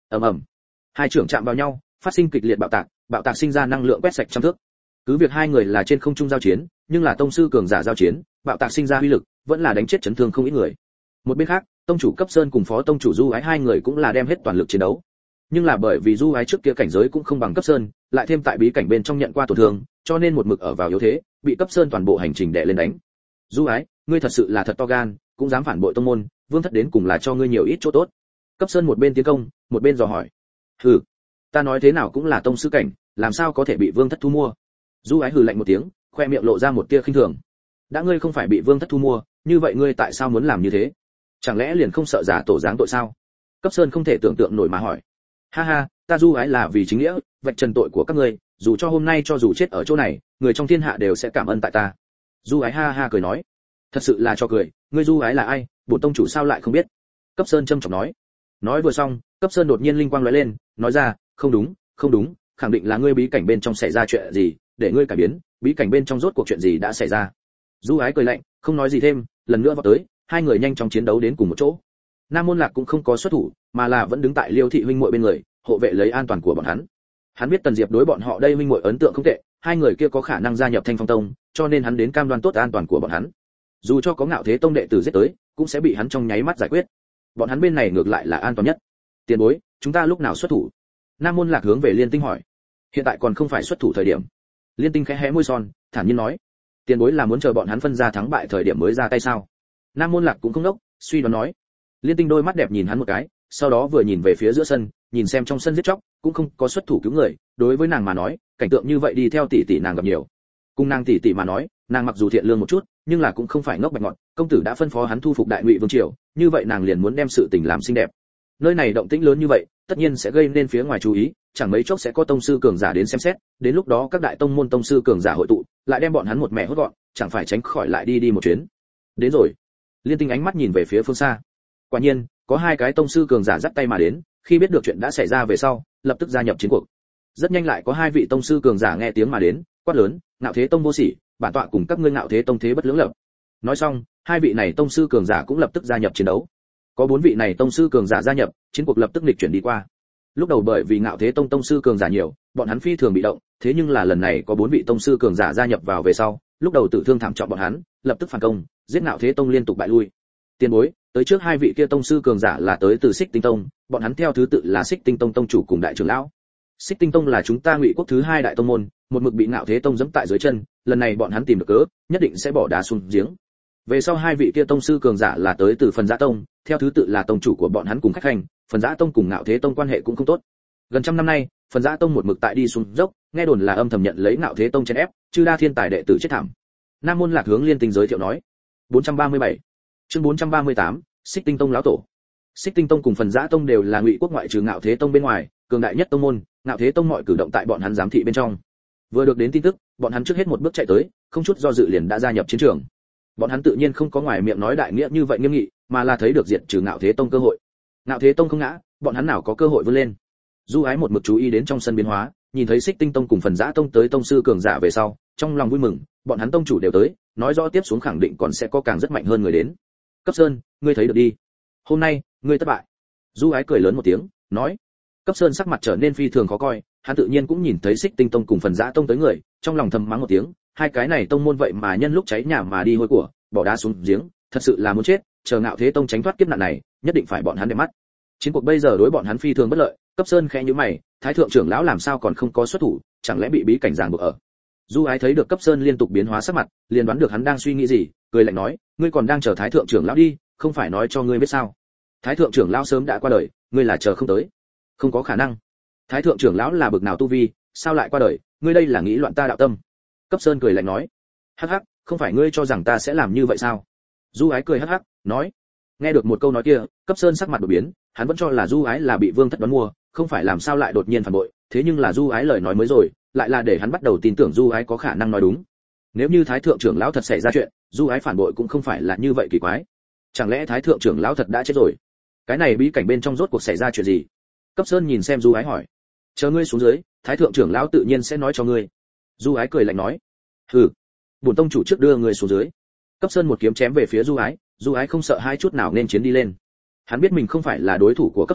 ầm ầm, hai trưởng chạm vào nhau, phát sinh kịch liệt bạo tạc, bạo tạc sinh ra năng lượng quét sạch trăm thước. Cứ việc hai người là trên không trung giao chiến, nhưng là tông sư cường giả giao chiến, bạo tạc sinh ra uy lực, vẫn là đánh chết chấn thương không ít người. Một bên khác, tông chủ Cấp Sơn cùng phó tông chủ Du Ái hai người cũng là đem hết toàn lực chiến đấu. Nhưng là bởi vì Du Ái trước kia cảnh giới cũng không bằng Cấp Sơn, lại thêm tại bí cảnh bên trong nhận qua tổn thương, cho nên một mực ở vào yếu thế, bị Cấp Sơn toàn bộ hành trình đè lên đánh. Du Ái, ngươi thật sự là thật to gan, cũng dám phản bội tông môn, Vương thất đến cùng là cho ngươi nhiều ít chỗ tốt. Cấp Sơn một bên tiến công, một bên dò hỏi. Hừ, ta nói thế nào cũng là tông sư cảnh, làm sao có thể bị Vương thất thu mua? Du Ái hừ lạnh một tiếng, khoe miệng lộ ra một tia khinh thường. Đã ngươi không phải bị Vương thất thu mua, như vậy ngươi tại sao muốn làm như thế? Chẳng lẽ liền không sợ giả tổ dáng tội sao? Cấp Sơn không thể tưởng tượng nổi mà hỏi. Ha ha, ta Du Ái là vì chính nghĩa, vạch trần tội của các ngươi, dù cho hôm nay cho dù chết ở chỗ này, người trong thiên hạ đều sẽ cảm ơn tại ta. Du Ái ha ha cười nói. Thật sự là cho cười, ngươi Du Ái là ai, bổn tông chủ sao lại không biết? Cấp Sơn trầm trọng nói. Nói vừa xong, Cấp Sơn đột nhiên linh quang lóe lên, nói ra, không đúng, không đúng, khẳng định là ngươi bí cảnh bên trong xảy ra chuyện gì, để ngươi cải biến, bí cảnh bên trong rốt cuộc chuyện gì đã xảy ra. Du Ái cười lạnh, không nói gì thêm, lần nữa vào tới, hai người nhanh chóng chiến đấu đến cùng một chỗ. Nam Môn Lạc cũng không có xuất thủ, mà là vẫn đứng tại Liêu thị huynh muội bên người, hộ vệ lấy an toàn của bọn hắn. Hắn biết Tần Diệp đối bọn họ đây huynh muội ấn tượng không tệ, hai người kia có khả năng gia nhập Thanh Phong Tông, cho nên hắn đến cam đoan tốt an toàn của bọn hắn. Dù cho có Ngạo Thế Tông đệ tử giết tới, cũng sẽ bị hắn trong nháy mắt giải quyết. Bọn hắn bên này ngược lại là an toàn nhất. Tiền bối, chúng ta lúc nào xuất thủ? Nam Môn Lạc hướng về Liên Tinh hỏi. Hiện tại còn không phải xuất thủ thời điểm. Liên Tinh khẽ hé môi son, thản nhiên nói. Tiền bối là muốn chờ bọn hắn phân ra thắng bại thời điểm mới ra tay sao? Nam Môn Lạc cũng không đốc, suy đoán nói. Liên Tinh đôi mắt đẹp nhìn hắn một cái, sau đó vừa nhìn về phía giữa sân, nhìn xem trong sân giết chóc, cũng không có xuất thủ cứu người, đối với nàng mà nói, cảnh tượng như vậy đi theo tỷ tỷ nàng gặp nhiều. Cùng nàng tỷ tỷ mà nói, nàng mặc dù thiện lương một chút, nhưng là cũng không phải ngốc bạch ngọt, công tử đã phân phó hắn thu phục Đại Ngụy Vương triều, như vậy nàng liền muốn đem sự tình làm xinh đẹp. Nơi này động tĩnh lớn như vậy, tất nhiên sẽ gây nên phía ngoài chú ý, chẳng mấy chốc sẽ có tông sư cường giả đến xem xét, đến lúc đó các đại tông môn tông sư cường giả hội tụ, lại đem bọn hắn một mẹ hốt gọn, chẳng phải tránh khỏi lại đi đi một chuyến. Đến rồi. Liên Tinh ánh mắt nhìn về phía phương xa. Quả nhiên, có hai cái tông sư cường giả dắt tay mà đến, khi biết được chuyện đã xảy ra về sau, lập tức gia nhập chiến cuộc. Rất nhanh lại có hai vị tông sư cường giả nghe tiếng mà đến, quát lớn, Ngạo Thế Tông vô sỉ, bản tọa cùng các ngươi Ngạo Thế Tông thế bất lưỡng lập. Nói xong, hai vị này tông sư cường giả cũng lập tức gia nhập chiến đấu. Có bốn vị này tông sư cường giả gia nhập, chiến cuộc lập tức nghịch chuyển đi qua. Lúc đầu bởi vì Ngạo Thế Tông tông sư cường giả nhiều, bọn hắn phi thường bị động, thế nhưng là lần này có bốn vị tông sư cường giả gia nhập vào về sau, lúc đầu tử thương thảm trọng bọn hắn, lập tức phản công, giết Ngạo Thế Tông liên tục bại lui. Tiền bối, tới trước hai vị kia tông sư cường giả là tới từ Xích Tinh Tông, bọn hắn theo thứ tự là Xích Tinh Tông tông chủ cùng đại trưởng lão. Xích Tinh Tông là chúng ta Ngụy quốc thứ hai đại tông môn, một mực bị Ngạo Thế Tông giẫm tại dưới chân, lần này bọn hắn tìm được cớ, nhất định sẽ bỏ đá xuống giếng. Về sau hai vị kia tông sư cường giả là tới từ Phần Giã Tông, theo thứ tự là tông chủ của bọn hắn cùng khách hành, Phần Giã Tông cùng Ngạo Thế Tông quan hệ cũng không tốt. Gần trăm năm nay, Phần Giã Tông một mực tại đi xuống dốc, nghe đồn là âm thầm nhận lấy Ngạo Thế Tông chèn ép, chư đa thiên tài đệ tử chết thảm. Nam Môn Lạc hướng Liên Tinh giới thiệu nói. bốn trăm ba mươi bảy Chương bốn trăm ba mươi tám Xích Tinh Tông lão tổ. Xích Tinh Tông cùng Phần Giã Tông đều là Ngụy quốc ngoại trừ Ngạo Thế Tông bên ngoài, cường đại nhất tông môn, Ngạo Thế Tông mọi cử động tại bọn hắn giám thị bên trong. Vừa được đến tin tức, bọn hắn trước hết một bước chạy tới, không chút do dự liền đã gia nhập chiến trường. Bọn hắn tự nhiên không có ngoài miệng nói đại nghĩa như vậy nghiêm nghị, mà là thấy được diệt trừ Ngạo Thế Tông cơ hội. Ngạo Thế Tông không ngã, bọn hắn nào có cơ hội vươn lên. Du Ái một mực chú ý đến trong sân biến hóa, nhìn thấy Xích Tinh Tông cùng Phần Giã Tông tới tông sư cường giả về sau, trong lòng vui mừng, bọn hắn tông chủ đều tới, nói rõ tiếp xuống khẳng định còn sẽ có càng rất mạnh hơn người đến. Cấp Sơn, ngươi thấy được đi. Hôm nay, ngươi thất bại. Du Ái cười lớn một tiếng, nói. Cấp Sơn sắc mặt trở nên phi thường khó coi, hắn tự nhiên cũng nhìn thấy Xích Tinh Tông cùng Phần Giã Tông tới người, trong lòng thầm mắng một tiếng, hai cái này tông môn vậy mà nhân lúc cháy nhà mà đi hôi của, bỏ đá xuống giếng, thật sự là muốn chết, chờ Ngạo Thế Tông tránh thoát kiếp nạn này, nhất định phải bọn hắn để mắt. Chiến cuộc bây giờ đối bọn hắn phi thường bất lợi, Cấp Sơn khẽ nhíu mày, Thái thượng trưởng lão làm sao còn không có xuất thủ, chẳng lẽ bị bí cảnh ràng buộc ở. Du Ái thấy được Cấp Sơn liên tục biến hóa sắc mặt, liền đoán được hắn đang suy nghĩ gì, cười lạnh nói, ngươi còn đang chờ Thái thượng trưởng lão đi, không phải nói cho ngươi biết sao? Thái thượng trưởng lão sớm đã qua đời, ngươi là chờ không tới. Không có khả năng. Thái thượng trưởng lão là bậc nào tu vi, sao lại qua đời, ngươi đây là nghĩ loạn ta đạo tâm. Cấp Sơn cười lạnh nói, hắc hắc, không phải ngươi cho rằng ta sẽ làm như vậy sao? Du Ái cười hắc hắc, nói. Nghe được một câu nói kia, Cấp Sơn sắc mặt đổi biến, hắn vẫn cho là Du Ái là bị Vương thất đoán mua, không phải làm sao lại đột nhiên phản bội, thế nhưng là Du Ái lời nói mới rồi, lại là để hắn bắt đầu tin tưởng Du Ái có khả năng nói đúng. Nếu như Thái thượng trưởng lão thật xảy ra chuyện, Du Ái phản bội cũng không phải là như vậy kỳ quái. Chẳng lẽ Thái thượng trưởng lão thật đã chết rồi? Cái này bí cảnh bên trong rốt cuộc xảy ra chuyện gì? Cấp Sơn nhìn xem Du Ái hỏi. Chờ ngươi xuống dưới, Thái thượng trưởng lão tự nhiên sẽ nói cho ngươi. Du Ái cười lạnh nói. Hừ, bổn tông chủ trước đưa ngươi xuống dưới. Cấp Sơn một kiếm chém về phía Du Ái, Du Ái không sợ hai chút nào nên chiến đi lên. Hắn biết mình không phải là đối thủ của Cấp Sơn,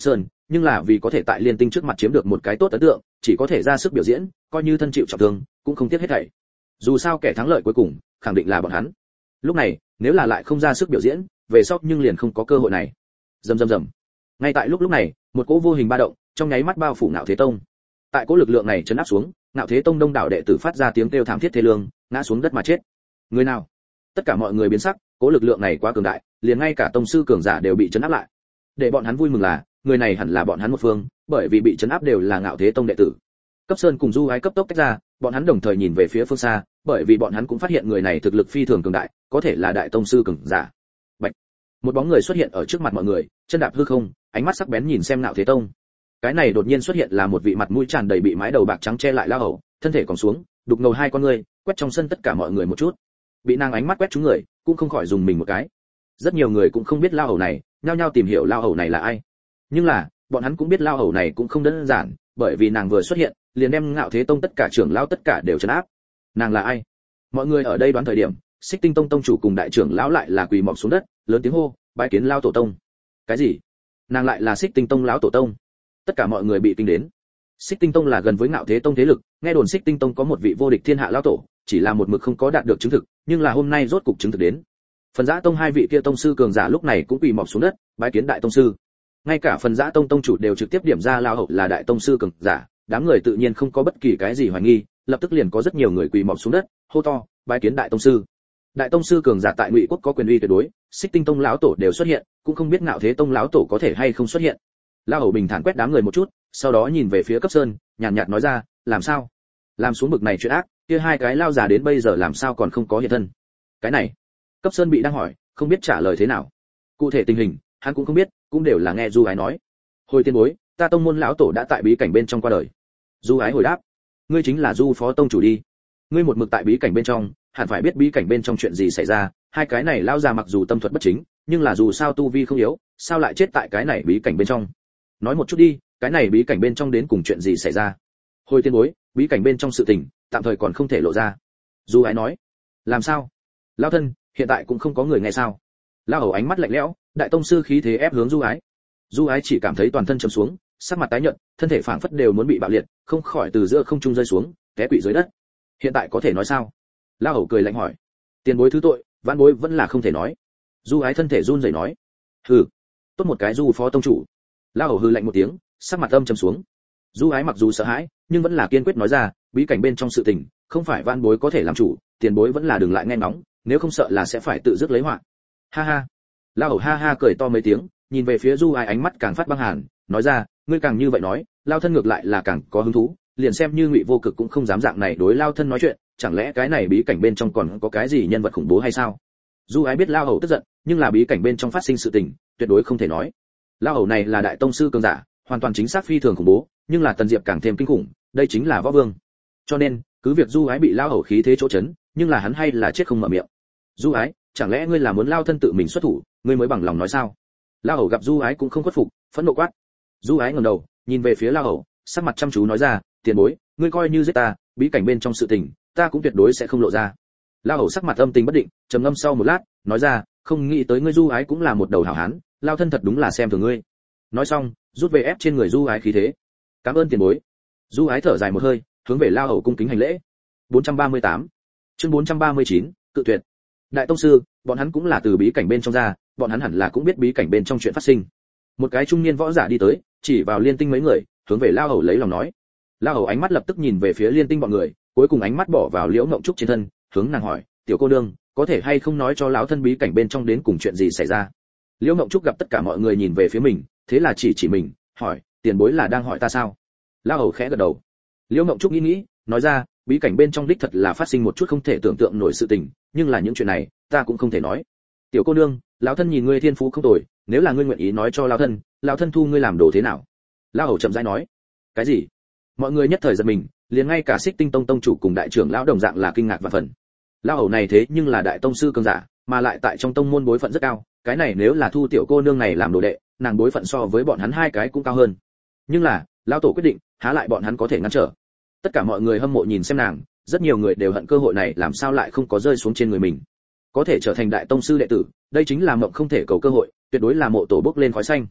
nhưng là vì có thể tại Liên Tinh trước mặt chiếm được một cái tốt ấn tượng, chỉ có thể ra sức biểu diễn, coi như thân chịu trọng thương, cũng không tiếc hết thảy. Dù sao kẻ thắng lợi cuối cùng, khẳng định là bọn hắn. Lúc này, nếu là lại không ra sức biểu diễn, về sau nhưng liền không có cơ hội này. Rầm rầm rầm. Ngay tại lúc lúc này, một cỗ vô hình ba động, trong nháy mắt bao phủ Ngạo Thế Tông. Tại cỗ lực lượng này chấn áp xuống, Ngạo Thế Tông đông đảo đệ tử phát ra tiếng kêu thảm thiết thê lương, ngã xuống đất mà chết. Người nào? Tất cả mọi người biến sắc, cỗ lực lượng này quá cường đại, liền ngay cả tông sư cường giả đều bị chấn áp lại. Để bọn hắn vui mừng là, người này hẳn là bọn hắn một phương, bởi vì bị chấn áp đều là Ngạo Thế Tông đệ tử. Cấp Sơn cùng Du Ái cấp tốc tách ra, bọn hắn đồng thời nhìn về phía phương xa, bởi vì bọn hắn cũng phát hiện người này thực lực phi thường cường đại, có thể là đại tông sư cường giả. Bạch. Một bóng người xuất hiện ở trước mặt mọi người, chân đạp hư không, ánh mắt sắc bén nhìn xem Ngạo Thế Tông. Cái này đột nhiên xuất hiện là một vị mặt mũi tràn đầy bị mái đầu bạc trắng che lại lao hầu, thân thể còn xuống, đục ngầu hai con người, quét trong sân tất cả mọi người một chút. Bị nàng ánh mắt quét chúng người, cũng không khỏi dùng mình một cái. Rất nhiều người cũng không biết lao hầu này, nhao nhao tìm hiểu lao hầu này là ai. Nhưng là, bọn hắn cũng biết lao hầu này cũng không đơn giản, bởi vì nàng vừa xuất hiện, liền đem Ngạo Thế Tông tất cả trưởng lão tất cả đều trấn áp. Nàng là ai? Mọi người ở đây đoán thời điểm, Xích Tinh Tông tông chủ cùng đại trưởng lão lại là quỳ mọp xuống đất, lớn tiếng hô, bái kiến lao tổ tông. Cái gì? Nàng lại là Xích Tinh Tông lão tổ tông? Tất cả mọi người bị kinh đến. Xích Tinh Tông là gần với Ngạo Thế Tông thế lực, nghe đồn Xích Tinh Tông có một vị vô địch thiên hạ lão tổ, chỉ là một mực không có đạt được chứng thực, nhưng là hôm nay rốt cục chứng thực đến. Phần Dã Tông hai vị kia tông sư cường giả lúc này cũng quỳ mọp xuống đất, bái kiến đại tông sư. Ngay cả Phần Dã Tông tông chủ đều trực tiếp điểm ra lao hậu là đại tông sư cường giả, đám người tự nhiên không có bất kỳ cái gì hoài nghi, lập tức liền có rất nhiều người quỳ mọp xuống đất, hô to, bái kiến đại tông sư. Đại tông sư cường giả tại Ngụy Quốc có quyền uy tuyệt đối, Xích Tinh Tông lão tổ đều xuất hiện, cũng không biết Ngạo Thế Tông lão tổ có thể hay không xuất hiện. La Hầu bình thản quét đám người một chút, sau đó nhìn về phía Cấp Sơn, nhàn nhạt nói ra, làm sao? Làm xuống bực này chuyện ác, kia hai cái lao già đến bây giờ làm sao còn không có hiện thân? Cái này, Cấp Sơn bị đang hỏi, không biết trả lời thế nào. Cụ thể tình hình, hắn cũng không biết, cũng đều là nghe Du Ái nói. Hồi tiên bối, ta tông môn lão tổ đã tại bí cảnh bên trong qua đời. Du Ái hồi đáp, ngươi chính là Du phó tông chủ đi. Ngươi một mực tại bí cảnh bên trong, hẳn phải biết bí cảnh bên trong chuyện gì xảy ra, hai cái này lao già mặc dù tâm thuật bất chính, nhưng là dù sao tu vi không yếu, sao lại chết tại cái này bí cảnh bên trong? Nói một chút đi, cái này bí cảnh bên trong đến cùng chuyện gì xảy ra? Hồi tiên bối, bí cảnh bên trong sự tình, tạm thời còn không thể lộ ra. Du Ái nói, làm sao? Lão thân, hiện tại cũng không có người nghe sao? Lão hầu ánh mắt lạnh lẽo, đại tông sư khí thế ép hướng Du Ái. Du Ái chỉ cảm thấy toàn thân trầm xuống, sắc mặt tái nhợt, thân thể phảng phất đều muốn bị bạo liệt, không khỏi từ giữa không trung rơi xuống, té quỵ dưới đất. Hiện tại có thể nói sao? Lão hầu cười lạnh hỏi. Tiền bối thứ tội, vãn bối vẫn là không thể nói. Du Ái thân thể run rẩy nói. Hừ, tốt một cái Du phó tông chủ. Lão hầu hừ lạnh một tiếng, sắc mặt âm trầm xuống. Du Ái mặc dù sợ hãi, nhưng vẫn là kiên quyết nói ra, bí cảnh bên trong sự tình, không phải vãn bối có thể làm chủ, tiền bối vẫn là đừng lại nghe ngóng, nếu không sợ là sẽ phải tự dứt lấy họa. Ha ha. Lão hầu ha ha cười to mấy tiếng, nhìn về phía Du Ái ánh mắt càng phát băng hàn, nói ra, ngươi càng như vậy nói, lao thân ngược lại là càng có hứng thú, liền xem như Ngụy Vô Cực cũng không dám dạng này đối lao thân nói chuyện, chẳng lẽ cái này bí cảnh bên trong còn có cái gì nhân vật khủng bố hay sao? Du Ái biết lao hầu tức giận, nhưng là bí cảnh bên trong phát sinh sự tình, tuyệt đối không thể nói. Lao hầu này là đại tông sư cường giả, hoàn toàn chính xác phi thường khủng bố, nhưng là Tần Diệp càng thêm kinh khủng, đây chính là võ vương. Cho nên, cứ việc Du Ái bị lao hầu khí thế chỗ chấn, nhưng là hắn hay là chết không mở miệng. Du Ái, chẳng lẽ ngươi là muốn lao thân tự mình xuất thủ, ngươi mới bằng lòng nói sao? Lao hầu gặp Du Ái cũng không khuất phục, phẫn nộ quát. Du Ái ngẩng đầu, nhìn về phía Lao hầu, sắc mặt chăm chú nói ra, tiền bối, ngươi coi như giết ta, bí cảnh bên trong sự tình, ta cũng tuyệt đối sẽ không lộ ra. Lao hầu sắc mặt âm tình bất định, trầm ngâm sau một lát, nói ra, không nghĩ tới ngươi Du Ái cũng là một đầu hảo hán, lao thân thật đúng là xem thường ngươi. Nói xong, rút về ép trên người Du Ái khí thế. Cảm ơn tiền bối. Du Ái thở dài một hơi, hướng về Lao hầu cung kính hành lễ. bốn trăm ba mươi tám Chương bốn trăm ba mươi chín cự tuyệt. Đại tông sư, bọn hắn cũng là từ bí cảnh bên trong ra, bọn hắn hẳn là cũng biết bí cảnh bên trong chuyện phát sinh. Một cái trung niên võ giả đi tới, chỉ vào Liên Tinh mấy người, hướng về Lao hầu lấy lòng nói. Lao hầu ánh mắt lập tức nhìn về phía Liên Tinh bọn người, cuối cùng ánh mắt bỏ vào Liễu Ngộng Trúc trên thân, hướng nàng hỏi, tiểu cô nương, có thể hay không nói cho lão thân bí cảnh bên trong đến cùng chuyện gì xảy ra? Liễu Ngộng Trúc gặp tất cả mọi người nhìn về phía mình, thế là chỉ chỉ mình, hỏi, tiền bối là đang hỏi ta sao? Lao hầu khẽ gật đầu. Liễu Ngộng Trúc nghĩ nghĩ, nói ra, bí cảnh bên trong đích thật là phát sinh một chút không thể tưởng tượng nổi sự tình, nhưng là những chuyện này, ta cũng không thể nói. Tiểu cô nương, lão thân nhìn ngươi thiên phú không tồi, nếu là ngươi nguyện ý nói cho lão thân, lão thân thu ngươi làm đồ thế nào? Lao hầu chậm rãi nói. Cái gì? Mọi người nhất thời giật mình, liền ngay cả Xích Tinh Tông tông chủ cùng đại trưởng lão đồng dạng là kinh ngạc và phần. Lao hầu này thế nhưng là đại tông sư cường giả, mà lại tại trong tông môn bối phận rất cao, cái này nếu là thu tiểu cô nương này làm đồ đệ, nàng bối phận so với bọn hắn hai cái cũng cao hơn. Nhưng là, lão tổ quyết định, há lại bọn hắn có thể ngăn trở. Tất cả mọi người hâm mộ nhìn xem nàng, rất nhiều người đều hận cơ hội này làm sao lại không có rơi xuống trên người mình. Có thể trở thành đại tông sư đệ tử, đây chính là mộng không thể cầu cơ hội, tuyệt đối là mộ tổ bước lên khói xanh.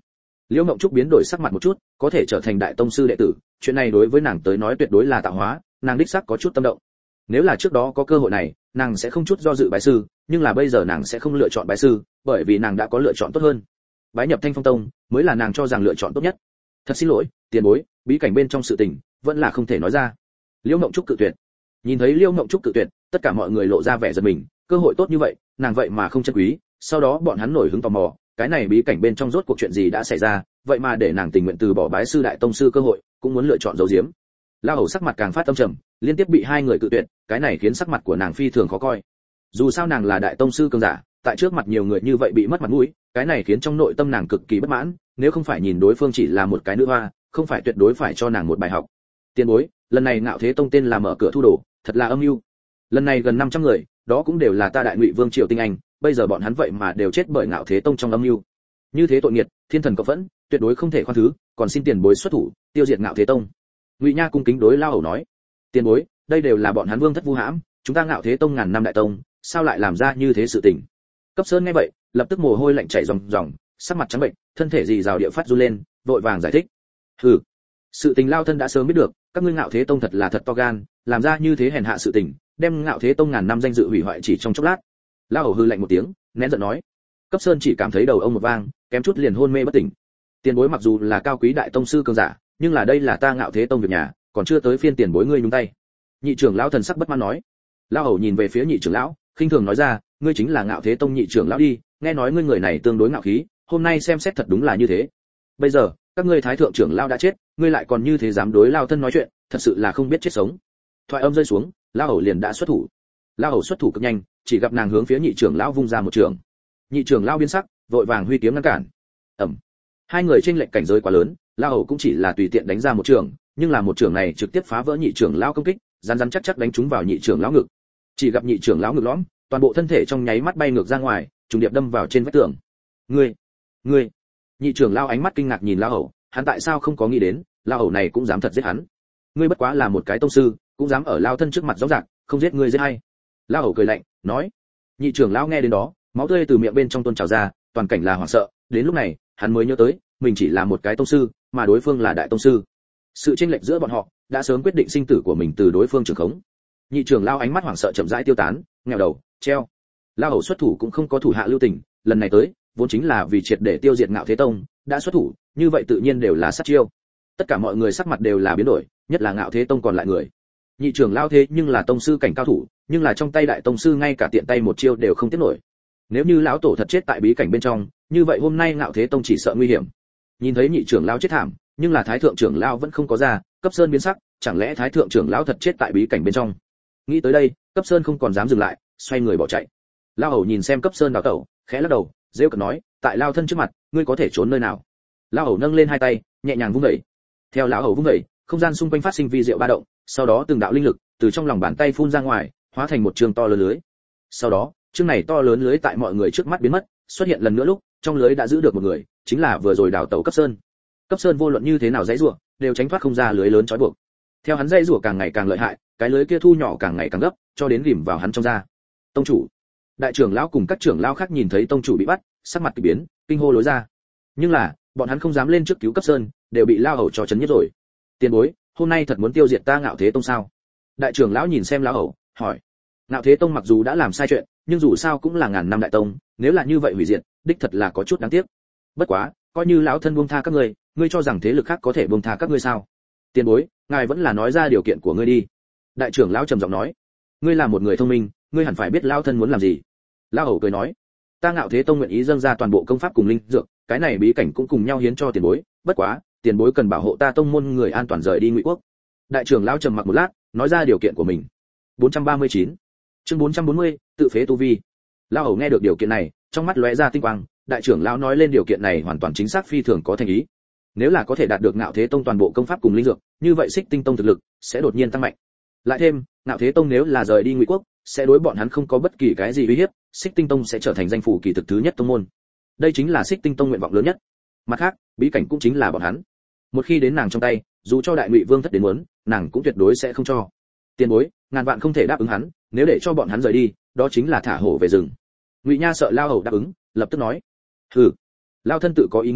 Liễu Ngộng Trúc biến đổi sắc mặt một chút, có thể trở thành đại tông sư đệ tử, chuyện này đối với nàng tới nói tuyệt đối là tạo hóa, nàng đích xác có chút tâm động. Nếu là trước đó có cơ hội này, nàng sẽ không chút do dự bái sư, nhưng là bây giờ nàng sẽ không lựa chọn bái sư, bởi vì nàng đã có lựa chọn tốt hơn. Bái nhập Thanh Phong Tông mới là nàng cho rằng lựa chọn tốt nhất. Thật xin lỗi, tiền bối, bí cảnh bên trong sự tình vẫn là không thể nói ra. Liễu Ngộng Trúc cự tuyệt. Nhìn thấy Liễu Ngộng Trúc cự tuyệt, tất cả mọi người lộ ra vẻ giật mình, cơ hội tốt như vậy, nàng vậy mà không trân quý. Sau đó bọn hắn nổi hứng tò mò, cái này bí cảnh bên trong rốt cuộc chuyện gì đã xảy ra, vậy mà để nàng tình nguyện từ bỏ bái sư đại tông sư cơ hội, cũng muốn lựa chọn giấu giếm. La Hầu sắc mặt càng phát âm trầm, liên tiếp bị hai người cự tuyệt, cái này khiến sắc mặt của nàng phi thường khó coi. Dù sao nàng là đại tông sư cường giả, tại trước mặt nhiều người như vậy bị mất mặt mũi, cái này khiến trong nội tâm nàng cực kỳ bất mãn, nếu không phải nhìn đối phương chỉ là một cái nữ hoa, không phải tuyệt đối phải cho nàng một bài học. Tiền bối, lần này Ngạo Thế Tông tên là mở cửa thu đồ, thật là âm mưu. Lần này gần năm trăm người, đó cũng đều là ta Đại Ngụy Vương triều tinh anh, bây giờ bọn hắn vậy mà đều chết bởi Ngạo Thế Tông trong âm mưu. Như thế tội nghiệt, thiên thần cộng phẫn, tuyệt đối không thể khoan thứ, còn xin tiền bối xuất thủ, tiêu diệt Ngạo Thế Tông. Ngụy Nha cung kính đối Lao Hầu nói, tiền bối, đây đều là bọn hắn vương thất vu hãm, chúng ta Ngạo Thế Tông ngàn năm đại tông, sao lại làm ra như thế sự tình? Cấp Sơn nghe vậy, lập tức mồ hôi lạnh chảy ròng ròng, sắc mặt trắng bệnh, thân thể rì rào địa phát run lên, vội vàng giải thích. Hừ, sự tình Lao thân đã sớm biết được, các ngươi Ngạo Thế Tông thật là thật to gan, làm ra như thế hèn hạ sự tình, đem Ngạo Thế Tông ngàn năm danh dự hủy hoại chỉ trong chốc lát. Lao Hầu hừ lạnh một tiếng, nén giận nói. Cấp Sơn chỉ cảm thấy đầu ông một vang, kém chút liền hôn mê bất tỉnh. Tiền bối mặc dù là cao quý đại tông sư cường giả, nhưng là đây là ta Ngạo Thế Tông việc nhà, còn chưa tới phiên tiền bối ngươi nhúng tay. Nhị trưởng lão thần sắc bất mãn nói. Lao Hầu nhìn về phía nhị trưởng lão, khinh thường nói ra, ngươi chính là Ngạo Thế Tông nhị trưởng lão đi, nghe nói ngươi người này tương đối ngạo khí, hôm nay xem xét thật đúng là như thế. Bây giờ, các ngươi thái thượng trưởng lão đã chết, ngươi lại còn như thế dám đối Lao thân nói chuyện, thật sự là không biết chết sống. Thoại âm rơi xuống, Lao Hầu liền đã xuất thủ. Lao Hầu xuất thủ cực nhanh, chỉ gặp nàng hướng phía nhị trưởng lão vung ra một trường. Nhị trưởng lão biến sắc, vội vàng huy kiếm ngăn cản. Ầm. Hai người chênh lệch cảnh giới quá lớn, Lao Hầu cũng chỉ là tùy tiện đánh ra một trường, nhưng là một trường này trực tiếp phá vỡ nhị trưởng lão công kích, rắn rắn chắc chắc đánh trúng vào nhị trưởng lão ngực. Chỉ gặp nhị trưởng lão ngực lõm, toàn bộ thân thể trong nháy mắt bay ngược ra ngoài, trùng điệp đâm vào trên vách tường. Ngươi, ngươi! Nhị trưởng lão ánh mắt kinh ngạc nhìn Lao Hầu, hắn tại sao không có nghĩ đến, Lao Hầu này cũng dám thật giết hắn. Ngươi bất quá là một cái tông sư, cũng dám ở Lao thân trước mặt rõ ràng, không giết ngươi giết hay? Lao Hầu cười lạnh, nói. Nhị trưởng lão nghe đến đó, máu tươi từ miệng bên trong tuôn trào ra, toàn cảnh là hoảng sợ, đến lúc này, hắn mới nhớ tới, mình chỉ là một cái tông sư, mà đối phương là đại tông sư. Sự chênh lệch giữa bọn họ đã sớm quyết định sinh tử của mình từ đối phương trưởng khống. Nhị trưởng lão ánh mắt hoảng sợ chậm rãi tiêu tán, nghèo đầu, treo. Lao Hầu xuất thủ cũng không có thủ hạ lưu tình, lần này tới, vốn chính là vì triệt để tiêu diệt Ngạo Thế Tông, đã xuất thủ, như vậy tự nhiên đều là sát chiêu. Tất cả mọi người sắc mặt đều là biến đổi, nhất là Ngạo Thế Tông còn lại người. Nhị trưởng lão thế nhưng là tông sư cảnh cao thủ, nhưng là trong tay đại tông sư ngay cả tiện tay một chiêu đều không tiếp nổi. Nếu như lão tổ thật chết tại bí cảnh bên trong, như vậy hôm nay Ngạo Thế Tông chỉ sợ nguy hiểm. Nhìn thấy nhị trưởng lão chết thảm, nhưng là thái thượng trưởng lão vẫn không có ra, Cấp Sơn biến sắc, chẳng lẽ thái thượng trưởng lão thật chết tại bí cảnh bên trong? Nghĩ tới đây, Cấp Sơn không còn dám dừng lại, xoay người bỏ chạy. Lao Hầu nhìn xem Cấp Sơn đào tẩu, khẽ lắc đầu, rêu cợt nói, tại Lao thân trước mặt, ngươi có thể trốn nơi nào? Lao Hầu nâng lên hai tay, nhẹ nhàng vung vẩy. Theo lão Hầu vung vẩy, không gian xung quanh phát sinh vi diệu ba động, sau đó từng đạo linh lực từ trong lòng bàn tay phun ra ngoài, hóa thành một trường to lớn lưới. Sau đó, chương này to lớn lưới tại mọi người trước mắt biến mất, xuất hiện lần nữa lúc, trong lưới đã giữ được một người, chính là vừa rồi đào tẩu Cấp Sơn. Cấp Sơn vô luận như thế nào dãy rủa, đều tránh thoát không ra lưới lớn trói buộc. Theo hắn dãy rủa càng ngày càng lợi hại, cái lưới kia thu nhỏ càng ngày càng gấp, cho đến rìm vào hắn trong da. Tông chủ, đại trưởng lão cùng các trưởng lão khác nhìn thấy tông chủ bị bắt, sắc mặt kỳ biến, kinh hô lối ra. Nhưng là, bọn hắn không dám lên trước cứu Cấp Sơn, đều bị Lao Hầu cho chấn nhất rồi. Tiền bối, hôm nay thật muốn tiêu diệt ta Ngạo Thế Tông sao? Đại trưởng lão nhìn xem Lão Hầu, hỏi. Ngạo Thế Tông mặc dù đã làm sai chuyện, nhưng dù sao cũng là ngàn năm đại tông, nếu là như vậy hủy diệt, đích thật là có chút đáng tiếc. Bất quá, coi như lão thân buông tha các ngươi, ngươi cho rằng thế lực khác có thể buông tha các ngươi sao? Tiền bối, ngài vẫn là nói ra điều kiện của ngươi đi. Đại trưởng lão trầm giọng nói. Ngươi là một người thông minh, ngươi hẳn phải biết lão thân muốn làm gì. Lão Hầu cười nói. Ta Ngạo Thế Tông nguyện ý dâng ra toàn bộ công pháp cùng linh dược, cái này bí cảnh cũng cùng nhau hiến cho tiền bối, bất quá, tiền bối cần bảo hộ ta tông môn người an toàn rời đi Ngụy Quốc. Đại trưởng lão trầm mặc một lát, nói ra điều kiện của mình. bốn trăm ba mươi chín Chương bốn trăm bốn mươi, tự phế tu vi. Lão Hầu nghe được điều kiện này, trong mắt lóe ra tinh quang, đại trưởng lão nói lên điều kiện này hoàn toàn chính xác phi thường có thành ý. Nếu là có thể đạt được Ngạo Thế Tông toàn bộ công pháp cùng linh dược, như vậy Xích Tinh Tông thực lực sẽ đột nhiên tăng mạnh. Lại thêm, Ngạo Thế Tông nếu là rời đi Ngụy Quốc, sẽ đối bọn hắn không có bất kỳ cái gì uy hiếp, Xích Tinh Tông sẽ trở thành danh phủ kỳ thực thứ nhất tông môn. Đây chính là Xích Tinh Tông nguyện vọng lớn nhất. Mặt khác, bí cảnh cũng chính là bọn hắn. Một khi đến nàng trong tay, dù cho đại Ngụy Vương thất đến muốn, nàng cũng tuyệt đối sẽ không cho. Tiền bối, ngàn vạn không thể đáp ứng hắn, nếu để cho bọn hắn rời đi, đó chính là thả hổ về rừng. Ngụy Nha sợ Lao Hầu đáp ứng, lập tức nói: "Hừ, Lao thân tự có ý nghĩ,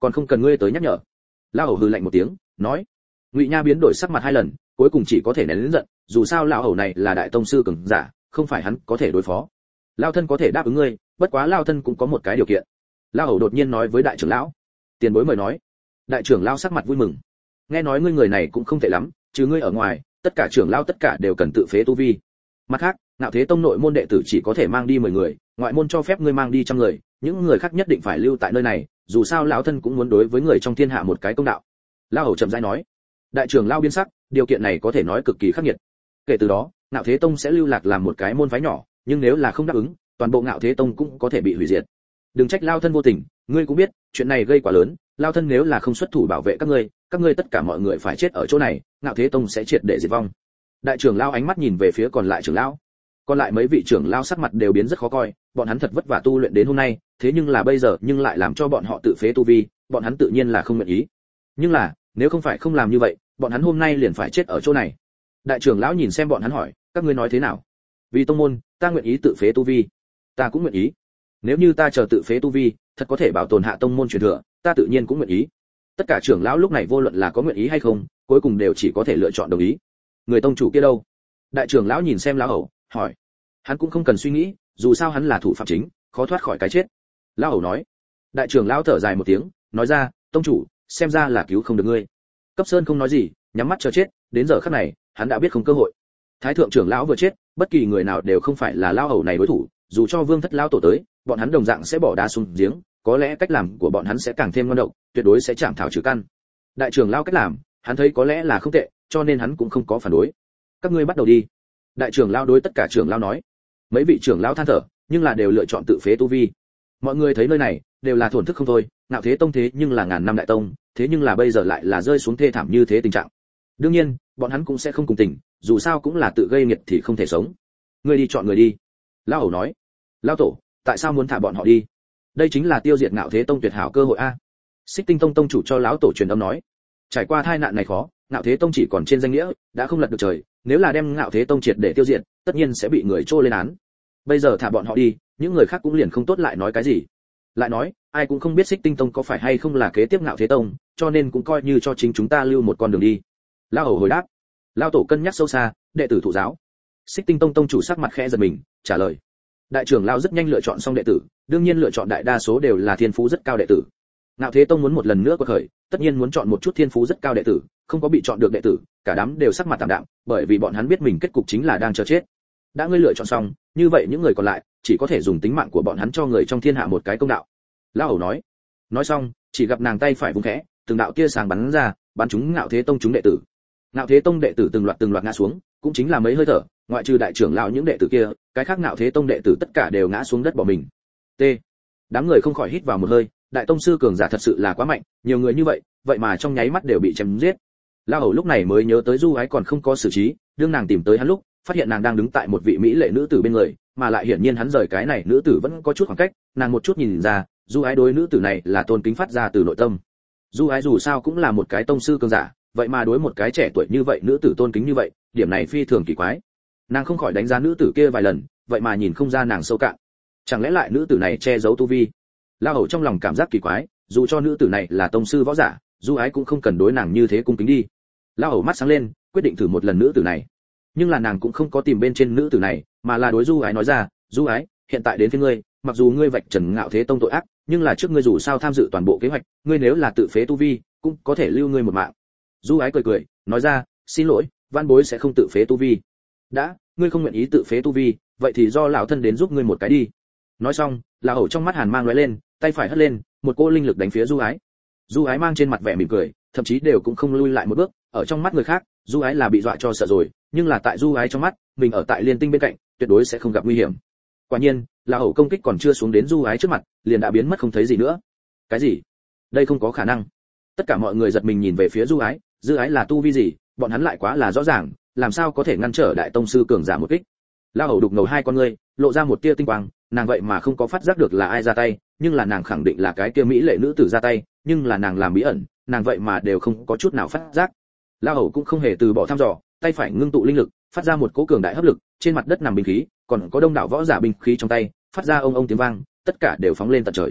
còn không cần ngươi tới nhắc nhở. Lão hầu hừ lạnh một tiếng, nói. Ngụy Nha biến đổi sắc mặt hai lần, cuối cùng chỉ có thể nén lớn giận, dù sao lão hầu này là đại tông sư cường giả, không phải hắn có thể đối phó. Lão thân có thể đáp ứng ngươi, bất quá lão thân cũng có một cái điều kiện. Lão hầu đột nhiên nói với đại trưởng lão. Tiền bối mời nói. Đại trưởng lão sắc mặt vui mừng. Nghe nói ngươi người này cũng không tệ lắm, trừ ngươi ở ngoài, tất cả trưởng lão tất cả đều cần tự phế tu vi. Mặt khác, Ngạo Thế Tông nội môn đệ tử chỉ có thể mang đi mười người, ngoại môn cho phép ngươi mang đi trăm người, những người khác nhất định phải lưu tại nơi này, dù sao lão thân cũng muốn đối với người trong thiên hạ một cái công đạo. Lão hầu chậm rãi nói. Đại trưởng lão biến sắc, điều kiện này có thể nói cực kỳ khắc nghiệt. Kể từ đó, Ngạo Thế Tông sẽ lưu lạc làm một cái môn phái nhỏ, nhưng nếu là không đáp ứng, toàn bộ Ngạo Thế Tông cũng có thể bị hủy diệt. Đừng trách lão thân vô tình, ngươi cũng biết, chuyện này gây quá lớn, lão thân nếu là không xuất thủ bảo vệ các ngươi, các ngươi tất cả mọi người phải chết ở chỗ này, Ngạo Thế Tông sẽ triệt để diệt vong. Đại trưởng lão ánh mắt nhìn về phía còn lại trưởng lão. Còn lại mấy vị trưởng lão sắc mặt đều biến rất khó coi, bọn hắn thật vất vả tu luyện đến hôm nay, thế nhưng là bây giờ nhưng lại làm cho bọn họ tự phế tu vi, bọn hắn tự nhiên là không nguyện ý. Nhưng là, nếu không phải không làm như vậy, bọn hắn hôm nay liền phải chết ở chỗ này. Đại trưởng lão nhìn xem bọn hắn hỏi, các ngươi nói thế nào? Vì tông môn, ta nguyện ý tự phế tu vi. Ta cũng nguyện ý. Nếu như ta chờ tự phế tu vi, thật có thể bảo tồn hạ tông môn truyền thừa, ta tự nhiên cũng nguyện ý. Tất cả trưởng lão lúc này vô luận là có nguyện ý hay không, cuối cùng đều chỉ có thể lựa chọn đồng ý. Người tông chủ kia đâu? Đại trưởng lão nhìn xem lão hầu, hỏi. Hắn cũng không cần suy nghĩ, dù sao hắn là thủ phạm chính, khó thoát khỏi cái chết. Lão hầu nói. Đại trưởng lão thở dài một tiếng, nói ra, tông chủ, xem ra là cứu không được ngươi. Cấp Sơn không nói gì, nhắm mắt chờ chết, đến giờ khắc này, hắn đã biết không cơ hội. Thái thượng trưởng lão vừa chết, bất kỳ người nào đều không phải là lão hầu này đối thủ, dù cho Vương Thất lão tổ tới, bọn hắn đồng dạng sẽ bỏ đá xuống giếng, có lẽ cách làm của bọn hắn sẽ càng thêm ngon độc, tuyệt đối sẽ chạm thảo trừ căn. Đại trưởng lão cách làm, hắn thấy có lẽ là không tệ, cho nên hắn cũng không có phản đối. Các ngươi bắt đầu đi. Đại trưởng lão đối tất cả trưởng lão nói. Mấy vị trưởng lão than thở, nhưng là đều lựa chọn tự phế tu vi. Mọi người thấy nơi này, đều là thổn thức không thôi, Ngạo Thế Tông thế nhưng là ngàn năm đại tông, thế nhưng là bây giờ lại là rơi xuống thê thảm như thế tình trạng. Đương nhiên, bọn hắn cũng sẽ không cùng tình, dù sao cũng là tự gây nghiệt thì không thể sống. Ngươi đi chọn người đi. Lão hầu nói. Lão tổ, tại sao muốn thả bọn họ đi? Đây chính là tiêu diệt Ngạo Thế Tông tuyệt hảo cơ hội a. Xích Tinh Tông tông chủ cho lão tổ truyền âm nói. Trải qua tai nạn này khó, Ngạo Thế Tông chỉ còn trên danh nghĩa, đã không lật được trời, nếu là đem Ngạo Thế Tông triệt để tiêu diệt, tất nhiên sẽ bị người trô lên án. Bây giờ thả bọn họ đi, những người khác cũng liền không tốt lại nói cái gì. Lại nói, ai cũng không biết Xích Tinh Tông có phải hay không là kế tiếp Ngạo Thế Tông, cho nên cũng coi như cho chính chúng ta lưu một con đường đi. Lão hầu hồi đáp. Lão tổ cân nhắc sâu xa, đệ tử thụ giáo. Xích Tinh Tông tông chủ sắc mặt khẽ giật mình, trả lời. Đại trưởng lão rất nhanh lựa chọn xong đệ tử, đương nhiên lựa chọn đại đa số đều là thiên phú rất cao đệ tử. Ngạo Thế Tông muốn một lần nữa quật khởi, tất nhiên muốn chọn một chút thiên phú rất cao đệ tử, không có bị chọn được đệ tử, cả đám đều sắc mặt tạm đạm, bởi vì bọn hắn biết mình kết cục chính là đang chờ chết. Đã ngươi lựa chọn xong, như vậy những người còn lại chỉ có thể dùng tính mạng của bọn hắn cho người trong thiên hạ một cái công đạo. Lão hầu nói. Nói xong, chỉ gặp nàng tay phải vung khẽ, từng đạo tia sáng bắn ra, bắn trúng Ngạo Thế Tông chúng đệ tử. Ngạo Thế Tông đệ tử từng loạt từng loạt ngã xuống, cũng chính là mấy hơi thở, ngoại trừ đại trưởng lão những đệ tử kia, cái khác Ngạo Thế Tông đệ tử tất cả đều ngã xuống đất bỏ mình. T. Đám người không khỏi hít vào một hơi, đại tông sư cường giả thật sự là quá mạnh, nhiều người như vậy, vậy mà trong nháy mắt đều bị chém giết. Lão hầu lúc này mới nhớ tới Du Ái còn không có xử trí, đương nàng tìm tới hắn lúc, phát hiện nàng đang đứng tại một vị mỹ lệ nữ tử bên người, mà lại hiển nhiên hắn rời cái này nữ tử vẫn có chút khoảng cách, nàng một chút nhìn ra, Du Ái đối nữ tử này là tôn kính phát ra từ nội tâm. Du Ái dù sao cũng là một cái tông sư cường giả, vậy mà đối một cái trẻ tuổi như vậy nữ tử tôn kính như vậy, điểm này phi thường kỳ quái. Nàng không khỏi đánh giá nữ tử kia vài lần, vậy mà nhìn không ra nàng sâu cạn. Chẳng lẽ lại nữ tử này che giấu tu vi? Lão hầu trong lòng cảm giác kỳ quái, dù cho nữ tử này là tông sư võ giả, Du Ái cũng không cần đối nàng như thế cung kính đi. Lão hầu mắt sáng lên, quyết định thử một lần nữ tử này. Nhưng là nàng cũng không có tìm bên trên nữ tử này, mà là đối Du Ái nói ra, Du Ái, hiện tại đến phía ngươi, mặc dù ngươi vạch trần Ngạo Thế Tông tội ác, nhưng là trước ngươi dù sao tham dự toàn bộ kế hoạch, ngươi nếu là tự phế tu vi, cũng có thể lưu ngươi một mạng. Du Ái cười cười, nói ra, xin lỗi, văn bối sẽ không tự phế tu vi. Đã, ngươi không nguyện ý tự phế tu vi, vậy thì do lão thân đến giúp ngươi một cái đi. Nói xong, lão hầu trong mắt hàn mang lóe lên, tay phải hất lên, một cỗ linh lực đánh phía Du Ái. Du Ái mang trên mặt vẻ mỉm cười, thậm chí đều cũng không lui lại một bước, ở trong mắt người khác, Du Ái là bị dọa cho sợ rồi, nhưng là tại Du Ái trong mắt, mình ở tại Liên Tinh bên cạnh, tuyệt đối sẽ không gặp nguy hiểm. Quả nhiên, lão hầu công kích còn chưa xuống đến Du Ái trước mặt, liền đã biến mất không thấy gì nữa. Cái gì? Đây không có khả năng. Tất cả mọi người giật mình nhìn về phía Du Ái, Du Ái là tu vi gì, bọn hắn lại quá là rõ ràng, làm sao có thể ngăn trở đại tông sư cường giả một kích. Lão hầu đục ngầu hai con ngươi, lộ ra một tia tinh quang, nàng vậy mà không có phát giác được là ai ra tay, nhưng là nàng khẳng định là cái kia mỹ lệ nữ tử ra tay, nhưng là nàng làm bí ẩn, nàng vậy mà đều không có chút nào phát giác. Lão hầu cũng không hề từ bỏ thăm dò, tay phải ngưng tụ linh lực, phát ra một cỗ cường đại hấp lực, trên mặt đất nằm binh khí, còn có đông đảo võ giả binh khí trong tay, phát ra ông ông tiếng vang, tất cả đều phóng lên tận trời.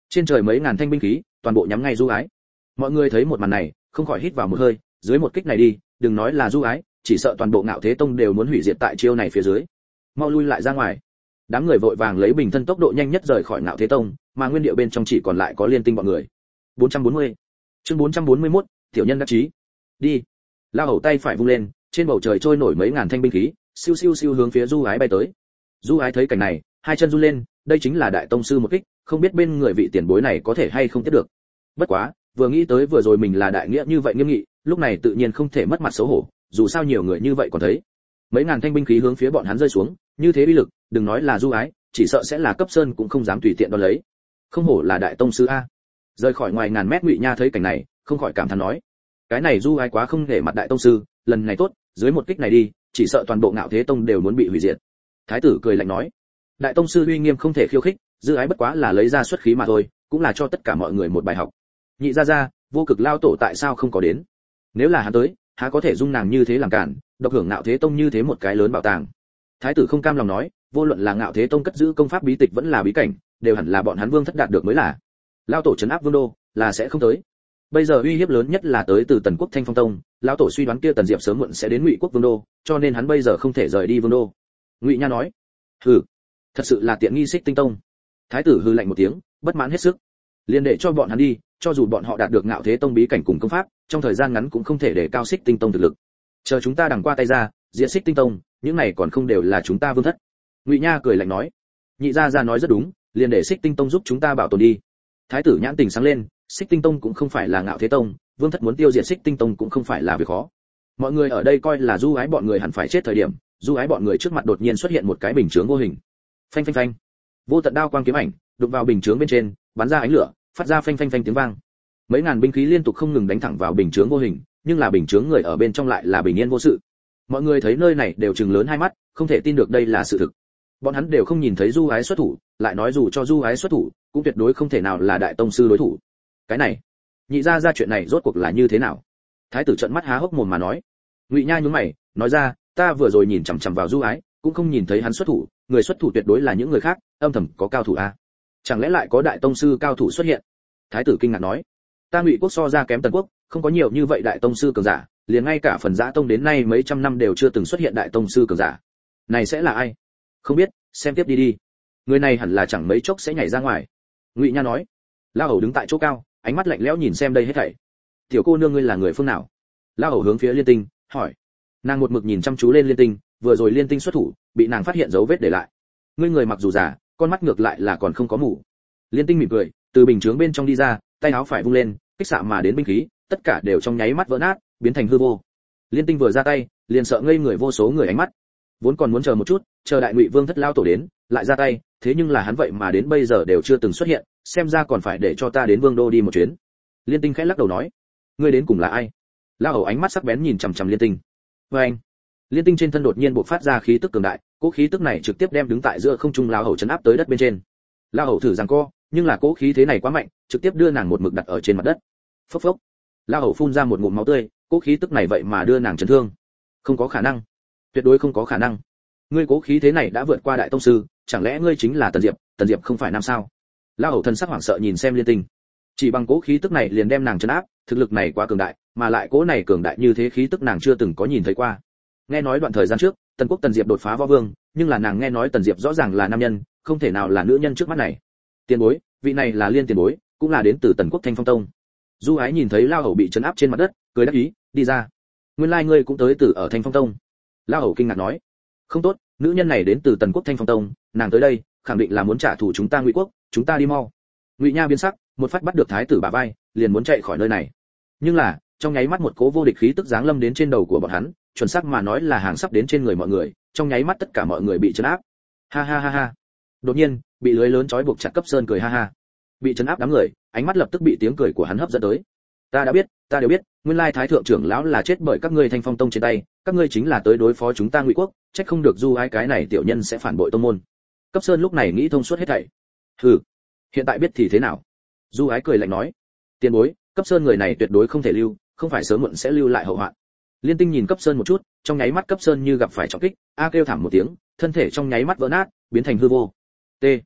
Trên trời mấy ngàn thanh binh khí, toàn bộ nhắm ngay Du Ái. Mọi người thấy một màn này, không khỏi hít vào một hơi, dưới một kích này đi, đừng nói là Du Ái, chỉ sợ toàn bộ Ngạo Thế Tông đều muốn hủy diệt tại chiêu này phía dưới. Mau lui lại ra ngoài. Đám người vội vàng lấy bình thân tốc độ nhanh nhất rời khỏi Ngạo Thế Tông, mà nguyên địa bên trong chỉ còn lại có Liên Tinh bọn người. bốn trăm bốn mươi. Chương bốn trăm bốn mươi mốt, tiểu nhân đắc chí. Đi. Lao Hầu tay phải vung lên, trên bầu trời trôi nổi mấy ngàn thanh binh khí, siêu siêu siêu hướng phía Du Ái bay tới. Du Ái thấy cảnh này, hai chân run lên, đây chính là đại tông sư một kích, không biết bên người vị tiền bối này có thể hay không tiếp được. Bất quá, vừa nghĩ tới vừa rồi mình là đại nghĩa như vậy nghiêm nghị, lúc này tự nhiên không thể mất mặt xấu hổ, dù sao nhiều người như vậy còn thấy. Mấy ngàn thanh binh khí hướng phía bọn hắn rơi xuống, như thế uy lực, đừng nói là Du Ái, chỉ sợ sẽ là cấp sơn cũng không dám tùy tiện đón lấy. Không hổ là đại tông sư a. Rời khỏi ngoài ngàn mét Ngụy Nha thấy cảnh này, không khỏi cảm thán nói: cái này Du Ái quá không để mặt đại tông sư, lần này tốt, dưới một kích này đi, chỉ sợ toàn bộ Ngạo Thế Tông đều muốn bị hủy diệt. Thái tử cười lạnh nói: đại tông sư uy nghiêm không thể khiêu khích, Du Ái bất quá là lấy ra xuất khí mà thôi, cũng là cho tất cả mọi người một bài học. Nhị gia gia, Vô Cực lao tổ tại sao không có đến? Nếu là hắn tới, há có thể dung nàng như thế làm cản, độc hưởng Ngạo Thế Tông như thế một cái lớn bảo tàng. Thái tử không cam lòng nói: vô luận là Ngạo Thế Tông cất giữ công pháp bí tịch vẫn là bí cảnh, đều hẳn là bọn hắn Vương thất đạt được mới là. Lao tổ trấn áp Vương đô, là sẽ không tới. Bây giờ uy hiếp lớn nhất là tới từ Tần quốc Thanh Phong Tông, lão tổ suy đoán kia Tần Diệp sớm muộn sẽ đến Ngụy quốc Vương đô, cho nên hắn bây giờ không thể rời đi Vương đô. Ngụy Nha nói: hừ, thật sự là tiện nghi Xích Tinh Tông. Thái tử hừ lạnh một tiếng, bất mãn hết sức. Liên để cho bọn hắn đi, cho dù bọn họ đạt được Ngạo Thế Tông bí cảnh cùng công pháp, trong thời gian ngắn cũng không thể để cao Xích Tinh Tông thực lực. Chờ chúng ta đằng qua tay ra, diệt Xích Tinh Tông, những này còn không đều là chúng ta Vương thất. Ngụy Nha cười lạnh nói: nhị gia gia nói rất đúng, liền để Xích Tinh Tông giúp chúng ta bảo tồn đi. Thái tử nhãn tình sáng lên, Xích Tinh Tông cũng không phải là Ngạo Thế Tông, Vương thất muốn tiêu diệt Xích Tinh Tông cũng không phải là việc khó. Mọi người ở đây coi là Du Ái bọn người hẳn phải chết thời điểm, Du Ái bọn người trước mặt đột nhiên xuất hiện một cái bình chướng vô hình. Phanh phanh phanh. Vô tận đao quang kiếm ảnh, đụng vào bình chướng bên trên, bắn ra ánh lửa, phát ra phanh phanh phanh tiếng vang. Mấy ngàn binh khí liên tục không ngừng đánh thẳng vào bình chướng vô hình, nhưng là bình chướng người ở bên trong lại là bình yên vô sự. Mọi người thấy nơi này đều trừng lớn hai mắt, không thể tin được đây là sự thực. Bọn hắn đều không nhìn thấy Du Ái xuất thủ, lại nói dù cho Du Ái xuất thủ, cũng tuyệt đối không thể nào là đại tông sư đối thủ. Cái này, nhị gia gia chuyện này rốt cuộc là như thế nào? Thái tử trợn mắt há hốc mồm mà nói. Ngụy Nha nhướng mày, nói ra, ta vừa rồi nhìn chằm chằm vào Du Ái, cũng không nhìn thấy hắn xuất thủ, người xuất thủ tuyệt đối là những người khác, âm thầm có cao thủ a. Chẳng lẽ lại có đại tông sư cao thủ xuất hiện? Thái tử kinh ngạc nói, ta Ngụy quốc so ra kém Tần quốc, không có nhiều như vậy đại tông sư cường giả, liền ngay cả phần Dã tông đến nay mấy trăm năm đều chưa từng xuất hiện đại tông sư cường giả. Này sẽ là ai? Không biết, xem tiếp đi đi. Người này hẳn là chẳng mấy chốc sẽ nhảy ra ngoài. Ngụy Nha nói. La Hầu đứng tại chỗ cao, ánh mắt lạnh lẽo nhìn xem đây hết thảy. Tiểu cô nương ngươi là người phương nào? La Hầu hướng phía Liên Tinh hỏi. Nàng một mực nhìn chăm chú lên Liên Tinh, vừa rồi Liên Tinh xuất thủ, bị nàng phát hiện dấu vết để lại. Ngươi người mặc dù già, con mắt ngược lại là còn không có mù. Liên Tinh mỉm cười, từ bình chướng bên trong đi ra, tay áo phải vung lên, kích xạ mà đến binh khí, tất cả đều trong nháy mắt vỡ nát, biến thành hư vô. Liên Tinh vừa ra tay, liền sợ ngây người vô số người ánh mắt. Vốn còn muốn chờ một chút, chờ Đại Ngụy Vương thất lao tổ đến, lại ra tay, thế nhưng là hắn vậy mà đến bây giờ đều chưa từng xuất hiện, xem ra còn phải để cho ta đến Vương đô đi một chuyến. Liên Tinh khẽ lắc đầu nói, ngươi đến cùng là ai? La Hầu ánh mắt sắc bén nhìn chằm chằm Liên Tinh. Và anh, Liên Tinh trên thân đột nhiên bộc phát ra khí tức cường đại, cỗ khí tức này trực tiếp đem đứng tại giữa không trung La Hầu chấn áp tới đất bên trên. La Hầu thử giằng co, nhưng là cỗ khí thế này quá mạnh, trực tiếp đưa nàng một mực đặt ở trên mặt đất. Phốc phốc. La Hầu phun ra một ngụm máu tươi, cỗ khí tức này vậy mà đưa nàng chấn thương. Không có khả năng, tuyệt đối không có khả năng. Ngươi cố khí thế này đã vượt qua đại tông sư, chẳng lẽ ngươi chính là Tần Diệp? Tần Diệp không phải nam sao? La Hầu thần sắc hoảng sợ nhìn xem Liên Tinh. Chỉ bằng cố khí tức này liền đem nàng trấn áp, thực lực này quá cường đại, mà lại cố này cường đại như thế khí tức nàng chưa từng có nhìn thấy qua. Nghe nói đoạn thời gian trước, Tần quốc Tần Diệp đột phá võ vương, nhưng là nàng nghe nói Tần Diệp rõ ràng là nam nhân, không thể nào là nữ nhân trước mắt này. Tiền bối, vị này là Liên tiền bối, cũng là đến từ Tần quốc Thanh Phong Tông. Du Ái nhìn thấy La Hầu bị trấn áp trên mặt đất, cười đáp ý, đi ra. Nguyên lai ngươi cũng tới từ ở Thanh Phong Tông. La Hầu kinh ngạc nói, không tốt, nữ nhân này đến từ Tần quốc Thanh Phong Tông, nàng tới đây, khẳng định là muốn trả thù chúng ta Ngụy quốc, chúng ta đi mau. Ngụy Nha biến sắc, một phát bắt được thái tử bả vai, liền muốn chạy khỏi nơi này. Nhưng là, trong nháy mắt một cỗ vô địch khí tức giáng lâm đến trên đầu của bọn hắn, chuẩn xác mà nói là hàng sắp đến trên người mọi người, trong nháy mắt tất cả mọi người bị trấn áp. Ha ha ha ha. Đột nhiên, bị lưới lớn trói buộc chặt Cấp Sơn cười ha ha. Bị trấn áp đám người, ánh mắt lập tức bị tiếng cười của hắn hấp dẫn tới. Ta đã biết, ta đều biết, nguyên lai thái thượng trưởng lão là chết bởi các ngươi Thanh Phong Tông trên tay, các ngươi chính là tới đối phó chúng ta Ngụy quốc, trách không được Du Ái cái này tiểu nhân sẽ phản bội tông môn. Cấp Sơn lúc này nghĩ thông suốt hết thảy. Hừ, hiện tại biết thì thế nào? Du Ái cười lạnh nói, tiền bối, Cấp Sơn người này tuyệt đối không thể lưu, không phải sớm muộn sẽ lưu lại hậu hoạn. Liên Tinh nhìn Cấp Sơn một chút, trong nháy mắt Cấp Sơn như gặp phải trọng kích, a kêu thảm một tiếng, thân thể trong nháy mắt vỡ nát, biến thành hư vô. T.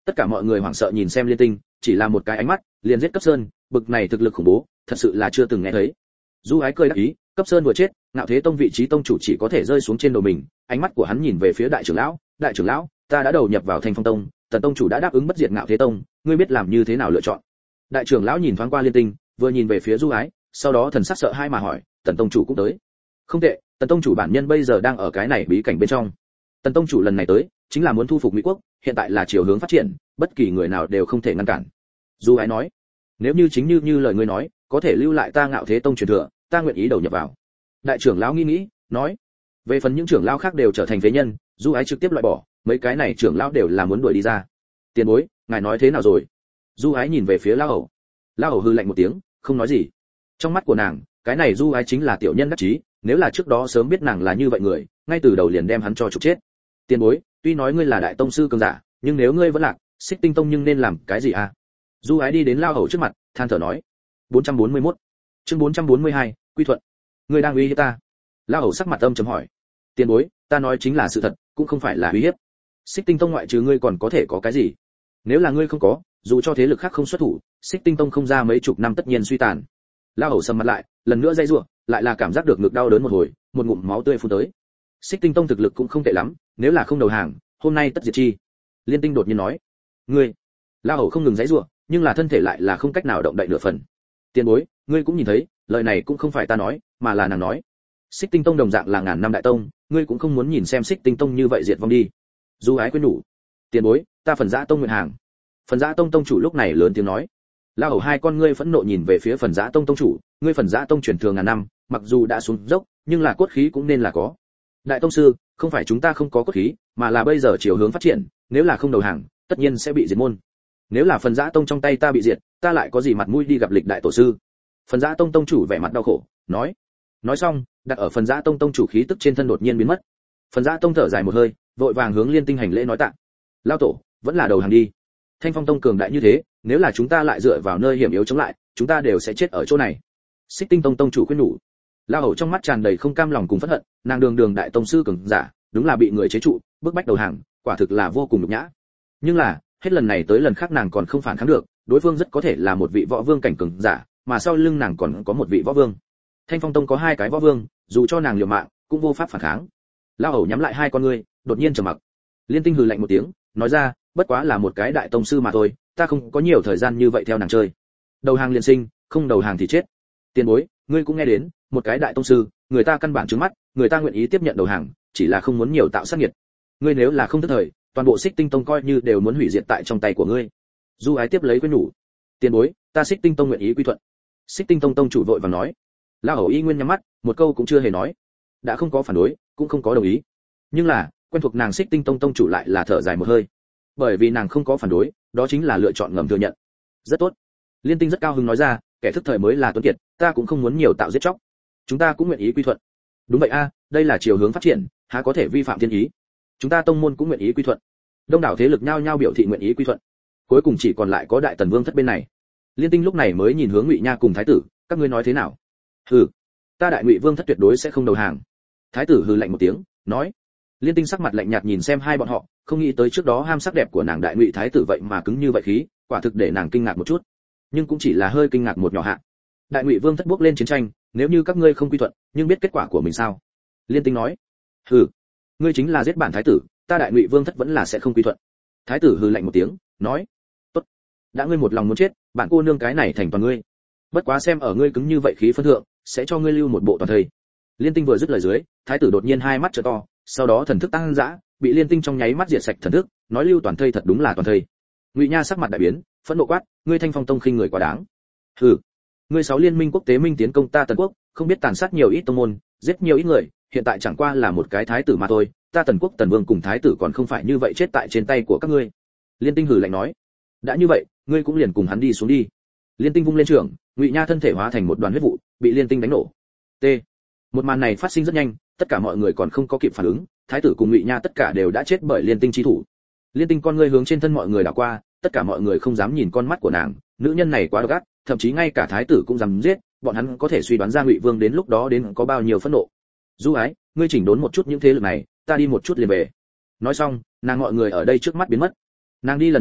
Tất cả mọi người hoảng sợ nhìn xem Liên Tinh, chỉ là một cái ánh mắt liền giết cấp sơn, bực này thực lực khủng bố thật sự là chưa từng nghe thấy. Du Ái cười đắc ý, cấp sơn vừa chết, Ngạo Thế Tông vị trí tông chủ chỉ có thể rơi xuống trên đầu mình. Ánh mắt của hắn nhìn về phía đại trưởng lão, đại trưởng lão, ta đã đầu nhập vào Thanh Phong Tông, Tần tông chủ đã đáp ứng bất diệt Ngạo Thế Tông, ngươi biết làm như thế nào lựa chọn? Đại trưởng lão nhìn thoáng qua Liên Tinh, vừa nhìn về phía Du Ái, sau đó thần sắc sợ hãi mà hỏi, Tần tông chủ cũng tới? Không tệ, Tần tông chủ bản nhân bây giờ đang ở cái này bí cảnh bên trong. Tần tông chủ lần này tới, chính là muốn thu phục Ngụy quốc, hiện tại là chiều hướng phát triển, bất kỳ người nào đều không thể ngăn cản. Du Ái nói, nếu như chính như như lời ngươi nói, có thể lưu lại ta Ngạo Thế Tông truyền thừa, ta nguyện ý đầu nhập vào. Đại trưởng lão nghĩ nghĩ, nói, về phần những trưởng lão khác đều trở thành phế nhân, Du Ái trực tiếp loại bỏ, mấy cái này trưởng lão đều là muốn đuổi đi ra. Tiền bối, ngài nói thế nào rồi? Du Ái nhìn về phía Lão Hầu. Lão Hầu hừ lạnh một tiếng, không nói gì. Trong mắt của nàng, cái này Du Ái chính là tiểu nhân đắc chí, nếu là trước đó sớm biết nàng là như vậy người, ngay từ đầu liền đem hắn cho trục chết. Tiền bối, tuy nói ngươi là đại tông sư cường giả, nhưng nếu ngươi vẫn lạc, Xích Tinh Tông nhưng nên làm cái gì à? Du Ái đi đến Lão Hầu trước mặt, than thở nói. bốn trăm bốn mươi mốt Chương bốn trăm bốn mươi hai, quy thuận. Ngươi đang uy hiếp ta? Lão Hầu sắc mặt âm trầm hỏi. Tiền bối, ta nói chính là sự thật, cũng không phải là uy hiếp. Xích Tinh Tông ngoại trừ ngươi còn có thể có cái gì? Nếu là ngươi không có, dù cho thế lực khác không xuất thủ, Xích Tinh Tông không ra mấy chục năm tất nhiên suy tàn. Lão Hầu sầm mặt lại, lần nữa dây rủa, lại là cảm giác được ngực đau đớn một hồi, một ngụm máu tươi phun tới. Xích Tinh Tông thực lực cũng không tệ lắm, nếu là không đầu hàng, hôm nay tất diệt chi. Liên Tinh đột nhiên nói. Ngươi? Lão Hầu không ngừng dãy rủa, nhưng là thân thể lại là không cách nào động đậy nửa phần. Tiền bối, ngươi cũng nhìn thấy, lời này cũng không phải ta nói, mà là nàng nói. Xích Tinh Tông đồng dạng là ngàn năm đại tông, ngươi cũng không muốn nhìn xem Xích Tinh Tông như vậy diệt vong đi. Du Ái khuyên nhủ. Tiền bối, ta Phần Dã Tông nguyện hàng. Phần Dã Tông tông chủ lúc này lớn tiếng nói. Lão Hầu hai con ngươi phẫn nộ nhìn về phía Phần Dã Tông tông chủ, ngươi Phần Dã Tông truyền thừa ngàn năm, mặc dù đã xuống dốc, nhưng là cốt khí cũng nên là có. Đại tông sư, không phải chúng ta không có cốt khí, mà là bây giờ chiều hướng phát triển, nếu là không đầu hàng, tất nhiên sẽ bị diệt môn. Nếu là Phần Dã Tông trong tay ta bị diệt, ta lại có gì mặt mũi đi gặp lịch đại tổ sư? Phần Dã Tông tông chủ vẻ mặt đau khổ, nói. Nói xong, đặt ở Phần Dã Tông tông chủ khí tức trên thân đột nhiên biến mất. Phần Dã Tông thở dài một hơi, vội vàng hướng Liên Tinh hành lễ nói tạ. Lão tổ, vẫn là đầu hàng đi. Thanh Phong Tông cường đại như thế, nếu là chúng ta lại dựa vào nơi hiểm yếu chống lại, chúng ta đều sẽ chết ở chỗ này. Xích Tinh Tông tông chủ khuyên nhủ. Lão Hầu trong mắt tràn đầy không cam lòng cùng phẫn hận, nàng đường đường đại tông sư cường giả, đúng là bị người chế trụ, bức bách đầu hàng, quả thực là vô cùng nhục nhã. Nhưng là, hết lần này tới lần khác nàng còn không phản kháng được, đối phương rất có thể là một vị võ vương cảnh cường giả, mà sau lưng nàng còn có một vị võ vương. Thanh Phong Tông có hai cái võ vương, dù cho nàng liều mạng, cũng vô pháp phản kháng. Lão Hầu nhắm lại hai con ngươi, đột nhiên trầm mặc. Liên Tinh hừ lạnh một tiếng, nói ra, bất quá là một cái đại tông sư mà thôi, ta không có nhiều thời gian như vậy theo nàng chơi. Đầu hàng liền sinh, không đầu hàng thì chết. Tiền bối, ngươi cũng nghe đến, một cái đại tông sư, người ta căn bản trừng mắt, người ta nguyện ý tiếp nhận đầu hàng, chỉ là không muốn nhiều tạo sát nghiệt. Ngươi nếu là không thức thời, toàn bộ Xích Tinh Tông coi như đều muốn hủy diệt tại trong tay của ngươi. Du Ái tiếp lấy quên nhủ. Tiền bối, ta Xích Tinh Tông nguyện ý quy thuận. Xích Tinh Tông tông chủ vội vàng nói. Lão Hầu y nguyên nhắm mắt, một câu cũng chưa hề nói. Đã không có phản đối, cũng không có đồng ý. Nhưng là, quen thuộc nàng Xích Tinh Tông tông chủ lại là thở dài một hơi. Bởi vì nàng không có phản đối, đó chính là lựa chọn ngầm thừa nhận. Rất tốt. Liên Tinh rất cao hứng nói ra, kẻ thức thời mới là tuấn kiệt, ta cũng không muốn nhiều tạo giết chóc. Chúng ta cũng nguyện ý quy thuận. Đúng vậy a, đây là chiều hướng phát triển, há có thể vi phạm thiên ý. Chúng ta tông môn cũng nguyện ý quy thuận. Đông đảo thế lực nhao nhao biểu thị nguyện ý quy thuận. Cuối cùng chỉ còn lại có Đại Tần Vương thất bên này. Liên Tinh lúc này mới nhìn hướng Ngụy Nha cùng thái tử, các ngươi nói thế nào? Hừ, ta Đại Ngụy Vương thất tuyệt đối sẽ không đầu hàng. Thái tử hừ lạnh một tiếng, nói. Liên Tinh sắc mặt lạnh nhạt nhìn xem hai bọn họ, không nghĩ tới trước đó ham sắc đẹp của nàng Đại Ngụy thái tử vậy mà cứng như vậy khí, quả thực để nàng kinh ngạc một chút, nhưng cũng chỉ là hơi kinh ngạc một nhỏ hạ. Đại Ngụy Vương thất bước lên chiến tranh, nếu như các ngươi không quy thuận, nhưng biết kết quả của mình sao? Liên Tinh nói. Hừ, ngươi chính là giết bản thái tử, ta Đại Ngụy Vương thất vẫn là sẽ không quy thuận. Thái tử hừ lạnh một tiếng, nói. Tốt, đã ngươi một lòng muốn chết, bạn cô nương cái này thành toàn ngươi. Bất quá xem ở ngươi cứng như vậy khí phân thượng, sẽ cho ngươi lưu một bộ toàn thây. Liên Tinh vừa dứt lời dưới, thái tử đột nhiên hai mắt trợ to, sau đó thần thức tăng dã, bị Liên Tinh trong nháy mắt diệt sạch thần thức, nói lưu toàn thây thật đúng là toàn thây. Ngụy Nha sắc mặt đại biến, phẫn nộ quát, ngươi Thanh Phong Tông khinh người quá đáng. Hừ, ngươi sáu liên minh quốc tế minh tiến công ta Tần quốc, không biết tàn sát nhiều ít tông môn, giết nhiều ít người, hiện tại chẳng qua là một cái thái tử mà thôi, ta Tần quốc Tần Vương cùng thái tử còn không phải như vậy chết tại trên tay của các ngươi. Liên Tinh hừ lạnh nói, đã như vậy, ngươi cũng liền cùng hắn đi xuống đi. Liên Tinh vung lên trường, Ngụy Nha thân thể hóa thành một đoàn huyết vụ, bị Liên Tinh đánh nổ. T. Một màn này phát sinh rất nhanh, tất cả mọi người còn không có kịp phản ứng, thái tử cùng Ngụy Nha tất cả đều đã chết bởi Liên Tinh chi thủ. Liên Tinh con ngươi hướng trên thân mọi người đảo qua, tất cả mọi người không dám nhìn con mắt của nàng, nữ nhân này quá độc ác, thậm chí ngay cả thái tử cũng dám giết, bọn hắn có thể suy đoán ra Ngụy Vương đến lúc đó đến có bao nhiêu phẫn nộ. Du Ái, ngươi chỉnh đốn một chút những thế lực này, ta đi một chút liền về. Nói xong, nàng mọi người ở đây trước mắt biến mất. Nàng đi lần này,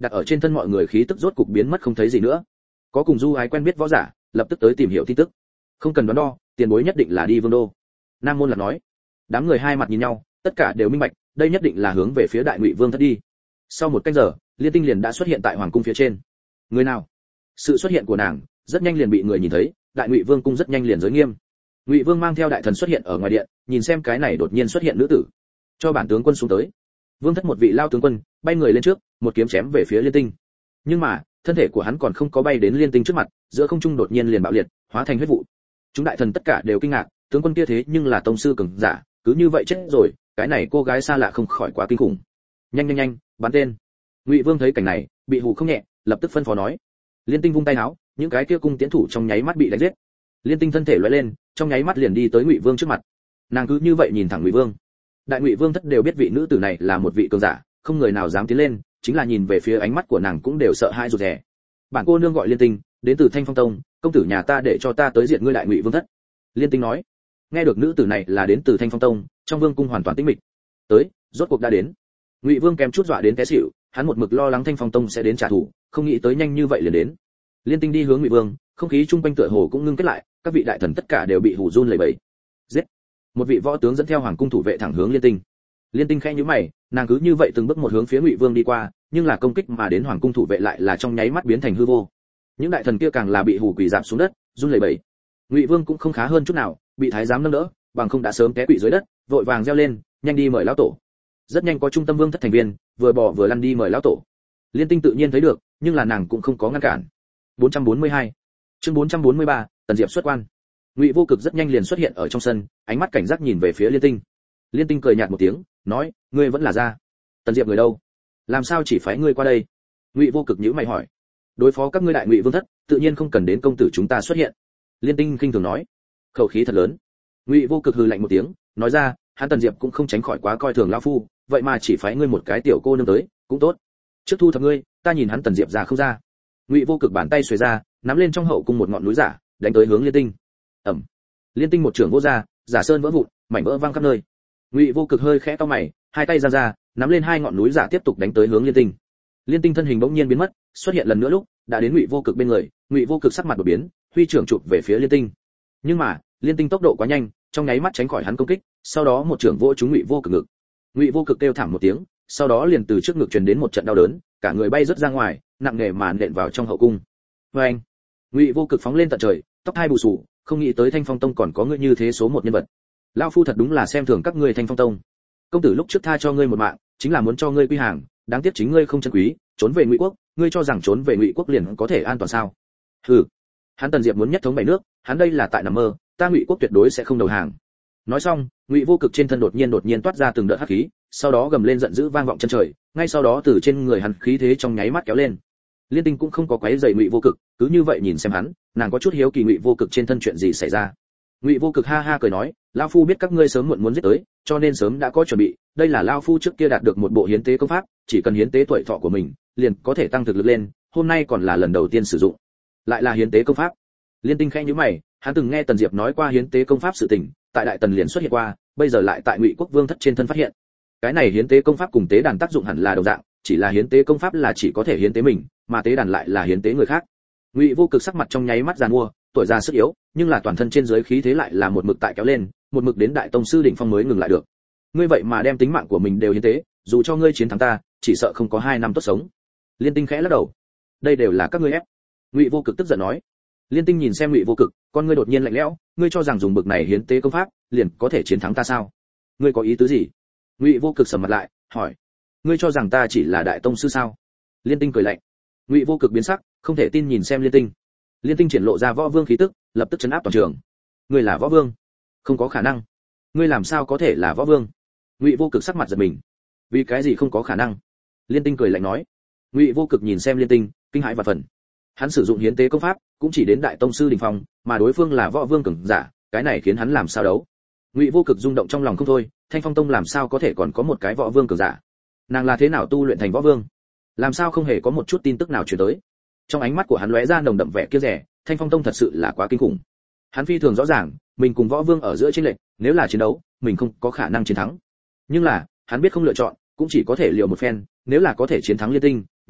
đặt ở trên thân mọi người khí tức rốt cục biến mất không thấy gì nữa. Có cùng du ái quen biết võ giả lập tức tới tìm hiểu tin tức. Không cần đoán đo, tiền bối nhất định là đi vương đô. Nam Môn Lạc nói. Đám người hai mặt nhìn nhau, tất cả đều minh bạch, đây nhất định là hướng về phía Đại Ngụy Vương thất đi. Sau một canh giờ, Liên Tinh liền đã xuất hiện tại hoàng cung phía trên. Người nào? Sự xuất hiện của nàng rất nhanh liền bị người nhìn thấy, Đại Ngụy Vương cung rất nhanh liền giới nghiêm. Ngụy Vương mang theo đại thần xuất hiện ở ngoài điện, nhìn xem cái này đột nhiên xuất hiện nữ tử, cho bản tướng quân xuống tới. Vương thất một vị lao tướng quân bay người lên trước, một kiếm chém về phía Liên Tinh. Nhưng mà thân thể của hắn còn không có bay đến Liên Tinh trước mặt, giữa không trung đột nhiên liền bạo liệt, hóa thành huyết vụ. Chúng đại thần tất cả đều kinh ngạc, tướng quân kia thế nhưng là tông sư cường giả, cứ như vậy chết rồi, cái này cô gái xa lạ không khỏi quá kinh khủng. Nhanh nhanh nhanh, bắn tên. Ngụy Vương thấy cảnh này, bị hù không nhẹ, lập tức phân phó nói. Liên Tinh vung tay áo, những cái kia cung tiến thủ trong nháy mắt bị đánh giết. Liên Tinh thân thể lóe lên, trong nháy mắt liền đi tới Ngụy Vương trước mặt. Nàng cứ như vậy nhìn thẳng Ngụy Vương. Đại Ngụy Vương thất đều biết vị nữ tử này là một vị cường giả, không người nào dám tiến lên, chính là nhìn về phía ánh mắt của nàng cũng đều sợ hãi rụt rè. Bản cô nương gọi Liên Tinh, đến từ Thanh Phong Tông, công tử nhà ta để cho ta tới diện ngươi Đại Ngụy Vương thất. Liên Tinh nói. Nghe được nữ tử này là đến từ Thanh Phong Tông, trong vương cung hoàn toàn tĩnh mịch. Tới, rốt cuộc đã đến. Ngụy Vương kèm chút dọa đến té xỉu, hắn một mực lo lắng Thanh Phong Tông sẽ đến trả thù, không nghĩ tới nhanh như vậy liền đến. Liên Tinh đi hướng Ngụy Vương, không khí chung quanh tựa hồ cũng ngưng kết lại, các vị đại thần tất cả đều bị hù run lẩy bẩy. Giết! Một vị võ tướng dẫn theo hoàng cung thủ vệ thẳng hướng Liên Tinh. Liên Tinh khẽ nhíu mày, nàng cứ như vậy từng bước một hướng phía Ngụy Vương đi qua, nhưng là công kích mà đến hoàng cung thủ vệ lại là trong nháy mắt biến thành hư vô. Những đại thần kia càng là bị hù quỳ rạp xuống đất, run lẩy bẩy. Ngụy Vương cũng không khá hơn chút nào, bị thái giám nâng đỡ, bằng không đã sớm té quỵ dưới đất, vội vàng reo lên, nhanh đi mời lão tổ. Rất nhanh có trung tâm vương thất thành viên, vừa bò vừa lăn đi mời lão tổ. Liên Tinh tự nhiên thấy được, nhưng là nàng cũng không có ngăn cản. bốn trăm bốn mươi hai Chương bốn trăm bốn mươi ba Tần Diệp xuất quan. Ngụy Vô Cực rất nhanh liền xuất hiện ở trong sân, ánh mắt cảnh giác nhìn về phía Liên Tinh. Liên Tinh cười nhạt một tiếng, nói, ngươi vẫn là ra. Tần Diệp người đâu? Làm sao chỉ phái ngươi qua đây? Ngụy Vô Cực nhíu mày hỏi. Đối phó các ngươi Đại Ngụy Vương thất, tự nhiên không cần đến công tử chúng ta xuất hiện. Liên Tinh khinh thường nói. Khẩu khí thật lớn. Ngụy Vô Cực hừ lạnh một tiếng, nói ra, hắn Tần Diệp cũng không tránh khỏi quá coi thường lão phu, vậy mà chỉ phái ngươi một cái tiểu cô nương tới, cũng tốt. Trước thu thập ngươi, ta nhìn hắn Tần Diệp ra không ra. Ngụy Vô Cực bàn tay xuề ra, nắm lên trong hậu cung một ngọn núi giả, đánh tới hướng Liên Tinh. Ầm. Liên Tinh một trường vỗ ra, giả sơn vỡ vụn, mảnh vỡ văng khắp nơi. Ngụy Vô Cực hơi khẽ cau mày, hai tay ra ra, nắm lên hai ngọn núi giả tiếp tục đánh tới hướng Liên Tinh. Liên Tinh thân hình bỗng nhiên biến mất, xuất hiện lần nữa lúc đã đến Ngụy Vô Cực bên người. Ngụy Vô Cực sắc mặt đột biến, huy trưởng chụp về phía Liên Tinh. Nhưng mà Liên Tinh tốc độ quá nhanh, trong nháy mắt tránh khỏi hắn công kích, sau đó một trưởng vỗ trúng Ngụy Vô Cực ngực. Ngụy Vô Cực kêu thảm một tiếng, sau đó liền từ trước ngực truyền đến một trận đau đớn, cả người bay rớt ra ngoài, nặng nề mà nện vào trong hậu cung. Và anh, Ngụy Vô Cực phóng lên tận trời, tóc hai bù xù, không nghĩ tới Thanh Phong Tông còn có ngươi như thế số một nhân vật. Lão phu thật đúng là xem thường các ngươi Thanh Phong Tông. Công tử lúc trước tha cho ngươi một mạng, chính là muốn cho ngươi quy hàng, đáng tiếc chính ngươi không chân quý, trốn về Ngụy quốc, ngươi cho rằng trốn về Ngụy quốc liền có thể an toàn sao? Hừ. Hắn Tần Diệp muốn nhất thống bảy nước, hắn đây là tại nằm mơ, ta Ngụy quốc tuyệt đối sẽ không đầu hàng. Nói xong, Ngụy Vô Cực trên thân đột nhiên đột nhiên toát ra từng đợt hắc khí, sau đó gầm lên giận dữ vang vọng chân trời, ngay sau đó từ trên người hắn khí thế trong nháy mắt kéo lên. Liên Tinh cũng không có quấy rầy Ngụy Vô Cực, cứ như vậy nhìn xem hắn, nàng có chút hiếu kỳ Ngụy Vô Cực trên thân chuyện gì xảy ra. Ngụy Vô Cực ha ha cười nói, lão phu biết các ngươi sớm muộn muốn giết tới, cho nên sớm đã có chuẩn bị, đây là lão phu trước kia đạt được một bộ hiến tế công pháp, chỉ cần hiến tế tuổi thọ của mình, liền có thể tăng thực lực lên, hôm nay còn là lần đầu tiên sử dụng. Lại là hiến tế công pháp. Liên Tinh khẽ nhíu mày, hắn từng nghe Tần Diệp nói qua hiến tế công pháp sự tình, tại Đại Tần liền xuất hiện qua, bây giờ lại tại Ngụy Quốc Vương thất trên thân phát hiện. Cái này hiến tế công pháp cùng tế đàn tác dụng hẳn là đồng dạng, chỉ là hiến tế công pháp là chỉ có thể hiến tế mình, mà tế đàn lại là hiến tế người khác. Ngụy Vô Cực sắc mặt trong nháy mắt giàn mua, tuổi già sức yếu, nhưng là toàn thân trên dưới khí thế lại là một mực tại kéo lên, một mực đến đại tông sư đỉnh phong mới ngừng lại được. Ngươi vậy mà đem tính mạng của mình đều hiến tế, dù cho ngươi chiến thắng ta, chỉ sợ không có hai năm tốt sống. Liên Tinh khẽ lắc đầu. Đây đều là các ngươi ép. Ngụy Vô Cực tức giận nói. Liên Tinh nhìn xem Ngụy Vô Cực, con ngươi đột nhiên lạnh lẽo, ngươi cho rằng dùng bực này hiến tế công pháp, liền có thể chiến thắng ta sao? Ngươi có ý tứ gì? Ngụy Vô Cực sầm mặt lại, hỏi. Ngươi cho rằng ta chỉ là đại tông sư sao? Liên Tinh cười lạnh. Ngụy Vô Cực biến sắc, không thể tin nhìn xem Liên Tinh. Liên Tinh triển lộ ra võ vương khí tức, lập tức chấn áp toàn trường. Ngươi là võ vương? Không có khả năng. Ngươi làm sao có thể là võ vương? Ngụy Vô Cực sắc mặt giật mình. Vì cái gì không có khả năng? Liên Tinh cười lạnh nói. Ngụy Vô Cực nhìn xem Liên Tinh, kinh hãi và phần. Hắn sử dụng hiến tế công pháp, cũng chỉ đến đại tông sư đỉnh phong, mà đối phương là võ vương cường giả, cái này khiến hắn làm sao đấu? Ngụy Vô Cực rung động trong lòng không thôi, Thanh Phong Tông làm sao có thể còn có một cái võ vương cường giả? Nàng là thế nào tu luyện thành võ vương? Làm sao không hề có một chút tin tức nào truyền tới? Trong ánh mắt của hắn lóe ra nồng đậm vẻ kia rẻ, Thanh Phong Tông thật sự là quá kinh khủng. Hắn phi thường rõ ràng, mình cùng võ vương ở giữa chênh lệch, nếu là chiến đấu, mình không có khả năng chiến thắng. Nhưng là, hắn biết không lựa chọn, cũng chỉ có thể liều một phen, nếu là có thể chiến thắng Liên Tinh,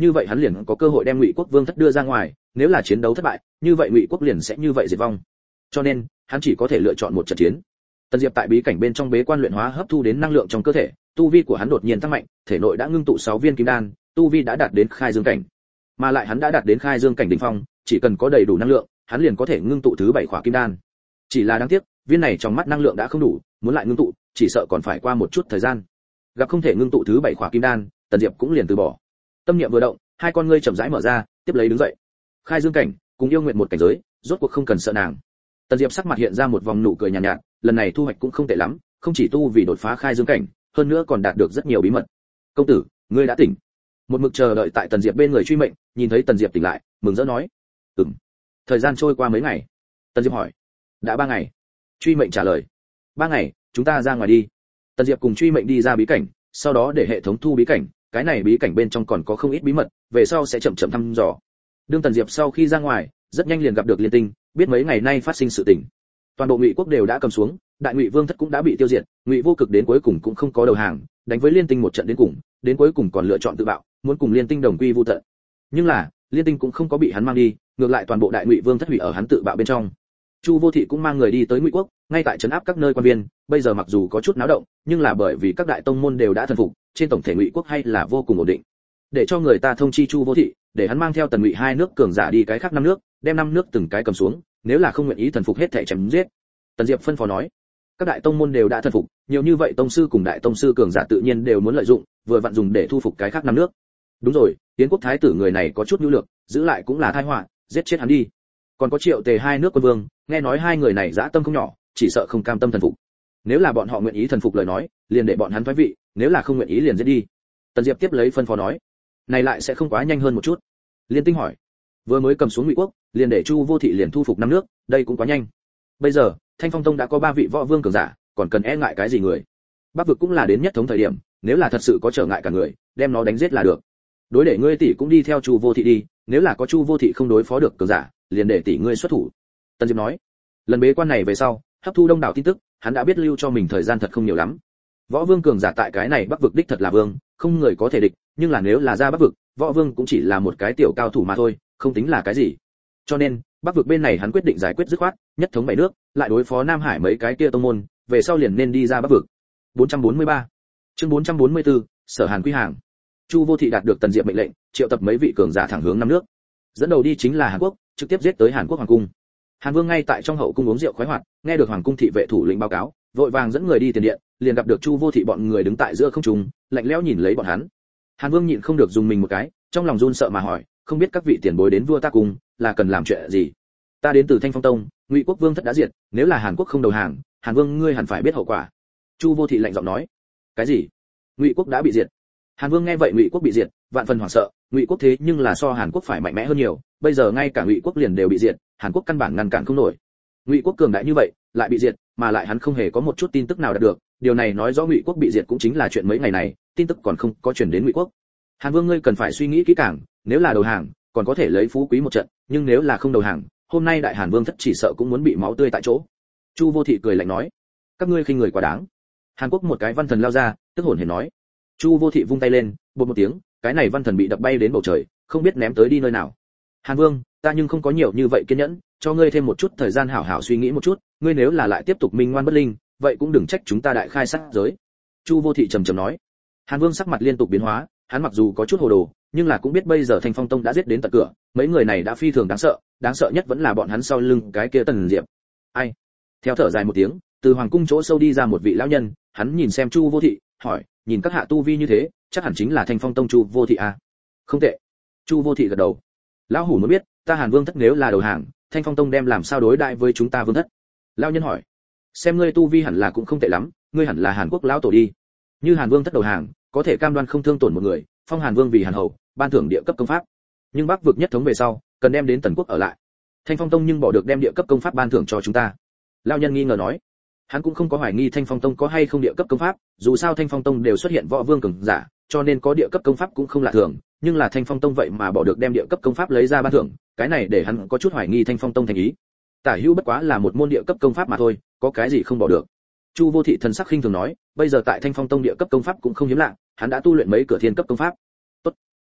như vậy hắn liền có cơ hội đem Ngụy quốc vương thất đưa ra ngoài, nếu là chiến đấu thất bại, như vậy Ngụy quốc liền sẽ như vậy diệt vong. Cho nên, hắn chỉ có thể lựa chọn một trận chiến. Tần Diệp tại bí cảnh bên trong bế quan luyện hóa hấp thu đến năng lượng trong cơ thể, tu vi của hắn đột nhiên tăng mạnh, thể nội đã ngưng tụ sáu viên kim đan, tu vi đã đạt đến khai dương cảnh. Mà lại hắn đã đạt đến khai dương cảnh đỉnh phong, chỉ cần có đầy đủ năng lượng, hắn liền có thể ngưng tụ thứ bảy khỏa kim đan. Chỉ là đáng tiếc, viên này trong mắt năng lượng đã không đủ, muốn lại ngưng tụ, chỉ sợ còn phải qua một chút thời gian. Gặp không thể ngưng tụ thứ bảy khỏa kim đan, Tần Diệp cũng liền từ bỏ. Tâm niệm vừa động, hai con ngươi chậm rãi mở ra, tiếp lấy đứng dậy. Khai dương cảnh, cùng yêu nguyện một cảnh giới, rốt cuộc không cần sợ nàng. Tần Diệp sắc mặt hiện ra một vòng nụ cười nhàn nhạt, nhạt, lần này thu hoạch cũng không tệ lắm, không chỉ tu vì đột phá khai dương cảnh, hơn nữa còn đạt được rất nhiều bí mật. Công tử, ngươi đã tỉnh. Một mực chờ đợi tại Tần Diệp bên người truy mệnh, nhìn thấy Tần Diệp tỉnh lại, mừng rỡ nói, ừm. Thời gian trôi qua mấy ngày. Tần Diệp hỏi, đã ba ngày. Truy mệnh trả lời, ba ngày, chúng ta ra ngoài đi. Tần Diệp cùng truy mệnh đi ra bí cảnh, sau đó để hệ thống thu bí cảnh, cái này bí cảnh bên trong còn có không ít bí mật, về sau sẽ chậm chậm thăm dò. Đương Tần Diệp sau khi ra ngoài, rất nhanh liền gặp được Liên Tinh, biết mấy ngày nay phát sinh sự tình. Toàn bộ Ngụy quốc đều đã cầm xuống, Đại Ngụy Vương thất cũng đã bị tiêu diệt, Ngụy Vô Cực đến cuối cùng cũng không có đầu hàng, đánh với Liên Tinh một trận đến cùng, đến cuối cùng còn lựa chọn tự bạo, muốn cùng Liên Tinh đồng quy vu tận. Nhưng là, Liên Tinh cũng không có bị hắn mang đi, ngược lại toàn bộ Đại Ngụy Vương thất hủy ở hắn tự bạo bên trong. Chu Vô Thị cũng mang người đi tới Ngụy quốc, ngay tại trấn áp các nơi quan viên, bây giờ mặc dù có chút náo động, nhưng là bởi vì các đại tông môn đều đã thần phục, trên tổng thể Ngụy quốc hay là vô cùng ổn định. Để cho người ta thông chi Chu Vô Thị, để hắn mang theo Tần Ngụy hai nước cường giả đi cái khác năm nước, đem năm nước từng cái cầm xuống, nếu là không nguyện ý thần phục hết thảy chém giết. Tần Diệp phân phó nói, các đại tông môn đều đã thần phục, nhiều như vậy tông sư cùng đại tông sư cường giả tự nhiên đều muốn lợi dụng, vừa vặn dùng để thu phục cái khác năm nước. Đúng rồi, Tiến quốc thái tử người này có chút nhu lược, giữ lại cũng là tai họa, giết chết hắn đi. Còn có Triệu Tề hai nước quân vương, nghe nói hai người này dã tâm không nhỏ, chỉ sợ không cam tâm thần phục. Nếu là bọn họ nguyện ý thần phục lời nói, liền để bọn hắn thoái vị, nếu là không nguyện ý liền giết đi. Tần Diệp tiếp lấy phân phó nói, này lại sẽ không quá nhanh hơn một chút. Liên Tinh hỏi, vừa mới cầm xuống Ngụy quốc, liền để Chu Vô Thị liền thu phục năm nước, đây cũng quá nhanh. Bây giờ, Thanh Phong Tông đã có ba vị võ vương cường giả, còn cần e ngại cái gì người? Bắc vực cũng là đến nhất thống thời điểm, nếu là thật sự có trở ngại cả người, đem nó đánh giết là được. Đối để ngươi tỷ cũng đi theo Chu Vô Thị đi, nếu là có Chu Vô Thị không đối phó được cường giả, liền để tỷ ngươi xuất thủ. Tần Diệp nói, lần bế quan này về sau, hấp thu đông đảo tin tức, hắn đã biết lưu cho mình thời gian thật không nhiều lắm. Võ vương cường giả tại cái này Bắc vực đích thật là vương, không người có thể địch, nhưng là nếu là ra Bắc vực, võ vương cũng chỉ là một cái tiểu cao thủ mà thôi, không tính là cái gì. Cho nên, Bắc vực bên này hắn quyết định giải quyết dứt khoát, nhất thống bảy nước, lại đối phó Nam Hải mấy cái kia tông môn, về sau liền nên đi ra Bắc vực. bốn trăm bốn mươi ba Chương bốn trăm bốn mươi tư, Sở Hàn quy hàng. Chu Vô Thị đạt được Tần Diệp mệnh lệnh, triệu tập mấy vị cường giả thẳng hướng năm nước. Dẫn đầu đi chính là Hàn Quốc, trực tiếp giết tới Hàn Quốc hoàng cung. Hàn Vương ngay tại trong hậu cung uống rượu khoái hoạt, nghe được hoàng cung thị vệ thủ lĩnh báo cáo, vội vàng dẫn người đi tiền điện, liền gặp được Chu Vô Thị bọn người đứng tại giữa không trung, lạnh lẽo nhìn lấy bọn hắn. Hàn Vương nhịn không được dùng mình một cái, trong lòng run sợ mà hỏi, không biết các vị tiền bối đến vua ta cùng, là cần làm chuyện gì? Ta đến từ Thanh Phong Tông, Ngụy quốc vương thất đã diệt, nếu là Hàn Quốc không đầu hàng, Hàn Vương ngươi hẳn phải biết hậu quả. Chu Vô Thị lạnh giọng nói. Cái gì? Ngụy quốc đã bị diệt? Hàn Vương nghe vậy Ngụy quốc bị diệt, vạn phần hoảng sợ, Ngụy quốc thế nhưng là so Hàn Quốc phải mạnh mẽ hơn nhiều, bây giờ ngay cả Ngụy quốc liền đều bị diệt, Hàn Quốc căn bản ngăn cản không nổi. Ngụy quốc cường đại như vậy, lại bị diệt, mà lại hắn không hề có một chút tin tức nào đạt được, điều này nói rõ Ngụy quốc bị diệt cũng chính là chuyện mấy ngày này, tin tức còn không có truyền đến Ngụy quốc. Hàn Vương ngươi cần phải suy nghĩ kỹ càng, nếu là đầu hàng, còn có thể lấy phú quý một trận, nhưng nếu là không đầu hàng, hôm nay đại Hàn Vương thất chỉ sợ cũng muốn bị máu tươi tại chỗ. Chu Vô Thị cười lạnh nói, các ngươi khinh người quá đáng. Hàn Quốc một cái văn thần lao ra, tức hồn hển nói. Chu Vô Thị vung tay lên, bột một tiếng, cái này văn thần bị đập bay đến bầu trời, không biết ném tới đi nơi nào. Hàn Vương, ta nhưng không có nhiều như vậy kiên nhẫn, cho ngươi thêm một chút thời gian hảo hảo suy nghĩ một chút, ngươi nếu là lại tiếp tục minh ngoan bất linh, vậy cũng đừng trách chúng ta đại khai sát giới. Chu Vô Thị trầm trầm nói. Hàn Vương sắc mặt liên tục biến hóa, hắn mặc dù có chút hồ đồ, nhưng là cũng biết bây giờ Thanh Phong Tông đã giết đến tận cửa, mấy người này đã phi thường đáng sợ, đáng sợ nhất vẫn là bọn hắn sau lưng cái kia Tần Diệp. Ai? Theo thở dài một tiếng, từ hoàng cung chỗ sâu đi ra một vị lão nhân, hắn nhìn xem Chu Vô Thị, hỏi, nhìn các hạ tu vi như thế, chắc hẳn chính là Thanh Phong Tông Chu Vô Thị à? Không tệ. Chu Vô Thị gật đầu. Lão hủ muốn biết, ta Hàn Vương thất nếu là đầu hàng, Thanh Phong Tông đem làm sao đối đại với chúng ta Vương thất? Lão nhân hỏi. Xem ngươi tu vi hẳn là cũng không tệ lắm, ngươi hẳn là Hàn Quốc lão tổ đi. Như Hàn Vương thất đầu hàng, có thể cam đoan không thương tổn một người, phong Hàn Vương vì Hàn hầu, ban thưởng địa cấp công pháp. Nhưng Bắc vực nhất thống về sau, cần đem đến Tần quốc ở lại. Thanh Phong Tông nhưng bỏ được đem địa cấp công pháp ban thưởng cho chúng ta. Lão nhân nghi ngờ nói. Hắn cũng không có hoài nghi Thanh Phong Tông có hay không địa cấp công pháp, dù sao Thanh Phong Tông đều xuất hiện võ vương cường giả, cho nên có địa cấp công pháp cũng không lạ thường, nhưng là Thanh Phong Tông vậy mà bỏ được đem địa cấp công pháp lấy ra ban thưởng, cái này để hắn có chút hoài nghi Thanh Phong Tông thành ý. Tả hữu bất quá là một môn địa cấp công pháp mà thôi, có cái gì không bỏ được. Chu Vô Thị thần sắc khinh thường nói, bây giờ tại Thanh Phong Tông địa cấp công pháp cũng không hiếm lạ, hắn đã tu luyện mấy cửa thiên cấp công pháp. Tốt.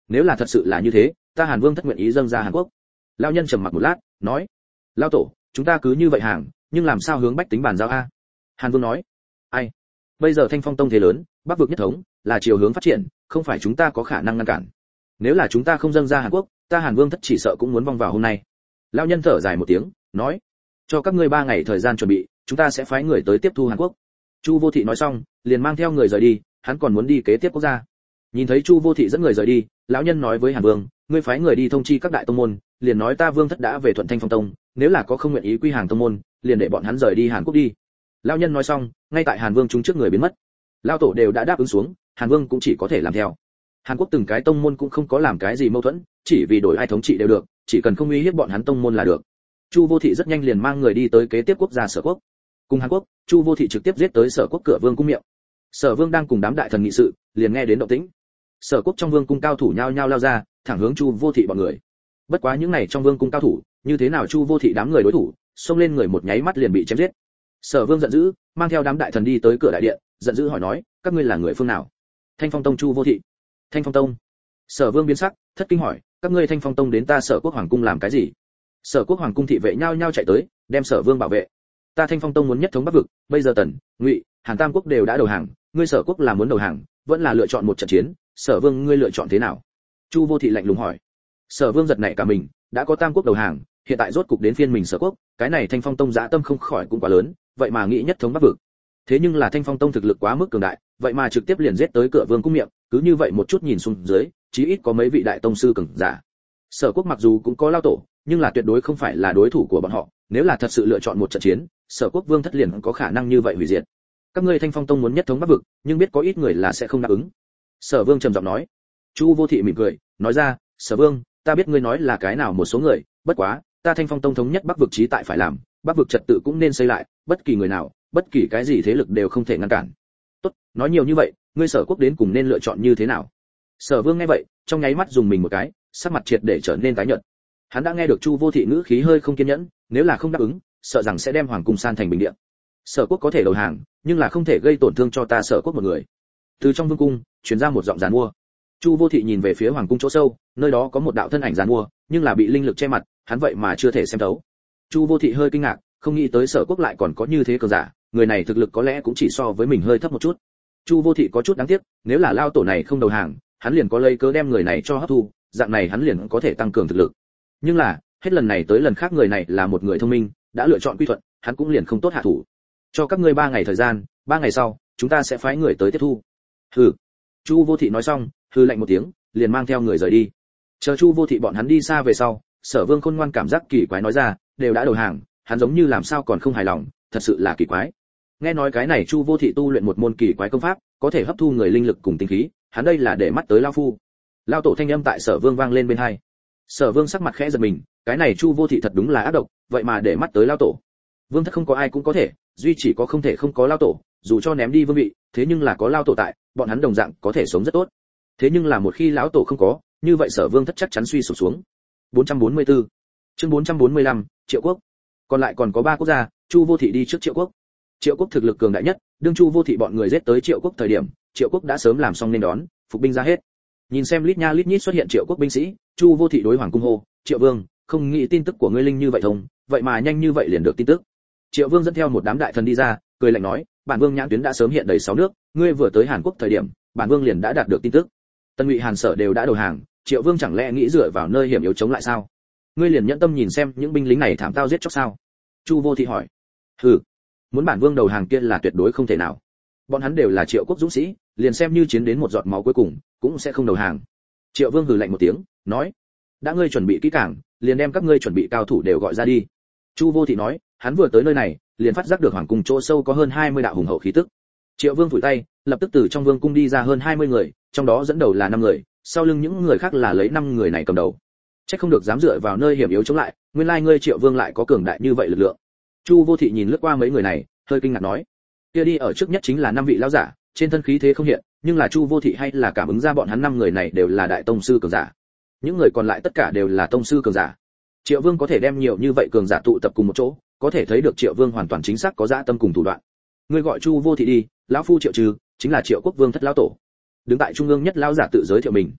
nếu là thật sự là như thế, ta Hàn Vương thất nguyện ý dâng ra Hàn Quốc. Lão nhân trầm mặc một lát, nói: Lão tổ, chúng ta cứ như vậy hàng, nhưng làm sao hướng bách tính bàn giao a? Hàn Vương nói: ai, bây giờ Thanh Phong tông thế lớn, bắc vực nhất thống, là chiều hướng phát triển, không phải chúng ta có khả năng ngăn cản. Nếu là chúng ta không dâng ra Hàn Quốc, ta Hàn Vương thất chỉ sợ cũng muốn vong vào hôm nay. Lão nhân thở dài một tiếng, nói: cho các ngươi ba ngày thời gian chuẩn bị, chúng ta sẽ phái người tới tiếp thu Hàn Quốc. Chu Vô Thị nói xong, liền mang theo người rời đi, hắn còn muốn đi kế tiếp quốc gia. Nhìn thấy Chu Vô Thị dẫn người rời đi, lão nhân nói với Hàn Vương: ngươi phái người đi thông chi các đại tông môn, liền nói ta Vương thất đã về Thuận Thanh Phong tông, nếu là có không nguyện ý quy hàng tông môn, liền để bọn hắn rời đi Hàn Quốc đi. Lão nhân nói xong, ngay tại Hàn Vương chúng trước người biến mất. Lão tổ đều đã đáp ứng xuống, Hàn Vương cũng chỉ có thể làm theo. Hàn Quốc từng cái tông môn cũng không có làm cái gì mâu thuẫn, chỉ vì đổi ai thống trị đều được, chỉ cần không uy hiếp bọn hắn tông môn là được. Chu Vô Thị rất nhanh liền mang người đi tới kế tiếp quốc gia Sở Quốc. Cùng Hàn Quốc, Chu Vô Thị trực tiếp giết tới Sở Quốc cửa vương cung miệng. Sở Vương đang cùng đám đại thần nghị sự, liền nghe đến động tĩnh. Sở Quốc trong vương cung cao thủ nhao nhao lao ra, thẳng hướng Chu Vô Thị bọn người. Bất quá những này trong vương cung cao thủ, như thế nào Chu Vô Thị đám người đối thủ, xông lên người một nháy mắt liền bị chém giết. Sở Vương giận dữ, mang theo đám đại thần đi tới cửa đại điện, giận dữ hỏi nói: các ngươi là người phương nào? Thanh Phong tông Chu Vô Thị. Thanh Phong tông. Sở Vương biến sắc, thất kinh hỏi: các ngươi Thanh Phong tông đến ta Sở Quốc hoàng cung làm cái gì? Sở Quốc hoàng cung thị vệ nhao nhao chạy tới, đem Sở Vương bảo vệ. Ta Thanh Phong tông muốn nhất thống bắc vực, bây giờ Tần, Ngụy, Hàn tam quốc đều đã đầu hàng, ngươi Sở Quốc là muốn đầu hàng, vẫn là lựa chọn một trận chiến, Sở Vương ngươi lựa chọn thế nào? Chu Vô Thị lạnh lùng hỏi. Sở Vương giật nảy cả mình, đã có tam quốc đầu hàng, hiện tại rốt cục đến phiên mình Sở Quốc, cái này Thanh Phong tông dã tâm không khỏi cũng quá lớn, vậy mà nghĩ nhất thống bắc vực. Thế nhưng là Thanh Phong tông thực lực quá mức cường đại, vậy mà trực tiếp liền giết tới cửa vương cung miệng, cứ như vậy một chút nhìn xuống dưới, chí ít có mấy vị đại tông sư cường giả. Sở Quốc mặc dù cũng có lao tổ, nhưng là tuyệt đối không phải là đối thủ của bọn họ, nếu là thật sự lựa chọn một trận chiến, Sở Quốc vương thất liền có khả năng như vậy hủy diệt. Các ngươi Thanh Phong tông muốn nhất thống bắc vực, nhưng biết có ít người là sẽ không đáp ứng. Sở Vương trầm giọng nói. Chu Vô Thị mỉm cười, nói ra: Sở Vương, ta biết ngươi nói là cái nào một số người, bất quá, ta Thanh Phong tông thống nhất bắc vực chí tại phải làm, bắc vực trật tự cũng nên xây lại, bất kỳ người nào, bất kỳ cái gì thế lực đều không thể ngăn cản. Tốt, nói nhiều như vậy, ngươi Sở Quốc đến cùng nên lựa chọn như thế nào? Sở Vương nghe vậy, trong nháy mắt dùng mình một cái, sắc mặt triệt để trở nên tái nhợt. Hắn đã nghe được Chu Vô Thị ngữ khí hơi không kiên nhẫn, nếu là không đáp ứng, sợ rằng sẽ đem hoàng cung san thành bình địa. Sở Quốc có thể đầu hàng, nhưng là không thể gây tổn thương cho ta Sở Quốc một người. Từ trong vương cung truyền ra một giọng giàn mua. Chu Vô Thị nhìn về phía hoàng cung chỗ sâu, nơi đó có một đạo thân ảnh giàn mua, nhưng là bị linh lực che mặt, hắn vậy mà chưa thể xem thấu. Chu Vô Thị hơi kinh ngạc, không nghĩ tới Sở Quốc lại còn có như thế cường giả, người này thực lực có lẽ cũng chỉ so với mình hơi thấp một chút. Chu Vô Thị có chút đáng tiếc, nếu là lao tổ này không đầu hàng, hắn liền có lấy cớ đem người này cho hấp thu, dạng này hắn liền có thể tăng cường thực lực. Nhưng là, hết lần này tới lần khác người này là một người thông minh, đã lựa chọn quy thuận, hắn cũng liền không tốt hạ thủ. Cho các ngươi ba ngày thời gian, ba ngày sau, chúng ta sẽ phái người tới tiếp thu. Hừ. Chu Vô Thị nói xong, hừ lạnh một tiếng, liền mang theo người rời đi. Chờ Chu Vô Thị bọn hắn đi xa về sau, Sở Vương khôn ngoan cảm giác kỳ quái nói ra, đều đã đầu hàng, hắn giống như làm sao còn không hài lòng, thật sự là kỳ quái. Nghe nói cái này Chu Vô Thị tu luyện một môn kỳ quái công pháp, có thể hấp thu người linh lực cùng tinh khí, hắn đây là để mắt tới lão phu. Lão tổ thanh âm tại Sở Vương vang lên bên tai. Sở Vương sắc mặt khẽ giật mình, cái này Chu Vô Thị thật đúng là ác độc, vậy mà để mắt tới lão tổ. Vương thất không có ai cũng có thể, duy chỉ có không thể không có lão tổ, dù cho ném đi vương vị, thế nhưng là có lão tổ tại, bọn hắn đồng dạng có thể sống rất tốt. Thế nhưng là một khi lão tổ không có, như vậy Sở Vương thất chắc chắn suy sụp xuống. bốn trăm bốn mươi tư Chương bốn trăm bốn mươi lăm, Triệu Quốc. Còn lại còn có ba quốc gia, Chu Vô Thị đi trước Triệu Quốc. Triệu Quốc thực lực cường đại nhất, đương Chu Vô Thị bọn người giết tới Triệu Quốc thời điểm, Triệu Quốc đã sớm làm xong nên đón, phục binh ra hết. Nhìn xem lít nha lít nhít xuất hiện Triệu Quốc binh sĩ, Chu Vô Thị đối hoàng cung hô: "Triệu Vương, không nghĩ tin tức của ngươi linh như vậy thông, vậy mà nhanh như vậy liền được tin tức." Triệu Vương dẫn theo một đám đại thần đi ra, cười lạnh nói: "Bản Vương nhãn tuyến đã sớm hiện đầy sáu nước, ngươi vừa tới Hàn Quốc thời điểm, bản Vương liền đã đạt được tin tức. Tân Ngụy Hàn Sở đều đã đầu hàng, Triệu Vương chẳng lẽ nghĩ dựa vào nơi hiểm yếu chống lại sao? Ngươi liền nhẫn tâm nhìn xem những binh lính này thảm tao giết chóc sao?" Chu Vô Thị hỏi. "Hừ, muốn bản Vương đầu hàng kia là tuyệt đối không thể nào. Bọn hắn đều là Triệu Quốc dũng sĩ, liền xem như chiến đến một giọt máu cuối cùng, cũng sẽ không đầu hàng." Triệu Vương hừ lạnh một tiếng, nói: "Đã ngươi chuẩn bị kỹ càng, liền đem các ngươi chuẩn bị cao thủ đều gọi ra đi." Chu Vô Thị nói, hắn vừa tới nơi này, liền phát giác được hoàng cung chỗ sâu có hơn hai mươi đạo hùng hậu khí tức. Triệu Vương vùi tay, lập tức từ trong vương cung đi ra hơn hai mươi người, trong đó dẫn đầu là năm người, sau lưng những người khác là lấy năm người này cầm đầu. Chắc không được dám dựa vào nơi hiểm yếu chống lại, nguyên lai ngươi Triệu Vương lại có cường đại như vậy lực lượng. Chu Vô Thị nhìn lướt qua mấy người này, hơi kinh ngạc nói: "Kia đi ở trước nhất chính là năm vị lão giả, trên thân khí thế không hiện, nhưng là Chu Vô Thị hay là cảm ứng ra bọn hắn năm người này đều là đại tông sư cường giả. Những người còn lại tất cả đều là tông sư cường giả. Triệu Vương có thể đem nhiều như vậy cường giả tụ tập cùng một chỗ, có thể thấy được Triệu Vương hoàn toàn chính xác có dã tâm cùng thủ đoạn. Ngươi gọi Chu Vô Thị đi, lão phu Triệu Trừ, chính là Triệu Quốc Vương thất lão tổ." Đứng tại trung ương nhất lão giả tự giới thiệu mình.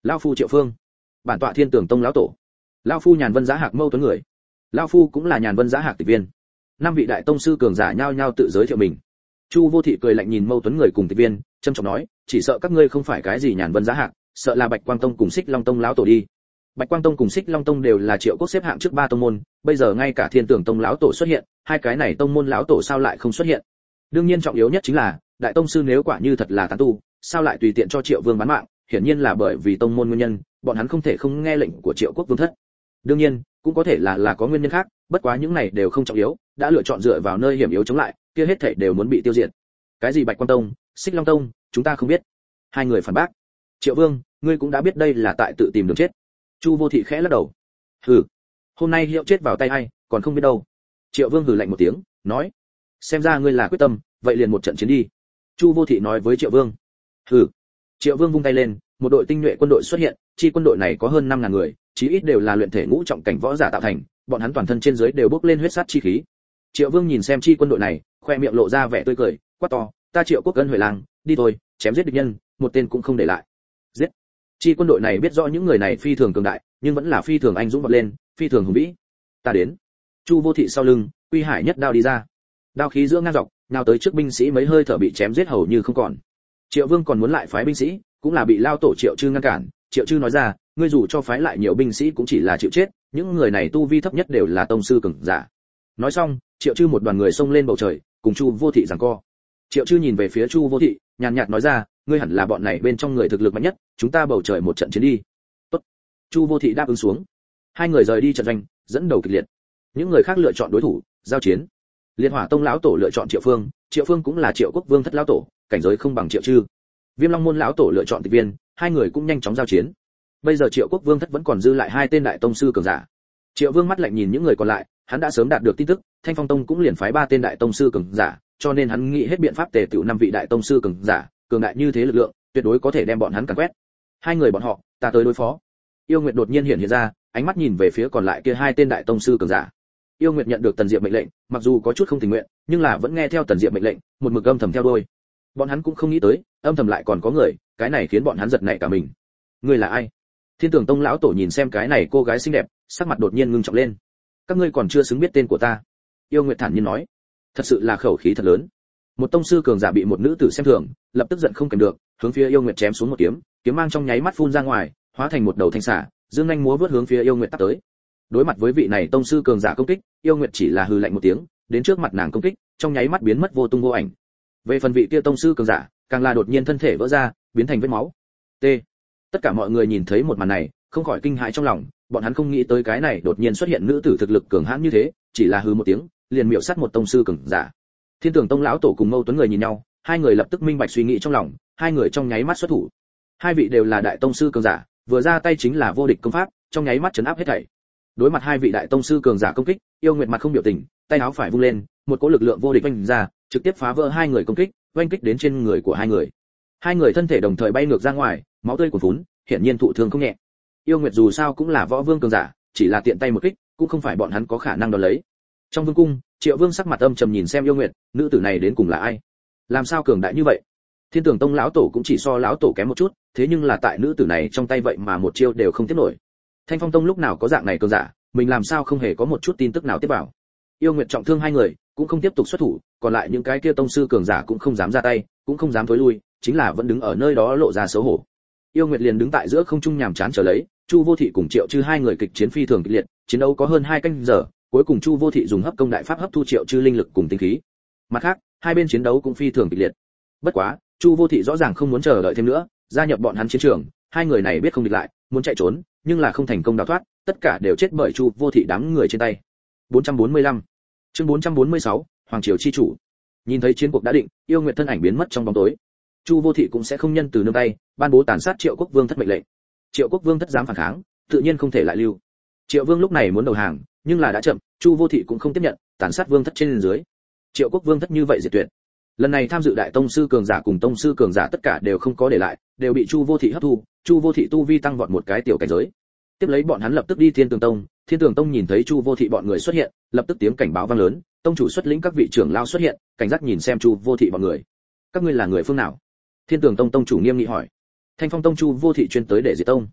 Lão phu Triệu Phương, bản tọa Thiên Tường Tông lão tổ. Lão phu Nhàn Vân Giá Hạc Mâu Tuấn người. Lão phu cũng là Nhàn Vân Giá Hạc tịch viên. Năm vị đại tông sư cường giả nhao nhao tự giới thiệu mình. Chu Vô Thị cười lạnh nhìn Mâu Tuấn người cùng tịch viên, trầm trọng nói, chỉ sợ các ngươi không phải cái gì Nhàn Vân Giá Hạc, sợ là Bạch Quang Tông cùng Xích Long Tông lão tổ đi. Bạch Quang Tông cùng Xích Long Tông đều là Triệu Quốc xếp hạng trước ba tông môn, bây giờ ngay cả Thiên Tường Tông lão tổ xuất hiện, hai cái này tông môn lão tổ sao lại không xuất hiện? Đương nhiên trọng yếu nhất chính là, đại tông sư nếu quả như thật là tán tu, sao lại tùy tiện cho Triệu Vương bán mạng, hiển nhiên là bởi vì tông môn nguyên nhân, bọn hắn không thể không nghe lệnh của Triệu Quốc Vương thất. Đương nhiên, cũng có thể là là có nguyên nhân khác, bất quá những này đều không trọng yếu, đã lựa chọn dựa vào nơi hiểm yếu chống lại, kia hết thảy đều muốn bị tiêu diệt. Cái gì Bạch Quang Tông, Xích Long Tông, chúng ta không biết. Hai người phản bác. Triệu Vương, ngươi cũng đã biết đây là tại tự tìm đường chết. Chu Vô Thị khẽ lắc đầu. Hừ, hôm nay hiệu chết vào tay ai, còn không biết đâu. Triệu Vương hừ lạnh một tiếng, nói, xem ra ngươi là quyết tâm, vậy liền một trận chiến đi. Chu Vô Thị nói với Triệu Vương. Hừ. Triệu Vương vung tay lên, một đội tinh nhuệ quân đội xuất hiện, chi quân đội này có hơn năm ngàn người, chí ít đều là luyện thể ngũ trọng cảnh võ giả tạo thành, bọn hắn toàn thân trên dưới đều bốc lên huyết sát chi khí. Triệu Vương nhìn xem chi quân đội này, khoe miệng lộ ra vẻ tươi cười, quát to, ta Triệu Quốc Ân Huệ Lang, đi thôi, chém giết địch nhân, một tên cũng không để lại. Giết. Chi quân đội này biết rõ những người này phi thường cường đại, nhưng vẫn là phi thường anh dũng vọt lên, phi thường hùng vĩ. Ta đến. Chu Vô Thị sau lưng, Quy Hải nhất đao đi ra. Đao khí giữa ngang dọc, nào tới trước binh sĩ mấy hơi thở bị chém giết hầu như không còn. Triệu Vương còn muốn lại phái binh sĩ, cũng là bị lao tổ Triệu Trư ngăn cản. Triệu Trư nói ra, ngươi dù cho phái lại nhiều binh sĩ cũng chỉ là chịu chết, những người này tu vi thấp nhất đều là tông sư cường giả. Nói xong, Triệu Trư một đoàn người xông lên bầu trời, cùng Chu Vô Thị giằng co. Triệu Trư nhìn về phía Chu Vô Thị, nhàn nhạt nói ra, ngươi hẳn là bọn này bên trong người thực lực mạnh nhất, chúng ta bầu trời một trận chiến đi. Tốt. Chu Vô Thị đáp ứng xuống. Hai người rời đi trận doanh, dẫn đầu kịch liệt. Những người khác lựa chọn đối thủ, giao chiến. Liệt Hỏa Tông lão tổ lựa chọn Triệu Phương, Triệu Phương cũng là Triệu Quốc Vương thất lão tổ, cảnh giới không bằng Triệu Trư. Viêm Long môn lão tổ lựa chọn Tịch Viên, hai người cũng nhanh chóng giao chiến. Bây giờ Triệu Quốc Vương thất vẫn còn dư lại hai tên đại tông sư cường giả. Triệu Vương mắt lạnh nhìn những người còn lại, hắn đã sớm đạt được tin tức, Thanh Phong Tông cũng liền phái ba tên đại tông sư cường giả, cho nên hắn nghĩ hết biện pháp tề tựu năm vị đại tông sư cường giả, cường đại như thế lực lượng, tuyệt đối có thể đem bọn hắn càn quét. Hai người bọn họ, ta tới đối phó. Yêu Nguyệt đột nhiên hiện hiện ra, ánh mắt nhìn về phía còn lại kia hai tên đại tông sư cường giả. Yêu Nguyệt nhận được Tần Diệp mệnh lệnh, mặc dù có chút không tình nguyện, nhưng là vẫn nghe theo Tần Diệp mệnh lệnh, một mực âm thầm theo đuôi. Bọn hắn cũng không nghĩ tới, âm thầm lại còn có người, cái này khiến bọn hắn giật nảy cả mình. Ngươi là ai? Thiên Tường Tông lão tổ nhìn xem cái này cô gái xinh đẹp, sắc mặt đột nhiên ngưng trọng lên. Các ngươi còn chưa xứng biết tên của ta. Yêu Nguyệt thản nhiên nói. Thật sự là khẩu khí thật lớn. Một tông sư cường giả bị một nữ tử xem thường, lập tức giận không kềm được, hướng phía Yêu Nguyệt chém xuống một kiếm, kiếm mang trong nháy mắt phun ra ngoài, hóa thành một đầu thanh xà, dương nhanh múa vớt hướng phía Yêu Nguyệt tát tới. Đối mặt với vị này tông sư cường giả công kích, Yêu Nguyệt chỉ là hừ lạnh một tiếng, đến trước mặt nàng công kích, trong nháy mắt biến mất vô tung vô ảnh. Về phần vị kia tông sư cường giả, càng là đột nhiên thân thể vỡ ra, biến thành vết máu. T. Tất cả mọi người nhìn thấy một màn này, không khỏi kinh hãi trong lòng, bọn hắn không nghĩ tới cái này đột nhiên xuất hiện nữ tử thực lực cường hãn như thế, chỉ là hừ một tiếng, liền miểu sát một tông sư cường giả. Thiên Tường Tông lão tổ cùng Mâu Tuấn người nhìn nhau, hai người lập tức minh bạch suy nghĩ trong lòng, hai người trong nháy mắt xuất thủ. Hai vị đều là đại tông sư cường giả, vừa ra tay chính là vô địch công pháp, trong nháy mắt chấn áp hết thảy. Đối mặt hai vị đại tông sư cường giả công kích, Yêu Nguyệt mặt không biểu tình, tay áo phải vung lên, một cỗ lực lượng vô địch vung ra, trực tiếp phá vỡ hai người công kích, vung kích đến trên người của hai người. Hai người thân thể đồng thời bay ngược ra ngoài, máu tươi cuồn phún, hiển nhiên thụ thương không nhẹ. Yêu Nguyệt dù sao cũng là võ vương cường giả, chỉ là tiện tay một kích, cũng không phải bọn hắn có khả năng đón lấy. Trong vương cung, Triệu Vương sắc mặt âm trầm nhìn xem Yêu Nguyệt, nữ tử này đến cùng là ai? Làm sao cường đại như vậy? Thiên Tường Tông lão tổ cũng chỉ so lão tổ kém một chút, thế nhưng là tại nữ tử này trong tay vậy mà một chiêu đều không tiếp nổi. Thanh Phong Tông lúc nào có dạng này cường giả, mình làm sao không hề có một chút tin tức nào tiếp vào. Yêu Nguyệt trọng thương hai người, cũng không tiếp tục xuất thủ, còn lại những cái kia tông sư cường giả cũng không dám ra tay, cũng không dám thối lui, chính là vẫn đứng ở nơi đó lộ ra xấu hổ. Yêu Nguyệt liền đứng tại giữa không trung nhàm chán chờ lấy, Chu Vô Thị cùng Triệu Trư hai người kịch chiến phi thường kịch liệt, chiến đấu có hơn hai canh giờ, cuối cùng Chu Vô Thị dùng hấp công đại pháp hấp thu Triệu Trư linh lực cùng tinh khí. Mặt khác, hai bên chiến đấu cũng phi thường kịch liệt. Bất quá, Chu Vô Thị rõ ràng không muốn chờ đợi thêm nữa, gia nhập bọn hắn chiến trường, hai người này biết không địch lại, muốn chạy trốn, nhưng là không thành công đào thoát, tất cả đều chết bởi Chu Vô Thị đám người trên tay. bốn trăm bốn mươi lăm Chương bốn trăm bốn mươi sáu Hoàng triều chi chủ. Nhìn thấy chiến cuộc đã định, Yêu Nguyệt thân ảnh biến mất trong bóng tối. Chu Vô Thị cũng sẽ không nhân từ nương tay, ban bố tàn sát Triệu Quốc Vương thất mệnh lệnh. Triệu Quốc Vương thất dám phản kháng, tự nhiên không thể lại lưu. Triệu Vương lúc này muốn đầu hàng, nhưng là đã chậm, Chu Vô Thị cũng không tiếp nhận, tàn sát Vương thất trên dưới. Triệu Quốc Vương thất như vậy diệt tuyệt. Lần này tham dự đại tông sư cường giả cùng tông sư cường giả tất cả đều không có để lại, đều bị Chu Vô Thị hấp thu, Chu Vô Thị tu vi tăng vọt một cái tiểu cảnh giới. Tiếp lấy bọn hắn lập tức đi Thiên Tường Tông, Thiên Tường Tông nhìn thấy Chu Vô Thị bọn người xuất hiện, lập tức tiếng cảnh báo vang lớn, tông chủ xuất lĩnh các vị trưởng lao xuất hiện, cảnh giác nhìn xem Chu Vô Thị bọn người. Các ngươi là người phương nào? Thiên Tường Tông tông chủ nghiêm nghị hỏi. Thanh Phong Tông Chu Vô Thị chuyên tới để diệt tông.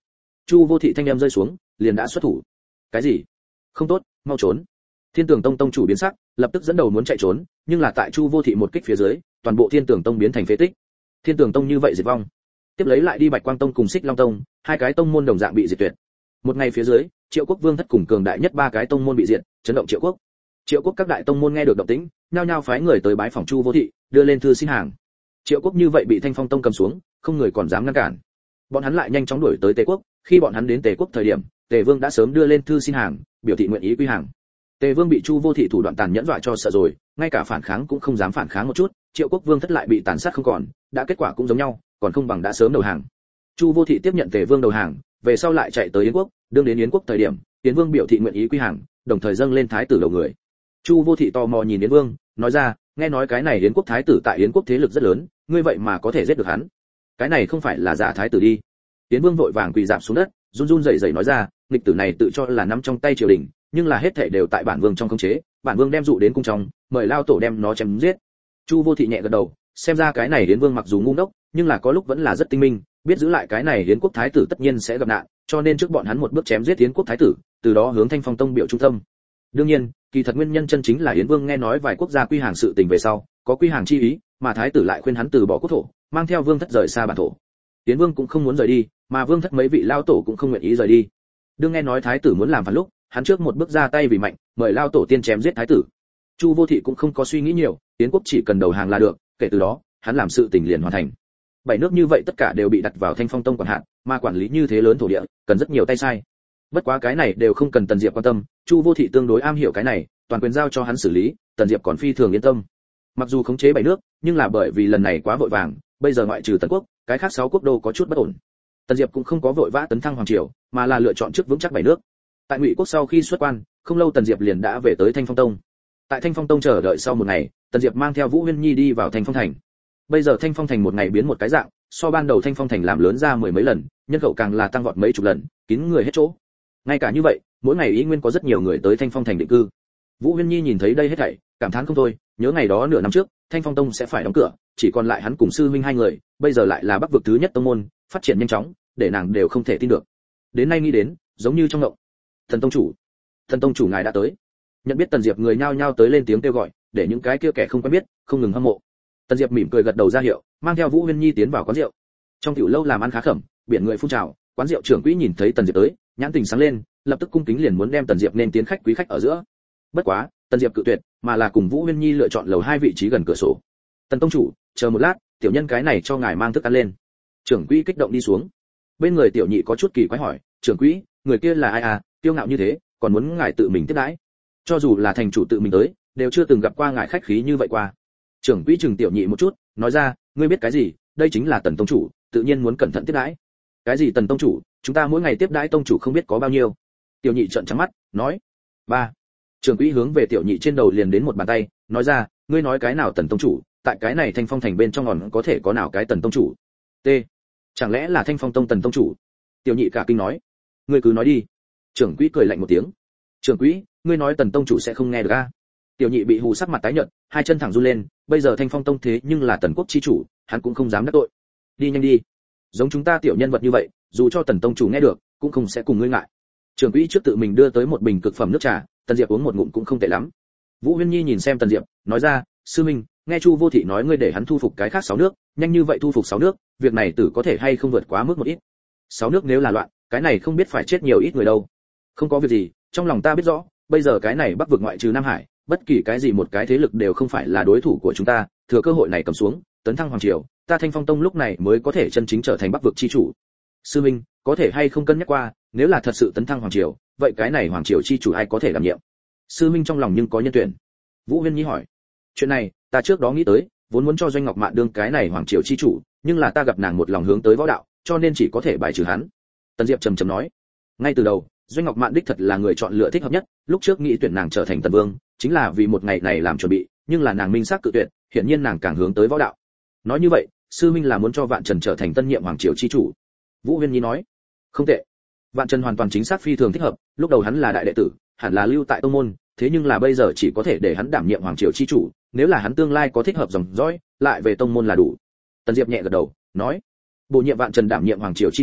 Chu Vô Thị thanh âm rơi xuống, liền đã xuất thủ. Cái gì? Không tốt, mau trốn. Thiên Tường Tông tông chủ biến sắc, lập tức dẫn đầu muốn chạy trốn, nhưng là tại Chu Vô Thị một kích phía dưới, toàn bộ Thiên Tường Tông biến thành phế tích. Thiên Tường Tông như vậy diệt vong. Tiếp lấy lại đi Bạch Quang Tông cùng Xích Long Tông, hai cái tông môn đồng dạng bị diệt tuyệt. Một ngày phía dưới, Triệu Quốc Vương thất cùng cường đại nhất ba cái tông môn bị diệt, chấn động Triệu Quốc. Triệu Quốc các đại tông môn nghe được động tĩnh, nhao nhao phái người tới bái phòng Chu Vô Thị, đưa lên thư xin hàng. Triệu Quốc như vậy bị Thanh Phong Tông cầm xuống, không người còn dám ngăn cản. Bọn hắn lại nhanh chóng đuổi tới Tề Quốc, khi bọn hắn đến Tề Quốc thời điểm, Tề Vương đã sớm đưa lên thư xin hàng, biểu thị nguyện ý quy hàng. Tề Vương bị Chu Vô Thị thủ đoạn tàn nhẫn dọa cho sợ rồi, ngay cả phản kháng cũng không dám phản kháng một chút, Triệu Quốc Vương thất lại bị tàn sát không còn, đã kết quả cũng giống nhau, còn không bằng đã sớm đầu hàng. Chu Vô Thị tiếp nhận Tề Vương đầu hàng, về sau lại chạy tới Yến Quốc, đương đến Yến Quốc thời điểm, Yến Vương biểu thị nguyện ý quy hàng, đồng thời dâng lên thái tử đầu người. Chu Vô Thị tò mò nhìn Yến Vương, nói ra, nghe nói cái này Yến Quốc thái tử tại Yến Quốc thế lực rất lớn, ngươi vậy mà có thể giết được hắn. Cái này không phải là giả thái tử đi. Yến Vương vội vàng quỳ rạp xuống đất, run run rẩy rẩy nói ra, nghịch tử này tự cho là nắm trong tay triều đình, nhưng là hết thảy đều tại bản vương trong khống chế, bản vương đem dụ đến cung trong, mời lao tổ đem nó chém giết. Chu Vô Thị nhẹ gật đầu, xem ra cái này Yến Vương mặc dù ngu ngốc, nhưng là có lúc vẫn là rất tinh minh, biết giữ lại cái này Yến Quốc thái tử tất nhiên sẽ gặp nạn, cho nên trước bọn hắn một bước chém giết Yến Quốc thái tử, từ đó hướng Thanh Phong Tông biểu trung tâm. Đương nhiên, kỳ thật nguyên nhân chân chính là Yến Vương nghe nói vài quốc gia quy hàng sự tình về sau, có quy hàng chi ý, mà thái tử lại khuyên hắn từ bỏ quốc thổ, mang theo vương thất rời xa bản thổ. Yến Vương cũng không muốn rời đi, mà vương thất mấy vị lao tổ cũng không nguyện ý rời đi. Đương nghe nói thái tử muốn làm phản lúc, hắn trước một bước ra tay vì mạnh, mời lao tổ tiên chém giết thái tử. Chu Vô Thị cũng không có suy nghĩ nhiều, Yến Quốc chỉ cần đầu hàng là được, kể từ đó, hắn làm sự tình liền hoàn thành. Bảy nước như vậy tất cả đều bị đặt vào Thanh Phong Tông quản hạt, mà quản lý như thế lớn thổ địa, cần rất nhiều tay sai. Bất quá cái này đều không cần Tần Diệp quan tâm, Chu Vô Thị tương đối am hiểu cái này, toàn quyền giao cho hắn xử lý, Tần Diệp còn phi thường yên tâm. Mặc dù khống chế bảy nước, nhưng là bởi vì lần này quá vội vàng, bây giờ ngoại trừ Tần Quốc, cái khác sáu quốc đô có chút bất ổn. Tần Diệp cũng không có vội vã tấn thăng hoàng triều, mà là lựa chọn trước vững chắc bảy nước. Tại Ngụy Quốc sau khi xuất quan, không lâu Tần Diệp liền đã về tới Thanh Phong Tông. Tại Thanh Phong Tông chờ đợi sau một ngày, Tần Diệp mang theo Vũ Huyên Nhi đi vào Thanh Phong Thành. Bây giờ Thanh Phong Thành một ngày biến một cái dạng, so ban đầu Thanh Phong Thành làm lớn ra mười mấy lần, nhân khẩu càng là tăng vọt mấy chục lần, kín người hết chỗ. Ngay cả như vậy, mỗi ngày ý nguyên có rất nhiều người tới Thanh Phong Thành định cư. Vũ Huyên Nhi nhìn thấy đây hết thảy, cảm thán không thôi, nhớ ngày đó nửa năm trước, Thanh Phong Tông sẽ phải đóng cửa, chỉ còn lại hắn cùng sư huynh hai người, bây giờ lại là Bắc vực thứ nhất tông môn, phát triển nhanh chóng, để nàng đều không thể tin được. Đến nay nghĩ đến, giống như trong ngộng. Thần tông chủ, thần tông chủ ngài đã tới. Nhận biết Tần Diệp người nhao nhao tới lên tiếng kêu gọi, để những cái kia kẻ không quen biết không ngừng hâm mộ. Tần Diệp mỉm cười gật đầu ra hiệu, mang theo Vũ Huyên Nhi tiến vào quán rượu. Trong tiểu lâu làm ăn khá khẩm, biển người phun trào, quán rượu trưởng quỹ nhìn thấy Tần Diệp tới, nhãn tình sáng lên, lập tức cung kính liền muốn đem Tần Diệp nên tiến khách quý khách ở giữa. Bất quá, Tần Diệp cự tuyệt, mà là cùng Vũ Huyên Nhi lựa chọn lầu hai vị trí gần cửa sổ. Tần tông chủ, chờ một lát, tiểu nhân cái này cho ngài mang thức ăn lên. Trưởng quỹ kích động đi xuống. Bên người tiểu nhị có chút kỳ quái hỏi, trưởng quỹ, người kia là ai à, kiêu ngạo như thế, còn muốn ngài tự mình tiếp đãi. Cho dù là thành chủ tự mình tới, đều chưa từng gặp qua ngài khách khí như vậy qua. Trưởng quỹ chừng tiểu nhị một chút, nói ra, ngươi biết cái gì, đây chính là Tần tông chủ, tự nhiên muốn cẩn thận tiếp đãi. Cái gì Tần tông chủ, chúng ta mỗi ngày tiếp đãi tông chủ không biết có bao nhiêu. Tiểu nhị trợn trắng mắt, nói, ba. Trưởng quỹ hướng về tiểu nhị trên đầu liền đến một bàn tay, nói ra, ngươi nói cái nào Tần tông chủ, tại cái này Thanh Phong thành bên trong còn có thể có nào cái Tần tông chủ? T. Chẳng lẽ là Thanh Phong tông Tần tông chủ? Tiểu nhị cả kinh nói, ngươi cứ nói đi. Trưởng quỹ cười lạnh một tiếng, trưởng quỹ, ngươi nói Tần tông chủ sẽ không nghe được a? Tiểu nhị bị hù sắc mặt tái nhợt, hai chân thẳng run lên, bây giờ Thanh Phong tông thế nhưng là Tần quốc chi chủ, hắn cũng không dám đắc tội. Đi nhanh đi, giống chúng ta tiểu nhân vật như vậy, dù cho Tần tông chủ nghe được, cũng không sẽ cùng ngươi ngại. Trưởng quỹ trước tự mình đưa tới một bình cực phẩm nước trà, Tần Diệp uống một ngụm cũng không tệ lắm. Vũ Huyên Nhi nhìn xem Tần Diệp, nói ra, sư minh, nghe Chu Vô Thị nói ngươi để hắn thu phục cái khác sáu nước, nhanh như vậy thu phục sáu nước, việc này tử có thể hay không vượt quá mức một ít. Sáu nước nếu là loạn, cái này không biết phải chết nhiều ít người đâu. Không có việc gì, trong lòng ta biết rõ, bây giờ cái này Bắc vực ngoại trừ Nam Hải, bất kỳ cái gì một cái thế lực đều không phải là đối thủ của chúng ta, thừa cơ hội này cầm xuống, tấn thăng hoàng triều, ta Thanh Phong tông lúc này mới có thể chân chính trở thành Bắc vực chi chủ. Sư minh, có thể hay không cân nhắc qua, nếu là thật sự tấn thăng hoàng triều, vậy cái này hoàng triều chi chủ ai có thể đảm nhiệm? Sư minh trong lòng nhưng có nhân tuyển. Vũ Huyên Nhi hỏi, chuyện này ta trước đó nghĩ tới, vốn muốn cho Doanh Ngọc Mạn đương cái này hoàng triều chi chủ, nhưng là ta gặp nàng một lòng hướng tới võ đạo, cho nên chỉ có thể bài trừ hắn. Tần Diệp trầm trầm nói, ngay từ đầu, Doanh Ngọc Mạn đích thật là người chọn lựa thích hợp nhất, lúc trước nghĩ tuyển nàng trở thành tần vương, chính là vì một ngày này làm chuẩn bị, nhưng là nàng minh xác cự tuyệt, hiển nhiên nàng càng hướng tới võ đạo. Nói như vậy, sư minh là muốn cho Vạn Trần trở thành tân nhiệm hoàng triều chi chủ. Vũ Huyên Nhi nói, không tệ. Vạn Trần hoàn toàn chính xác phi thường thích hợp, lúc đầu hắn là đại đệ tử, hẳn là lưu tại tông môn, thế nhưng là bây giờ chỉ có thể để hắn đảm nhiệm hoàng triều chi chủ, nếu là hắn tương lai có thích hợp dòng dõi, lại về tông môn là đủ. Tần Diệp nhẹ gật đầu, nói, bổ nhiệm Vạn Trần đảm nhiệm hoàng triều chi chủ,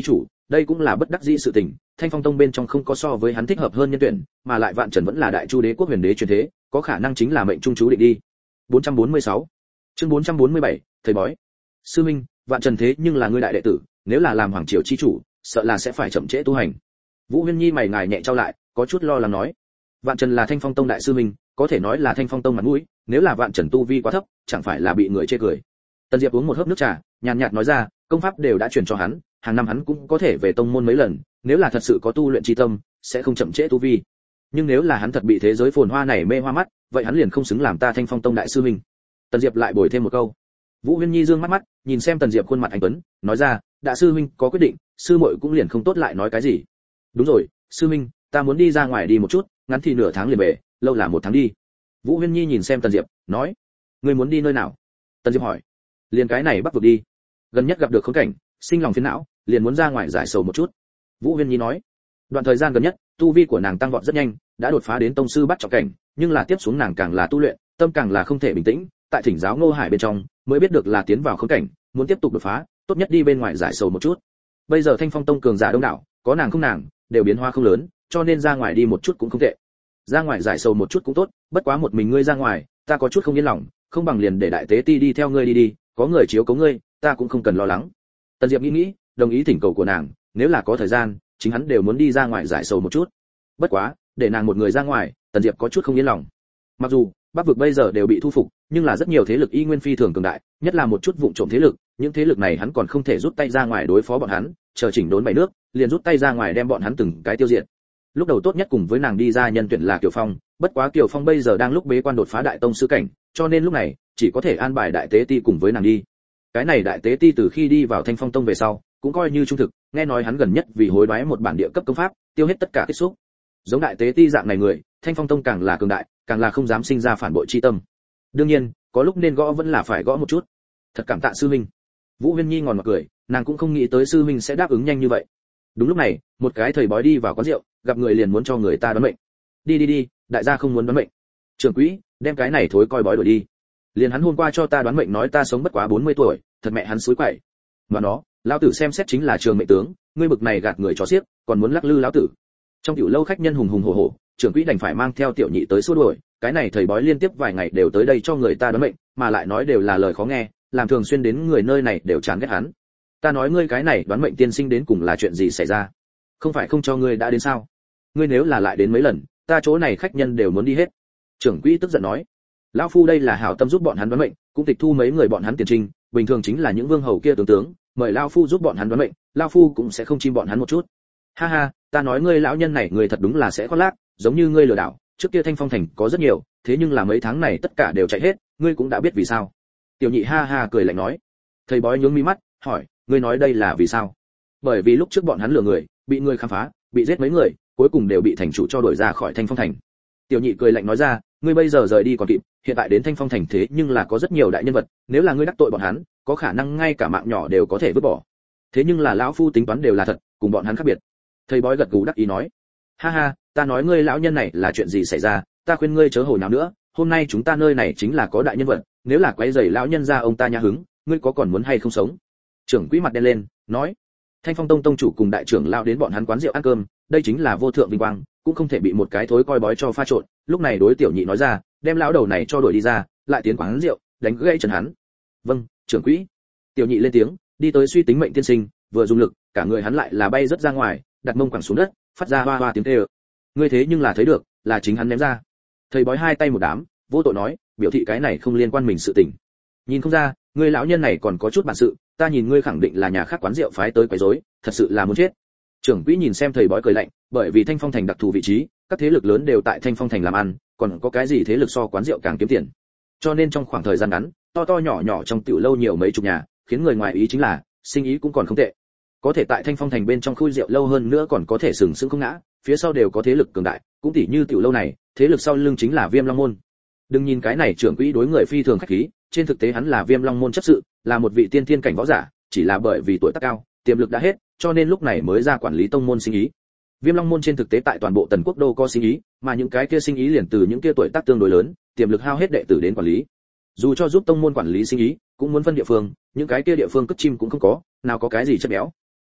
đây cũng là bất đắc dĩ sự tình, Thanh Phong Tông bên trong không có so với hắn thích hợp hơn nhân tuyển, mà lại Vạn Trần vẫn là Đại Chu Đế quốc huyền đế truyền thế, có khả năng chính là mệnh trung chú định đi. bốn trăm bốn mươi sáu Chương bốn trăm bốn mươi bảy, thầy bói. Sư minh, Vạn Trần thế nhưng là ngươi đại đệ tử, nếu là làm hoàng triều chi chủ, sợ là sẽ phải chậm trễ tu hành. Vũ Huyên Nhi mày ngài nhẹ trao lại, có chút lo lắng nói. Vạn Trần là Thanh Phong Tông đại sư minh, có thể nói là Thanh Phong Tông mặt mũi, nếu là Vạn Trần tu vi quá thấp, chẳng phải là bị người chê cười. Tần Diệp uống một hớp nước trà, nhàn nhạt nói ra, công pháp đều đã truyền cho hắn, hàng năm hắn cũng có thể về tông môn mấy lần, nếu là thật sự có tu luyện chi tâm, sẽ không chậm trễ tu vi. Nhưng nếu là hắn thật bị thế giới phồn hoa này mê hoa mắt, vậy hắn liền không xứng làm ta Thanh Phong Tông đại sư minh. Tần Diệp lại bồi thêm một câu. Vũ Huyên Nhi dương mắt mắt, nhìn xem Tần Diệp khuôn mặt anh tuấn, nói ra, đại sư huynh có quyết định, sư muội cũng liền không tốt lại nói cái gì. Đúng rồi, sư huynh, ta muốn đi ra ngoài đi một chút, ngắn thì nửa tháng liền về, lâu là một tháng đi. Vũ Huyên Nhi nhìn xem Tần Diệp, nói, ngươi muốn đi nơi nào? Tần Diệp hỏi. Liền cái này Bắc vực đi. Gần nhất gặp được khốn cảnh, sinh lòng phiền não, liền muốn ra ngoài giải sầu một chút. Vũ Huyên Nhi nói. Đoạn thời gian gần nhất, tu vi của nàng tăng vọt rất nhanh, đã đột phá đến tông sư bắt trọng cảnh, nhưng là tiếp xuống nàng càng là tu luyện, tâm càng là không thể bình tĩnh, tại Thỉnh giáo Ngô Hải bên trong, mới biết được là tiến vào khốn cảnh, muốn tiếp tục đột phá, tốt nhất đi bên ngoài giải sầu một chút. Bây giờ Thanh Phong Tông cường giả đông đảo, có nàng không nàng, đều biến hóa không lớn, cho nên ra ngoài đi một chút cũng không tệ. Ra ngoài giải sầu một chút cũng tốt, bất quá một mình ngươi ra ngoài, ta có chút không yên lòng, không bằng liền để đại tế ti đi theo ngươi đi đi, có người chiếu cố ngươi, ta cũng không cần lo lắng. Tần Diệp nghĩ nghĩ, đồng ý thỉnh cầu của nàng, nếu là có thời gian, chính hắn đều muốn đi ra ngoài giải sầu một chút. Bất quá, để nàng một người ra ngoài, Tần Diệp có chút không yên lòng. Mặc dù Bắc vực bây giờ đều bị thu phục, nhưng là rất nhiều thế lực y nguyên phi thường cường đại, nhất là một chút vụng trộm thế lực, những thế lực này hắn còn không thể rút tay ra ngoài đối phó bọn hắn, chờ chỉnh đốn bảy nước, liền rút tay ra ngoài đem bọn hắn từng cái tiêu diệt. Lúc đầu tốt nhất cùng với nàng đi ra nhân tuyển là Kiều Phong, bất quá Kiều Phong bây giờ đang lúc bế quan đột phá đại tông sư cảnh, cho nên lúc này chỉ có thể an bài đại tế ti cùng với nàng đi. Cái này đại tế ti từ khi đi vào Thanh Phong Tông về sau, cũng coi như trung thực, nghe nói hắn gần nhất vì hối đoái một bản địa cấp công pháp, tiêu hết tất cả kết xúc. Giống đại tế ti dạng này người, Thanh Phong Tông càng là cường đại, càng là không dám sinh ra phản bội chi tâm. Đương nhiên, có lúc nên gõ vẫn là phải gõ một chút. Thật cảm tạ sư huynh. Vũ Huyên Nhi ngòn mặt cười, nàng cũng không nghĩ tới sư huynh sẽ đáp ứng nhanh như vậy. Đúng lúc này, một cái thầy bói đi vào quán rượu, gặp người liền muốn cho người ta đoán mệnh. Đi đi đi, đại gia không muốn đoán mệnh. Trưởng quỹ, đem cái này thối coi bói đuổi đi. Liền hắn hôm qua cho ta đoán mệnh nói ta sống bất quá bốn mươi tuổi, thật mẹ hắn xúi quậy. Mà nó, lão tử xem xét chính là trường mệnh tướng, ngươi bực này gạt người chó xiếc, còn muốn lắc lư lão tử. Trong tiểu lâu khách nhân hùng hùng hổ hổ, trưởng quỹ đành phải mang theo tiểu nhị tới xua đuổi, cái này thầy bói liên tiếp vài ngày đều tới đây cho người ta đoán mệnh, mà lại nói đều là lời khó nghe, làm thường xuyên đến người nơi này đều chán ghét hắn. Ta nói ngươi cái này đoán mệnh tiên sinh đến cùng là chuyện gì xảy ra? Không phải không cho ngươi đã đến sao? Ngươi nếu là lại đến mấy lần, ta chỗ này khách nhân đều muốn đi hết. Trưởng quỹ tức giận nói, lão phu đây là hảo tâm giúp bọn hắn đoán mệnh, cũng tịch thu mấy người bọn hắn tiền trinh, bình thường chính là những vương hầu kia tướng tướng, mời lão phu giúp bọn hắn đoán mệnh, lão phu cũng sẽ không chim bọn hắn một chút. Ha ha, ta nói ngươi lão nhân này người thật đúng là sẽ khoác lác, giống như ngươi lừa đảo, trước kia Thanh Phong thành có rất nhiều, thế nhưng là mấy tháng này tất cả đều chạy hết, ngươi cũng đã biết vì sao. Tiểu nhị ha ha cười lạnh nói. Thầy bói nhướng mi mắt, hỏi, ngươi nói đây là vì sao? Bởi vì lúc trước bọn hắn lừa người, bị người khám phá, bị giết mấy người, cuối cùng đều bị thành chủ cho đuổi ra khỏi Thanh Phong thành. Tiểu nhị cười lạnh nói ra, ngươi bây giờ rời đi còn kịp, hiện tại đến Thanh Phong thành thế nhưng là có rất nhiều đại nhân vật, nếu là ngươi đắc tội bọn hắn, có khả năng ngay cả mạng nhỏ đều có thể vứt bỏ. Thế nhưng là lão phu tính toán đều là thật, cùng bọn hắn khác biệt. Thầy bói gật gù đắc ý nói, ha ha, ta nói ngươi lão nhân này là chuyện gì xảy ra, ta khuyên ngươi chớ hồi nào nữa, hôm nay chúng ta nơi này chính là có đại nhân vật, nếu là quấy rầy lão nhân gia ông ta nhà hứng, ngươi có còn muốn hay không sống? Trưởng quỹ mặt đen lên, nói, Thanh Phong Tông tông chủ cùng đại trưởng lão đến bọn hắn quán rượu ăn cơm, đây chính là vô thượng vinh quang, cũng không thể bị một cái thối coi bói cho pha trộn. Lúc này đối tiểu nhị nói ra, đem lão đầu này cho đuổi đi ra, lại tiến quán rượu, đánh gãy chân hắn. Vâng, trưởng quỹ. Tiểu nhị lên tiếng, đi tới suy tính mệnh tiên sinh, vừa dùng lực, cả người hắn lại là bay rất ra ngoài, đặt mông quẳng xuống đất, phát ra hoa hoa tiếng kêu. Ngươi thế nhưng là thấy được, là chính hắn ném ra. Thầy bói hai tay một đám, vô tội nói, biểu thị cái này không liên quan mình sự tình. Nhìn không ra, ngươi lão nhân này còn có chút bản sự, ta nhìn ngươi khẳng định là nhà khác quán rượu phái tới quấy rối, thật sự là muốn chết. Trưởng quỹ nhìn xem thầy bói cười lạnh, bởi vì Thanh Phong thành đặc thù vị trí, các thế lực lớn đều tại Thanh Phong thành làm ăn, còn có cái gì thế lực so quán rượu càng kiếm tiền. Cho nên trong khoảng thời gian ngắn, to to nhỏ nhỏ trong tiểu lâu nhiều mấy chục nhà, khiến người ngoài ý chính là, sinh ý cũng còn không tệ. Có thể tại Thanh Phong thành bên trong khui rượu lâu hơn nữa còn có thể sừng sững không ngã, phía sau đều có thế lực cường đại, cũng tỉ như tiểu lâu này, thế lực sau lưng chính là Viêm Long môn. Đừng nhìn cái này trưởng quỹ đối người phi thường khách khí, trên thực tế hắn là Viêm Long môn chấp sự, là một vị tiên thiên cảnh võ giả, chỉ là bởi vì tuổi tác cao, tiềm lực đã hết, cho nên lúc này mới ra quản lý tông môn sinh ý. Viêm Long môn trên thực tế tại toàn bộ Tần Quốc đô có sinh ý, mà những cái kia sinh ý liền từ những kia tuổi tác tương đối lớn, tiềm lực hao hết đệ tử đến quản lý. Dù cho giúp tông môn quản lý sinh ý, cũng muốn phân địa phương, những cái kia địa phương cất chim cũng không có, nào có cái gì chất béo.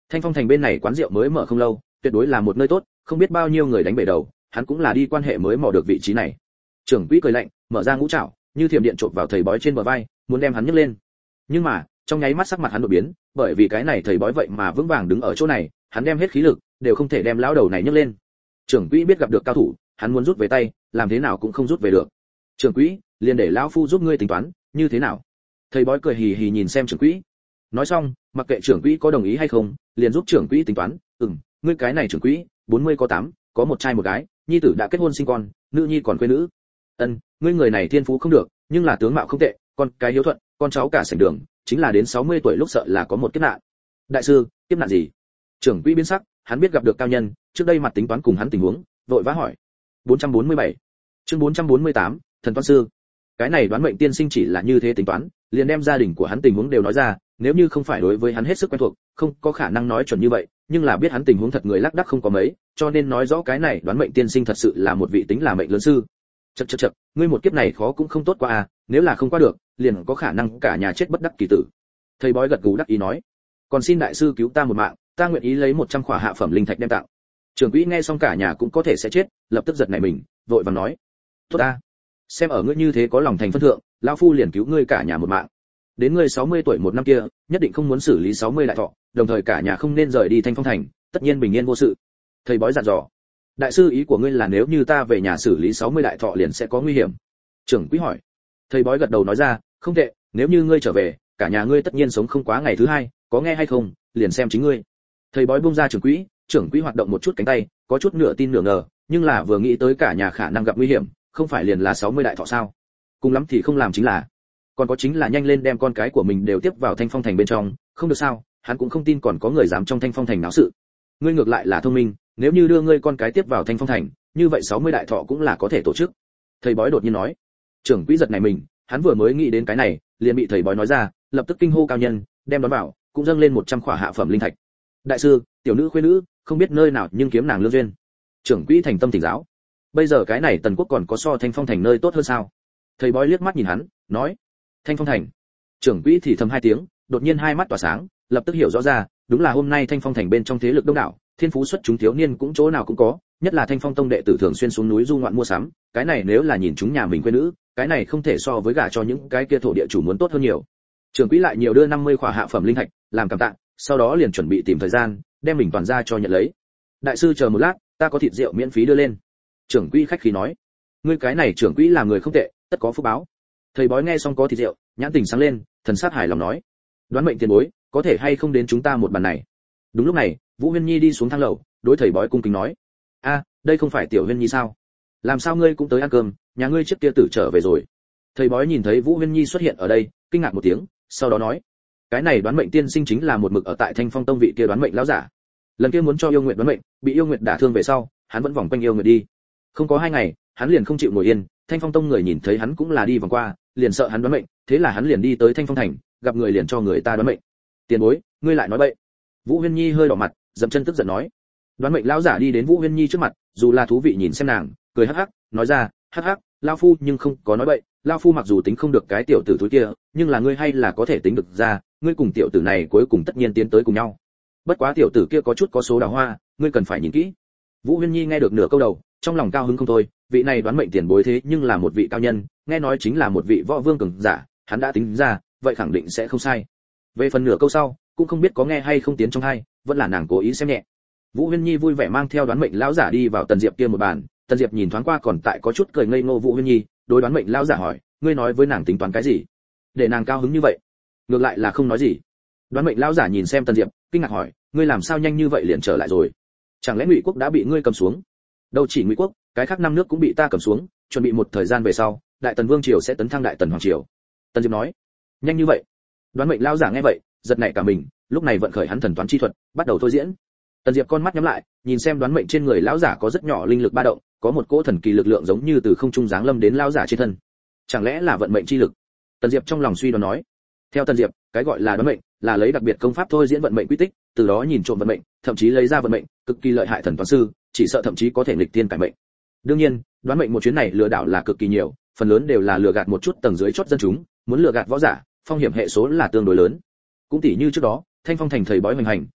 Thanh Phong thành bên này quán rượu mới mở không lâu, tuyệt đối là một nơi tốt, không biết bao nhiêu người đánh bể đầu, hắn cũng là đi quan hệ mới mò được vị trí này. Trưởng quỹ cười lạnh, mở ra ngũ trảo, như thiểm điện chộp vào thầy bói trên bờ vai, muốn đem hắn nhấc lên. Nhưng mà, trong nháy mắt sắc mặt hắn đột biến, bởi vì cái này thầy bói vậy mà vững vàng đứng ở chỗ này, hắn đem hết khí lực, đều không thể đem lão đầu này nhấc lên. Trưởng quỹ biết gặp được cao thủ, hắn muốn rút về tay, làm thế nào cũng không rút về được. Trưởng quỹ, liền để lão phu giúp ngươi tính toán, như thế nào? Thầy bói cười hì hì nhìn xem trưởng quỹ. Nói xong, mặc kệ trưởng quỹ có đồng ý hay không, liền giúp trưởng quỹ tính toán, "Ừm, ngươi cái này trưởng quỹ, bốn mươi có tám, có một trai một gái, nhi tử đã kết hôn sinh con, nữ nhi còn quê nữ. Ân, ngươi người này thiên phú không được, nhưng là tướng mạo không tệ, con cái hiếu thuận, con cháu cả sảnh đường, chính là đến sáu mươi tuổi lúc sợ là có một kiếp nạn." Đại sư, kiếp nạn gì? Trưởng quỹ biến sắc, hắn biết gặp được cao nhân, trước đây mặt tính toán cùng hắn tình huống, vội vã hỏi. bốn trăm bốn mươi bảy. Chương bốn trăm bốn mươi tám, thần toán sư. Cái này đoán mệnh tiên sinh chỉ là như thế tính toán, liền đem gia đình của hắn tình huống đều nói ra, nếu như không phải đối với hắn hết sức quen thuộc, không có khả năng nói chuẩn như vậy, nhưng là biết hắn tình huống thật người lác đác không có mấy, cho nên nói rõ cái này đoán mệnh tiên sinh thật sự là một vị tính là mệnh lớn sư. Chậc chậc chậc, ngươi một kiếp này khó cũng không tốt qua à, nếu là không qua được, liền có khả năng cả nhà chết bất đắc kỳ tử. Thầy bói gật gù đắc ý nói, còn xin đại sư cứu ta một mạng, ta nguyện ý lấy một trăm khỏa hạ phẩm linh thạch đem tặng. Trưởng quỹ nghe xong cả nhà cũng có thể sẽ chết, lập tức giật nảy mình, vội vàng nói, tốt ta, xem ở ngươi như thế có lòng thành phân thượng, lão phu liền cứu ngươi cả nhà một mạng. Đến ngươi sáu mươi tuổi một năm kia, nhất định không muốn xử lý sáu mươi đại thọ, đồng thời cả nhà không nên rời đi Thanh Phong thành, tất nhiên bình yên vô sự. Thầy bói dặn dò. Đại sư ý của ngươi là nếu như ta về nhà xử lý sáu mươi đại thọ liền sẽ có nguy hiểm. Trưởng quỹ hỏi. Thầy bói gật đầu nói ra, không tệ, nếu như ngươi trở về, cả nhà ngươi tất nhiên sống không quá ngày thứ hai, có nghe hay không, liền xem chính ngươi. Thầy bói buông ra trưởng quỹ, trưởng quỹ hoạt động một chút cánh tay, có chút nửa tin nửa ngờ, nhưng là vừa nghĩ tới cả nhà khả năng gặp nguy hiểm, không phải liền là sáu mươi đại thọ sao? Cùng lắm thì không làm chính là. Còn có chính là nhanh lên đem con cái của mình đều tiếp vào Thanh Phong thành bên trong, không được sao? Hắn cũng không tin còn có người dám trong Thanh Phong thành náo sự. Ngươi ngược lại là thông minh, nếu như đưa ngươi con cái tiếp vào Thanh Phong thành, như vậy sáu mươi đại thọ cũng là có thể tổ chức. Thầy bói đột nhiên nói. Trưởng quỹ giật này mình, hắn vừa mới nghĩ đến cái này, liền bị thầy bói nói ra, lập tức kinh hô cao nhân, đem đón vào, cũng dâng lên một trăm khỏa hạ phẩm linh thạch. Đại sư, tiểu nữ khuê nữ, không biết nơi nào nhưng kiếm nàng lương duyên. Trưởng quỹ thành tâm thỉnh giáo. Bây giờ cái này Tần Quốc còn có so Thanh Phong thành nơi tốt hơn sao? Thầy bói liếc mắt nhìn hắn, nói, Thanh Phong thành. Trưởng quỹ thì thầm hai tiếng, đột nhiên hai mắt tỏa sáng, lập tức hiểu rõ ra, đúng là hôm nay Thanh Phong thành bên trong thế lực đông đảo, thiên phú xuất chúng thiếu niên cũng chỗ nào cũng có, nhất là Thanh Phong tông đệ tử thường xuyên xuống núi du ngoạn mua sắm, cái này nếu là nhìn chúng nhà mình quê nữ, cái này không thể so với gả cho những cái kia thổ địa chủ muốn tốt hơn nhiều. Trưởng quỹ lại nhiều đưa năm mươi khỏa hạ phẩm linh thạch, làm cảm tạ, sau đó liền chuẩn bị tìm thời gian, đem mình toàn ra cho nhận lấy. Đại sư chờ một lát, ta có thịt rượu miễn phí đưa lên. Trưởng quỹ khách khí nói, ngươi cái này trưởng quỹ là người không tệ, tất có phúc báo. Thầy bói nghe xong có thịt rượu, nhãn tình sáng lên, thần sát hài lòng nói, đoán mệnh tiền bối, có thể hay không đến chúng ta một bàn này. Đúng lúc này, Vũ Huyên Nhi đi xuống thang lầu, đối thầy bói cung kính nói, a, đây không phải tiểu Huyên Nhi sao? Làm sao ngươi cũng tới ăn cơm, nhà ngươi trước kia tử trở về rồi. Thầy bói nhìn thấy Vũ Huyên Nhi xuất hiện ở đây, kinh ngạc một tiếng, sau đó nói, cái này đoán mệnh tiên sinh chính là một mực ở tại Thanh Phong tông vị kia đoán mệnh lão giả. Lần kia muốn cho yêu nguyệt đoán mệnh, bị yêu nguyệt đả thương về sau, hắn vẫn vòng quanh yêu nguyệt đi. Không có hai ngày, hắn liền không chịu ngồi yên, Thanh Phong tông người nhìn thấy hắn cũng là đi vòng qua, liền sợ hắn đoán mệnh, thế là hắn liền đi tới Thanh Phong thành, gặp người liền cho người ta đoán mệnh. Tiền bối, ngươi lại nói bậy. Vũ Huyên Nhi hơi đỏ mặt, dậm chân tức giận nói. Đoán mệnh lão giả đi đến Vũ Huyên Nhi trước mặt, dù là thú vị nhìn xem nàng, cười hắc hắc, nói ra, hắc hắc, lão phu nhưng không có nói bậy, lão phu mặc dù tính không được cái tiểu tử thúi kia, nhưng là ngươi hay là có thể tính được ra, ngươi cùng tiểu tử này cuối cùng tất nhiên tiến tới cùng nhau. Bất quá tiểu tử kia có chút có số đào hoa, ngươi cần phải nhìn kỹ. Vũ Huyên Nhi nghe được nửa câu đầu, trong lòng cao hứng không thôi, vị này đoán mệnh tiền bối thế nhưng là một vị cao nhân, nghe nói chính là một vị võ vương cường giả, hắn đã tính ra, vậy khẳng định sẽ không sai. Về phần nửa câu sau, cũng không biết có nghe hay không tiến trong hai, vẫn là nàng cố ý xem nhẹ. Vũ Huyên Nhi vui vẻ mang theo đoán mệnh lão giả đi vào Tần Diệp kia một bàn, Tần Diệp nhìn thoáng qua còn tại có chút cười ngây ngô Vũ Huyên Nhi, đối đoán mệnh lão giả hỏi, ngươi nói với nàng tính toán cái gì? Để nàng cao hứng như vậy? Ngược lại là không nói gì. Đoán mệnh lão giả nhìn xem Tần Diệp, kinh ngạc hỏi, ngươi làm sao nhanh như vậy liền trở lại rồi? Chẳng lẽ Ngụy quốc đã bị ngươi cầm xuống? Đâu chỉ Ngụy quốc, cái khác năm nước cũng bị ta cầm xuống, chuẩn bị một thời gian về sau, Đại Tần Vương triều sẽ tấn thăng Đại Tần hoàng triều. Tần Diệp nói, nhanh như vậy? Đoán mệnh lão giả nghe vậy, giật nảy cả mình, lúc này vận khởi hắn thần toán chi thuật, bắt đầu thôi diễn. Tần Diệp con mắt nhắm lại, nhìn xem đoán mệnh trên người lão giả có rất nhỏ linh lực ba động, có một cỗ thần kỳ lực lượng giống như từ không trung giáng lâm đến lão giả trên thân. Chẳng lẽ là vận mệnh chi lực? Tần Diệp trong lòng suy đoán nói. Theo Tần Diệp, cái gọi là đoán mệnh là lấy đặc biệt công pháp thôi diễn vận mệnh quy tích, từ đó nhìn trộm vận mệnh, thậm chí lấy ra vận mệnh, cực kỳ lợi hại thần toán sư, chỉ sợ thậm chí có thể nghịch tiên cải mệnh. Đương nhiên, đoán mệnh một chuyến này lừa đảo là cực kỳ nhiều, phần lớn đều là lừa gạt một chút tầng dưới chót dân chúng, muốn lừa gạt võ giả, phong hiểm hệ số là tương đối lớn. Cũng tỉ như trước đó, Thanh Phong thành thầy bói hoành hành,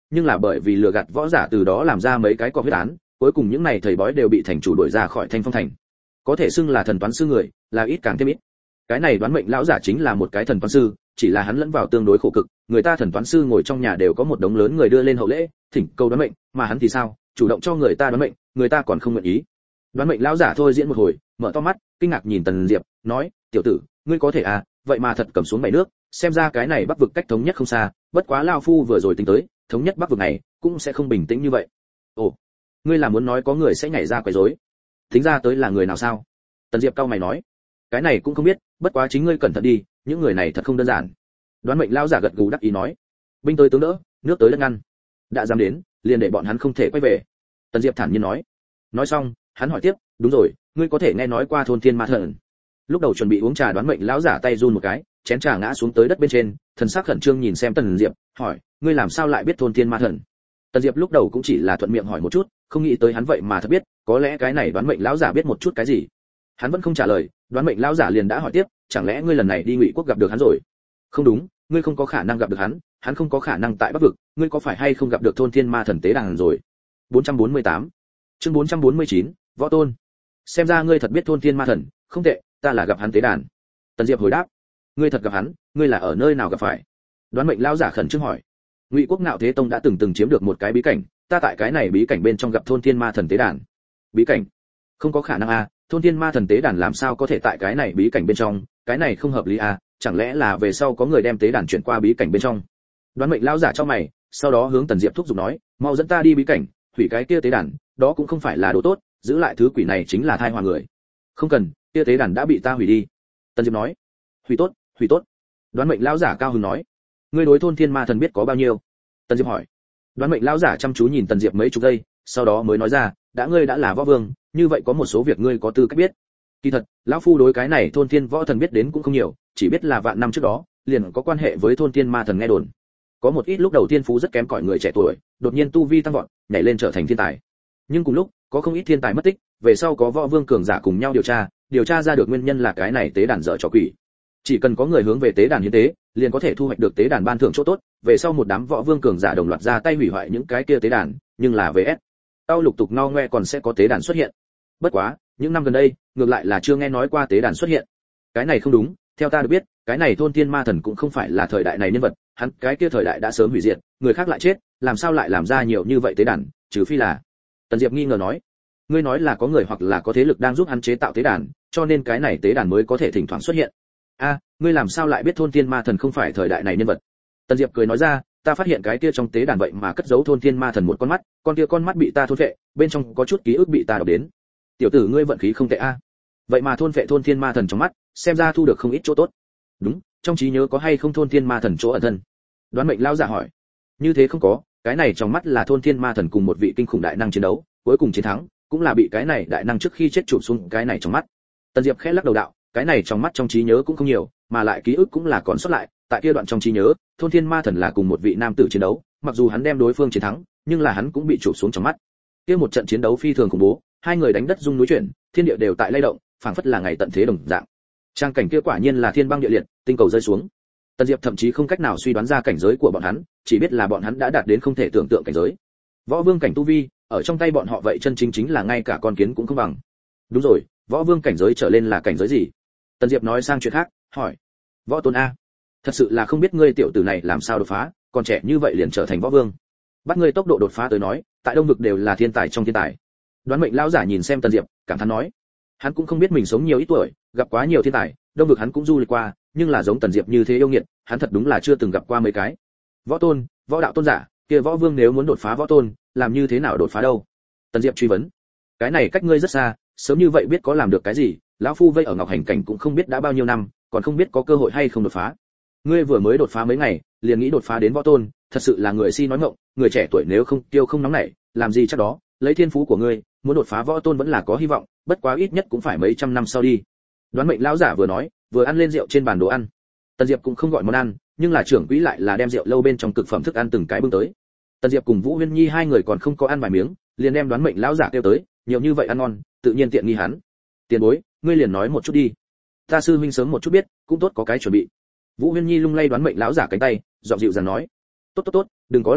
nhưng là bởi vì lừa gạt võ giả từ đó làm ra mấy cái cọc huyết án, cuối cùng những này thầy bói đều bị thành chủ đuổi ra khỏi Thanh Phong thành. Có thể xưng là thần toán sư người, là ít càng thêm ít. Cái này đoán mệnh lão giả chính là một cái thần toán sư, chỉ là hắn lẫn vào tương đối khổ cực, người ta thần toán sư ngồi trong nhà đều có một đống lớn người đưa lên hậu lễ, thỉnh cầu đoán mệnh, mà hắn thì sao, chủ động cho người ta đoán mệnh, người ta còn không nguyện ý. Đoán mệnh lão giả thôi diễn một hồi, mở to mắt, kinh ngạc nhìn Tần Diệp, nói, tiểu tử, ngươi có thể à, vậy mà thật cầm xuống bảy nước, xem ra cái này Bắc vực cách thống nhất không xa, bất quá lão phu vừa rồi tính tới, thống nhất Bắc vực này cũng sẽ không bình tĩnh như vậy. Ồ, ngươi là muốn nói có người sẽ nhảy ra quấy rối? Tính ra tới là người nào sao? Tần Diệp cau mày nói, cái này cũng không biết, bất quá chính ngươi cẩn thận đi, những người này thật không đơn giản. Đoán mệnh lão giả gật gù đắc ý nói, binh tới tướng đỡ, nước tới đất ngăn, đã dám đến, liền để bọn hắn không thể quay về. Tần Diệp thản nhiên nói. Nói xong, hắn hỏi tiếp, đúng rồi, ngươi có thể nghe nói qua thôn thiên ma thần? Lúc đầu chuẩn bị uống trà đoán mệnh lão giả tay run một cái, chén trà ngã xuống tới đất bên trên, thần sắc khẩn trương nhìn xem Tần Diệp, hỏi, ngươi làm sao lại biết thôn thiên ma thần? Tần Diệp lúc đầu cũng chỉ là thuận miệng hỏi một chút, không nghĩ tới hắn vậy mà thật biết, có lẽ cái này đoán mệnh lão giả biết một chút cái gì. Hắn vẫn không trả lời, đoán mệnh lão giả liền đã hỏi tiếp, chẳng lẽ ngươi lần này đi Ngụy quốc gặp được hắn rồi? Không đúng, ngươi không có khả năng gặp được hắn, hắn không có khả năng tại Bắc vực, ngươi có phải hay không gặp được thôn thiên ma thần tế đàn rồi? bốn trăm bốn mươi tám Chương bốn trăm bốn mươi chín Võ Tôn. Xem ra ngươi thật biết thôn thiên ma thần, không tệ, ta là gặp hắn tế đàn. Tần Diệp hồi đáp, ngươi thật gặp hắn, ngươi là ở nơi nào gặp phải? Đoán mệnh lão giả khẩn trương hỏi. Ngụy quốc Ngạo Thế Tông đã từng từng chiếm được một cái bí cảnh, ta tại cái này bí cảnh bên trong gặp thôn thiên ma thần tế đàn. Bí cảnh? Không có khả năng a, thôn thiên ma thần tế đàn làm sao có thể tại cái này bí cảnh bên trong, cái này không hợp lý a, chẳng lẽ là về sau có người đem tế đàn chuyển qua bí cảnh bên trong? Đoán mệnh lão giả cho mày, sau đó hướng Tần Diệp thúc giục nói, mau dẫn ta đi bí cảnh, hủy cái kia tế đàn, đó cũng không phải là đồ tốt, giữ lại thứ quỷ này chính là thai họa người. Không cần, kia tế đàn đã bị ta hủy đi. Tần Diệp nói. Hủy tốt, hủy tốt. Đoán mệnh lão giả cao hứng nói. Ngươi đối thôn thiên ma thần biết có bao nhiêu? Tần Diệp hỏi. Đoán mệnh lão giả chăm chú nhìn Tần Diệp mấy chục giây, sau đó mới nói ra, đã ngươi đã là võ vương, như vậy có một số việc ngươi có tư cách biết. Kỳ thật, lão phu đối cái này thôn thiên võ thần biết đến cũng không nhiều, chỉ biết là vạn năm trước đó, liền có quan hệ với thôn thiên ma thần nghe đồn. Có một ít lúc đầu tiên phú rất kém cỏi người trẻ tuổi, đột nhiên tu vi tăng vọt, nhảy lên trở thành thiên tài. Nhưng cùng lúc, có không ít thiên tài mất tích, về sau có võ vương cường giả cùng nhau điều tra, điều tra ra được nguyên nhân là cái này tế đàn dở trò quỷ. Chỉ cần có người hướng về tế đàn hiến tế, liền có thể thu hoạch được tế đàn ban thưởng chỗ tốt, về sau một đám võ vương cường giả đồng loạt ra tay hủy hoại những cái kia tế đàn, nhưng là vê ét. Tao lục tục no ngoe còn sẽ có tế đàn xuất hiện. Bất quá, những năm gần đây, ngược lại là chưa nghe nói qua tế đàn xuất hiện. Cái này không đúng, theo ta được biết, cái này thôn thiên ma thần cũng không phải là thời đại này nhân vật, hắn cái kia thời đại đã sớm hủy diệt, người khác lại chết, làm sao lại làm ra nhiều như vậy tế đàn, trừ phi là. Tần Diệp nghi ngờ nói, ngươi nói là có người hoặc là có thế lực đang giúp hắn chế tạo tế đàn, cho nên cái này tế đàn mới có thể thỉnh thoảng xuất hiện. A, ngươi làm sao lại biết thôn thiên ma thần không phải thời đại này nhân vật? Tần Diệp cười nói ra, ta phát hiện cái kia trong tế đàn vậy mà cất giấu thôn thiên ma thần một con mắt, con kia con mắt bị ta thôn phệ, bên trong có chút ký ức bị ta đọc đến. Tiểu tử ngươi vận khí không tệ a. Vậy mà thôn phệ thôn thiên ma thần trong mắt, xem ra thu được không ít chỗ tốt. Đúng, trong trí nhớ có hay không thôn thiên ma thần chỗ ẩn thân? Đoán mệnh lão giả hỏi. Như thế không có, cái này trong mắt là thôn thiên ma thần cùng một vị kinh khủng đại năng chiến đấu, cuối cùng chiến thắng, cũng là bị cái này đại năng trước khi chết chụp xuống cái này trong mắt. Tần Diệp khẽ lắc đầu đạo, cái này trong mắt trong trí nhớ cũng không nhiều, mà lại ký ức cũng là còn sót lại, tại kia đoạn trong trí nhớ, thôn thiên ma thần là cùng một vị nam tử chiến đấu, mặc dù hắn đem đối phương chiến thắng, nhưng là hắn cũng bị chụp xuống trong mắt. Kia một trận chiến đấu phi thường khủng bố, hai người đánh đất rung núi chuyển, thiên địa đều tại lay động, phảng phất là ngày tận thế đồng dạng. Trang cảnh kia quả nhiên là thiên băng địa liệt, tinh cầu rơi xuống. Tần Diệp thậm chí không cách nào suy đoán ra cảnh giới của bọn hắn, chỉ biết là bọn hắn đã đạt đến không thể tưởng tượng cảnh giới. Võ vương cảnh tu vi, ở trong tay bọn họ vậy chân chính chính là ngay cả con kiến cũng không bằng. Đúng rồi, võ vương cảnh giới trở lên là cảnh giới gì? Tần Diệp nói sang chuyện khác, hỏi. Võ tôn a. Thật sự là không biết ngươi tiểu tử này làm sao đột phá, còn trẻ như vậy liền trở thành võ vương. Bắt ngươi tốc độ đột phá tới nói, tại Đông vực đều là thiên tài trong thiên tài. Đoán mệnh lão giả nhìn xem Tần Diệp, cảm thán nói. Hắn cũng không biết mình sống nhiều ít tuổi, gặp quá nhiều thiên tài, Đông vực hắn cũng du lịch qua, nhưng là giống Tần Diệp như thế yêu nghiệt, hắn thật đúng là chưa từng gặp qua mấy cái. Võ tôn, võ đạo tôn giả, kia võ vương nếu muốn đột phá võ tôn, làm như thế nào đột phá đâu? Tần Diệp truy vấn. Cái này cách ngươi rất xa, sớm như vậy biết có làm được cái gì, lão phu vây ở Ngọc Hành cảnh cũng không biết đã bao nhiêu năm, còn không biết có cơ hội hay không đột phá. Ngươi vừa mới đột phá mấy ngày, liền nghĩ đột phá đến võ tôn, thật sự là người si nói ngọng, người trẻ tuổi nếu không tiêu không nóng nảy, làm gì chắc đó, lấy thiên phú của ngươi, muốn đột phá võ tôn vẫn là có hy vọng, bất quá ít nhất cũng phải mấy trăm năm sau đi. Đoán mệnh lão giả vừa nói, vừa ăn lên rượu trên bàn đồ ăn. Tần Diệp cũng không gọi món ăn, nhưng là trưởng quỹ lại là đem rượu lâu bên trong cực phẩm thức ăn từng cái bưng tới. Tần Diệp cùng Vũ Huyên Nhi hai người còn không có ăn vài miếng, liền đem đoán mệnh lão giả kêu tới, nhiều như vậy ăn ngon, tự nhiên tiện nghi hắn. Tiền bối, ngươi liền nói một chút đi. Ta sư huynh sớm một chút biết, cũng tốt có cái chuẩn bị. Vũ Huyên Nhi lung lay đoán mệnh lão giả cánh tay, giọng dịu dàng nói. Tốt tốt tốt, đừng có lại dung,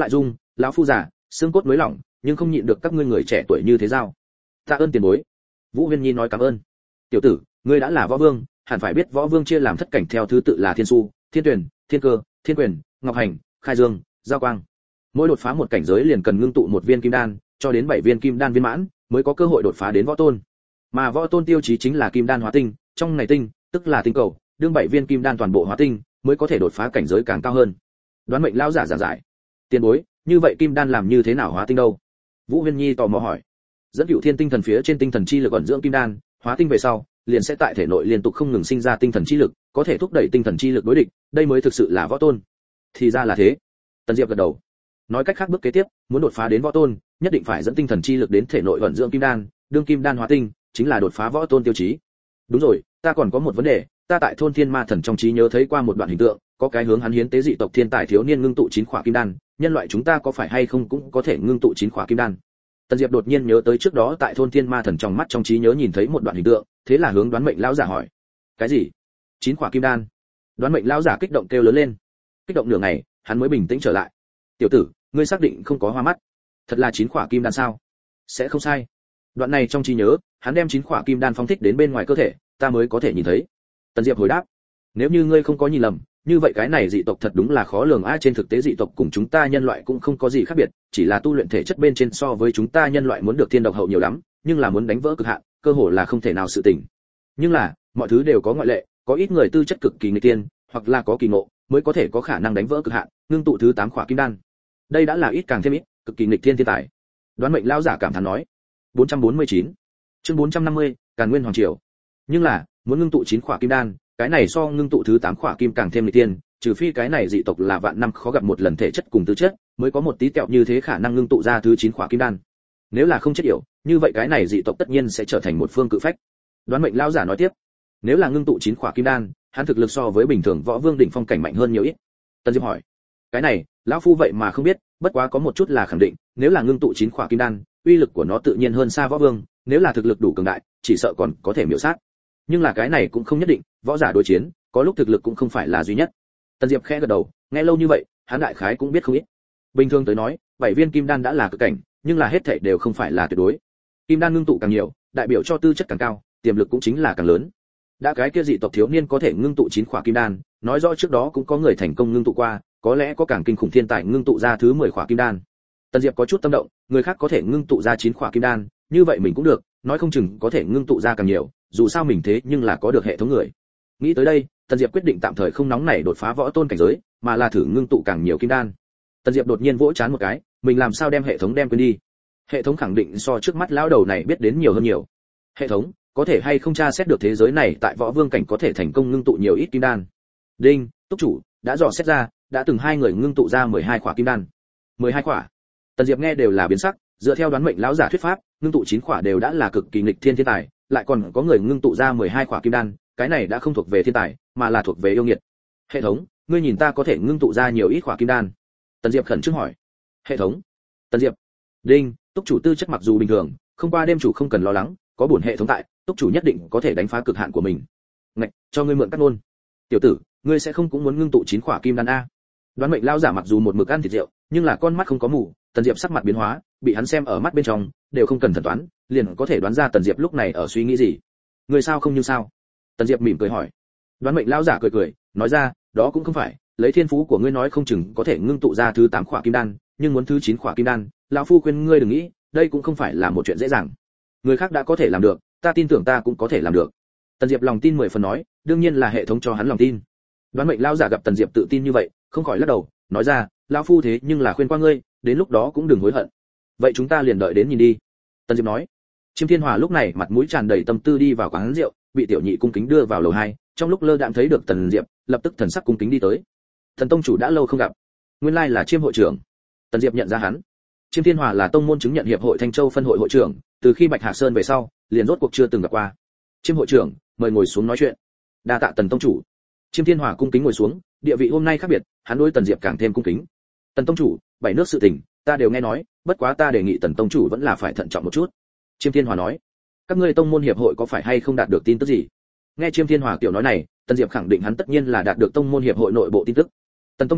lão phu già xương cốt nối lỏng, nhưng không nhịn được các ngươi người trẻ tuổi như thế giao. Tạ ơn tiền bối. Vũ Huyên Nhi nói cảm ơn. Tiểu tử, ngươi đã là võ vương, hẳn phải biết võ vương chia làm thất cảnh theo thứ tự là thiên su, thiên tuyển, thiên cơ, thiên quyền, ngọc hành, khai dương, giao quang. Mỗi đột phá một cảnh giới liền cần ngưng tụ một viên kim đan, cho đến bảy viên kim đan viên mãn mới có cơ hội đột phá đến võ tôn. Mà võ tôn tiêu chí chính là kim đan hóa tinh, trong này tinh tức là tinh cầu, đương bảy viên kim đan toàn bộ hóa tinh mới có thể đột phá cảnh giới càng cao hơn. Đoán mệnh lão giả giảng giải. Tiền bối, như vậy kim đan làm như thế nào hóa tinh đâu? Vũ Huyên Nhi tò mò hỏi. Dẫn Cửu Thiên tinh thần phía trên tinh thần chi lực ẩn dưỡng kim đan, hóa tinh về sau, liền sẽ tại thể nội liên tục không ngừng sinh ra tinh thần chi lực, có thể thúc đẩy tinh thần chi lực đối địch, đây mới thực sự là võ tôn. Thì ra là thế. Tần Diệp gật đầu. Nói cách khác bước kế tiếp, muốn đột phá đến võ tôn, nhất định phải dẫn tinh thần chi lực đến thể nội ẩn dưỡng kim đan, đương kim đan hóa tinh, chính là đột phá võ tôn tiêu chí. Đúng rồi, ta còn có một vấn đề, ta tại thôn Thiên Ma Thần trong trí nhớ thấy qua một đoạn hình tượng, có cái hướng hắn hiến tế dị tộc thiên tài thiếu niên ngưng tụ chín khỏa kim đan, nhân loại chúng ta có phải hay không cũng có thể ngưng tụ chín khỏa kim đan? Tần Diệp đột nhiên nhớ tới trước đó tại thôn Thiên Ma Thần trong mắt trong trí nhớ nhìn thấy một đoạn hình tượng, thế là hướng Đoán Mệnh lão giả hỏi: "Cái gì? Chín khỏa kim đan?" Đoán Mệnh lão giả kích động kêu lớn lên. Kích động nửa ngày, hắn mới bình tĩnh trở lại. "Tiểu tử, ngươi xác định không có hoa mắt? Thật là chín khỏa kim đan sao?" "Sẽ không sai." Đoạn này trong trí nhớ, hắn đem chín khỏa kim đan phóng thích đến bên ngoài cơ thể, ta mới có thể nhìn thấy. Tần Diệp hồi đáp: "Nếu như ngươi không có nhìn lầm, như vậy cái này dị tộc thật đúng là khó lường a, trên thực tế dị tộc cùng chúng ta nhân loại cũng không có gì khác biệt, chỉ là tu luyện thể chất bên trên so với chúng ta nhân loại muốn được thiên độc hậu nhiều lắm, nhưng là muốn đánh vỡ cực hạn, cơ hội là không thể nào sự tình. Nhưng là, mọi thứ đều có ngoại lệ, có ít người tư chất cực kỳ nghịch tiên, hoặc là có kỳ ngộ, mới có thể có khả năng đánh vỡ cực hạn, ngưng tụ thứ tám khỏa kim đan. Đây đã là ít càng thêm ít, cực kỳ nghịch thiên thiên tài." Đoán Mệnh lão giả cảm thán nói. bốn trăm bốn mươi chín Chương bốn trăm năm mươi, Càn Nguyên Hoàng Triều. Nhưng là, muốn ngưng tụ chín khỏa kim đan, cái này so ngưng tụ thứ tám khỏa kim càng thêm nghịch tiên, trừ phi cái này dị tộc là vạn năm khó gặp một lần thể chất cùng tư chất, mới có một tí tẹo như thế khả năng ngưng tụ ra thứ chín khỏa kim đan. Nếu là không chết yểu, như vậy cái này dị tộc tất nhiên sẽ trở thành một phương cự phách. Đoán Mệnh lão giả nói tiếp, nếu là ngưng tụ chín khỏa kim đan, hắn thực lực so với bình thường võ vương đỉnh phong cảnh mạnh hơn nhiều ít. Tân Diệp hỏi, cái này, lão phu vậy mà không biết, bất quá có một chút là khẳng định, nếu là ngưng tụ chín khỏa kim đan, uy lực của nó tự nhiên hơn xa võ vương, nếu là thực lực đủ cường đại, chỉ sợ còn có thể miểu sát. Nhưng là cái này cũng không nhất định, võ giả đối chiến, có lúc thực lực cũng không phải là duy nhất. Tần Diệp khẽ gật đầu, nghe lâu như vậy, hắn đại khái cũng biết không ít. Bình thường tới nói, bảy viên kim đan đã là cực cảnh, nhưng là hết thảy đều không phải là tuyệt đối. Kim đan ngưng tụ càng nhiều, đại biểu cho tư chất càng cao, tiềm lực cũng chính là càng lớn. Đã cái kia dị tộc thiếu niên có thể ngưng tụ chín khỏa kim đan, nói rõ trước đó cũng có người thành công ngưng tụ qua, có lẽ có càng kinh khủng thiên tài ngưng tụ ra thứ mười khỏa kim đan. Tần Diệp có chút tâm động, người khác có thể ngưng tụ ra chín khỏa kim đan, như vậy mình cũng được, nói không chừng có thể ngưng tụ ra càng nhiều, dù sao mình thế nhưng là có được hệ thống người. Nghĩ tới đây, Tần Diệp quyết định tạm thời không nóng nảy đột phá võ tôn cảnh giới, mà là thử ngưng tụ càng nhiều kim đan. Tần Diệp đột nhiên vỗ chán một cái, mình làm sao đem hệ thống đem quên đi? Hệ thống khẳng định so trước mắt lão đầu này biết đến nhiều hơn nhiều. Hệ thống, có thể hay không tra xét được thế giới này tại võ vương cảnh có thể thành công ngưng tụ nhiều ít kim đan? Đinh, túc chủ, đã dò xét ra, đã từng hai người ngưng tụ ra mười hai khỏa kim đan. mười hai khỏa. Tần Diệp nghe đều là biến sắc, dựa theo Đoán Mệnh lão giả thuyết pháp, ngưng tụ chín khỏa đều đã là cực kỳ nghịch thiên thiên tài, lại còn có người ngưng tụ ra mười hai khỏa kim đan, cái này đã không thuộc về thiên tài, mà là thuộc về yêu nghiệt. Hệ thống, ngươi nhìn ta có thể ngưng tụ ra nhiều ít khỏa kim đan? Tần Diệp khẩn trương hỏi. Hệ thống. Tần Diệp. Đinh, túc chủ tư chất mặc dù bình thường, không qua đêm chủ không cần lo lắng, có bổn hệ thống tại, túc chủ nhất định có thể đánh phá cực hạn của mình. Ngạch, cho ngươi mượn cắt nôn. Tiểu tử, ngươi sẽ không cũng muốn ngưng tụ chín khỏa kim đan a? Đoán Mệnh lão giả mặc dù một mực ăn thịt rượu, nhưng là con mắt không có mù, Tần Diệp sắc mặt biến hóa, bị hắn xem ở mắt bên trong, đều không cần thần toán, liền có thể đoán ra Tần Diệp lúc này ở suy nghĩ gì. Người sao không như sao? Tần Diệp mỉm cười hỏi. Đoán Mệnh lão giả cười cười, nói ra, đó cũng không phải, lấy thiên phú của ngươi nói không chừng có thể ngưng tụ ra thứ tám khỏa kim đan, nhưng muốn thứ chín khỏa kim đan, lão phu khuyên ngươi đừng nghĩ, đây cũng không phải là một chuyện dễ dàng. Người khác đã có thể làm được, ta tin tưởng ta cũng có thể làm được. Tần Diệp lòng tin mười phần nói, đương nhiên là hệ thống cho hắn lòng tin. Đoán Mệnh lão giả gặp Tần Diệp tự tin như vậy, không khỏi lắc đầu, nói ra, lão phu thế nhưng là khuyên qua ngươi, đến lúc đó cũng đừng hối hận. Vậy chúng ta liền đợi đến nhìn đi. Tần Diệp nói. Chiêm Thiên Hòa lúc này mặt mũi tràn đầy tâm tư đi vào quán rượu, bị tiểu nhị cung kính đưa vào lầu hai, trong lúc lơ đãng thấy được Tần Diệp, lập tức thần sắc cung kính đi tới. Thần tông chủ đã lâu không gặp, nguyên lai là Chiêm hội trưởng. Tần Diệp nhận ra hắn. Chiêm Thiên Hòa là tông môn chứng nhận hiệp hội Thanh Châu phân hội hội trưởng, từ khi Bạch Hạc Sơn về sau, liền rốt cuộc chưa từng gặp qua. Chiêm hội trưởng, mời ngồi xuống nói chuyện. Đa tạ Tần tông chủ. Chiêm Thiên Hòa cung kính ngồi xuống, địa vị hôm nay khác biệt, hắn đối Tần Diệp càng thêm cung kính. Tần tông chủ, bảy nước sự tình, ta đều nghe nói, bất quá ta đề nghị Tần tông chủ vẫn là phải thận trọng một chút. Chiêm Thiên Hòa nói, các ngươi tông môn hiệp hội có phải hay không đạt được tin tức gì? Nghe Chiêm Thiên Hòa kiểu nói này, Tần Diệp khẳng định hắn tất nhiên là đạt được tông môn hiệp hội nội bộ tin tức. Tần tông chủ,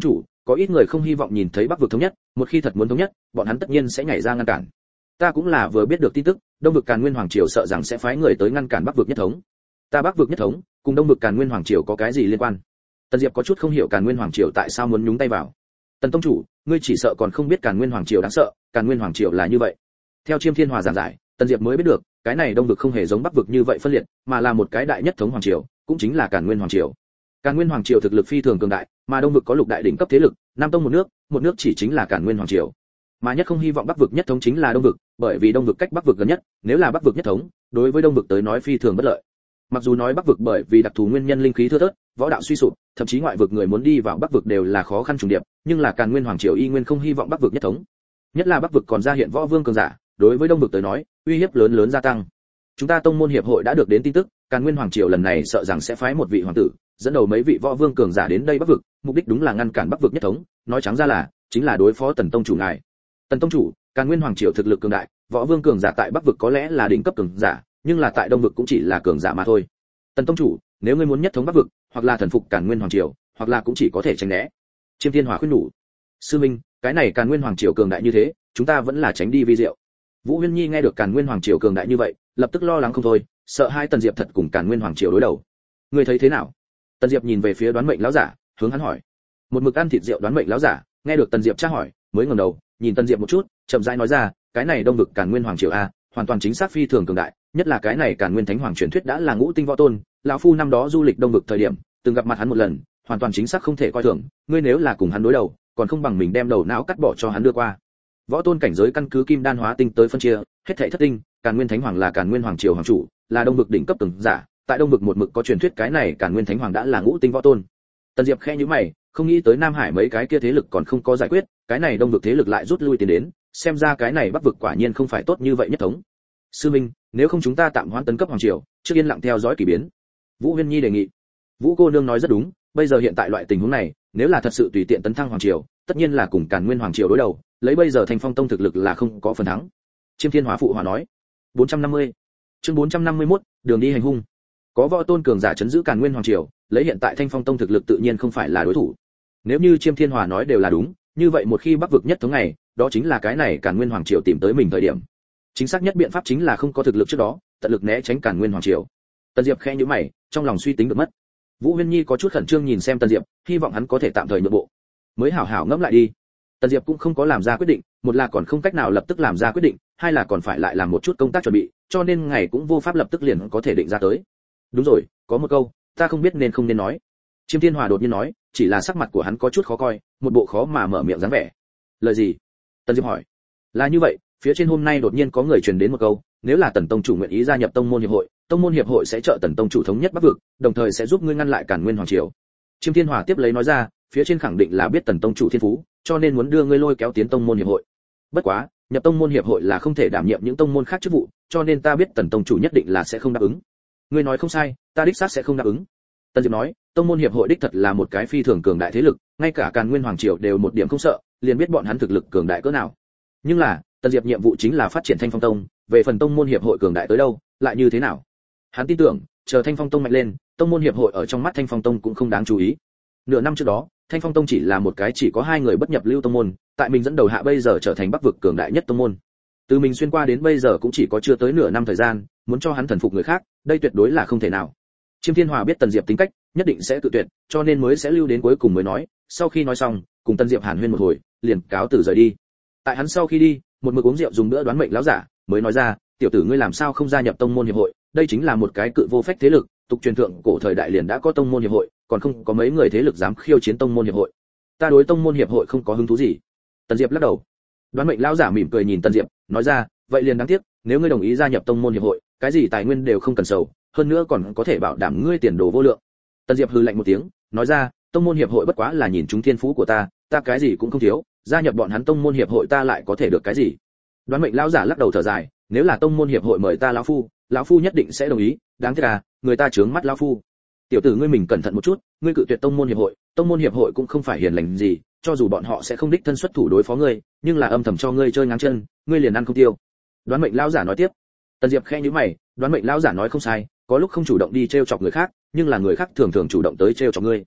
có ít người không hy vọng nhìn thấy Bắc vực thống nhất, một khi thật muốn thống nhất, bọn hắn tất nhiên sẽ nhảy ra ngăn cản. Ta cũng là vừa biết được tin tức, Đông vực Càn Nguyên Hoàng triều sợ rằng sẽ phái người tới ngăn cản Bắc vực nhất thống. Ta Bắc vực nhất thống, cùng Đông vực Càn Nguyên Hoàng triều có cái gì liên quan? Tần Diệp có chút không hiểu Càn Nguyên Hoàng triều tại sao muốn nhúng tay vào. Tần tông chủ, ngươi chỉ sợ còn không biết Càn Nguyên Hoàng triều đáng sợ, Càn Nguyên Hoàng triều là như vậy. Theo Chiêm Thiên Hòa giảng giải, Tần Diệp mới biết được, cái này Đông vực không hề giống Bắc vực như vậy phân liệt, mà là một cái đại nhất thống hoàng triều, cũng chính là Càn Nguyên Hoàng triều. Càn Nguyên Hoàng triều thực lực phi thường cường đại, mà Đông vực có lục đại đỉnh cấp thế lực, Nam tông một nước, một nước chỉ chính là Càn Nguyên Hoàng triều. Mà nhất không hy vọng Bắc vực nhất thống chính là Đông vực, bởi vì Đông vực cách Bắc vực gần nhất, nếu là Bắc vực nhất thống, đối với Đông vực tới nói phi thường bất lợi. Mặc dù nói Bắc vực bởi vì đặc thù nguyên nhân linh khí thưa thớt, võ đạo suy sụp, thậm chí ngoại vực người muốn đi vào Bắc vực đều là khó khăn trùng điệp, nhưng là Càn Nguyên Hoàng triều y nguyên không hy vọng Bắc vực nhất thống. Nhất là Bắc vực còn ra hiện võ vương cường giả, đối với Đông vực tới nói, uy hiếp lớn lớn gia tăng. Chúng ta tông môn hiệp hội đã được đến tin tức, Càn Nguyên Hoàng triều lần này sợ rằng sẽ phái một vị hoàng tử, dẫn đầu mấy vị võ vương cường giả đến đây Bắc vực, mục đích đúng là ngăn cản Bắc vực nhất thống, nói trắng ra là chính là đối phó Tần tông chủ ngài. Tần tông chủ, Càn Nguyên Hoàng triều thực lực cường đại, võ vương cường giả tại Bắc vực có lẽ là đỉnh cấp cường giả, nhưng là tại Đông vực cũng chỉ là cường giả mà thôi. Tần tông chủ, nếu ngươi muốn nhất thống Bắc vực, hoặc là thần phục Càn Nguyên Hoàng triều, hoặc là cũng chỉ có thể tránh né. Chiêm Thiên Hòa khuyên nhủ. Sư minh, cái này Càn Nguyên Hoàng triều cường đại như thế, chúng ta vẫn là tránh đi vi diệu. Vũ Huyên Nhi nghe được Càn Nguyên Hoàng triều cường đại như vậy, lập tức lo lắng không thôi, sợ hai Tần Diệp thật cùng Càn Nguyên Hoàng triều đối đầu. Ngươi thấy thế nào? Tần Diệp nhìn về phía Đoán Mệnh lão giả, hướng hắn hỏi. Một mực ăn thịt rượu Đoán Mệnh lão giả, nghe được Tần Diệp tra hỏi, mới ngẩng đầu, nhìn Tần Diệp một chút, chậm rãi nói ra, cái này Đông vực Càn Nguyên Hoàng triều a, hoàn toàn chính xác phi thường cường đại, nhất là cái này Càn Nguyên Thánh Hoàng truyền thuyết đã là ngũ tinh võ tôn, lão phu năm đó du lịch Đông vực thời điểm, từng gặp mặt hắn một lần, hoàn toàn chính xác không thể coi thường, ngươi nếu là cùng hắn đối đầu, còn không bằng mình đem đầu não cắt bỏ cho hắn đưa qua. Võ tôn cảnh giới căn cứ kim đan hóa tinh tới phân chia, hết thảy thất tinh, Càn Nguyên Thánh Hoàng là Càn Nguyên Hoàng triều hoàng chủ, là Đông vực đỉnh cấp cường giả, tại Đông vực một mực có truyền thuyết cái này Càn Nguyên Thánh Hoàng đã là ngũ tinh võ tôn. Tần Diệp khẽ nhíu mày, không nghĩ tới Nam Hải mấy cái kia thế lực còn không có giải quyết, cái này Đông vực thế lực lại rút lui tiến đến, xem ra cái này Bắc vực quả nhiên không phải tốt như vậy nhất thống. Sư minh, nếu không chúng ta tạm hoãn tấn cấp hoàng triều, trước yên lặng theo dõi kỳ biến. Vũ Huyên Nhi đề nghị. Vũ cô nương nói rất đúng, bây giờ hiện tại loại tình huống này, nếu là thật sự tùy tiện tấn thăng hoàng triều, tất nhiên là cùng Càn Nguyên Hoàng triều đối đầu, lấy bây giờ Thanh Phong Tông thực lực là không có phần thắng. Chiêm Thiên Hóa phụ hòa nói. bốn trăm năm mươi. Chương bốn trăm năm mươi mốt, đường đi hành hung. Có võ tôn cường giả chấn giữ Càn Nguyên Hoàng triều, lấy hiện tại Thanh Phong Tông thực lực tự nhiên không phải là đối thủ. Nếu như Chiêm Thiên Hòa nói đều là đúng, như vậy một khi Bắc vực nhất thống này, đó chính là cái này Càn Nguyên Hoàng triều tìm tới mình thời điểm. Chính xác nhất biện pháp chính là không có thực lực trước đó, tận lực né tránh Càn Nguyên Hoàng triều. Tần Diệp khẽ nhíu mày, trong lòng suy tính được mất. Vũ Huyên Nhi có chút khẩn trương nhìn xem Tần Diệp, hy vọng hắn có thể tạm thời nhượng bộ. Mới hảo hảo ngẫm lại đi. Tần Diệp cũng không có làm ra quyết định, một là còn không cách nào lập tức làm ra quyết định, hai là còn phải lại làm một chút công tác chuẩn bị, cho nên ngày cũng vô pháp lập tức liền có thể định ra tới. Đúng rồi, có một câu, ta không biết nên không nên nói. Chiêm Thiên Hòa đột nhiên nói, chỉ là sắc mặt của hắn có chút khó coi, một bộ khó mà mở miệng dáng vẻ. Lời gì? Tần Diệp hỏi. Là như vậy, phía trên hôm nay đột nhiên có người truyền đến một câu, nếu là Tần tông chủ nguyện ý gia nhập tông môn hiệp hội, tông môn hiệp hội sẽ trợ Tần tông chủ thống nhất Bắc vực, đồng thời sẽ giúp ngươi ngăn lại Càn Nguyên Hoàng triều. Chiêm Thiên Hòa tiếp lấy nói ra, phía trên khẳng định là biết Tần tông chủ thiên phú, cho nên muốn đưa ngươi lôi kéo tiến tông môn hiệp hội. Bất quá, nhập tông môn hiệp hội là không thể đảm nhiệm những tông môn khác chức vụ, cho nên ta biết Tần tông chủ nhất định là sẽ không đáp ứng. Ngươi nói không sai, ta đích xác sẽ không đáp ứng. Tần Diệp nói, tông môn hiệp hội đích thật là một cái phi thường cường đại thế lực, ngay cả Càn Nguyên Hoàng triều đều một điểm không sợ, liền biết bọn hắn thực lực cường đại cỡ nào. Nhưng là, Tần Diệp nhiệm vụ chính là phát triển Thanh Phong Tông, về phần tông môn hiệp hội cường đại tới đâu, lại như thế nào? Hắn tin tưởng, chờ Thanh Phong Tông mạnh lên, tông môn hiệp hội ở trong mắt Thanh Phong Tông cũng không đáng chú ý. Nửa năm trước đó, Thanh Phong Tông chỉ là một cái chỉ có hai người bất nhập lưu tông môn, tại mình dẫn đầu hạ bây giờ trở thành Bắc vực cường đại nhất tông môn. Từ mình xuyên qua đến bây giờ cũng chỉ có chưa tới nửa năm thời gian, muốn cho hắn thần phục người khác, đây tuyệt đối là không thể nào. Chiêm Thiên Hòa biết Tần Diệp tính cách, nhất định sẽ tự tuyệt, cho nên mới sẽ lưu đến cuối cùng mới nói, sau khi nói xong, cùng Tần Diệp hàn huyên một hồi, liền cáo từ rời đi. Tại hắn sau khi đi, một mực uống rượu dùng bữa đoán mệnh lão giả, mới nói ra, tiểu tử ngươi làm sao không gia nhập tông môn hiệp hội, đây chính là một cái cự vô phách thế lực, tục truyền thượng cổ thời đại liền đã có tông môn hiệp hội, còn không có mấy người thế lực dám khiêu chiến tông môn hiệp hội. Ta đối tông môn hiệp hội không có hứng thú gì. Tần Diệp lắc đầu. Đoán mệnh lão giả mỉm cười nhìn Tần Diệp, nói ra, vậy liền đáng tiếc, nếu ngươi đồng ý gia nhập tông môn hiệp hội, cái gì tài nguyên đều không cần sầu, hơn nữa còn có thể bảo đảm ngươi tiền đồ vô lượng. Tần Diệp hừ lạnh một tiếng, nói ra, tông môn hiệp hội bất quá là nhìn chúng thiên phú của ta, ta cái gì cũng không thiếu, gia nhập bọn hắn tông môn hiệp hội ta lại có thể được cái gì? Đoán mệnh lão giả lắc đầu thở dài, nếu là tông môn hiệp hội mời ta lão phu, lão phu nhất định sẽ đồng ý, đáng tiếc là, người ta chướng mắt lão phu. Tiểu tử ngươi mình cẩn thận một chút, ngươi cự tuyệt tông môn hiệp hội, tông môn hiệp hội cũng không phải hiền lành gì, cho dù bọn họ sẽ không đích thân xuất thủ đối phó ngươi, nhưng là âm thầm cho ngươi chơi ngáng chân, ngươi liền ăn không tiêu. Đoán mệnh lão giả nói tiếp. Tần Diệp khẽ nhíu mày, đoán mệnh lão giả nói không sai, có lúc không chủ động đi trêu chọc người khác, nhưng là người khác thường thường chủ động tới trêu chọc ngươi.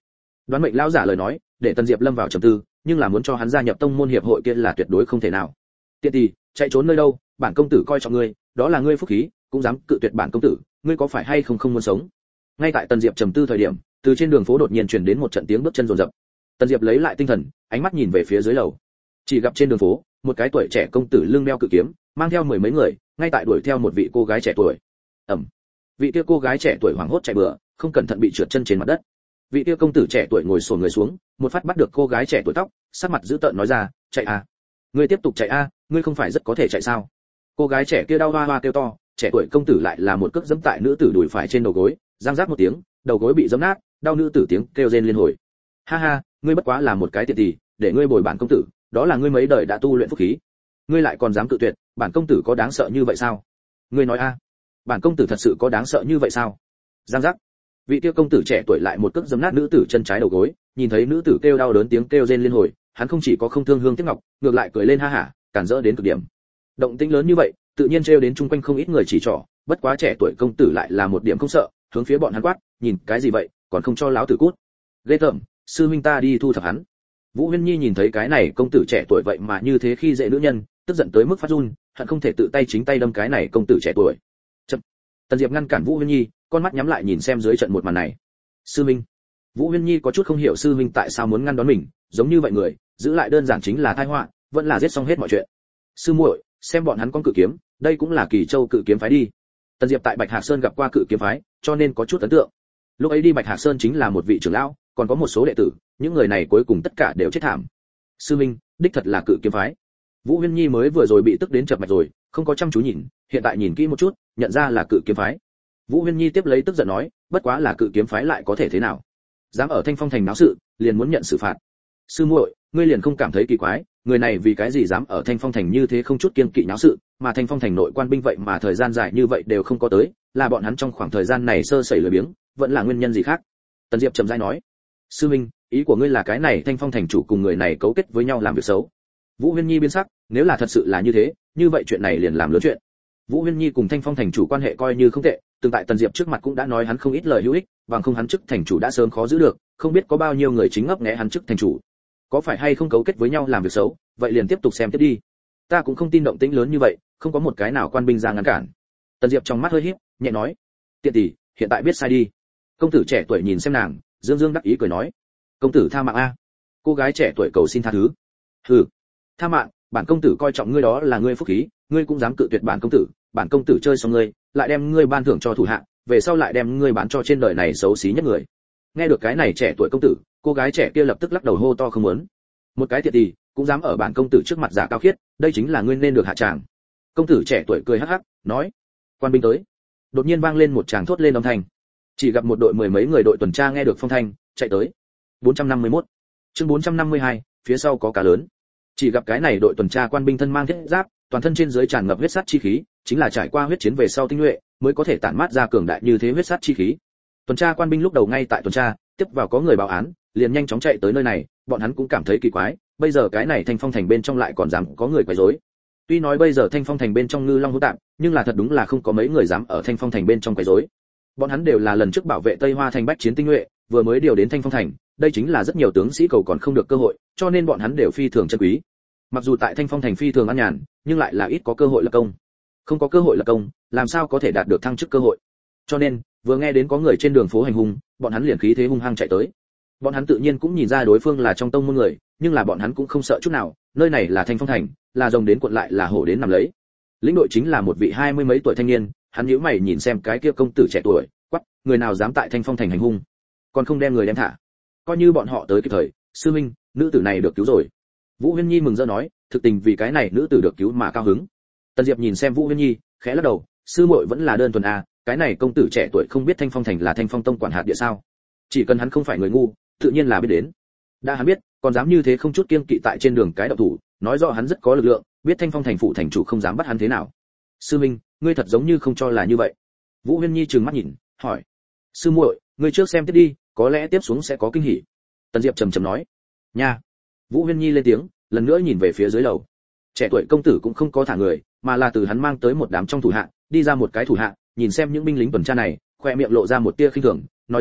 Đoán mệnh lão giả lời nói để Tần Diệp lâm vào trầm tư, nhưng là muốn cho hắn gia nhập tông môn hiệp hội kia là tuyệt đối không thể nào. Tiện tỷ, chạy trốn nơi đâu, bản công tử coi trọng ngươi, đó là ngươi phúc khí, cũng dám cự tuyệt bản công tử, ngươi có phải hay không không muốn sống? Ngay tại Tần Diệp trầm tư thời điểm, từ trên đường phố đột nhiên truyền đến một trận tiếng bước chân rồn rập. Tần Diệp lấy lại tinh thần, ánh mắt nhìn về phía dưới lầu. Chỉ gặp trên đường phố, một cái tuổi trẻ công tử lưng đeo cự kiếm, mang theo mười mấy người, ngay tại đuổi theo một vị cô gái trẻ tuổi. Ầm. Vị kia cô gái trẻ tuổi hoảng hốt chạy bừa, không cẩn thận bị trượt chân trên mặt đất. Vị kia công tử trẻ tuổi ngồi xổm người xuống, một phát bắt được cô gái trẻ tuổi tóc, sắc mặt dữ tợn nói ra, "Chạy à? Ngươi tiếp tục chạy a, ngươi không phải rất có thể chạy sao?" Cô gái trẻ kia đau hoa hoa kêu to, trẻ tuổi công tử lại là một cước giẫm tại nữ tử đùi phải trên đầu gối, răng rác một tiếng, đầu gối bị giẫm nát, đau nữ tử tiếng kêu rên liên hồi. "Ha ha, ngươi bất quá là một cái tiện tỷ, để ngươi bồi bản công tử, đó là ngươi mấy đời đã tu luyện phúc khí. Ngươi lại còn dám cự tuyệt, bản công tử có đáng sợ như vậy sao? Ngươi nói a, bản công tử thật sự có đáng sợ như vậy sao?" Giang giác. Vị kia công tử trẻ tuổi lại một cước giẫm nát nữ tử chân trái đầu gối, nhìn thấy nữ tử kêu đau đớn tiếng kêu rên liên hồi, hắn không chỉ có không thương hương tiếc ngọc, ngược lại cười lên ha hả, cản rỡ đến cực điểm. Động tĩnh lớn như vậy, tự nhiên trêu đến chung quanh không ít người chỉ trỏ, bất quá trẻ tuổi công tử lại là một điểm không sợ, hướng phía bọn hắn quát, nhìn cái gì vậy, còn không cho láo tử cút. Ghê tởm, sư huynh ta đi thu thập hắn. Vũ Huyên Nhi nhìn thấy cái này công tử trẻ tuổi vậy mà như thế khi dễ nữ nhân, tức giận tới mức phát run, hận không thể tự tay chính tay đâm cái này công tử trẻ tuổi. Chậm. Tần Diệp ngăn cản Vũ Huyên Nhi, con mắt nhắm lại nhìn xem dưới trận một màn này. Sư minh. Vũ Huyên Nhi có chút không hiểu sư minh tại sao muốn ngăn đón mình, giống như vậy người, giữ lại đơn giản chính là tai họa, vẫn là giết xong hết mọi chuyện. Sư muội, xem bọn hắn con cự kiếm, đây cũng là Kỳ Châu cự kiếm phái đi. Tần Diệp tại Bạch Hạc Sơn gặp qua cự kiếm phái, cho nên có chút ấn tượng. Lúc ấy đi Bạch Hạc Sơn chính là một vị trưởng lão, còn có một số đệ tử, những người này cuối cùng tất cả đều chết thảm. Sư minh, đích thật là cự kiếm phái. Vũ Huyên Nhi mới vừa rồi bị tức đến chập mạch rồi, không có chăm chú nhìn, hiện tại nhìn kỹ một chút, nhận ra là cự kiếm phái. Vũ Huyên Nhi tiếp lấy tức giận nói, bất quá là cự kiếm phái lại có thể thế nào? Dám ở Thanh Phong thành náo sự, liền muốn nhận xử phạt. Sư muội, ngươi liền không cảm thấy kỳ quái, người này vì cái gì dám ở Thanh Phong thành như thế không chút kiêng kỵ náo sự, mà Thanh Phong thành nội quan binh vậy mà thời gian dài như vậy đều không có tới, là bọn hắn trong khoảng thời gian này sơ sẩy lười biếng, vẫn là nguyên nhân gì khác? Tần Diệp trầm rãi nói, sư minh, ý của ngươi là cái này Thanh Phong thành chủ cùng người này cấu kết với nhau làm việc xấu. Vũ Huyên Nhi biến sắc, nếu là thật sự là như thế, như vậy chuyện này liền làm lớn chuyện. Vũ Huyên Nhi cùng Thanh Phong thành chủ quan hệ coi như không tệ, từng tại Tần Diệp trước mặt cũng đã nói hắn không ít lời hữu ích, bằng không hắn chức thành chủ đã sớm khó giữ được, không biết có bao nhiêu người chính ngấp nghé hắn chức thành chủ. Có phải hay không cấu kết với nhau làm việc xấu, vậy liền tiếp tục xem tiếp đi. Ta cũng không tin động tĩnh lớn như vậy, không có một cái nào quan binh ra ngăn cản. Tần Diệp trong mắt hơi híp, nhẹ nói, tiện tỷ, hiện tại biết sai đi. Công tử trẻ tuổi nhìn xem nàng, dương dương đắc ý cười nói, công tử tha mạng a. Cô gái trẻ tuổi cầu xin tha thứ. Hừ, tha mạng, bản công tử coi trọng ngươi đó là ngươi phúc khí, ngươi cũng dám cự tuyệt bản công tử, bản công tử chơi xong ngươi, lại đem ngươi ban thưởng cho thủ hạ, về sau lại đem ngươi bán cho trên đời này xấu xí nhất người. Nghe được cái này trẻ tuổi công tử, cô gái trẻ kia lập tức lắc đầu hô to không muốn. Một cái tiện tỷ, cũng dám ở bản công tử trước mặt giả cao khiết, đây chính là ngươi nên được hạ tràng. Công tử trẻ tuổi cười hắc hắc, nói, quan binh tới. Đột nhiên vang lên một tràng thốt lên âm thanh. Chỉ gặp một đội mười mấy người đội tuần tra nghe được phong thanh, chạy tới. bốn trăm năm mươi mốt. Chương bốn trăm năm mươi hai, phía sau có cá lớn. Chỉ gặp cái này đội tuần tra quan binh thân mang thiết giáp, toàn thân trên dưới tràn ngập huyết sát chi khí, chính là trải qua huyết chiến về sau tinh nhuệ, mới có thể tản mát ra cường đại như thế huyết sát chi khí. Tuần tra quan binh lúc đầu ngay tại tuần tra, tiếp vào có người báo án, liền nhanh chóng chạy tới nơi này, bọn hắn cũng cảm thấy kỳ quái, bây giờ cái này Thanh Phong thành bên trong lại còn dám có người quấy rối. Tuy nói bây giờ Thanh Phong thành bên trong ngư long hỗn tạp, nhưng là thật đúng là không có mấy người dám ở Thanh Phong thành bên trong quấy rối. Bọn hắn đều là lần trước bảo vệ Tây Hoa thành bách chiến tinh nhuệ, vừa mới điều đến Thanh Phong thành, đây chính là rất nhiều tướng sĩ cầu còn không được cơ hội, cho nên bọn hắn đều phi thường trân quý. Mặc dù tại Thanh Phong thành phi thường an nhàn, nhưng lại là ít có cơ hội lập công. Không có cơ hội lập công, làm sao có thể đạt được thăng chức cơ hội? Cho nên, vừa nghe đến có người trên đường phố hành hung, bọn hắn liền khí thế hung hăng chạy tới. Bọn hắn tự nhiên cũng nhìn ra đối phương là trong tông môn người, nhưng là bọn hắn cũng không sợ chút nào, nơi này là Thanh Phong thành, là rồng đến cuộn lại là hổ đến nằm lấy. Lĩnh đội chính là một vị hai mươi mấy tuổi thanh niên, hắn nhíu mày nhìn xem cái kia công tử trẻ tuổi, quắc, người nào dám tại Thanh Phong thành hành hung, còn không đem người đem thả. Coi như bọn họ tới kịp thời, sư minh, nữ tử này được cứu rồi. Vũ Huyên Nhi mừng rỡ nói, thực tình vì cái này nữ tử được cứu mà cao hứng. Tần Diệp nhìn xem Vũ Huyên Nhi, khẽ lắc đầu, sư muội vẫn là đơn thuần à, cái này công tử trẻ tuổi không biết Thanh Phong thành là Thanh Phong tông quản hạt địa sao? Chỉ cần hắn không phải người ngu, tự nhiên là biết đến. Đã hắn biết, còn dám như thế không chút kiêng kỵ tại trên đường cái động thủ, nói rõ hắn rất có lực lượng, biết Thanh Phong thành phụ thành chủ không dám bắt hắn thế nào. Sư minh, ngươi thật giống như không cho là như vậy. Vũ Huyên Nhi trừng mắt nhìn, hỏi, sư muội, ngươi trước xem tiếp đi, có lẽ tiếp xuống sẽ có kinh hỉ. Tần Diệp trầm trầm nói, nha. Vũ Huyên Nhi lên tiếng, lần nữa nhìn về phía dưới lầu. Trẻ tuổi công tử cũng không có thả người, mà là từ hắn mang tới một đám trong thủ hạ, đi ra một cái thủ hạ, nhìn xem những binh lính tuần tra này, khoe miệng lộ ra một tia khinh thường, nói ra,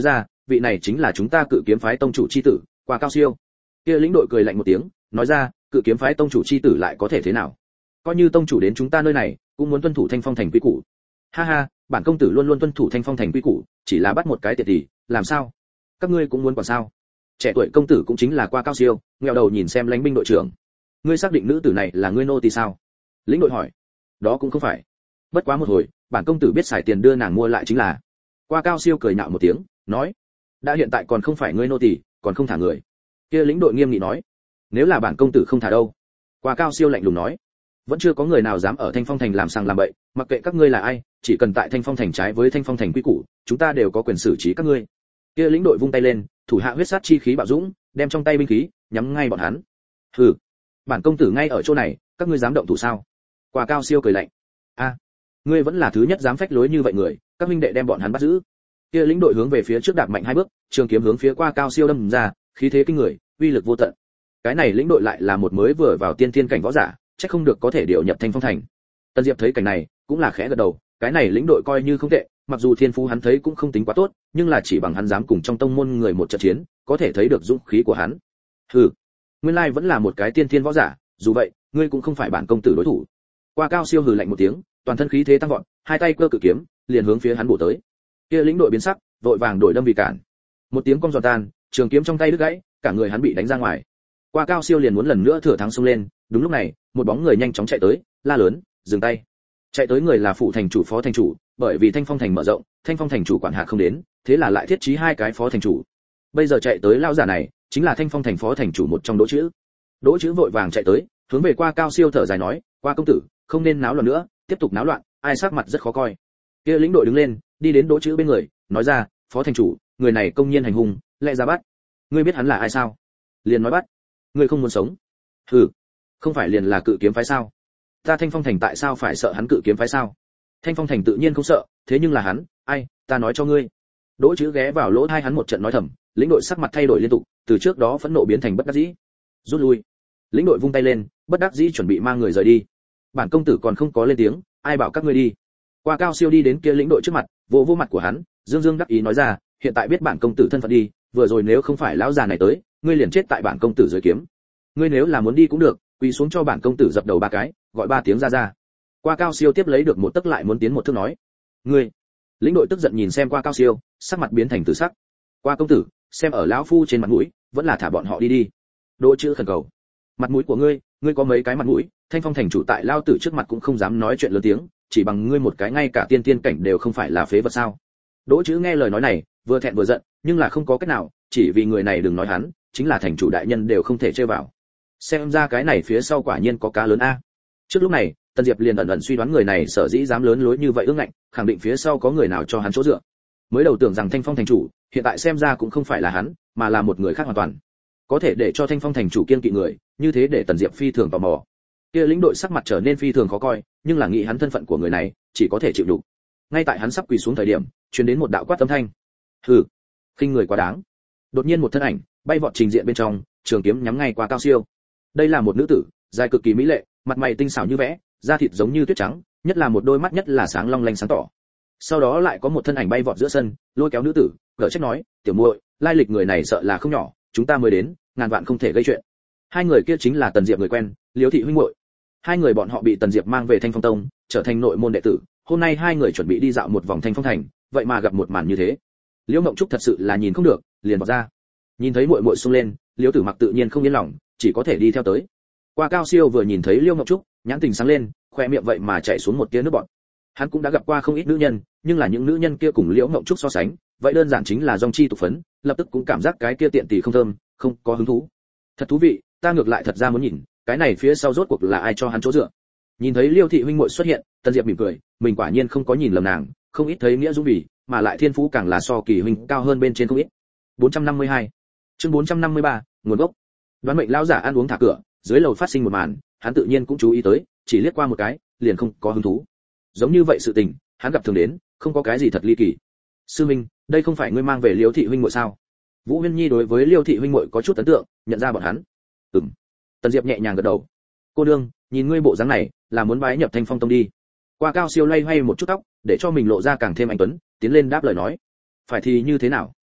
vị này chính là chúng ta Cự Kiếm phái tông chủ chi tử, Qua Cao Siêu. Kia lĩnh đội cười lạnh một tiếng, nói ra, Cự Kiếm phái tông chủ chi tử lại có thể thế nào? Coi như tông chủ đến chúng ta nơi này, cũng muốn tuân thủ Thanh Phong thành quy củ. Ha ha, bản công tử luôn luôn tuân thủ Thanh Phong thành quy củ, chỉ là bắt một cái tiệt tỷ, làm sao? Các ngươi cũng muốn quản sao? Trẻ tuổi công tử cũng chính là Qua Cao Siêu, nghèo đầu nhìn xem lãnh binh đội trưởng. Ngươi xác định nữ tử này là ngươi nô tỳ sao? Lĩnh đội hỏi. Đó cũng không phải. Bất quá một hồi, bản công tử biết xài tiền đưa nàng mua lại chính là. Qua Cao Siêu cười nhạo một tiếng, nói: đã hiện tại còn không phải ngươi nô tỳ, còn không thả người. Kia lĩnh đội nghiêm nghị nói: nếu là bản công tử không thả đâu? Qua Cao Siêu lạnh lùng nói: vẫn chưa có người nào dám ở Thanh Phong thành làm sàng làm bậy, mặc kệ các ngươi là ai, chỉ cần tại Thanh Phong thành trái với Thanh Phong thành quy củ, chúng ta đều có quyền xử trí các ngươi. Kia lĩnh đội vung tay lên, thủ hạ huyết sát chi khí bạo dũng, đem trong tay binh khí nhắm ngay bọn hắn. Hừ, bản công tử ngay ở chỗ này, các ngươi dám động thủ sao? Qua Cao Siêu cười lạnh: a, ngươi vẫn là thứ nhất dám phách lối như vậy người, các huynh đệ đem bọn hắn bắt giữ. Kia lĩnh đội hướng về phía trước đạp mạnh hai bước, trường kiếm hướng phía Qua Cao Siêu đâm ra, khí thế kinh người, uy lực vô tận. Cái này lĩnh đội lại là một mới vừa vào tiên thiên cảnh võ giả, chắc không được có thể điều nhập Thanh Phong thành. Tần Diệp thấy cảnh này, cũng là khẽ gật đầu, cái này lĩnh đội coi như không tệ, mặc dù thiên phú hắn thấy cũng không tính quá tốt, nhưng là chỉ bằng hắn dám cùng trong tông môn người một trận chiến, có thể thấy được dũng khí của hắn. Hừ, nguyên lai vẫn là một cái tiên thiên võ giả, dù vậy, ngươi cũng không phải bản công tử đối thủ. Qua Cao Siêu hừ lạnh một tiếng, toàn thân khí thế tăng vọt, hai tay cơ cự kiếm, liền hướng phía hắn bổ tới. Kia lĩnh đội biến sắc, vội vàng đổi đâm vì cản. Một tiếng cong giòn tan, trường kiếm trong tay đứt gãy, cả người hắn bị đánh ra ngoài. Qua Cao Siêu liền muốn lần nữa thừa thắng xông lên, đúng lúc này, một bóng người nhanh chóng chạy tới, la lớn: dừng tay! Chạy tới người là phụ thành chủ phó thành chủ, bởi vì Thanh Phong thành mở rộng, Thanh Phong thành chủ quản hạt không đến, thế là lại thiết trí hai cái phó thành chủ. Bây giờ chạy tới lao giả này, chính là Thanh Phong thành phó thành chủ một trong Đỗ Chữ. Đỗ Chữ vội vàng chạy tới, hướng về Qua Cao Siêu thở dài nói: Qua công tử, không nên náo loạn nữa, tiếp tục náo loạn, ai sắc mặt rất khó coi. Kia lĩnh đội đứng lên, đi đến Đỗ Chữ bên người, nói ra: phó thành chủ, người này công nhiên hành hung, lẽ ra bắt. Ngươi biết hắn là ai sao? Liền nói bắt. Ngươi không muốn sống? Hừ, không phải liền là Cự Kiếm phái sao? Ta Thanh Phong thành tại sao phải sợ hắn Cự Kiếm phái sao? Thanh Phong thành tự nhiên không sợ, thế nhưng là hắn, ai, ta nói cho ngươi. Đỗ Chữ ghé vào lỗ tai hắn một trận nói thầm, lĩnh đội sắc mặt thay đổi liên tục, từ trước đó phẫn nộ biến thành bất đắc dĩ. Rút lui. Lĩnh đội vung tay lên, bất đắc dĩ chuẩn bị mang người rời đi. Bản công tử còn không có lên tiếng, ai bảo các ngươi đi? Qua Cao Siêu đi đến kia lĩnh đội trước mặt, vỗ vỗ mặt của hắn, dương dương đắc ý nói ra: hiện tại biết bản công tử thân phận đi, vừa rồi nếu không phải lão già này tới, ngươi liền chết tại bản công tử dưới kiếm. Ngươi nếu là muốn đi cũng được, quỳ xuống cho bản công tử dập đầu ba cái, gọi ba tiếng ra ra. Qua Cao Siêu tiếp lấy được một tấc lại muốn tiến một thước nói: ngươi. Lĩnh đội tức giận nhìn xem Qua Cao Siêu, sắc mặt biến thành tử sắc. Qua công tử, xem ở lão phu trên mặt mũi, vẫn là thả bọn họ đi đi. Đỗ Chữ khẩn cầu: mặt mũi của ngươi, ngươi có mấy cái mặt mũi? Thanh Phong thành chủ tại lao tử trước mặt cũng không dám nói chuyện lớn tiếng, chỉ bằng ngươi một cái ngay cả tiên tiên cảnh đều không phải là phế vật sao? Đỗ Chữ nghe lời nói này, vừa thẹn vừa giận, nhưng là không có cách nào, chỉ vì người này đừng nói hắn, chính là thành chủ đại nhân đều không thể chơi vào. Xem ra cái này phía sau quả nhiên có cá lớn a. Trước lúc này, Tần Diệp liền ẩn ẩn suy đoán người này sở dĩ dám lớn lối như vậy ương ngạnh, khẳng định phía sau có người nào cho hắn chỗ dựa. Mới đầu tưởng rằng Thanh Phong thành chủ, hiện tại xem ra cũng không phải là hắn, mà là một người khác hoàn toàn. Có thể để cho Thanh Phong thành chủ kiên kỵ người, như thế để Tần Diệp phi thường tò mò. Kia lĩnh đội sắc mặt trở nên phi thường khó coi, nhưng là nghĩ hắn thân phận của người này, chỉ có thể chịu đựng. Ngay tại hắn sắp quỳ xuống thời điểm, truyền đến một đạo quát âm thanh: "Hừ, khinh người quá đáng." Đột nhiên một thân ảnh bay vọt trình diện bên trong, trường kiếm nhắm ngay Qua Cao Siêu. Đây là một nữ tử, dài cực kỳ mỹ lệ, mặt mày tinh xảo như vẽ, da thịt giống như tuyết trắng, nhất là một đôi mắt nhất là sáng long lanh sáng tỏ. Sau đó lại có một thân ảnh bay vọt giữa sân, lôi kéo nữ tử, gở trách nói: "Tiểu muội, lai lịch người này sợ là không nhỏ, chúng ta mới đến, ngàn vạn không thể gây chuyện." Hai người kia chính là Tần Diệp người quen, Liễu thị huynh muội. Hai người bọn họ bị Tần Diệp mang về Thanh Phong Tông, trở thành nội môn đệ tử. Hôm nay hai người chuẩn bị đi dạo một vòng Thanh Phong thành, vậy mà gặp một màn như thế. Liễu Mộng Trúc thật sự là nhìn không được, liền bỏ ra. Nhìn thấy muội muội xông lên, Liễu Tử Mặc tự nhiên không yên lòng, chỉ có thể đi theo tới. Qua Cao Siêu vừa nhìn thấy Liễu Mộng Trúc, nhãn tình sáng lên, khoe miệng vậy mà chảy xuống một tia nước bọt. Hắn cũng đã gặp qua không ít nữ nhân, nhưng là những nữ nhân kia cùng Liễu Mộng Trúc so sánh, vậy đơn giản chính là dòng chi tục phấn, lập tức cũng cảm giác cái kia tiện tỷ không thơm, không có hứng thú. Thật thú vị, ta ngược lại thật ra muốn nhìn, cái này phía sau rốt cuộc là ai cho hắn chỗ dựa. Nhìn thấy Liêu thị huynh muội xuất hiện, Tần Diệp mỉm cười, mình quả nhiên không có nhìn lầm nàng, không ít thấy nghĩa dũng bỉ, mà lại thiên phú càng là so Kỳ huynh cao hơn bên trên không ít. bốn trăm năm mươi hai Chương bốn trăm năm mươi ba nguồn gốc. Đoán mệnh lão giả ăn uống thả cửa, dưới lầu phát sinh một màn, hắn tự nhiên cũng chú ý tới, chỉ liếc qua một cái, liền không có hứng thú. Giống như vậy sự tình, hắn gặp thường đến, không có cái gì thật ly kỳ. Sư minh, đây không phải ngươi mang về Liêu thị huynh muội sao? Vũ Huyên Nhi đối với Liêu thị huynh muội có chút ấn tượng, nhận ra bọn hắn. Ừm. Tần Diệp nhẹ nhàng gật đầu. Cô đương, nhìn ngươi bộ dáng này, là muốn bái nhập Thanh Phong Tông đi. Qua Cao Siêu loay hoay một chút tóc, để cho mình lộ ra càng thêm anh tuấn, tiến lên đáp lời nói. Phải thì như thế nào?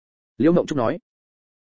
Liễu Mộng Trúc nói,